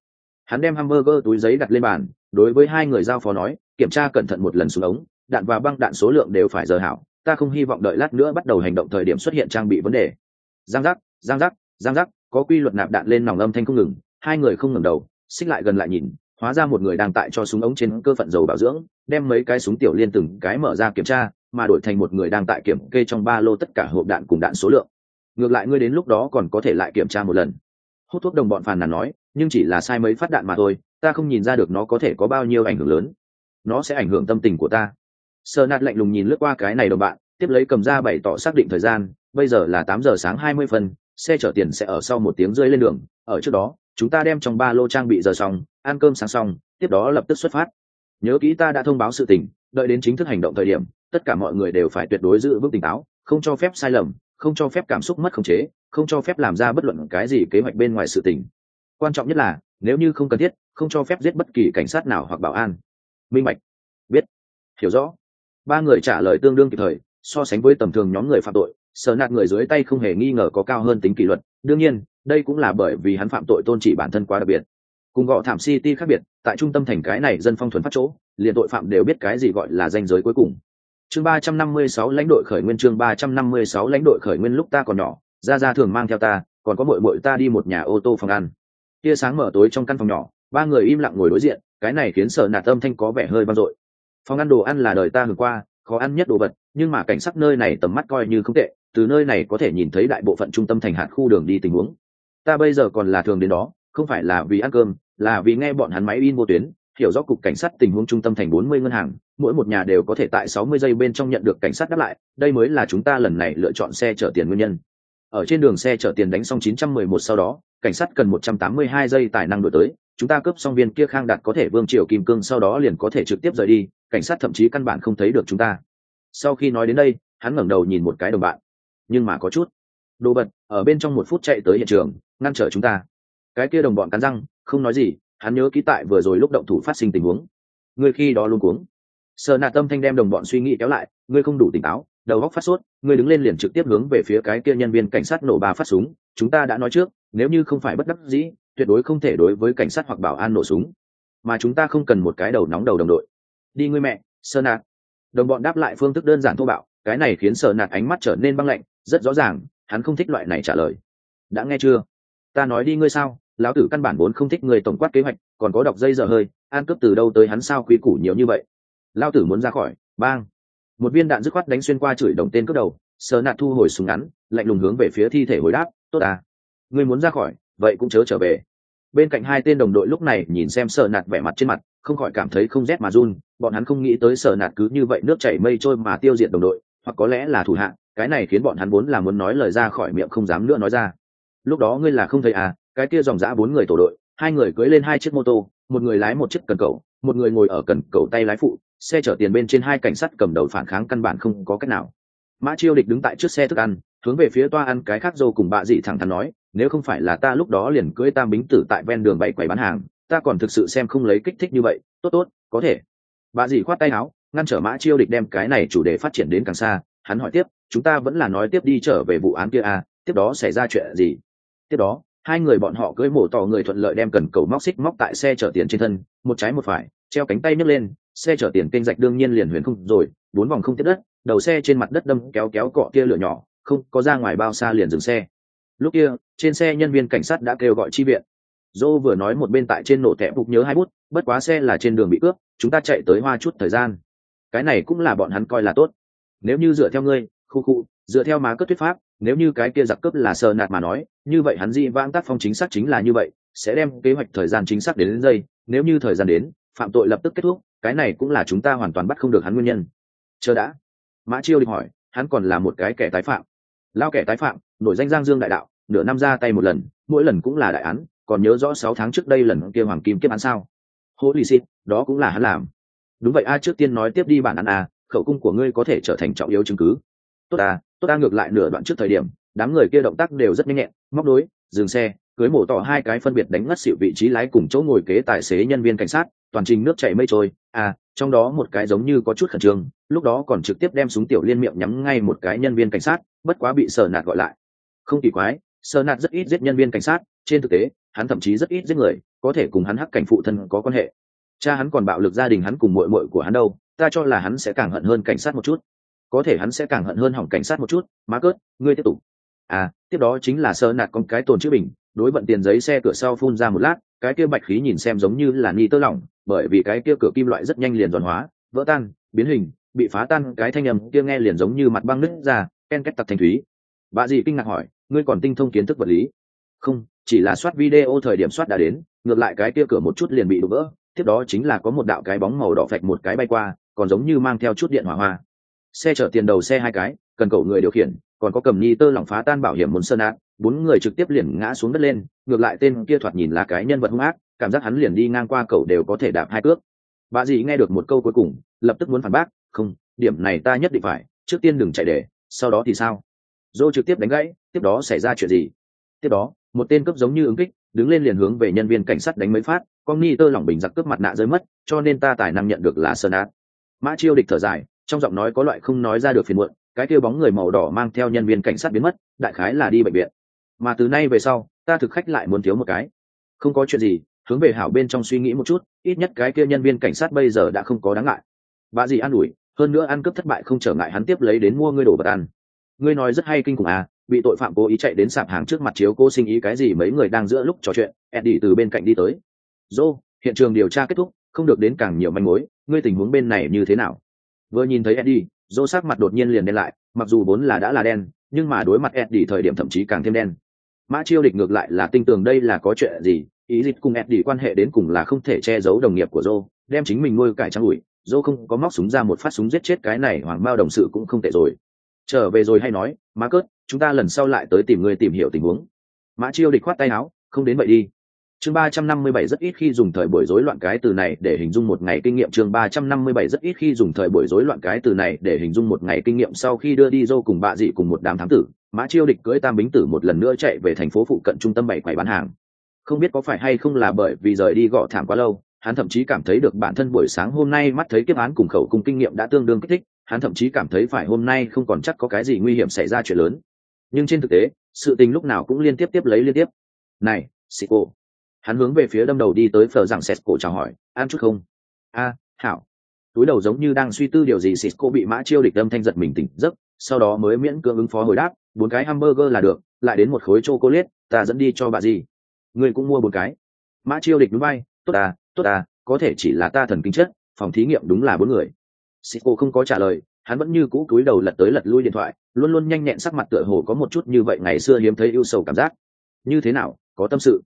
Speaker 1: Hắn đem hamburger túi giấy đặt lên bàn, đối với hai người giao phó nói, kiểm tra cẩn thận một lần xuống ống, đạn và băng đạn số lượng đều phải giờ hảo, ta không hy vọng đợi lát nữa bắt đầu hành động thời điểm xuất hiện trang bị vấn đề. Giang giác, giang giác, giang giác, có quy luật nạp đạn lên nòng âm thanh không ngừng, hai người không ngẩng đầu, xích lại gần lại nhìn, hóa ra một người đang tại cho súng ống trên cơ phận dầu bảo dưỡng, đem mấy cái súng tiểu liên từng cái mở ra kiểm tra, mà đổi thành một người đang tại kiểm kê trong ba lô tất cả hộp đạn cùng đạn số lượng. Ngược lại ngươi đến lúc đó còn có thể lại kiểm tra một lần. Hút thuốc đồng bọn phàn nàn nói, nhưng chỉ là sai mấy phát đạn mà thôi, ta không nhìn ra được nó có thể có bao nhiêu ảnh hưởng lớn. Nó sẽ ảnh hưởng tâm tình của ta. Sơ nạt lạnh lùng nhìn lướt qua cái này đồng bạn, tiếp lấy cầm ra bày tỏ xác định thời gian, bây giờ là 8 giờ sáng 20 phân, xe chở tiền sẽ ở sau 1 tiếng rưỡi lên đường, ở trước đó chúng ta đem trong ba lô trang bị giờ xong, ăn cơm sáng xong, tiếp đó lập tức xuất phát. Nhớ kỹ ta đã thông báo sự tình, đợi đến chính thức hành động thời điểm, tất cả mọi người đều phải tuyệt đối giữ vững tỉnh táo, không cho phép sai lầm, không cho phép cảm xúc mất khống chế, không cho phép làm ra bất luận cái gì kế hoạch bên ngoài sự tình. Quan trọng nhất là, nếu như không cần thiết, không cho phép giết bất kỳ cảnh sát nào hoặc bảo an. Minh bạch. Biết. Hiểu rõ. Ba người trả lời tương đương kịp thời, so sánh với tầm thường nhóm người phạm tội, Sở Nạt người dưới tay không hề nghi ngờ có cao hơn tính kỷ luật, đương nhiên đây cũng là bởi vì hắn phạm tội tôn trị bản thân quá đặc biệt. Cùng Gọ Thảm City khác biệt, tại trung tâm thành cái này dân phong thuần phát chỗ, liền tội phạm đều biết cái gì gọi là ranh giới cuối cùng. Chương 356 lãnh đội khởi nguyên, chương 356 lãnh đội khởi nguyên. Lúc ta còn nhỏ, ra thường mang theo ta, còn có muội ta đi một nhà ô tô phòng ăn. Tia sáng mở tối trong căn phòng nhỏ, ba người im lặng ngồi đối diện, cái này khiến Sở Nạt âm thanh có vẻ hơi vang dội. Phòng ăn đồ ăn là đời ta hưởng qua khó ăn nhất đồ vật, nhưng mà cảnh sắc nơi này tầm mắt coi như không tệ, từ nơi này có thể nhìn thấy đại bộ phận trung tâm thành hạt khu đường đi tình huống. Ta bây giờ còn là thường đến đó, không phải là vì ăn cơm, là vì nghe bọn hắn máy in vô tuyến, hiểu rõ cục cảnh sát tình huống trung tâm thành 40 ngân hàng, mỗi một nhà đều có thể tại 60 giây bên trong nhận được cảnh sát đáp lại, đây mới là chúng ta lần này lựa chọn xe chở tiền nguyên nhân. Ở trên đường xe chở tiền đánh xong 911 sau đó, cảnh sát cần 182 giây tài năng đuổi tới, chúng ta cướp xong viên kia Khang Đạt có thể vương triều kim cương sau đó liền có thể trực tiếp rời đi, cảnh sát thậm chí căn bản không thấy được chúng ta. Sau khi nói đến đây, hắn ngẩng đầu nhìn một cái đồng bạn, nhưng mà có chút đồ vật ở bên trong 1 phút chạy tới hiện trường ngăn trở chúng ta. Cái kia đồng bọn cắn răng không nói gì, hắn nhớ kỹ tại vừa rồi lúc động thủ phát sinh tình huống, người khi đó luôn cuống. Sở Nạt tâm thanh đem đồng bọn suy nghĩ kéo lại, ngươi không đủ tỉnh táo, đầu óc phát sốt, ngươi đứng lên liền trực tiếp hướng về phía cái kia nhân viên cảnh sát nổ 3 phát súng, chúng ta đã nói trước, nếu như không phải bất đắc dĩ, tuyệt đối không thể đối với cảnh sát hoặc bảo an nổ súng, mà chúng ta không cần một cái đầu nóng đầu đồng đội. Đi ngươi mẹ, Sở Nạt. Đồng bọn đáp lại phương thức đơn giản thô bạo, cái này khiến Sở Nạt ánh mắt trở nên băng lạnh, rất rõ ràng, hắn không thích loại này trả lời. Đã nghe chưa? Ta nói đi ngươi sao, lão tử căn bản vốn không thích người tổng quát kế hoạch, còn có đọc dây dở hơi, an cướp từ đâu tới hắn sao quý củ nhiều như vậy. Lão tử muốn ra khỏi, bang. Một viên đạn dứt khoát đánh xuyên qua chửi đồng tên cướp đầu, Sở Nạt thu hồi súng ngắn, lạnh lùng hướng về phía thi thể hồi đáp, tốt à, ngươi muốn ra khỏi, vậy cũng chớ trở về. Bên cạnh hai tên đồng đội lúc này nhìn xem Sở Nạt vẻ mặt trên mặt, không khỏi cảm thấy không rét mà run, bọn hắn không nghĩ tới Sở Nạt cứ như vậy nước chảy mây trôi mà tiêu diệt đồng đội, hoặc có lẽ là thủ hạ, cái này khiến bọn hắn vốn là muốn nói lời ra khỏi miệng không dám nữa nói ra. Lúc đó ngươi là không thấy à, cái kia dòng dã 4 người tổ đội, 2 người cưỡi lên 2 chiếc mô tô, một người lái một chiếc cần cẩu, một người ngồi ở cần cẩu tay lái phụ, xe chở tiền bên trên 2 cảnh sát cầm đầu phản kháng căn bản không có cách nào. Mã Chiêu Địch đứng tại trước xe thức ăn, hướng về phía toa ăn cái khác dâu cùng bạ dị thẳng thắn nói, nếu không phải là ta lúc đó liền cưỡi tam bính tử tại ven đường bày quầy bán hàng, ta còn thực sự xem không lấy kích thích như vậy. Tốt, có thể. Bạ dị khoát tay áo, ngăn trở Mã Chiêu Địch đem cái này chủ đề phát triển đến càng xa. Hắn hỏi tiếp, chúng ta vẫn là nói tiếp đi trở về vụ án kia à, tiếp đó xảy ra chuyện gì? Tiếp đó, 2 người bọn họ cưỡi mổ tỏ người thuận lợi đem cần cầu móc xích móc tại xe chở tiền trên thân, một trái một phải, treo cánh tay nhấc lên, xe chở tiền kênh rạch đương nhiên liền huyền không rồi, 4 vòng không tiếp đất, đầu xe trên mặt đất đâm kéo cọ tia lửa nhỏ, không có ra ngoài bao xa liền dừng xe. Lúc kia, trên xe nhân viên cảnh sát đã kêu gọi chi viện. Dô vừa nói một bên tại trên nổ thẻ bục nhớ 2 bút, bất quá xe là trên đường bị cướp, chúng ta chạy tới hoa chút thời gian. Cái này cũng là bọn hắn coi là tốt. Nếu như dựa theo ngươi, dựa theo má cất thuyết pháp, nếu như cái kia giặc cướp là Sở Nạt mà nói, như vậy hắn dị vãng tác phong chính xác chính là như vậy, sẽ đem kế hoạch thời gian chính xác đến giây, nếu như thời gian đến, phạm tội lập tức kết thúc, cái này cũng là chúng ta hoàn toàn bắt không được hắn nguyên nhân. Chờ đã. Mã Chiêu Địch hỏi, hắn còn là một cái kẻ tái phạm. Lao kẻ tái phạm, nổi danh Giang Dương đại đạo, nửa năm ra tay một lần, mỗi lần cũng là đại án, còn nhớ rõ 6 tháng trước đây lần kia hoàng kim kiếp án sao? Holy shit, đó cũng là hắn làm. Đúng vậy a, trước tiên nói tiếp đi bản án a, khẩu cung của ngươi có thể trở thành trọng yếu chứng cứ. Tốt à, ngược lại nửa đoạn trước thời điểm, đám người kia động tác đều rất nhanh nhẹn, móc đối, dừng xe, cưới mổ tỏ 2 cái phân biệt đánh ngất xỉu vị trí lái cùng chỗ ngồi kế tài xế nhân viên cảnh sát, toàn trình nước chảy mây trôi, trong đó một cái giống như có chút khẩn trương, lúc đó còn trực tiếp đem súng tiểu liên miệng nhắm ngay một cái nhân viên cảnh sát, bất quá bị Sở Nạt gọi lại. Không kỳ quái, Sở Nạt rất ít giết nhân viên cảnh sát, trên thực tế, hắn thậm chí rất ít giết người, có thể cùng hắn hắc cảnh phụ thân có quan hệ. Cha hắn còn bạo lực gia đình hắn cùng muội muội của hắn đâu, ta cho là hắn sẽ càng hận hơn cảnh sát một chút. Có thể hắn sẽ càng hận hơn hỏng cảnh sát một chút. Má cớt, ngươi tiếp tục. Tiếp đó chính là sơ nạt con cái tồn chữ bình, đối vận tiền giấy xe cửa sau phun ra một lát, cái kia bạch khí nhìn xem giống như là ni tơ lỏng, bởi vì cái kia cửa kim loại rất nhanh liền giòn hóa, vỡ tan, biến hình, bị phá tan, cái thanh âm kia nghe liền giống như mặt băng nứt ra, ken két tặc thanh thúy. Bà dì kinh ngạc hỏi, ngươi còn tinh thông kiến thức vật lý? Không, chỉ là soát video thời điểm soát đã đến, ngược lại cái kia cửa một chút liền bị đổ vỡ, tiếp đó chính là có một đạo cái bóng màu đỏ phạch một cái bay qua, còn giống như mang theo chút điện hỏa hoa. Xe chở tiền đầu xe hai cái, cần cậu người điều khiển, còn có cầm ni tơ lỏng phá tan bảo hiểm muốn sơn ác, bốn người trực tiếp liền ngã xuống đất lên, ngược lại tên kia thoạt nhìn là cái nhân vật hung ác, cảm giác hắn liền đi ngang qua cậu đều có thể đạp hai cước. Bà dì nghe được một câu cuối cùng, lập tức muốn phản bác, không, điểm này ta nhất định phải, trước tiên đừng chạy để, sau đó thì sao? Dô trực tiếp đánh gãy, tiếp đó xảy ra chuyện gì? Tiếp đó, một tên cướp giống như ứng kích, đứng lên liền hướng về nhân viên cảnh sát đánh mấy phát, con ni tơ lỏng bình giặc cướp mặt nạ rơi mất, cho nên ta tài năng nhận được là sơn ác. Mã Chiêu Địch thở dài, trong giọng nói có loại không nói ra được phiền muộn, cái kia bóng người màu đỏ mang theo nhân viên cảnh sát biến mất, đại khái là đi bệnh viện. Mà từ nay về sau, ta thực khách lại muốn thiếu một cái. Không có chuyện gì, hướng về hảo bên trong suy nghĩ một chút, ít nhất cái kia nhân viên cảnh sát bây giờ đã không có đáng ngại. Bà dì an ủi, hơn nữa ăn cướp thất bại không trở ngại hắn tiếp lấy đến mua ngươi đồ vật ăn. Ngươi nói rất hay kinh khủng à, bị tội phạm cố ý chạy đến sạp hàng trước mặt chiếu cố sinh ý cái gì mấy người đang giữa lúc trò chuyện, Eddie từ bên cạnh đi tới. Dô, hiện trường điều tra kết thúc, không được đến càng nhiều manh mối, ngươi tình huống bên này như thế nào? Vừa nhìn thấy Eddie, Dô sắc mặt đột nhiên liền đen lại, mặc dù vốn là đã là đen, nhưng mà đối mặt Eddie thời điểm thậm chí càng thêm đen. Mã Chiêu Địch ngược lại là tinh tường đây là có chuyện gì, ý dịch cùng Eddie quan hệ đến cùng là không thể che giấu đồng nghiệp của Dô, đem chính mình nuôi cải trắng ủi, Dô không có móc súng ra một phát súng giết chết cái này hoàng bao đồng sự cũng không tệ rồi. Trở về rồi hay nói, má cớt, chúng ta lần sau lại tới tìm ngươi tìm hiểu tình huống. Mã Chiêu Địch khoát tay áo, không đến vậy đi. Chương 357 rất ít khi dùng thời buổi rối loạn cái từ này để hình dung một ngày kinh nghiệm. Chương 357 rất ít khi dùng thời buổi rối loạn cái từ này để hình dung một ngày kinh nghiệm. Sau khi đưa đi Dô cùng bạ dị cùng một đám thám tử, Mã Chiêu Địch cưỡi tam bính tử một lần nữa chạy về thành phố phụ cận trung tâm bày quầy bán hàng. Không biết có phải hay không là bởi vì rời đi gõ thảm quá lâu, hắn thậm chí cảm thấy được bản thân buổi sáng hôm nay mắt thấy kiếp án cùng khẩu cùng kinh nghiệm đã tương đương kích thích, hắn thậm chí cảm thấy phải hôm nay không còn chắc có cái gì nguy hiểm xảy ra chuyện lớn. Nhưng trên thực tế, sự tình lúc nào cũng liên tiếp liên tiếp. Này, Sico. Hắn hướng về phía đâm đầu đi tới phờ rằng Sesco chào hỏi, ăn chút không? Hảo. Túi đầu giống như đang suy tư điều gì, Sico bị Mã Chiêu Địch đâm thanh giật mình tỉnh giấc, sau đó mới miễn cưỡng ứng phó hồi đáp, 4 cái hamburger là được, lại đến một khối chocolate, ta dẫn đi cho bà gì. Ngươi cũng mua 4 cái. Mã Chiêu Địch đúng vai, tốt à, có thể chỉ là ta thần kinh chất, phòng thí nghiệm đúng là 4 người. Sico không có trả lời, hắn vẫn như cũ cúi đầu lật tới lật lui điện thoại, luôn luôn nhanh nhẹn, sắc mặt tựa hồ có một chút như vậy ngày xưa hiếm thấy ưu sầu cảm giác. Như thế nào, có tâm sự?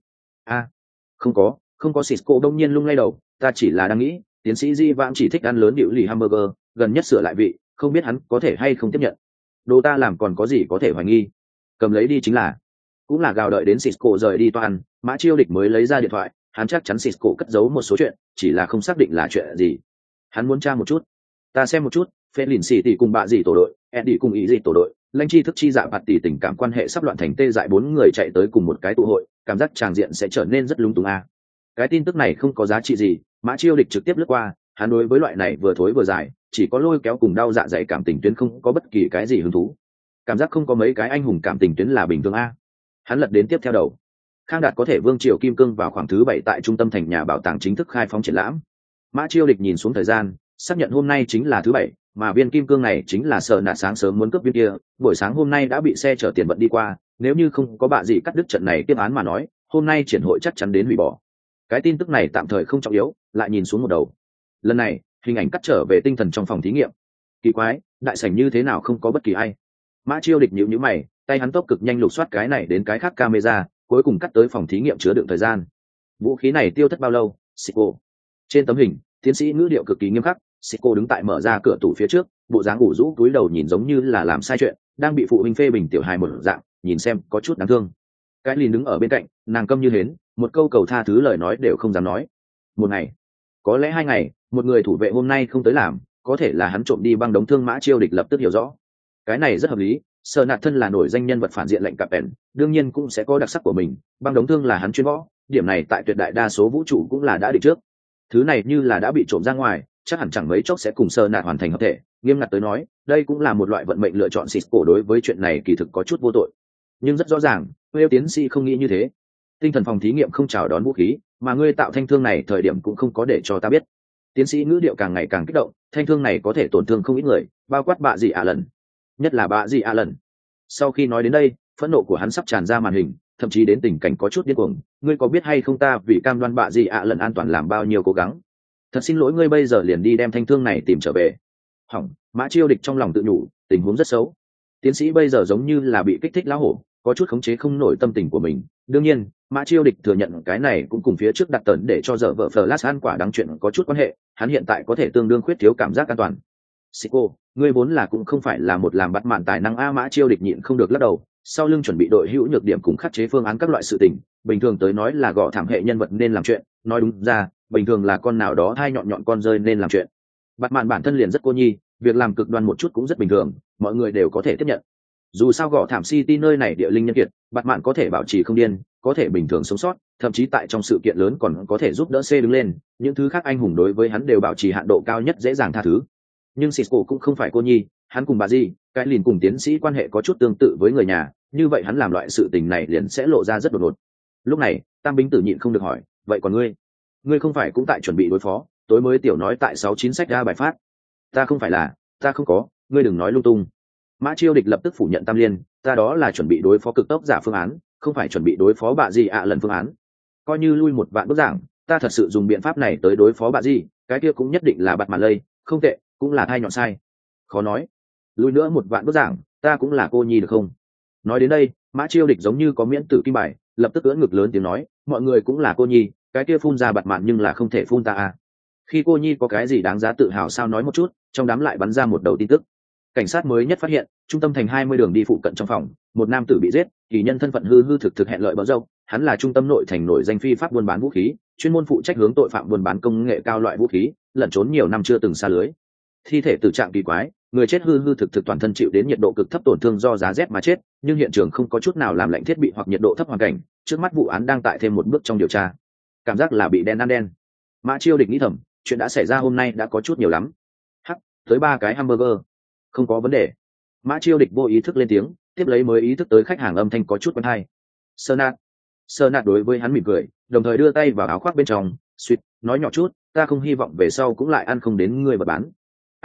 Speaker 1: Không có. Sico đông nhiên lung lay đầu, ta chỉ là đang nghĩ, tiến sĩ Di Vãng chỉ thích ăn lớn điệu lì hamburger, gần nhất sửa lại vị, không biết hắn có thể hay không tiếp nhận. Đồ ta làm còn có gì có thể hoài nghi, cầm lấy đi chính là. Cũng là gào đợi đến Sico rời đi toan, Mã Chiêu Địch mới lấy ra điện thoại, hắn chắc chắn Sico cất giấu một số chuyện, chỉ là không xác định là chuyện gì. Hắn muốn tra một chút, ta xem một chút. Felin xỉ tỷ cùng bạ gì tổ đội, Eddie cùng ý gì tổ đội, lãnh tri thức chi dạ bạt tỷ tình cảm quan hệ sắp loạn thành tê dại, 4 người chạy tới cùng một cái tụ hội, cảm giác tràng diện sẽ trở nên rất lung túng a. Cái tin tức này không có giá trị gì, Mã Chiêu Địch trực tiếp lướt qua, hắn đối với loại này vừa thối vừa dài, chỉ có lôi kéo cùng đau dạ dày cảm tình tuyến, không có bất kỳ cái gì hứng thú. Cảm giác không có mấy cái anh hùng cảm tình tuyến là bình thường a. Hắn lật đến tiếp theo đầu. Khang Đạt có thể vương triều kim cương vào khoảng thứ 7 tại trung tâm thành nhà bảo tàng chính thức khai phóng triển lãm. Mã Chiêu Địch nhìn xuống thời gian, xác nhận hôm nay chính là thứ 7, mà viên kim cương này chính là sợ nạt sáng sớm muốn cướp viên kia, buổi sáng hôm nay đã bị xe chở tiền vận đi qua, nếu như không có bạ gì cắt đứt trận này tiếp án mà nói, hôm nay triển hội chắc chắn đến hủy bỏ. Cái tin tức này tạm thời không trọng yếu, lại nhìn xuống một đầu. Lần này, hình ảnh cắt trở về tinh thần trong phòng thí nghiệm. Kỳ quái, đại sảnh như thế nào không có bất kỳ ai. Mã Chiêu Địch nhíu mày, tay hắn tốc cực nhanh lục soát cái này đến cái khác camera, cuối cùng cắt tới phòng thí nghiệm chứa đựng thời gian. Vũ khí này tiêu thất bao lâu? Sico. Trên tấm hình, tiến sĩ ngữ điệu cực kỳ nghiêm khắc, Sico đứng tại mở ra cửa tủ phía trước, bộ dáng ủ rũ túi đầu nhìn giống như là làm sai chuyện, đang bị phụ huynh phê bình tiểu hài một dạng, nhìn xem có chút đáng thương. Cái Lìn đứng ở bên cạnh, nàng câm như hến, một câu cầu tha thứ lời nói đều không dám nói. Một ngày, có lẽ 2 ngày, một người thủ vệ hôm nay không tới làm, có thể là hắn trộm đi băng đống thương. Mã Chiêu Địch lập tức hiểu rõ, cái này rất hợp lý. Sở Nạt thân là nổi danh nhân vật phản diện lệnh cặp bèn, đương nhiên cũng sẽ có đặc sắc của mình, băng đống thương là hắn chuyên võ, điểm này tại tuyệt đại đa số vũ trụ cũng là đã định trước. Thứ này như là đã bị trộm ra ngoài, chắc hẳn chẳng mấy chốc sẽ cùng Sở Nạt hoàn thành hợp thể. Nghiêm ngặt tới nói, đây cũng là một loại vận mệnh lựa chọn. Sico đối với chuyện này kỳ thực có chút vô tội, nhưng rất rõ ràng, Whale tiến sĩ không nghĩ như thế. Tinh thần phòng thí nghiệm không chào đón vũ khí, mà ngươi tạo thanh thương này thời điểm cũng không có để cho ta biết. Tiến sĩ ngữ điệu càng ngày càng kích động, thanh thương này có thể tổn thương không ít người, bao quát bạ gì ạ lần, nhất là bạ gì ạ lần. Sau khi nói đến đây, phẫn nộ của hắn sắp tràn ra màn hình, thậm chí đến tình cảnh có chút điên cuồng. Ngươi có biết hay không ta vì cam đoan bạ gì ạ lần an toàn làm bao nhiêu cố gắng? Thật xin lỗi, ngươi bây giờ liền đi đem thanh thương này tìm trở về. Hỏng, Mã Chiêu Địch trong lòng tự nhủ, tình huống rất xấu. Tiến sĩ bây giờ giống như là bị kích thích lão hổ, có chút khống chế không nổi tâm tình của mình. Đương nhiên, Mã Chiêu Địch thừa nhận cái này cũng cùng phía trước đặt tấn để cho dở vợ Flash ăn quả đáng chuyện có chút quan hệ, hắn hiện tại có thể tương đương khuyết thiếu cảm giác an toàn. Siko, ngươi vốn là cũng không phải là một làm bắt mạn tài năng a. Mã Chiêu Địch nhịn không được lắc đầu, sau lưng chuẩn bị đội hữu nhược điểm cùng khắc chế phương án các loại sự tình, bình thường tới nói là gõ thảm hệ nhân vật nên làm chuyện, nói đúng ra, bình thường là con nào đó thai nhọn nhọn con rơi nên làm chuyện. Bắt mạn bản thân liền rất cô nhi, việc làm cực đoan một chút cũng rất bình thường, mọi người đều có thể tiếp nhận. Dù sao gõ thảm City nơi này địa linh nhân kiệt, bắt mạn có thể bảo trì không điên, có thể bình thường sống sót, thậm chí tại trong sự kiện lớn còn có thể giúp đỡ C đứng lên, những thứ khác anh hùng đối với hắn đều bảo trì hạn độ cao nhất dễ dàng tha thứ. Nhưng Cisco cũng không phải cô nhi, hắn cùng bà Di, cái liền cùng tiến sĩ quan hệ có chút tương tự với người nhà, như vậy hắn làm loại sự tình này liền sẽ lộ ra rất đột ngột. Lúc này, Tam Bính Tử nhịn không được hỏi, vậy còn ngươi không phải cũng tại chuẩn bị đối phó, tối mới tiểu nói tại 69 sách ra bài phát. Ta không phải là, ta không có, ngươi đừng nói lung tung. Mã Chiêu Địch lập tức phủ nhận Tam Liên, ta đó là chuẩn bị đối phó cực tốc giả phương án, không phải chuẩn bị đối phó bạ gì ạ lần phương án. Coi như lui một vạn bước giảng, ta thật sự dùng biện pháp này tới đối phó bạ gì, cái kia cũng nhất định là bạt màn lây, không tệ, cũng là thai nhọn sai. Khó nói. Lui nữa một vạn bước giảng, ta cũng là cô nhi được không? Nói đến đây, Mã Chiêu Địch giống như có miễn tử kim bài, lập tức ưỡn ngực lớn tiếng nói, mọi người cũng là cô nhi, cái kia phun ra bạt mạn nhưng là không thể phun ta à. Khi cô nhi có cái gì đáng giá tự hào sao nói một chút, trong đám lại bắn ra một đầu tin tức. Cảnh sát mới nhất phát hiện, trung tâm thành 20 đường đi phụ cận trong phòng, một nam tử bị giết, kỳ nhân thân phận hư hư thực thực hẹn lợi bỡ dâu, hắn là trung tâm nội thành nổi danh phi pháp buôn bán vũ khí, chuyên môn phụ trách hướng tội phạm buôn bán công nghệ cao loại vũ khí, lẩn trốn nhiều năm chưa từng xa lưới. Thi thể tử trạng kỳ quái, người chết hư hư thực thực toàn thân chịu đến nhiệt độ cực thấp tổn thương do giá rét mà chết, nhưng hiện trường không có chút nào làm lạnh thiết bị hoặc nhiệt độ thấp hoàn cảnh, trước mắt vụ án đang tại thêm một bước trong điều tra. Cảm giác là bị đen ăn đen. Mã Chiêu Địch nghĩ thầm, chuyện đã xảy ra hôm nay đã có chút nhiều lắm. Hắc, tới 3 cái hamburger. Không có vấn đề. Mã Chiêu Địch vô ý thức lên tiếng, tiếp lấy mới ý thức tới khách hàng âm thanh có chút quen hay. Sơ nạt đối với hắn mỉm cười, đồng thời đưa tay vào áo khoác bên trong, suýt nói nhỏ chút, ta không hy vọng về sau cũng lại ăn không đến người vật bán.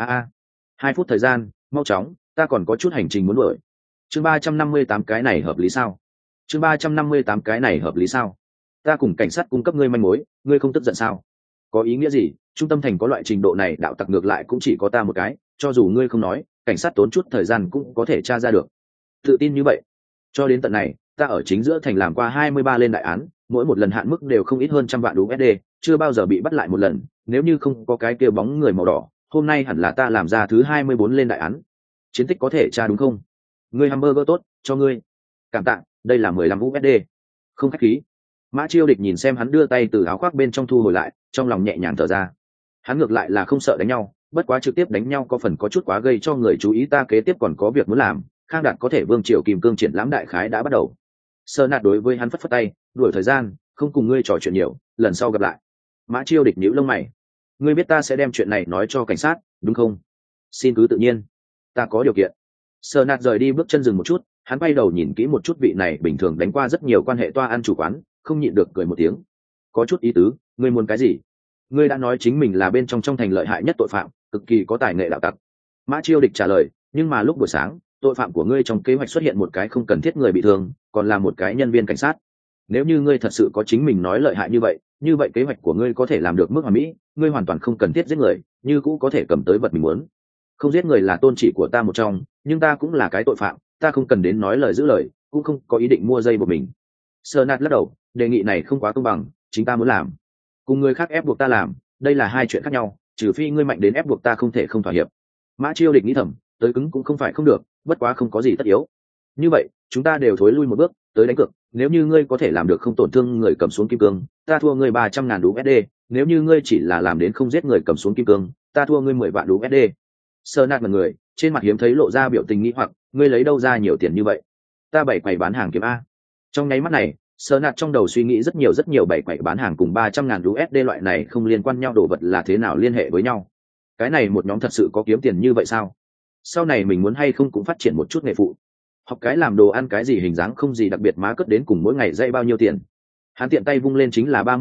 Speaker 1: 2 phút thời gian, mau chóng, ta còn có chút hành trình muốn đuổi. Chương 358 cái này hợp lý sao? Chương 358 cái này hợp lý sao? Ta cùng cảnh sát cung cấp ngươi manh mối, ngươi không tức giận sao? Có ý nghĩa gì? Trung tâm thành có loại trình độ này đạo tặc ngược lại cũng chỉ có ta một cái, cho dù ngươi không nói, cảnh sát tốn chút thời gian cũng có thể tra ra được. Tự tin như vậy. Cho đến tận này, ta ở chính giữa thành làm qua 23 lên đại án, mỗi một lần hạn mức đều không ít hơn 100 vạn USD, chưa bao giờ bị bắt lại một lần, nếu như không có cái kia bóng người màu đỏ, hôm nay hẳn là ta làm ra thứ 24 lên đại án. Chiến tích có thể tra đúng không? Ngươi hamburger tốt, cho ngươi. Cảm tạ, đây là 15 USD. Không khách khí. Mã Chiêu Địch nhìn xem hắn đưa tay từ áo khoác bên trong thu hồi lại, trong lòng nhẹ nhàng thở ra. Hắn ngược lại là không sợ đánh nhau, bất quá trực tiếp đánh nhau có phần có chút quá gây cho người chú ý, ta kế tiếp còn có việc muốn làm. Khang Đạt có thể vương triều kim cương triển lãm đại khái đã bắt đầu. Sơ nạt đối với hắn phất phất tay, đuổi thời gian, không cùng ngươi trò chuyện nhiều, lần sau gặp lại. Mã Chiêu Địch nhíu lông mày. Ngươi biết ta sẽ đem chuyện này nói cho cảnh sát, đúng không? Xin cứ tự nhiên. Ta có điều kiện. Sơ nạt rời đi bước chân dừng một chút, hắn quay đầu nhìn kỹ một chút vị này bình thường đánh qua rất nhiều quan hệ toa ăn chủ quán, không nhịn được cười một tiếng. Có chút ý tứ, ngươi muốn cái gì? Ngươi đã nói chính mình là bên trong thành lợi hại nhất tội phạm, cực kỳ có tài nghệ đạo tặc. Mã Chiêu Địch trả lời, nhưng mà lúc buổi sáng, tội phạm của ngươi trong kế hoạch xuất hiện một cái không cần thiết người bị thương, còn là một cái nhân viên cảnh sát. Nếu như ngươi thật sự có chính mình nói lợi hại như vậy kế hoạch của ngươi có thể làm được mức hoàn mỹ, ngươi hoàn toàn không cần thiết giết người, như cũng có thể cầm tới vật mình muốn. Không giết người là tôn chỉ của ta một trong, nhưng ta cũng là cái tội phạm, ta không cần đến nói lời giữ lời, cũng không có ý định mua dây của mình. Sơ nạt lắc đầu, đề nghị này không quá công bằng, chính ta muốn làm, cùng người khác ép buộc ta làm, đây là hai chuyện khác nhau, trừ phi ngươi mạnh đến ép buộc ta không thể không thỏa hiệp. Mã Chiêu Địch nghĩ thầm, tới cứng cũng không phải không được, bất quá không có gì tất yếu. Như vậy, chúng ta đều thối lui một bước, tới đánh cược, nếu như ngươi có thể làm được không tổn thương người cầm xuống kim cương, ta thua ngươi 300.000 USD, nếu như ngươi chỉ là làm đến không giết người cầm xuống kim cương, ta thua ngươi 10 vạn USD. Sơ nạt mọi người, trên mặt hiếm thấy lộ ra biểu tình nghĩ hoặc, ngươi lấy đâu ra nhiều tiền như vậy? Ta bảy quầy bán hàng kiếm a. Trong nháy mắt này, Sơ nạt trong đầu suy nghĩ rất nhiều bảy quầy bán hàng cùng 300.000 USD loại này không liên quan nhau đồ vật là thế nào liên hệ với nhau. Cái này một nhóm thật sự có kiếm tiền như vậy sao? Sau này mình muốn hay không cũng phát triển một chút nghề phụ, học cái làm đồ ăn cái gì hình dáng không gì đặc biệt má cất đến cùng mỗi ngày dạy bao nhiêu tiền. Hắn tiện tay vung lên chính là 30 vạn,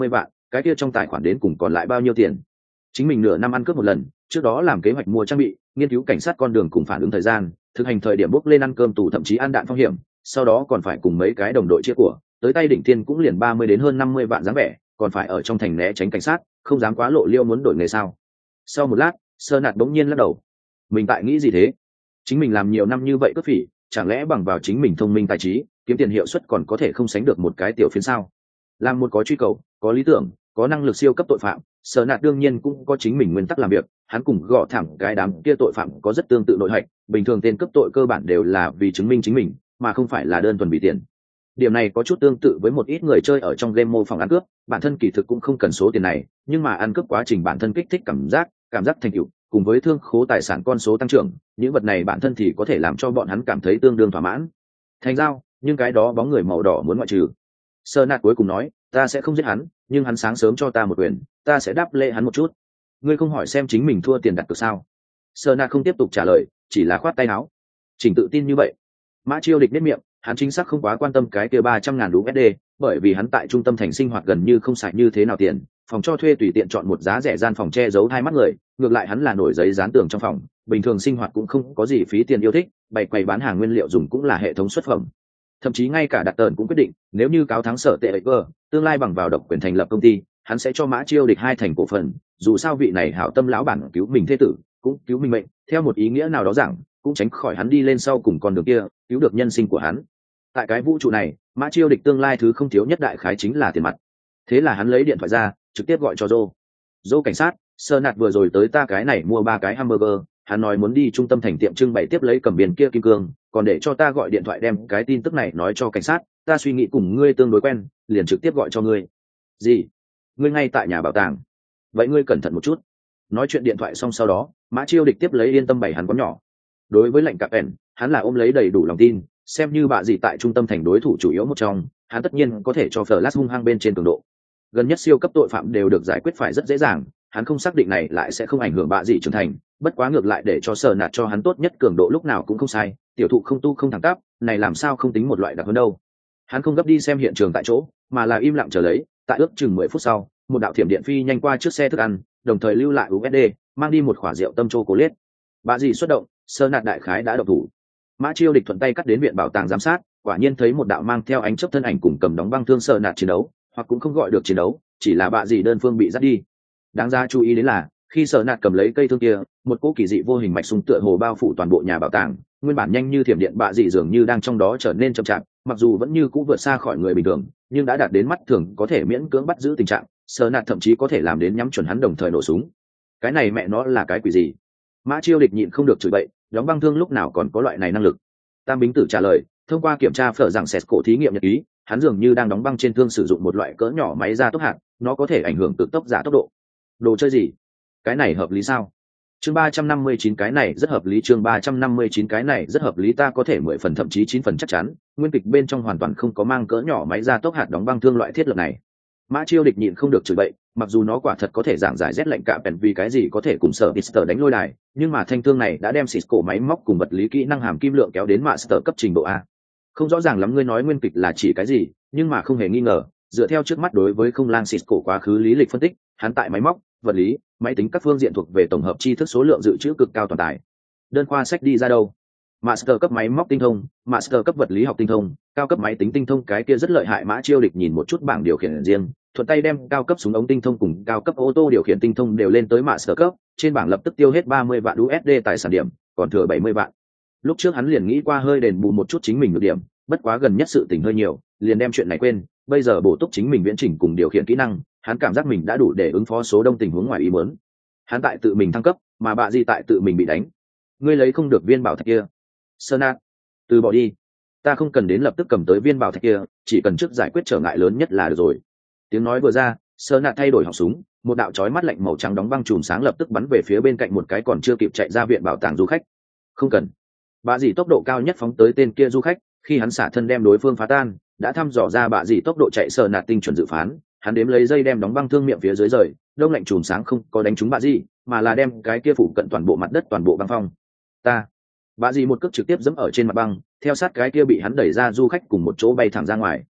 Speaker 1: cái kia trong tài khoản đến cùng còn lại bao nhiêu tiền. Chính mình nửa năm ăn cướp một lần, trước đó làm kế hoạch mua trang bị, nghiên cứu cảnh sát con đường cùng phản ứng thời gian, thực hành thời điểm bốc lên ăn cơm tù thậm chí ăn đạn phong hiểm, sau đó còn phải cùng mấy cái đồng đội chia của, tới tay đỉnh tiên cũng liền 30 đến hơn 50 vạn dáng vẻ, còn phải ở trong thành né tránh cảnh sát, không dám quá lộ liêu muốn đổi nghề sao. Sau một lát, Sơ Nạt bỗng nhiên lắc đầu. Mình tại nghĩ gì thế? Chính mình làm nhiều năm như vậy cướp phỉ, chẳng lẽ bằng vào chính mình thông minh tài trí, kiếm tiền hiệu suất còn có thể không sánh được một cái tiểu phiến sao? Làm một có truy cầu, có lý tưởng, có năng lực siêu cấp tội phạm, Sở Nạt đương nhiên cũng có chính mình nguyên tắc làm việc, hắn cùng gõ thẳng cái đám kia tội phạm có rất tương tự nội hạch, bình thường tên cướp tội cơ bản đều là vì chứng minh chính mình, mà không phải là đơn thuần vì tiền. Điểm này có chút tương tự với một ít người chơi ở trong game mô phỏng ăn cướp, bản thân kỳ thực cũng không cần số tiền này, nhưng mà ăn cướp quá trình bản thân kích thích cảm giác thành tựu, cùng với thương khố tài sản con số tăng trưởng, những vật này bản thân thì có thể làm cho bọn hắn cảm thấy tương đương thỏa mãn. Thành giao, nhưng cái đó bóng người màu đỏ muốn ngoại trừ. Sơ Nạt cuối cùng nói, ta sẽ không giết hắn, nhưng hắn sáng sớm cho ta một quyền, ta sẽ đáp lễ hắn một chút. Ngươi không hỏi xem chính mình thua tiền đặt cược sao? Sơ Nạt không tiếp tục trả lời, chỉ là khoát tay áo. Chỉnh tự tin như vậy. Mã Chiêu Địch nét miệng, hắn chính xác không quá quan tâm cái kia 300.000 USD, bởi vì hắn tại trung tâm thành sinh hoạt gần như không xài như thế nào tiền, phòng cho thuê tùy tiện chọn một giá rẻ gian phòng che giấu hai mắt người, ngược lại hắn là nổi giấy dán tường trong phòng, bình thường sinh hoạt cũng không có gì phí tiền yêu thích, bày quầy bán hàng nguyên liệu dùng cũng là hệ thống xuất phẩm. Thậm chí ngay cả đặt tờn cũng quyết định, nếu như cáo thắng Sở Tệ Cơ, tương lai bằng vào độc quyền thành lập công ty, hắn sẽ cho Mã Chiêu Địch 2 thành cổ phần, dù sao vị này hảo tâm lão bản cứu mình thế tử, cũng cứu mình mệnh, theo một ý nghĩa nào đó rằng, cũng tránh khỏi hắn đi lên sau cùng con đường kia, cứu được nhân sinh của hắn. Tại cái vũ trụ này, Mã Chiêu Địch tương lai thứ không thiếu nhất đại khái chính là tiền mặt. Thế là hắn lấy điện thoại ra, trực tiếp gọi cho Joe cảnh sát, Sơ Nạt vừa rồi tới ta cái này mua 3 cái hamburger, hắn nói muốn đi trung tâm thành tiệm trưng bày tiếp lấy cầm biển kia kim cương, còn để cho ta gọi điện thoại đem cái tin tức này nói cho cảnh sát, ta suy nghĩ cùng ngươi tương đối quen, liền trực tiếp gọi cho ngươi. Gì? Ngươi ngay tại nhà bảo tàng? Vậy ngươi cẩn thận một chút. Nói chuyện điện thoại xong sau đó, Mã Chiêu Địch tiếp lấy yên tâm bày hắn quán nhỏ. Đối với lệnh cặp ẻn, hắn là ôm lấy đầy đủ lòng tin, xem như bạ gì tại trung tâm thành đối thủ chủ yếu một trong, hắn tất nhiên có thể cho Flash hung hăng bên trên cường độ. Gần nhất siêu cấp tội phạm đều được giải quyết phải rất dễ dàng, hắn không xác định này lại sẽ không ảnh hưởng bạ gì trưởng thành, bất quá ngược lại để cho Sở Nạt cho hắn tốt nhất cường độ lúc nào cũng không sai, tiểu thụ không tu không thẳng tắp, này làm sao không tính một loại đặc hơn đâu. Hắn không gấp đi xem hiện trường tại chỗ, mà là im lặng chờ lấy, tại ước chừng 10 phút sau, một đạo thiểm điện phi nhanh qua trước xe thức ăn, đồng thời lưu lại USD, mang đi một quả rượu tâm chocolate. Bạ gì xuất động, Sở Nạt đại khái đã động thủ. Mã Chiêu Địch thuận tay cắt đến viện bảo tàng giám sát, quả nhiên thấy một đạo mang theo ánh chớp thân ảnh cùng cầm đóng băng thương Sở Nạt chiến đấu, hoặc cũng không gọi được chiến đấu, chỉ là bạ gì đơn phương bị dắt đi. Đáng ra chú ý đến là, khi Sở Nạt cầm lấy cây thương kia, một cỗ kỳ dị vô hình mạch sung tựa hồ bao phủ toàn bộ nhà bảo tàng, nguyên bản nhanh như thiểm điện bạ dị dường như đang trong đó trở nên chậm chạp, mặc dù vẫn như cũ vượt xa khỏi người bình thường, nhưng đã đạt đến mắt thường có thể miễn cưỡng bắt giữ tình trạng, Sở Nạt thậm chí có thể làm đến nhắm chuẩn hắn đồng thời nổ súng. Cái này mẹ nó là cái quỷ gì? Mã Chiêu Địch nhịn không được chửi bậy, đóng băng thương lúc nào còn có loại này năng lực? Tam Bính Tử trả lời, thông qua kiểm tra phở rằng sệt cổ thí nghiệm nhật ký, hắn dường như đang đóng băng trên thương sử dụng một loại cỡ nhỏ máy gia tốc hạt, nó có thể ảnh hưởng cực tốc giả tốc độ. Đồ chơi gì? Cái này hợp lý sao? Chương 359 cái này rất hợp lý, chương 359 cái này rất hợp lý, ta có thể 10 phần thậm chí 9 phần chắc chắn, nguyên kịch bên trong hoàn toàn không có mang cỡ nhỏ máy gia tốc hạt đóng băng thương loại thiết lập này. Mã Chiêu Địch nhịn không được chửi bậy, mặc dù nó quả thật có thể giảng giải rét lạnh cả bèn vì cái gì có thể cùng sở Mister đánh lôi đài, nhưng mà thanh thương này đã đem Cisco máy móc cùng vật lý kỹ năng hàm kim lượng kéo đến Master cấp trình độ A. Không rõ ràng lắm ngươi nói nguyên kịch là chỉ cái gì, nhưng mà không hề nghi ngờ, dựa theo trước mắt đối với không lang Cisco quá khứ lý lịch phân tích, hắn tại máy móc, vật lý, máy tính các phương diện thuộc về tổng hợp tri thức số lượng dự trữ cực cao toàn tài. Đơn khoa sách đi ra đâu? Master cấp máy móc tinh thông, Master cấp vật lý học tinh thông, cao cấp máy tính tinh thông, cái kia rất lợi hại. Mã Chiêu Địch nhìn một chút bảng điều khiển riêng, thuận tay đem cao cấp súng ống tinh thông cùng cao cấp ô tô điều khiển tinh thông đều lên tới Master cấp, trên bảng lập tức tiêu hết 30 vạn USD tài sản điểm, còn thừa 70 vạn. Lúc trước hắn liền nghĩ qua hơi đền bù một chút chính mình được điểm, bất quá gần nhất sự tình hơi nhiều, liền đem chuyện này quên, bây giờ bổ túc chính mình viễn trình cùng điều khiển kỹ năng, hắn cảm giác mình đã đủ để ứng phó số đông tình huống ngoài ý muốn. Hắn tại tự mình thăng cấp, mà bạ gì tại tự mình bị đánh. Ngươi lấy không được viên bảo thạch kia. Sơn Nạt, từ bỏ đi, ta không cần đến lập tức cầm tới viên bảo thạch kia, chỉ cần trước giải quyết trở ngại lớn nhất là được rồi. Tiếng nói vừa ra, Sơn Nạt thay đổi họng súng, một đạo chói mắt lạnh màu trắng đóng băng chùm sáng lập tức bắn về phía bên cạnh một cái còn chưa kịp chạy ra viện bảo tàng du khách. Không cần. Bạ gì tốc độ cao nhất phóng tới tên kia du khách, khi hắn xả thân đem đối phương phá tan, đã thăm dò ra bạ gì tốc độ chạy Sơn Nạt tinh chuẩn dự phán, hắn đếm lấy dây đem đóng băng thương miệng phía dưới rời, đông lạnh chùm sáng không có đánh trúng bạ gì, mà là đem cái kia phủ cận toàn bộ mặt đất toàn bộ băng phong. Bạ gì một cước trực tiếp giẫm ở trên mặt băng, theo sát cái kia bị hắn đẩy ra du khách cùng một chỗ bay thẳng ra ngoài.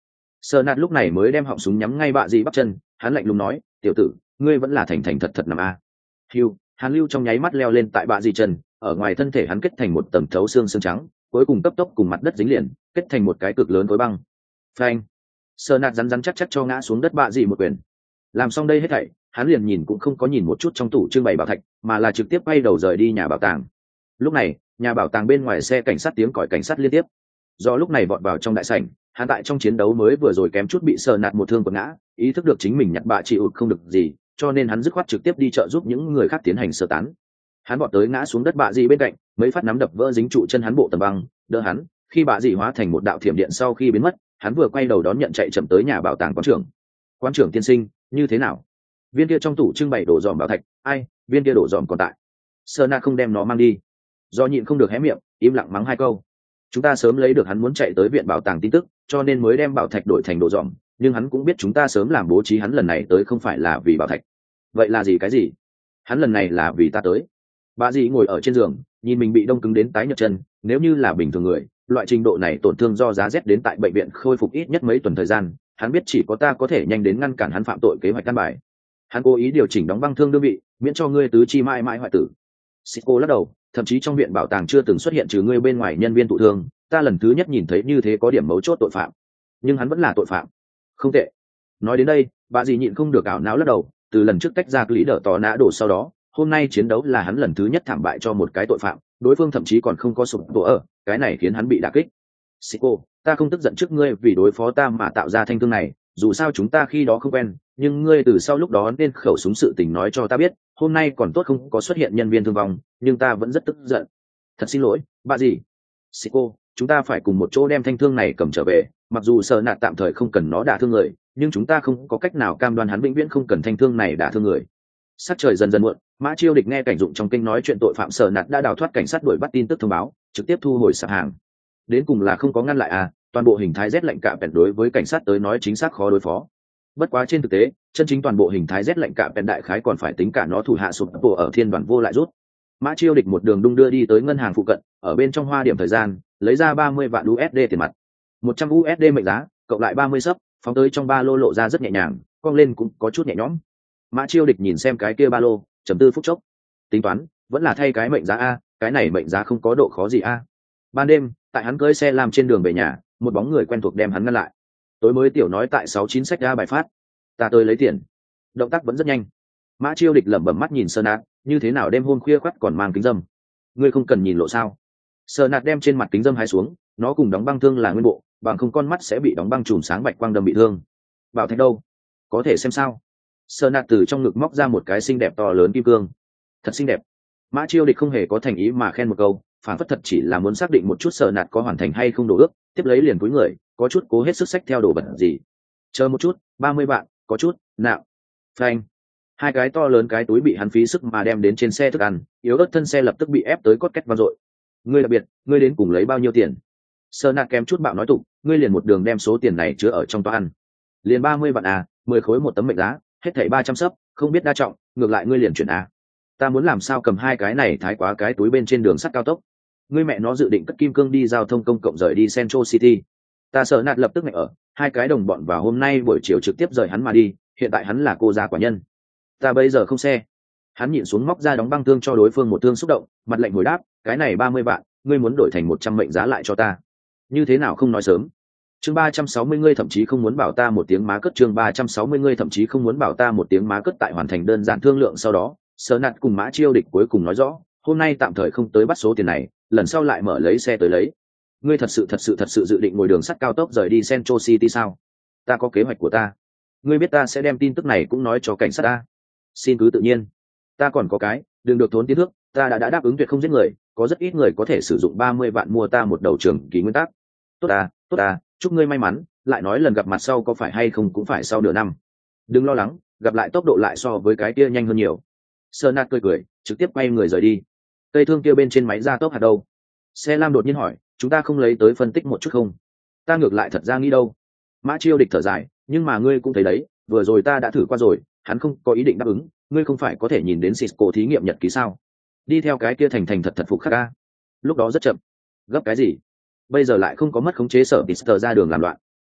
Speaker 1: Sơ nạt lúc này mới đem họng súng nhắm ngay bạ dị bắp chân, hắn lạnh lùng nói, tiểu tử, ngươi vẫn là thành thành thật thật nằm a. Hưu, hàn lưu trong nháy mắt leo lên tại bạ dị chân, ở ngoài thân thể hắn kết thành một tầng thấu xương trắng, cuối cùng cấp tốc cùng mặt đất dính liền, kết thành một cái cực lớn khối băng. Phanh. Sơ nạt rắn chắc chắc cho ngã xuống đất bạ dị một quyền. Làm xong đây hết thảy, hắn liền nhìn cũng không có nhìn một chút trong tủ trưng bày bảo thạch, mà là trực tiếp quay đầu rời đi nhà bảo tàng. Lúc này, nhà bảo tàng bên ngoài xe cảnh sát tiếng còi cảnh sát liên tiếp. Do lúc này vọt vào trong đại sảnh, hắn tại trong chiến đấu mới vừa rồi kém chút bị sờ nạt một thương quật ngã, ý thức được chính mình nhặt bạ chị ụt không được gì, cho nên hắn dứt khoát trực tiếp đi trợ giúp những người khác tiến hành sơ tán. Hắn vọt tới ngã xuống đất bạ dị bên cạnh, mấy phát nắm đập vỡ dính trụ chân hắn bộ tầng băng, đỡ hắn. Khi bạ dị hóa thành một đạo thiểm điện sau khi biến mất, hắn vừa quay đầu đón nhận chạy chậm tới nhà bảo tàng quán trưởng. Quán trưởng tiên sinh, như thế nào? Viên kia trong tủ trưng bày đổ dòm bảo thạch, ai? Viên kia đổ dòm còn tại. Sơ nạt không đem nó mang đi. Do nhịn không được hé miệng, im lặng mắng hai câu. Chúng ta sớm lấy được hắn muốn chạy tới viện bảo tàng tin tức, cho nên mới đem bảo thạch đổi thành đồ dòm, nhưng hắn cũng biết chúng ta sớm làm bố trí hắn lần này tới không phải là vì bảo thạch. Vậy là gì cái gì? Hắn lần này là vì ta tới. Bà dì ngồi ở trên giường, nhìn mình bị đông cứng đến tái nhợt chân, nếu như là bình thường người, loại trình độ này tổn thương do giá rét đến tại bệnh viện khôi phục ít nhất mấy tuần thời gian, hắn biết chỉ có ta có thể nhanh đến ngăn cản hắn phạm tội kế hoạch căn bài. Hắn cố ý điều chỉnh đóng băng thương đơn vị, miễn cho ngươi tứ chi mãi mãi hoại tử. Siko lắc đầu, thậm chí trong viện bảo tàng chưa từng xuất hiện trừ ngươi bên ngoài nhân viên thụ thương, ta lần thứ nhất nhìn thấy như thế có điểm mấu chốt tội phạm, nhưng hắn vẫn là tội phạm. Không tệ. Nói đến đây, bà dì nhịn không được ảo não lắc đầu, từ lần trước tách ra lý đỡ tò nã đổ sau đó, hôm nay chiến đấu là hắn lần thứ nhất thảm bại cho một cái tội phạm, đối phương thậm chí còn không có sụp đổ ở, cái này khiến hắn bị đả kích. Siko, ta không tức giận trước ngươi vì đối phó ta mà tạo ra thanh thương này, dù sao chúng ta khi đó không quen, nhưng ngươi từ sau lúc đó nên khẩu súng sự tình nói cho ta biết, hôm nay còn tốt không có xuất hiện nhân viên thương vong, nhưng ta vẫn rất tức giận. Thật xin lỗi, bà dì. Siko, chúng ta phải cùng một chỗ đem thanh thương này cầm trở về, mặc dù sợ nạt tạm thời không cần nó đả thương người, nhưng chúng ta không có cách nào cam đoan hắn vĩnh viễn không cần thanh thương này đả thương người. Sắc trời dần dần muộn, Mã Chiêu Địch nghe cảnh dụng trong kinh nói chuyện tội phạm sợ nạt đã đào thoát cảnh sát đuổi bắt tin tức thông báo, trực tiếp thu hồi sạp hàng. Đến cùng là không có ngăn lại à, toàn bộ hình thái rét lạnh cạ bèn đối với cảnh sát tới nói chính xác khó đối phó. Bất quá trên thực tế, chân chính toàn bộ hình thái rét lạnh cạ bèn đại khái còn phải tính cả nó thủ hạ sụp đổ ở thiên đoàn vô lại rút. Mã Chiêu Địch một đường đung đưa đi tới ngân hàng phụ cận, ở bên trong hoa điểm thời gian, lấy ra 30 vạn USD tiền mặt. 100 USD mệnh giá, cộng lại 30 sấp, phóng tới trong ba lô lộ ra rất nhẹ nhàng, cong lên cũng có chút nhẹ nhõm. Mã Chiêu Địch nhìn xem cái kia ba lô, trầm tư phút chốc. Tính toán, vẫn là thay cái mệnh giá a, cái này mệnh giá không có độ khó gì a. Ban đêm, tại hắn cưỡi xe làm trên đường về nhà, một bóng người quen thuộc đem hắn ngăn lại. Tối mới tiểu nói tại 69 sách ra bài phát. Ta tới lấy tiền. Động tác vẫn rất nhanh. Mã Chiêu Địch lẩm bẩm mắt nhìn Sơn Nạt, như thế nào đêm hôm khuya khoắt còn mang kính dâm. Ngươi không cần nhìn lộ sao? Sơn Nạt đem trên mặt kính dâm hái xuống, nó cùng đóng băng thương là nguyên bộ, bằng không con mắt sẽ bị đóng băng chùm sáng bạch quang đâm bị thương. Bảo thạch đâu? Có thể xem sao? Sơn Nạt từ trong ngực móc ra một cái xinh đẹp to lớn kim cương. Thật xinh đẹp. Mã Chiêu Địch không hề có thành ý mà khen một câu, phản phất thật chỉ là muốn xác định một chút Sơn Nạt có hoàn thành hay không đồ ước, tiếp lấy liền cúi người, có chút cố hết sức xách theo đồ vật gì. Chờ một chút, 30 vạn, có chút, nạo. Phanh. Hai cái to lớn cái túi bị hắn phí sức mà đem đến trên xe thức ăn, yếu ớt thân xe lập tức bị ép tới cốt két vang dội. Ngươi đặc biệt, ngươi đến cùng lấy bao nhiêu tiền? Sơn Nạt kém chút bạo nói tục, ngươi liền một đường đem số tiền này chứa ở trong toa ăn. Liền 30 vạn à, 10 khối một tấm mệnh giá, hết thảy 300 sấp, không biết đa trọng, ngược lại ngươi liền chuyển à. Ta muốn làm sao cầm hai cái này thái quá cái túi bên trên đường sắt cao tốc. Ngươi mẹ nó dự định cất kim cương đi giao thông công cộng rời đi Central City. Ta sợ Nạt lập tức ngại ở, hai cái đồng bọn vào hôm nay buổi chiều trực tiếp rời hắn mà đi, hiện tại hắn là cô gia quả nhân. Ta bây giờ không xe. Hắn nhịn xuống móc ra đóng băng thương cho đối phương một thương xúc động, mặt lạnh hồi đáp, cái này 30 vạn, ngươi muốn đổi thành 100 mệnh giá lại cho ta. Như thế nào không nói sớm? Chương 360 ngươi thậm chí không muốn bảo ta một tiếng má cất, chương 360 ngươi thậm chí không muốn bảo ta một tiếng má cất. Tại hoàn thành đơn giản thương lượng sau đó, Sở Nạt cùng Mã Chiêu Địch cuối cùng nói rõ, hôm nay tạm thời không tới bắt số tiền này, lần sau lại mở lấy xe tới lấy. Ngươi thật sự dự định ngồi đường sắt cao tốc rời đi Central City sao? Ta có kế hoạch của ta. Ngươi biết ta sẽ đem tin tức này cũng nói cho cảnh sát ta. Xin cứ tự nhiên. Ta còn có cái, đừng được thốn tiến thước, ta đã đáp ứng tuyệt không giết người, có rất ít người có thể sử dụng 30 vạn mua ta một đầu trường kỳ nguyên tắc. Tốt à, chúc ngươi may mắn, lại nói lần gặp mặt sau có phải hay không cũng phải sau nửa năm. Đừng lo lắng, gặp lại tốc độ lại so với cái kia nhanh hơn nhiều. Sơ Nạt cười, trực tiếp quay người rời đi. Cây thương kia bên trên máy ra tốc hạt đâu? Xe lam đột nhiên hỏi, chúng ta không lấy tới phân tích một chút không? Ta ngược lại thật ra nghĩ đâu. Mã Chiêu Địch thở dài, nhưng mà ngươi cũng thấy đấy, vừa rồi ta đã thử qua rồi, hắn không có ý định đáp ứng, ngươi không phải có thể nhìn đến Cisco thí nghiệm nhật ký sao? Đi theo cái kia thành thật phục khắc ca. Lúc đó rất chậm. Gấp cái gì? Bây giờ lại không có mất khống chế, sở Pister ra đường làm loạn.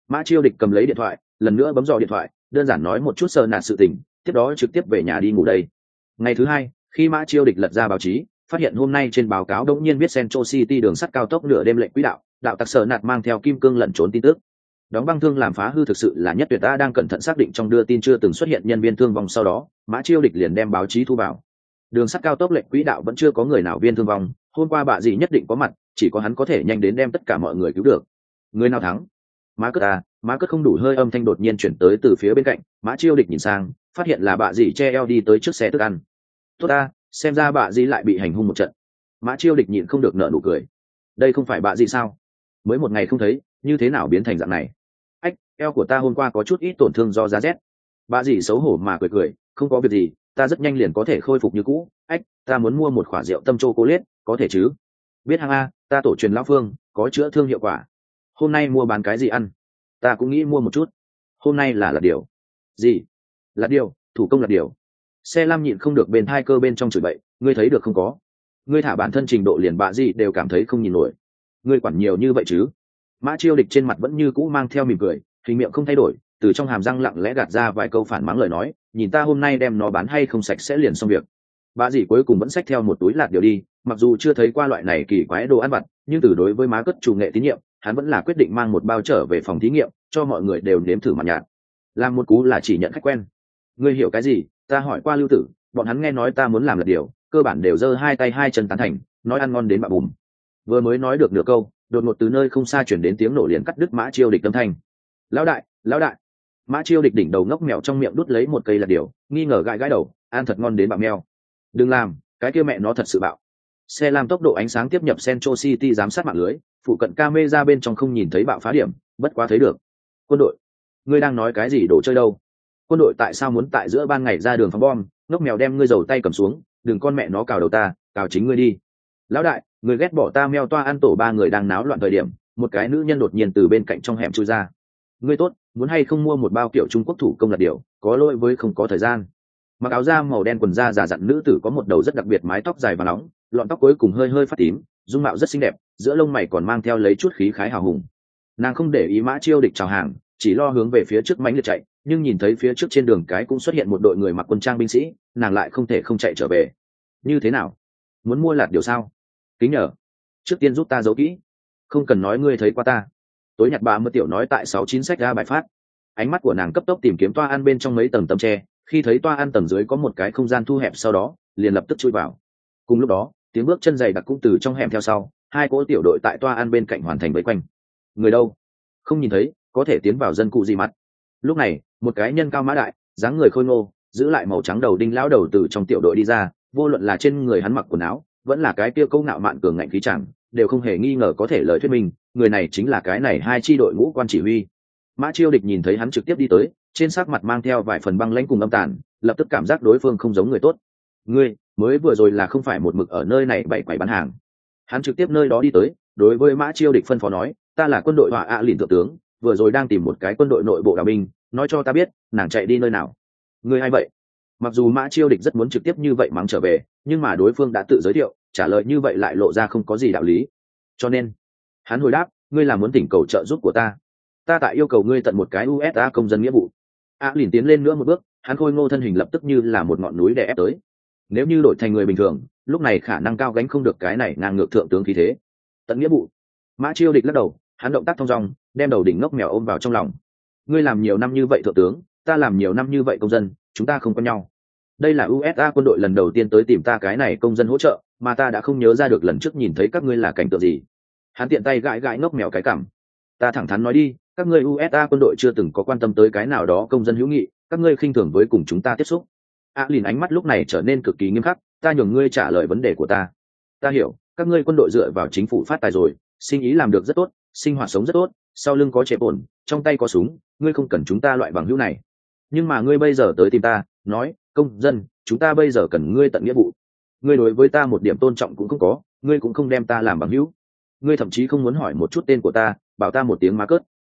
Speaker 1: Mã Chiêu Địch cầm lấy điện thoại, lần nữa bấm dò điện thoại, đơn giản nói một chút sờ nạt sự tình, tiếp đó trực tiếp về nhà đi ngủ đây. Ngày thứ hai, khi Mã Chiêu Địch lật ra báo chí, phát hiện hôm nay trên báo cáo đột nhiên viết Central City đường sắt cao tốc nửa đêm lệnh quỹ đạo, đạo tặc sờ nạt mang theo kim cương lẩn trốn tin tức. Đóng băng thương làm phá hư thực sự là nhất tuyệt, ta đang cẩn thận xác định trong đưa tin chưa từng xuất hiện nhân viên thương vong, sau đó Mã Chiêu Địch liền đem báo chí thu vào. Đường sắt cao tốc lệnh quỹ đạo vẫn chưa có người nào viên thương vong, hôm qua bạ gì nhất định có mặt, chỉ có hắn có thể nhanh đến đem tất cả mọi người cứu được. Người nào thắng? Má cất à, má cất không đủ hơi, âm thanh đột nhiên chuyển tới từ phía bên cạnh. Mã Chiêu Địch nhìn sang, phát hiện là bạ gì che eo đi tới trước xe thức ăn. Tốt ta, xem ra bạ gì lại bị hành hung một trận. Mã Chiêu Địch nhịn không được nở nụ cười. Đây không phải bạ gì sao? Mới một ngày không thấy, như thế nào biến thành dạng này? Ách, eo của ta hôm qua có chút ít tổn thương do giá rét. Bạ gì xấu hổ mà cười cười, không có việc gì, ta rất nhanh liền có thể khôi phục như cũ. Ách, ta muốn mua một quả rượu tâm chocolate, có thể chứ? Biết hàng a, ta tổ truyền lão phương, có chữa thương hiệu quả. Hôm nay mua bán cái gì ăn? Ta cũng nghĩ mua một chút. Hôm nay là lạt điều. Gì? Lạt điều, thủ công lạt điều. Xe lam nhịn không được bên thai cơ bên trong chửi bậy, ngươi thấy được không có? Ngươi thả bản thân trình độ liền bạ gì đều cảm thấy không nhìn nổi. Ngươi quản nhiều như vậy chứ? Mã Chiêu Địch trên mặt vẫn như cũ mang theo mỉm cười, hình miệng không thay đổi, từ trong hàm răng lặng lẽ gạt ra vài câu phản mắng lời nói, nhìn ta hôm nay đem nó bán hay không sạch sẽ liền xong việc. Bạ gì cuối cùng vẫn xách theo một túi lạt điều đi, mặc dù chưa thấy qua loại này kỳ quái đồ ăn vặt, nhưng từ đối với má cất chủ nghệ tín nhiệm, hắn vẫn là quyết định mang một bao trở về phòng thí nghiệm, cho mọi người đều nếm thử mặn nhạt. Làm một cú là chỉ nhận khách quen. Ngươi hiểu cái gì? Ta hỏi qua Lưu Tử, bọn hắn nghe nói ta muốn làm lạt điều, cơ bản đều giơ hai tay hai chân tán thành, nói ăn ngon đến bạ bùm. Vừa mới nói được nửa câu, đột ngột từ nơi không xa chuyển đến tiếng nổ liền cắt đứt Mã Chiêu Địch âm thanh. Lão đại, lão đại! Mã Chiêu Địch đỉnh đầu ngốc mèo trong miệng đút lấy một cây lạt điều, nghi ngờ gãi gãi đầu, ăn thật ngon đến bạo mèo. Đừng làm, cái kia mẹ nó thật sự bạo. Xe làm tốc độ ánh sáng tiếp nhập Central City giám sát mạng lưới, phụ cận camera bên trong không nhìn thấy bạo phá điểm, bất quá thấy được. Quân đội, ngươi đang nói cái gì đồ chơi đâu? Quân đội tại sao muốn tại giữa ban ngày ra đường phóng bom? Ngốc mèo đem ngươi dầu tay cầm xuống, đừng con mẹ nó cào đầu ta, cào chính ngươi đi. Lão đại, người ghét bỏ ta meo toa ăn tổ, ba người đang náo loạn thời điểm, một cái nữ nhân đột nhiên từ bên cạnh trong hẻm chui ra. Ngươi tốt, muốn hay không mua một bao kiểu Trung Quốc thủ công lạt điều, có lỗi với không có thời gian. Mặc áo da màu đen quần da giả dặn nữ tử có một đầu rất đặc biệt mái tóc dài và nóng, lọn tóc cuối cùng hơi hơi phát tím, dung mạo rất xinh đẹp, giữa lông mày còn mang theo lấy chút khí khái hào hùng. Nàng không để ý Mã Chiêu Địch chào hàng, chỉ lo hướng về phía trước mãnh liệt chạy, nhưng nhìn thấy phía trước trên đường cái cũng xuất hiện một đội người mặc quân trang binh sĩ, nàng lại không thể không chạy trở về. Như thế nào? Muốn mua lạt điều sao? Kính nhờ, trước tiên giúp ta giấu kỹ. Không cần nói ngươi thấy qua ta. Tối nhặt bà mơ tiểu nói tại 69 sách ra bài phát. Ánh mắt của nàng cấp tốc tìm kiếm toa ăn bên trong mấy tầng tấm tre, khi thấy toa ăn tầng dưới có một cái không gian thu hẹp, sau đó liền lập tức chui vào. Cùng lúc đó, tiếng bước chân dày đặc cũng từ trong hẻm theo sau, hai cỗ tiểu đội tại toa ăn bên cạnh hoàn thành vây quanh. Người đâu? Không nhìn thấy, có thể tiến vào dân cụ gì mặt. Lúc này, một cái nhân cao mã đại, dáng người khôi ngô, giữ lại màu trắng đầu đinh lão đầu từ trong tiểu đội đi ra, vô luận là trên người hắn mặc quần áo, vẫn là cái kia câu ngạo mạn cường ngạnh khí chẳng, đều không hề nghi ngờ có thể lời thuyết minh, người này chính là cái này hai chi đội ngũ quan chỉ huy. Mã Chiêu Địch nhìn thấy hắn trực tiếp đi tới, trên sắc mặt mang theo vài phần băng lãnh cùng âm tàn, lập tức cảm giác đối phương không giống người tốt. Ngươi mới vừa rồi là không phải một mực ở nơi này bày quầy bán hàng? Hắn trực tiếp nơi đó đi tới, đối với Mã Chiêu Địch phân phó nói, ta là quân đội hỏa ạ lìn thượng tướng, vừa rồi đang tìm một cái quân đội nội bộ đào binh, nói cho ta biết nàng chạy đi nơi nào. Ngươi hay vậy? Mặc dù Mã Chiêu Địch rất muốn trực tiếp như vậy mắng trở về, nhưng mà đối phương đã tự giới thiệu, trả lời như vậy lại lộ ra không có gì đạo lý, cho nên hắn hồi đáp, ngươi là muốn thỉnh cầu trợ giúp của ta. Ta tại yêu cầu ngươi tận một cái USA công dân nghĩa vụ. A lìn tiến lên nữa một bước, hắn khôi ngô thân hình lập tức như là một ngọn núi đè ép tới. Nếu như đổi thành người bình thường, lúc này khả năng cao gánh không được cái này ngang ngược thượng tướng khí thế. Tận nghĩa vụ. Mã Chiêu Địch lắc đầu, hắn động tác thong dong, đem đầu đỉnh ngốc mèo ôm vào trong lòng. Ngươi làm nhiều năm như vậy thượng tướng, ta làm nhiều năm như vậy công dân, chúng ta không có nhau. Đây là USA quân đội lần đầu tiên tới tìm ta cái này công dân hỗ trợ, mà ta đã không nhớ ra được lần trước nhìn thấy các ngươi là cảnh tượng gì. Hắn tiện tay gãi gãi ngốc mèo cái cằm. Ta thẳng thắn nói đi, các ngươi USA quân đội chưa từng có quan tâm tới cái nào đó công dân hữu nghị, các ngươi khinh thường với cùng chúng ta tiếp xúc. Lìn ánh mắt lúc này trở nên cực kỳ nghiêm khắc, ta nhường ngươi trả lời vấn đề của ta. Ta hiểu, các ngươi quân đội dựa vào chính phủ phát tài rồi, sinh ý làm được rất tốt, sinh hoạt sống rất tốt, sau lưng có chế ổn, trong tay có súng, ngươi không cần chúng ta loại bằng hữu này. Nhưng mà ngươi bây giờ tới tìm ta, nói, công dân, chúng ta bây giờ cần ngươi tận nghĩa vụ. Ngươi đối với ta một điểm tôn trọng cũng không có, ngươi cũng không đem ta làm bằng hữu. Ngươi thậm chí không muốn hỏi một chút tên của ta, bảo ta một tiếng má cớt.